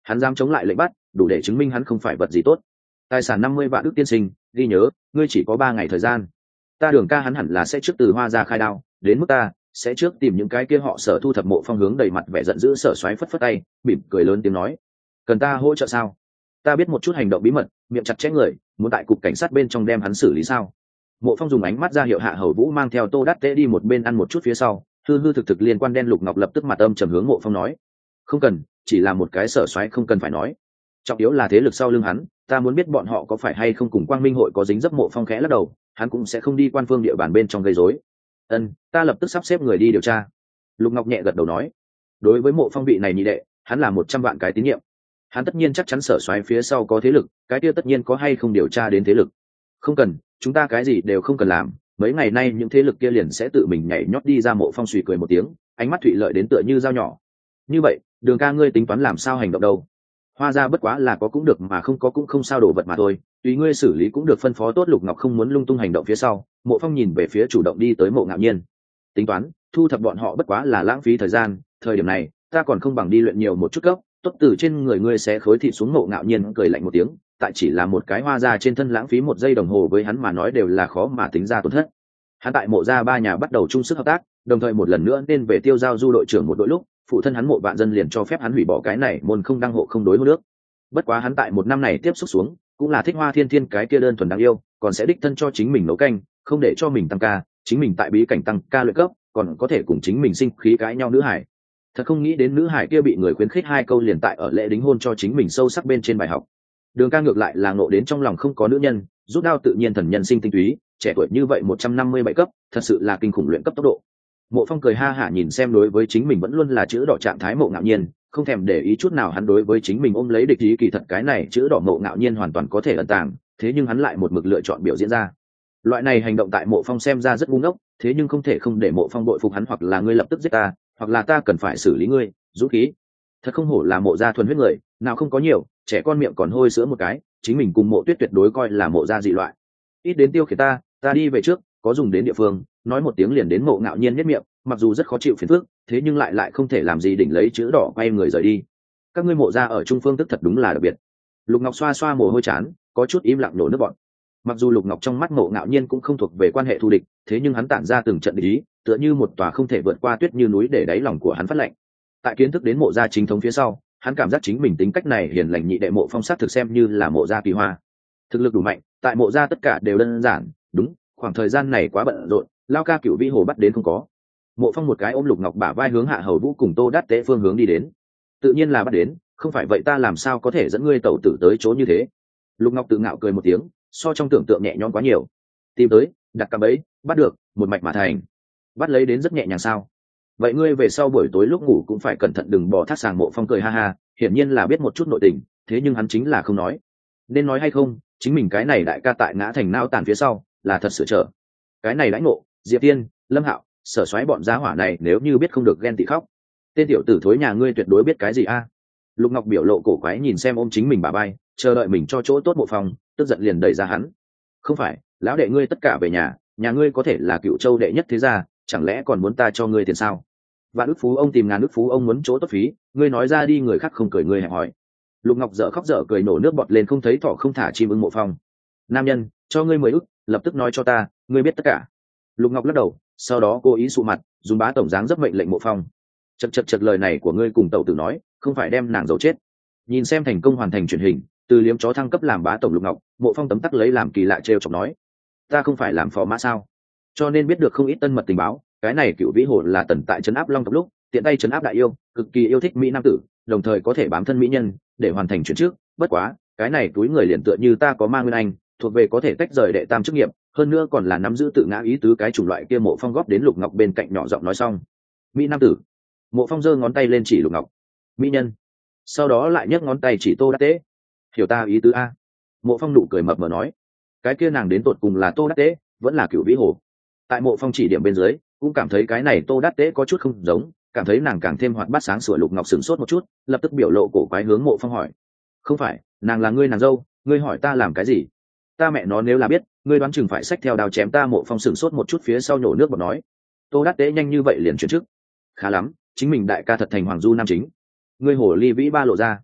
hắn dám chống lại lệnh bắt, đủ để chứng minh hắn không phải vật gì tốt. Tài sản năm mươi vạn ước tiên sinh, ghi nhớ ngươi chỉ có ba ngày thời gian. Ta Đường ca hắn hẳn là sẽ trước từ Hoa ra khai đao, đến mức ta sẽ trước tìm những cái kia họ Sở thu thập Mộ Phong hướng đầy mặt vẻ giận dữ Sở xoáy phất phất tay, mỉm cười lớn tiếng nói: cần ta hỗ trợ sao? Ta biết một chút hành động bí mật, miệng chặt chẽ người, muốn tại cục cảnh sát bên trong đem hắn xử lý sao? Mộ Phong dùng ánh mắt ra hiệu Hạ Hầu Vũ mang theo Tô Đát Tế đi một bên ăn một chút phía sau, hư hư thực thực liên quan đen Lục Ngọc lập tức mặt âm trầm hướng Mộ Phong nói: không cần, chỉ là một cái Sở xoáy không cần phải nói, trọng yếu là thế lực sau lưng hắn, ta muốn biết bọn họ có phải hay không cùng Quang Minh hội có dính dấp. Mộ Phong khẽ lắc đầu, hắn cũng sẽ không đi quan phương địa bàn bên trong gây rối. Ân, ta lập tức sắp xếp người đi điều tra. Lục Ngọc nhẹ gật đầu nói. Đối với Mộ Phong vị này nhị đệ, hắn là một trăm vạn cái tín nhiệm. Hắn tất nhiên chắc chắn Sở xoáy phía sau có thế lực, cái kia tất nhiên có hay không điều tra đến thế lực. Không cần, chúng ta cái gì đều không cần làm, mấy ngày nay những thế lực kia liền sẽ tự mình nhảy nhót đi ra. Mộ Phong suy cười một tiếng, ánh mắt thụy lợi đến tựa như dao nhỏ. Như vậy, Đường ca ngươi tính toán làm sao hành động đâu? Hoa ra bất quá là có cũng được mà không có cũng không sao, đổ vật mà thôi, tùy ngươi xử lý cũng được, phân phó tốt. Lục Ngọc không muốn lung tung hành động phía sau. Mộ Phong nhìn về phía chủ động đi tới Mộ Ngạo Nhiên, tính toán thu thập bọn họ bất quá là lãng phí thời gian, thời điểm này ta còn không bằng đi luyện nhiều một chút gốc tốt từ trên người ngươi sẽ khối thịt xuống. Mộ Ngạo Nhiên cười lạnh một tiếng, tại chỉ là một cái Hoa ra trên thân lãng phí một giây đồng hồ với hắn mà nói đều là khó mà tính ra tổn thất. Hắn tại Mộ gia ba nhà bắt đầu chung sức hợp tác, đồng thời một lần nữa nên về tiêu giao du đội trưởng một đội lúc, phụ thân hắn Mộ Vạn Dân liền cho phép hắn hủy bỏ cái này môn không đăng hộ không đối hô nước. Bất quá hắn tại một năm này tiếp xúc xuống, cũng là thích Hoa Thiên Thiên cái kia đơn thuần đáng yêu, còn sẽ đích thân cho chính mình nấu canh, không để cho mình tăng ca, chính mình tại bí cảnh tăng ca luyện cấp, còn có thể cùng chính mình sinh khí cãi nhau nữ hải. Thật không nghĩ đến nữ hải kia bị người khuyến khích hai câu liền tại ở lễ đính hôn cho chính mình sâu sắc bên trên bài học. Đường ca ngược lại là ngộ đến trong lòng không có nữ nhân, rút đao tự nhiên thần nhân sinh tinh túy, trẻ tuổi như vậy một trăm năm mươi bảy cấp, thật sự là kinh khủng luyện cấp tốc độ. Mộ Phong cười ha hả nhìn xem đối với chính mình vẫn luôn là chữ đỏ trạng thái Mộ Ngạo Nhiên, không thèm để ý chút nào hắn đối với chính mình ôm lấy địch ý. Kỳ thật cái này chữ đỏ Mộ Ngạo Nhiên hoàn toàn có thể ẩn tàng, thế nhưng hắn lại một mực lựa chọn biểu diễn ra. Loại này hành động tại Mộ Phong xem ra rất ngu ngốc, thế nhưng không thể không để Mộ Phong bội phục hắn. Hoặc là ngươi lập tức giết ta, hoặc là ta cần phải xử lý ngươi. Dũng khí thật không hổ là Mộ gia thuần huyết người, nào không có nhiều, trẻ con miệng còn hôi sữa một cái, chính mình cùng Mộ Tuyết tuyệt đối coi là Mộ gia dị loại. Ít đến tiêu khiển ta, ta đi về trước, có dùng đến địa phương nói một tiếng liền đến. Mộ Ngạo Nhiên nhếch miệng, mặc dù rất khó chịu phiền phức, thế nhưng lại lại không thể làm gì đỉnh lấy chữ đỏ quay người rời đi. Các ngươi Mộ gia ở Trung Phương tức thật đúng là đặc biệt. Lục Ngọc xoa xoa mồ hôi chán, có chút im lặng nổ nước bọn. Mặc dù Lục Ngọc trong mắt Mộ Ngạo Nhiên cũng không thuộc về quan hệ thù địch, thế nhưng hắn tản ra từng trận địch ý, tựa như một tòa không thể vượt qua tuyết như núi để đáy lòng của hắn phát lạnh. Tại kiến thức đến Mộ gia chính thống phía sau, hắn cảm giác chính mình tính cách này hiền lành nhị đệ Mộ Phong sát thực xem như là Mộ gia kỳ hoa. Thực lực đủ mạnh, tại Mộ gia tất cả đều đơn giản, đúng, khoảng thời gian này quá bận rộn, lao ca Cửu Vĩ Hồ bắt đến không có. Mộ Phong một cái ôm Lục Ngọc bả vai hướng Hạ Hầu Vũ cùng Tô Đát Tế phương hướng đi đến. Tự nhiên là bắt đến, không phải vậy ta làm sao có thể dẫn ngươi tẩu tử tới chỗ như thế. Lục Ngọc tự ngạo cười một tiếng, so trong tưởng tượng nhẹ nhõm quá nhiều. Tìm tới, đặt cạm bẫy, bắt được, một mạch mà thành. Bắt lấy đến rất nhẹ nhàng sao? Vậy ngươi về sau buổi tối lúc ngủ cũng phải cẩn thận đừng bỏ thác sàng. Mộ Phong cười ha ha, hiển nhiên là biết một chút nội tình, thế nhưng hắn chính là không nói. Nên nói hay không, chính mình cái này đại ca tại ngã thành nao tàn phía sau, là thật sửa trở. Cái này lãnh ngộ, Diệp Tiên, Lâm Hạo, Sở xoáy bọn giá hỏa này nếu như biết không được ghen tị khóc. Tên tiểu tử thối nhà ngươi tuyệt đối biết cái gì a? Lục Ngọc biểu lộ cổ quái nhìn xem ôm chính mình bà bay, chờ đợi mình cho chỗ tốt Mộ Phong, tức giận liền đẩy ra hắn. Không phải, lão đệ ngươi tất cả về nhà, nhà ngươi có thể là Cựu Châu đệ nhất thế gia, chẳng lẽ còn muốn ta cho ngươi tiền sao? Vạn ức phú ông tìm ngàn ức phú ông muốn chỗ tốt phí, ngươi nói ra đi người khác không cười ngươi hẹp hỏi. Lục Ngọc dở khóc dở cười nổ nước bọt lên, không thấy thỏ không thả chim ưng. Mộ Phong, nam nhân, cho ngươi mười ức, lập tức nói cho ta, ngươi biết tất cả. Lục Ngọc lắc đầu, sau đó cố ý sụ mặt, dùng bá tổng dáng dấp mệnh lệnh Mộ Phong. Chật chật chật, lời này của ngươi cùng tẩu tử nói, không phải đem nàng giấu chết. Nhìn xem thành công hoàn thành truyền hình, từ liếm chó thăng cấp làm bá tổng Lục Ngọc, Mộ Phong tấm tắc lấy làm kỳ lạ trêu chọc nói, ta không phải làm phò mã sao? Cho nên biết được không ít tân mật tình báo. Cái này Cựu Vĩ Hồ là tần tại trấn áp Long tộc lúc tiện tay trấn áp đại yêu, cực kỳ yêu thích mỹ nam tử, đồng thời có thể bám thân mỹ nhân để hoàn thành chuyện trước. Bất quá cái này túi người liền tựa như ta có ma nguyên anh, thuộc về có thể tách rời đệ tam chức nghiệp, hơn nữa còn là nắm giữ tự ngã ý tứ cái chủng loại kia. Mộ Phong góp đến Lục Ngọc bên cạnh nhỏ giọng nói xong, mỹ nam tử. Mộ Phong giơ ngón tay lên chỉ Lục Ngọc, mỹ nhân, sau đó lại nhấc ngón tay chỉ Tô Đát Tế. Hiểu ta ý tứ a? Mộ Phong nụ cười mập mờ nói, cái kia nàng đến tột cùng là Tô Đát Tế vẫn là Cựu Vĩ Hồ? Tại Mộ Phong chỉ điểm bên dưới, cũng cảm thấy cái này Tô Đát Tế có chút không giống, cảm thấy nàng càng thêm hoạt bát sáng sủa. Lục Ngọc sửng sốt một chút, lập tức biểu lộ cổ quái hướng Mộ Phong hỏi, không phải, nàng là ngươi nàng dâu, ngươi hỏi ta làm cái gì? Ta mẹ nó nếu là biết, ngươi đoán chừng phải xách theo đao chém ta. Mộ Phong sửng sốt một chút phía sau nhổ nước bọt nói, Tô Đát Tế nhanh như vậy liền chuyển chức? Khá lắm, chính mình đại ca thật thành Hoàng Du Nam chính. Ngươi hồ ly vĩ ba lộ ra.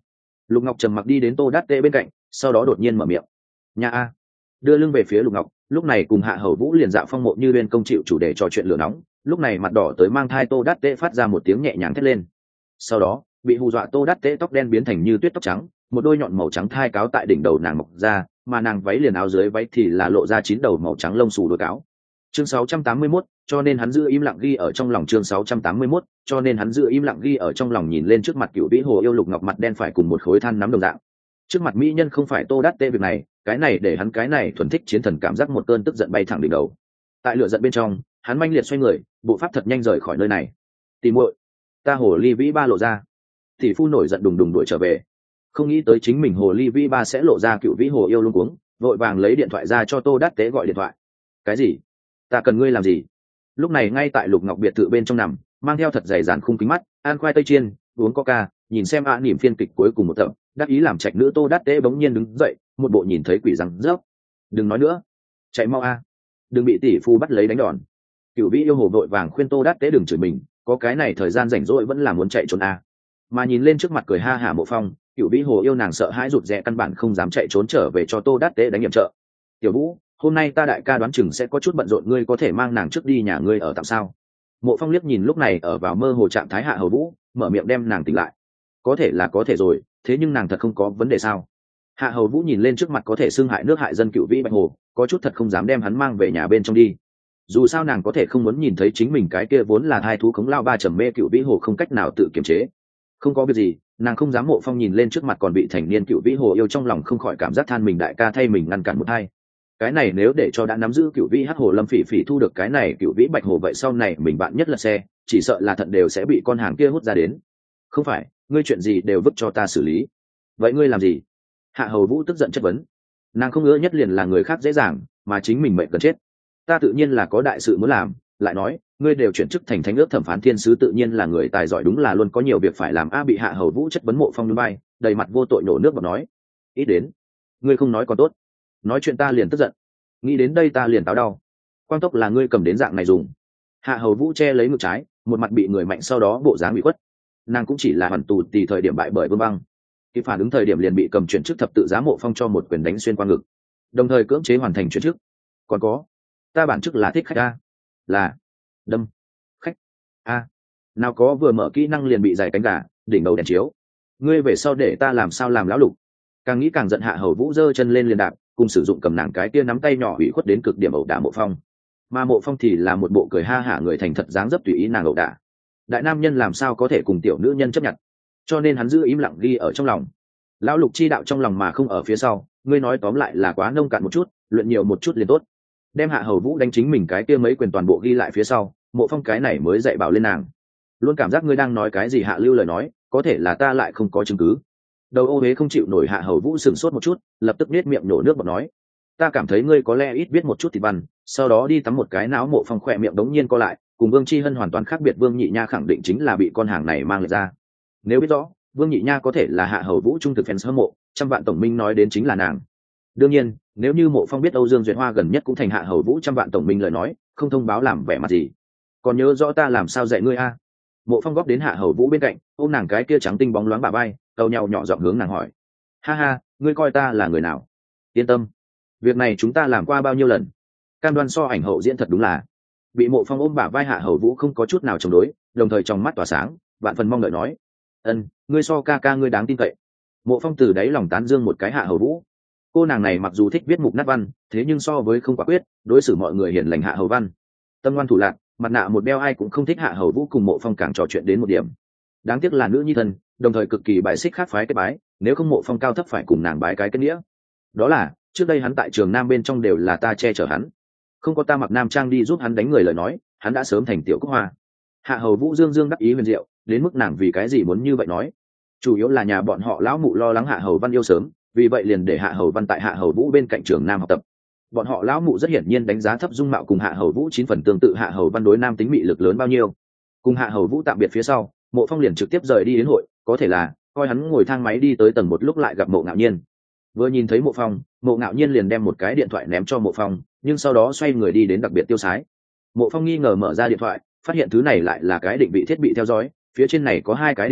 Lục Ngọc trầm mặc đi đến Tô Đát Tễ bên cạnh, sau đó đột nhiên mở miệng. Nhà a. Đưa lưng về phía Lục Ngọc, lúc này cùng Hạ Hầu Vũ liền dạo phong mộ như bên công chịu chủ đề trò chuyện lửa nóng, lúc này mặt đỏ tới mang thai Tô Đát Tễ phát ra một tiếng nhẹ nhàng thét lên. Sau đó, bị hù dọa Tô Đát Tễ tóc đen biến thành như tuyết tóc trắng, một đôi nhọn màu trắng thai cáo tại đỉnh đầu nàng mọc ra, mà nàng váy liền áo dưới váy thì là lộ ra chín đầu màu trắng lông xù đuôi cáo. Chương sáu trăm tám mươi mốt, cho nên hắn giữ im lặng ghi ở trong lòng. Chương sáu trăm tám mươi mốt, cho nên hắn giữ im lặng ghi ở trong lòng. Nhìn lên trước mặt Cửu Vĩ Hồ yêu Lục Ngọc mặt đen phải cùng một khối than nắm đồng dạng. Trước mặt mỹ nhân không phải Tô Đát Tễ việc này, cái này để hắn cái này thuần thích chiến thần cảm giác một cơn tức giận bay thẳng đỉnh đầu. Tại lửa giận bên trong, hắn manh liệt xoay người, bộ pháp thật nhanh rời khỏi nơi này. Tìm muội, ta Hồ Ly Vĩ Ba lộ ra. Tỷ phu nổi giận đùng đùng đuổi trở về, không nghĩ tới chính mình Hồ Ly Vĩ Ba sẽ lộ ra Cửu Vĩ Hồ yêu luống cuống, vội vàng lấy điện thoại ra cho Tô Đát Tễ gọi điện thoại. Cái gì? Ta cần ngươi làm gì? Lúc này ngay tại Lục Ngọc biệt thự bên trong nằm, mang theo thật dày dàn khung kính mắt, ăn khoai tây chiên, uống coca, nhìn xem ạ niềm phiên kịch cuối cùng một tập, đắc ý làm trạch nữ Tô Đát Tễ bỗng nhiên đứng dậy, một bộ nhìn thấy quỷ răng rớp. Đừng nói nữa, chạy mau a, đừng bị tỷ phu bắt lấy đánh đòn. Cửu Vĩ yêu hồ vội vàng khuyên Tô Đát Tễ đừng chửi mình, có cái này thời gian rảnh rỗi vẫn là muốn chạy trốn a. Mà nhìn lên trước mặt cười ha hả Mộ Phong, Cửu Vĩ hồ yêu nàng sợ hãi rụt rè căn bản không dám chạy trốn trở về cho Tô Đát Tễ đánh nhiệm trợ. Tiểu Vũ, hôm nay ta đại ca đoán chừng sẽ có chút bận rộn, ngươi có thể mang nàng trước đi nhà ngươi ở tạm sao? Mộ Phong liếc nhìn lúc này ở vào mơ hồ trạng thái Hạ Hầu Vũ, mở miệng đem nàng tỉnh lại. Có thể là có thể rồi, thế nhưng nàng thật không có vấn đề sao? Hạ Hầu Vũ nhìn lên trước mặt có thể xưng hại nước hại dân Cửu Vĩ Bạch Hồ, có chút thật không dám đem hắn mang về nhà bên trong đi. Dù sao nàng có thể không muốn nhìn thấy chính mình cái kia vốn là hai thú khống lao ba trầm mê Cửu Vĩ Hồ không cách nào tự kiềm chế. Không có việc gì, nàng không dám. Mộ Phong nhìn lên trước mặt còn bị thành niên Cửu Vĩ Hồ yêu trong lòng không khỏi cảm giác than mình đại ca thay mình ngăn cản một hai. Cái này nếu để cho đã nắm giữ Cửu Vĩ hắc hồ Lâm Phỉ Phỉ thu được cái này Cửu Vĩ Bạch Hồ, vậy sau này mình bạn nhất là xe, chỉ sợ là thận đều sẽ bị con hàng kia hút ra đến. Không phải, ngươi chuyện gì đều vứt cho ta xử lý, vậy ngươi làm gì? Hạ Hầu Vũ tức giận chất vấn. Nàng không ngứa nhất liền là người khác dễ dàng, mà chính mình mệnh cần chết. Ta tự nhiên là có đại sự muốn làm, lại nói, ngươi đều chuyển chức thành thánh ước thẩm phán thiên sứ, tự nhiên là người tài giỏi, đúng là luôn có nhiều việc phải làm. A bị Hạ Hầu Vũ chất vấn, Mộ Phong nhún vai, đầy mặt vô tội nổ nước bọt nói, ít đến, ngươi không nói còn tốt, nói chuyện ta liền tức giận, nghĩ đến đây ta liền táo đau. Quang tốc là ngươi cầm đến dạng này dùng. Hạ Hầu Vũ che lấy ngực trái, một mặt bị người mạnh sau đó bộ dáng bị khuất. Nàng cũng chỉ là hoàn tù tì thời điểm bại bởi Vương Băng, khi phản ứng thời điểm liền bị cầm chuyển chức thập tự giá Mộ Phong cho một quyền đánh xuyên qua ngực, đồng thời cưỡng chế hoàn thành chuyển chức. Còn có, ta bản chức là thích khách a, là đâm khách a, nào có vừa mở kỹ năng liền bị giải cánh gà, đỉnh đầu đèn chiếu. Ngươi về sau để ta làm sao làm lão lục. Càng nghĩ càng giận, Hạ Hầu Vũ giơ chân lên liền đạp, cùng sử dụng cầm nàng cái kia nắm tay nhỏ ủy khuất đến cực điểm ẩu đả Mộ Phong. Mà Mộ Phong thì là một bộ cười ha hả người thành thật dáng dấp tùy ý nàng ẩu đả. Đại nam nhân làm sao có thể cùng tiểu nữ nhân chấp nhận, cho nên hắn giữ im lặng ghi ở trong lòng. Lão lục chi đạo trong lòng mà không ở phía sau, ngươi nói tóm lại là quá nông cạn một chút, luyện nhiều một chút liền tốt. Đem Hạ Hầu Vũ đánh chính mình cái kia mấy quyền toàn bộ ghi lại phía sau, Mộ Phong cái này mới dạy bảo lên nàng. Luôn cảm giác ngươi đang nói cái gì hạ lưu lời nói, có thể là ta lại không có chứng cứ. Đầu ô huế không chịu nổi, Hạ Hầu Vũ sửng sốt một chút, lập tức nết miệng nổ nước bọt nói, ta cảm thấy ngươi có lẽ ít biết một chút thì văn, sau đó đi tắm một cái. Não Mộ Phong khỏe miệng đống nhiên co lại, cùng Vương Chi Hân hoàn toàn khác biệt. Vương Nhị Nha khẳng định chính là bị con hàng này mang lại ra. Nếu biết rõ Vương Nhị Nha có thể là Hạ Hầu Vũ trung thực fans hâm mộ, trăm vạn tổng minh nói đến chính là nàng. Đương nhiên, nếu như Mộ Phong biết Âu Dương Duyệt Hoa gần nhất cũng thành Hạ Hầu Vũ trăm vạn tổng minh lời nói, không thông báo làm vẻ mặt gì. Còn nhớ rõ ta làm sao dạy ngươi a? Mộ Phong góp đến Hạ Hầu Vũ bên cạnh, ôm nàng cái kia trắng tinh bóng loáng bả vai, cầu nhau nhỏ giọng hướng nàng hỏi, ha ha, ngươi coi ta là người nào? Yên tâm, việc này chúng ta làm qua bao nhiêu lần, cam đoan so ảnh hậu diễn thật. Đúng là bị Mộ Phong ôm bả vai, Hạ Hầu Vũ không có chút nào chống đối, đồng thời trong mắt tỏa sáng, vạn phần mong đợi nói, ân, ngươi so ca ca ngươi đáng tin cậy. Mộ Phong từ đáy lòng tán dương một cái Hạ Hầu Vũ. Cô nàng này mặc dù thích viết mục nát văn, thế nhưng so với không quả quyết, đối xử mọi người hiền lành Hạ Hầu Văn, tâm ngoan thủ lạc, mặt nạ một đeo, ai cũng không thích. Hạ Hầu Vũ cùng Mộ Phong càng trò chuyện đến một điểm. Đáng tiếc là nữ nhi thân, đồng thời cực kỳ bài xích khác phái kết bái, nếu không Mộ Phong cao thấp phải cùng nàng bái cái kết nghĩa. Đó là trước đây hắn tại Trường Nam bên trong đều là ta che chở hắn, không có ta mặc nam trang đi giúp hắn đánh người lời nói, hắn đã sớm thành tiểu cúc hoa. Hạ Hầu Vũ dương dương đắc ý huyền diệu, đến mức nàng vì cái gì muốn như vậy nói, chủ yếu là nhà bọn họ lão mụ lo lắng Hạ Hầu Văn yêu sớm, vì vậy liền để Hạ Hầu Văn tại Hạ Hầu Vũ bên cạnh Trường Nam học tập. Bọn họ lão mụ rất hiển nhiên đánh giá thấp dung mạo cùng Hạ Hầu Vũ chín phần tương tự Hạ Hầu Văn đối nam tính mị lực lớn bao nhiêu. Cùng Hạ Hầu Vũ tạm biệt phía sau, Mộ Phong liền trực tiếp rời đi đến hội, có thể là coi hắn ngồi thang máy đi tới tầng một lúc lại gặp Mộ Ngạo Nhiên. Vừa nhìn thấy Mộ Phong, Mộ Ngạo Nhiên liền đem một cái điện thoại ném cho Mộ Phong, nhưng sau đó xoay người đi đến đặc biệt tiêu sái. Mộ Phong nghi ngờ mở ra điện thoại, phát hiện thứ này lại là cái định vị thiết bị theo dõi, phía trên này có hai cái điểm đỏ,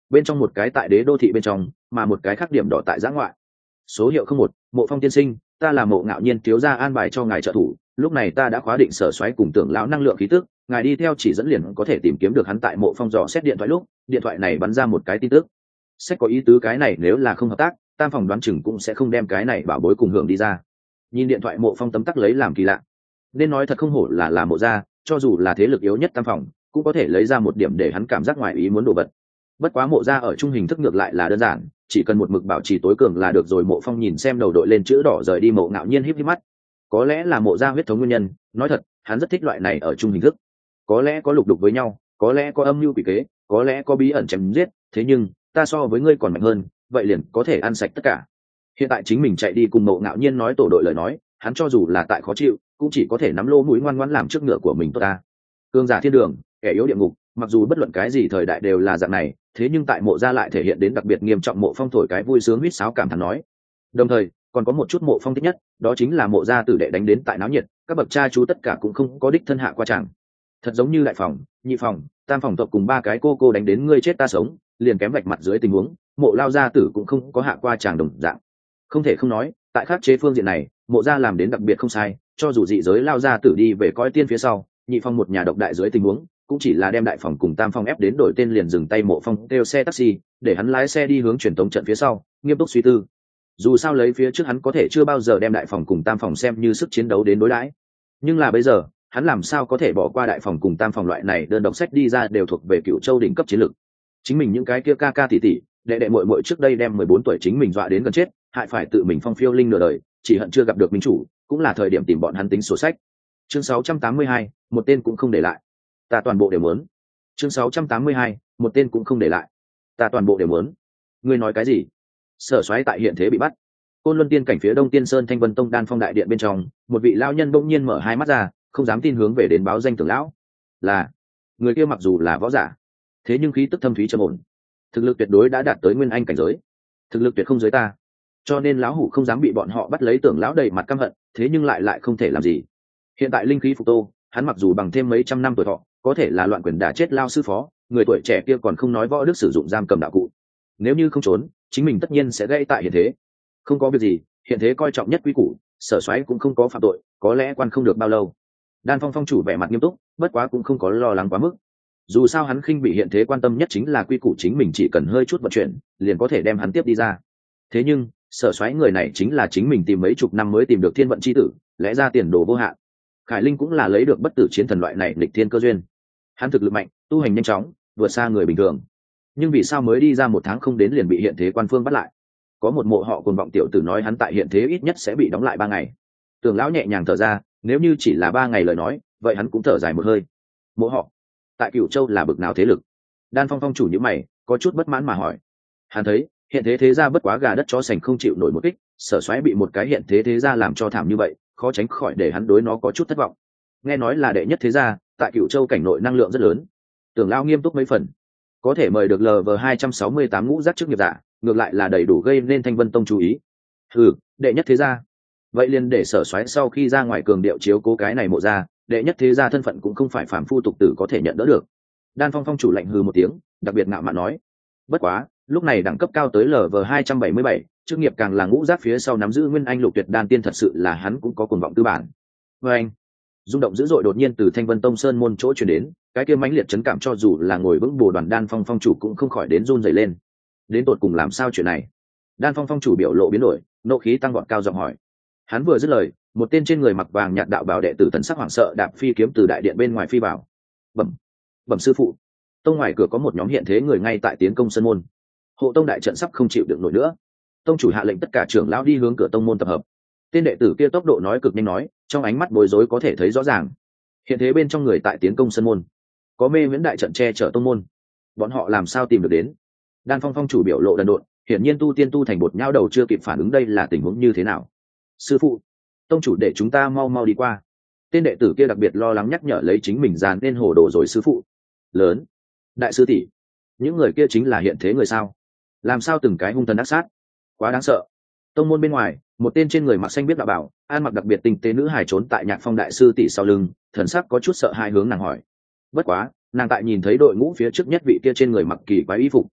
bên trong một cái tại đế đô thị bên trong, mà một cái khác điểm đỏ tại giã ngoại. Số hiệu không một, Mộ Phong tiên sinh, ta là Mộ Ngạo Nhiên thiếu gia an bài cho ngài trợ thủ, lúc này ta đã khóa định Sở Soái cùng Tưởng lão năng lượng khí tức, ngài đi theo chỉ dẫn liền có thể tìm kiếm được hắn tại Mộ Phong dò xét điện thoại lúc, điện thoại này bắn ra một cái tin tức. Sẽ có ý tứ cái này nếu là không hợp tác, Tam phòng đoán chừng cũng sẽ không đem cái này bảo bối cùng hưởng đi ra. Nhìn điện thoại Mộ Phong tấm tắc lấy làm kỳ lạ. Nên nói thật không hổ là là Mộ gia, cho dù là thế lực yếu nhất Tam phòng, cũng có thể lấy ra một điểm để hắn cảm giác ngoài ý muốn đồ vật. Bất quá Mộ gia ở trung hình thức ngược lại là đơn giản, chỉ cần một mực bảo trì tối cường là được rồi. Mộ Phong nhìn xem đầu đội lên chữ đỏ rời đi Mộ Ngạo Nhiên híp híp mắt. Có lẽ là Mộ gia huyết thống nguyên nhân, nói thật, hắn rất thích loại này ở trung hình thức. Có lẽ có lục đục với nhau, có lẽ có âm mưu quỷ kế, có lẽ có bí ẩn chém giết, thế nhưng ta so với ngươi còn mạnh hơn, vậy liền có thể ăn sạch tất cả. Hiện tại chính mình chạy đi cùng Mộ Ngạo Nhiên nói tổ đội lời nói, hắn cho dù là tại khó chịu, cũng chỉ có thể nắm lỗ mũi ngoan ngoãn làm trước ngựa của mình tốt ta. Cương giả thiên đường, kẻ yếu địa ngục, mặc dù bất luận cái gì thời đại đều là dạng này, thế nhưng tại Mộ gia lại thể hiện đến đặc biệt nghiêm trọng. Mộ Phong thổi cái vui sướng huýt sáo cảm thán nói. Đồng thời, còn có một chút Mộ Phong thích nhất, đó chính là Mộ gia tử đệ đánh đến tại náo nhiệt, các bậc cha chú tất cả cũng không có đích thân hạ qua chẳng. Thật giống như đại phòng, nhị phòng, tam phòng tộc cùng ba cái cô cô đánh đến ngươi chết ta sống, liền kém vạch mặt dưới tình huống, Mộ lao gia tử cũng không có hạ qua chàng đồng dạng. Không thể không nói, tại khắc chế phương diện này, Mộ gia làm đến đặc biệt không sai, cho dù dị giới lao gia tử đi về coi tiên phía sau, nhị phong một nhà độc đại dưới tình huống, cũng chỉ là đem đại phòng cùng tam phong ép đến đổi tên liền dừng tay. Mộ Phong kêu xe taxi để hắn lái xe đi hướng truyền tống trận phía sau, nghiêm túc suy tư. Dù sao lấy phía trước hắn có thể chưa bao giờ đem đại phòng cùng tam phòng xem như sức chiến đấu đến đối đãi, nhưng là bây giờ hắn làm sao có thể bỏ qua đại phòng cùng tam phòng loại này đơn độc sách đi ra đều thuộc về Cựu Châu đỉnh cấp chiến lược. Chính mình những cái kia ca ca tỷ tỷ, đệ đệ muội muội trước đây đem mười bốn tuổi chính mình dọa đến gần chết, hại phải tự mình phong phiêu linh nửa đời, chỉ hận chưa gặp được minh chủ, cũng là thời điểm tìm bọn hắn tính sổ sách. Chương sáu trăm tám mươi hai, một tên cũng không để lại. Ta toàn bộ đều muốn. Chương sáu trăm tám mươi hai, một tên cũng không để lại. Ta toàn bộ đều muốn. Ngươi nói cái gì? Sở Soái tại hiện thế bị bắt. Côn Luân Tiên cảnh phía Đông Tiên Sơn Thanh Vân Tông Đan Phong đại điện bên trong, một vị lão nhân bỗng nhiên mở hai mắt ra, không dám tin hướng về đến báo danh Tưởng lão. Là người kia mặc dù là võ giả, thế nhưng khí tức thâm thúy trầm ổn, thực lực tuyệt đối đã đạt tới nguyên anh cảnh giới, thực lực tuyệt không dưới ta, cho nên lão hủ không dám bị bọn họ bắt lấy. Tưởng lão đầy mặt căm hận, thế nhưng lại lại không thể làm gì. Hiện tại linh khí phục tô, hắn mặc dù bằng thêm mấy trăm năm tuổi thọ, có thể là loạn quyền đả chết lao sư phó, người tuổi trẻ kia còn không nói võ đức sử dụng giam cầm đạo cụ, nếu như không trốn, chính mình tất nhiên sẽ gây tại hiện thế. Không có việc gì, hiện thế coi trọng nhất quý củ, Sở Soái cũng không có phạm tội, có lẽ quan không được bao lâu. Đan Phong phong chủ vẻ mặt nghiêm túc, bất quá cũng không có lo lắng quá mức. Dù sao hắn khinh bị hiện thế quan tâm nhất chính là quy củ, chính mình chỉ cần hơi chút vận chuyển, liền có thể đem hắn tiếp đi ra. Thế nhưng, Sở Soái người này chính là chính mình tìm mấy chục năm mới tìm được thiên vận chi tử, lẽ ra tiền đồ vô hạn. Khải Linh cũng là lấy được bất tử chiến thần loại này lịch thiên cơ duyên. Hắn thực lực mạnh, tu hành nhanh chóng, vượt xa người bình thường. Nhưng vì sao mới đi ra một tháng không đến liền bị hiện thế quan phương bắt lại? Có một mộ họ cuồng vọng tiểu tử nói hắn tại hiện thế ít nhất sẽ bị đóng lại ba ngày. Tưởng lão nhẹ nhàng thở ra, nếu như chỉ là ba ngày lời nói, vậy hắn cũng thở dài một hơi. Mộ họ tại Cửu Châu là bực nào thế lực? Đan Phong phong chủ như mày, có chút bất mãn mà hỏi. Hắn thấy hiện thế thế gia bất quá gà đất chó sành không chịu nổi một kích, Sở Soái bị một cái hiện thế thế gia làm cho thảm như vậy, khó tránh khỏi để hắn đối nó có chút thất vọng. Nghe nói là đệ nhất thế gia, tại Cửu Châu cảnh nội năng lượng rất lớn. Tưởng lão nghiêm túc mấy phần, có thể mời được L V hai trăm sáu mươi tám ngũ giác chức nghiệp giả, ngược lại là đầy đủ gây nên Thanh Vân Tông chú ý. Ừ, đệ nhất thế gia, vậy liền để Sở Soái sau khi ra ngoài cường điệu chiếu cố cái này mộ gia, đệ nhất thế gia thân phận cũng không phải phàm phu tục tử có thể nhận đỡ được. Đan Phong phong chủ lạnh hừ một tiếng, đặc biệt ngạo mạn nói. Bất quá, lúc này đẳng cấp cao tới L V hai trăm bảy mươi bảy, chức nghiệp càng là ngũ giác phía sau nắm giữ nguyên anh lục tuyệt đan tiên, thật sự là hắn cũng có cuồng vọng tư bản. Với anh, rung động dữ dội đột nhiên từ Thanh Vân Tông sơn môn chỗ truyền đến, cái kia mãnh liệt chấn cảm cho dù là ngồi vững Bồ Đoàn Đan Phong phong chủ cũng không khỏi đến run rẩy lên. Đến tột cùng làm sao chuyện này? Đan Phong phong chủ biểu lộ biến đổi, nộ khí tăng vọt cao giọng hỏi. Hắn vừa dứt lời, một tên trên người mặc vàng nhạt đạo bào đệ tử thần sắc hoảng sợ đạp phi kiếm từ đại điện bên ngoài phi vào. Bẩm, bẩm sư phụ. Tông ngoài cửa có một nhóm hiện thế người ngay tại tiến công sân môn. Hộ tông đại trận sắp không chịu được nổi nữa. Tông chủ hạ lệnh tất cả trưởng lão đi hướng cửa tông môn tập hợp. Tên đệ tử kia tốc độ nói cực nhanh nói, trong ánh mắt bối rối có thể thấy rõ ràng. Hiện thế bên trong người tại tiến công sân môn, có mê viễn đại trận che chở tông môn, bọn họ làm sao tìm được đến? Đan Phong phong chủ biểu lộ đần độn, hiển nhiên tu tiên tu thành bột nhão đầu chưa kịp phản ứng đây là tình huống như thế nào. Sư phụ, tông chủ để chúng ta mau mau đi qua. Tên đệ tử kia đặc biệt lo lắng nhắc nhở lấy chính mình dàn nên hồ đồ rồi. Sư phụ lớn, đại sư tỷ, những người kia chính là hiện thế người sao? Làm sao từng cái hung thần ác sát, quá đáng sợ. Tông môn bên ngoài, một tên trên người mặc xanh biết đạo bảo, an mặc đặc biệt tinh tế nữ hài trốn tại Nhạc Phong đại sư tỷ sau lưng, thần sắc có chút sợ hai hướng nàng hỏi. Bất quá, nàng tại nhìn thấy đội ngũ phía trước nhất vị kia trên người mặc kỳ quái y phục,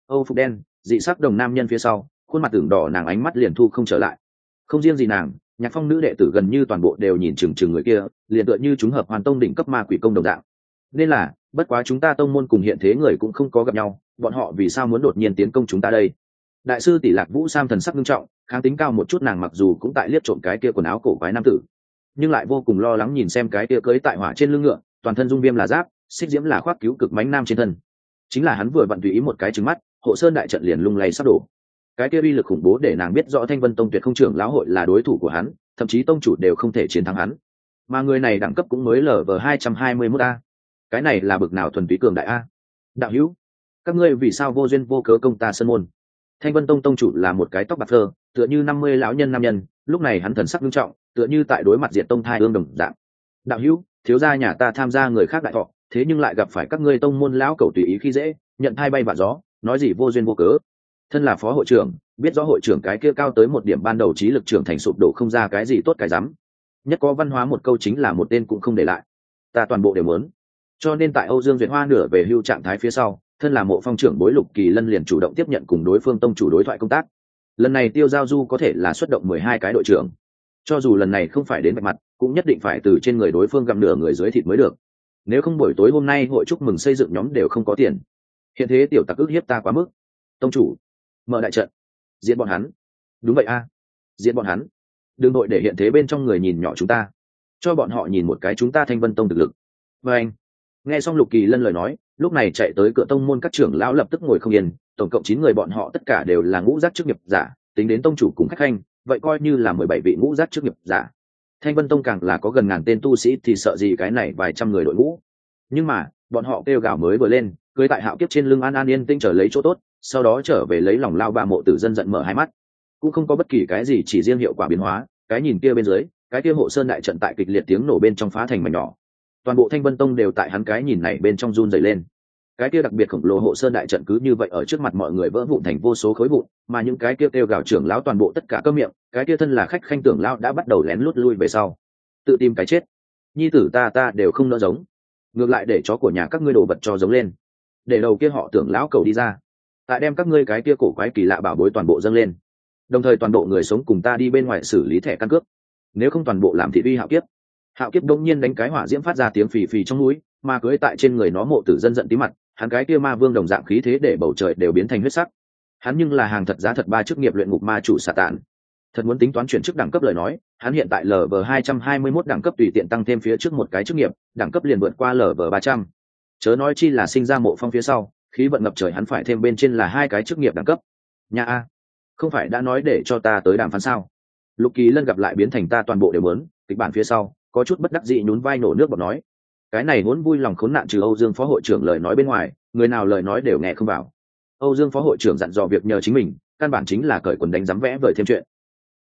âu phục đen dị sắc đồng nam nhân phía sau, khuôn mặt tưởng đỏ, nàng ánh mắt liền thu không trở lại. Không riêng gì nàng, nhạc phong nữ đệ tử gần như toàn bộ đều nhìn chừng chừng người kia, liền tựa như chúng hợp hoàn tông đỉnh cấp ma quỷ công đồng dạng. Nên là bất quá chúng ta tông môn cùng hiện thế người cũng không có gặp nhau, bọn họ vì sao muốn đột nhiên tiến công chúng ta đây? Đại sư tỷ Lạc Vũ Sam thần sắc nghiêm trọng, kháng tính cao một chút, nàng mặc dù cũng tại liếc trộm cái kia quần áo cổ quái nam tử, nhưng lại vô cùng lo lắng nhìn xem cái kia cưới tại hỏa trên lưng ngựa, toàn thân dung viêm là giáp, xích diễm là khoác cứu cực mãnh nam trên thân. Chính là hắn vừa vặn tùy ý một cái trừng mắt, hộ sơn đại trận liền lung lay sắp đổ. Cái kia uy lực khủng bố để nàng biết rõ Thanh Vân Tông tuyệt không trưởng lão hội là đối thủ của hắn, thậm chí tông chủ đều không thể chiến thắng hắn. Mà người này đẳng cấp cũng mới lở vờ hai trăm hai mươi mốt a. Cái này là bực nào thuần túy cường đại a. Đạo hữu, các ngươi vì sao vô duyên vô cớ công ta sơn môn? Thanh Vân Tông tông chủ là một cái tóc bạc phơ, tựa như năm mươi lão nhân nam nhân, lúc này hắn thần sắc nghiêm trọng, tựa như tại đối mặt diệt tông thai ương đồng dạng. Đạo hữu, thiếu gia nhà ta tham gia người khác đại thọ, thế nhưng lại gặp phải các ngươi tông môn lão cẩu tùy ý khi dễ, nhận hai bay vạ gió, nói gì vô duyên vô cớ. Thân là phó hội trưởng, biết rõ hội trưởng cái kia cao tới một điểm ban đầu trí lực trưởng thành sụp đổ không ra cái gì tốt cái dám. Nhất có văn hóa một câu chính là một tên cũng không để lại. Ta toàn bộ đều muốn. Cho nên tại Âu Dương Duyệt Hoa nửa về hưu trạng thái phía sau, thân là Mộ Phong trưởng bối Lục Kỳ Lân liền chủ động tiếp nhận cùng đối phương tông chủ đối thoại công tác. Lần này Tiêu Giao Du có thể là xuất động mười hai cái đội trưởng. Cho dù lần này không phải đến vạch mặt, cũng nhất định phải từ trên người đối phương gặm nửa người dưới thịt mới được. Nếu không buổi tối hôm nay hội chúc mừng xây dựng nhóm đều không có tiền. Hiện thế tiểu tặc ức hiếp ta quá mức. Tông chủ, mở đại trận, diễn bọn hắn. Đúng vậy a, à. Diễn bọn hắn. Đừng đội để hiện thế bên trong người nhìn nhỏ chúng ta, cho bọn họ nhìn một cái chúng ta Thanh Vân Tông thực lực. Và anh, nghe xong Lục Kỳ Lân lời nói, lúc này chạy tới cửa tông môn các trưởng lão lập tức ngồi không yên, tổng cộng chín người bọn họ tất cả đều là ngũ giác chức nghiệp giả, tính đến tông chủ cùng khách khanh, vậy coi như là mười bảy vị ngũ giác chức nghiệp giả. Thanh Vân Tông càng là có gần ngàn tên tu sĩ thì sợ gì cái này vài trăm người đội ngũ. Nhưng mà, bọn họ kêu gào mới vừa lên, cưới tại hạo kiếp trên lưng an an yên tinh trở lấy chỗ tốt, sau đó trở về lấy lòng lao ba mộ tử dân giận mở hai mắt. Cũng không có bất kỳ cái gì, chỉ riêng hiệu quả biến hóa, cái nhìn kia bên dưới, cái kia hộ sơn đại trận tại kịch liệt tiếng nổ bên trong phá thành mảnh nhỏ. Toàn bộ Thanh Vân Tông đều tại hắn cái nhìn này bên trong run rẩy lên. Cái kia đặc biệt khổng lồ hộ sơn đại trận cứ như vậy ở trước mặt mọi người vỡ vụn thành vô số khối vụn, mà những cái kia kêu gào trưởng lão toàn bộ tất cả câm miệng, cái kia thân là khách khanh tưởng lão đã bắt đầu lén lút lui về sau, tự tìm cái chết. Nhi tử ta ta đều không nỡ giống, ngược lại để chó của nhà các ngươi đổ vật cho giống lên, để đầu kia họ tưởng lão cầu đi ra, tại đem các ngươi cái kia cổ quái kỳ lạ bảo bối toàn bộ dâng lên, đồng thời toàn bộ người sống cùng ta đi bên ngoài xử lý thẻ căn cước, nếu không toàn bộ làm thị uy hạo kiếp. Hạo kiếp đông nhiên đánh cái hỏa diễm phát ra tiếng phì phì trong núi, mà cưới tại trên người nó mộ tử dân giận tí mặt, hắn cái kia ma vương đồng dạng khí thế để bầu trời đều biến thành huyết sắc. Hắn nhưng là hàng thật giá thật ba chức nghiệp luyện ngục ma chủ xà tạn. Thật muốn tính toán chuyển chức đẳng cấp lời nói, hắn hiện tại lv hai trăm hai mươi mốt đẳng cấp tùy tiện tăng thêm phía trước một cái chức nghiệp, đẳng cấp liền vượt qua lv ba trăm. Chớ nói chi là sinh ra Mộ Phong phía sau, khí vận ngập trời hắn phải thêm bên trên là hai cái chức nghiệp đẳng cấp. Nhà a, không phải đã nói để cho ta tới đàm phán sao? Lục Kỳ Lân gặp lại biến thành ta toàn bộ đều muốn, kịch bản phía sau, có chút bất đắc dĩ nhún vai nổ nước bọt nói, cái này muốn vui lòng khốn nạn trừ Âu Dương phó hội trưởng lời nói bên ngoài, người nào lời nói đều nghe không vào. Âu Dương phó hội trưởng dặn dò việc nhờ chính mình, căn bản chính là cởi quần đánh giám vẽ vời thêm chuyện,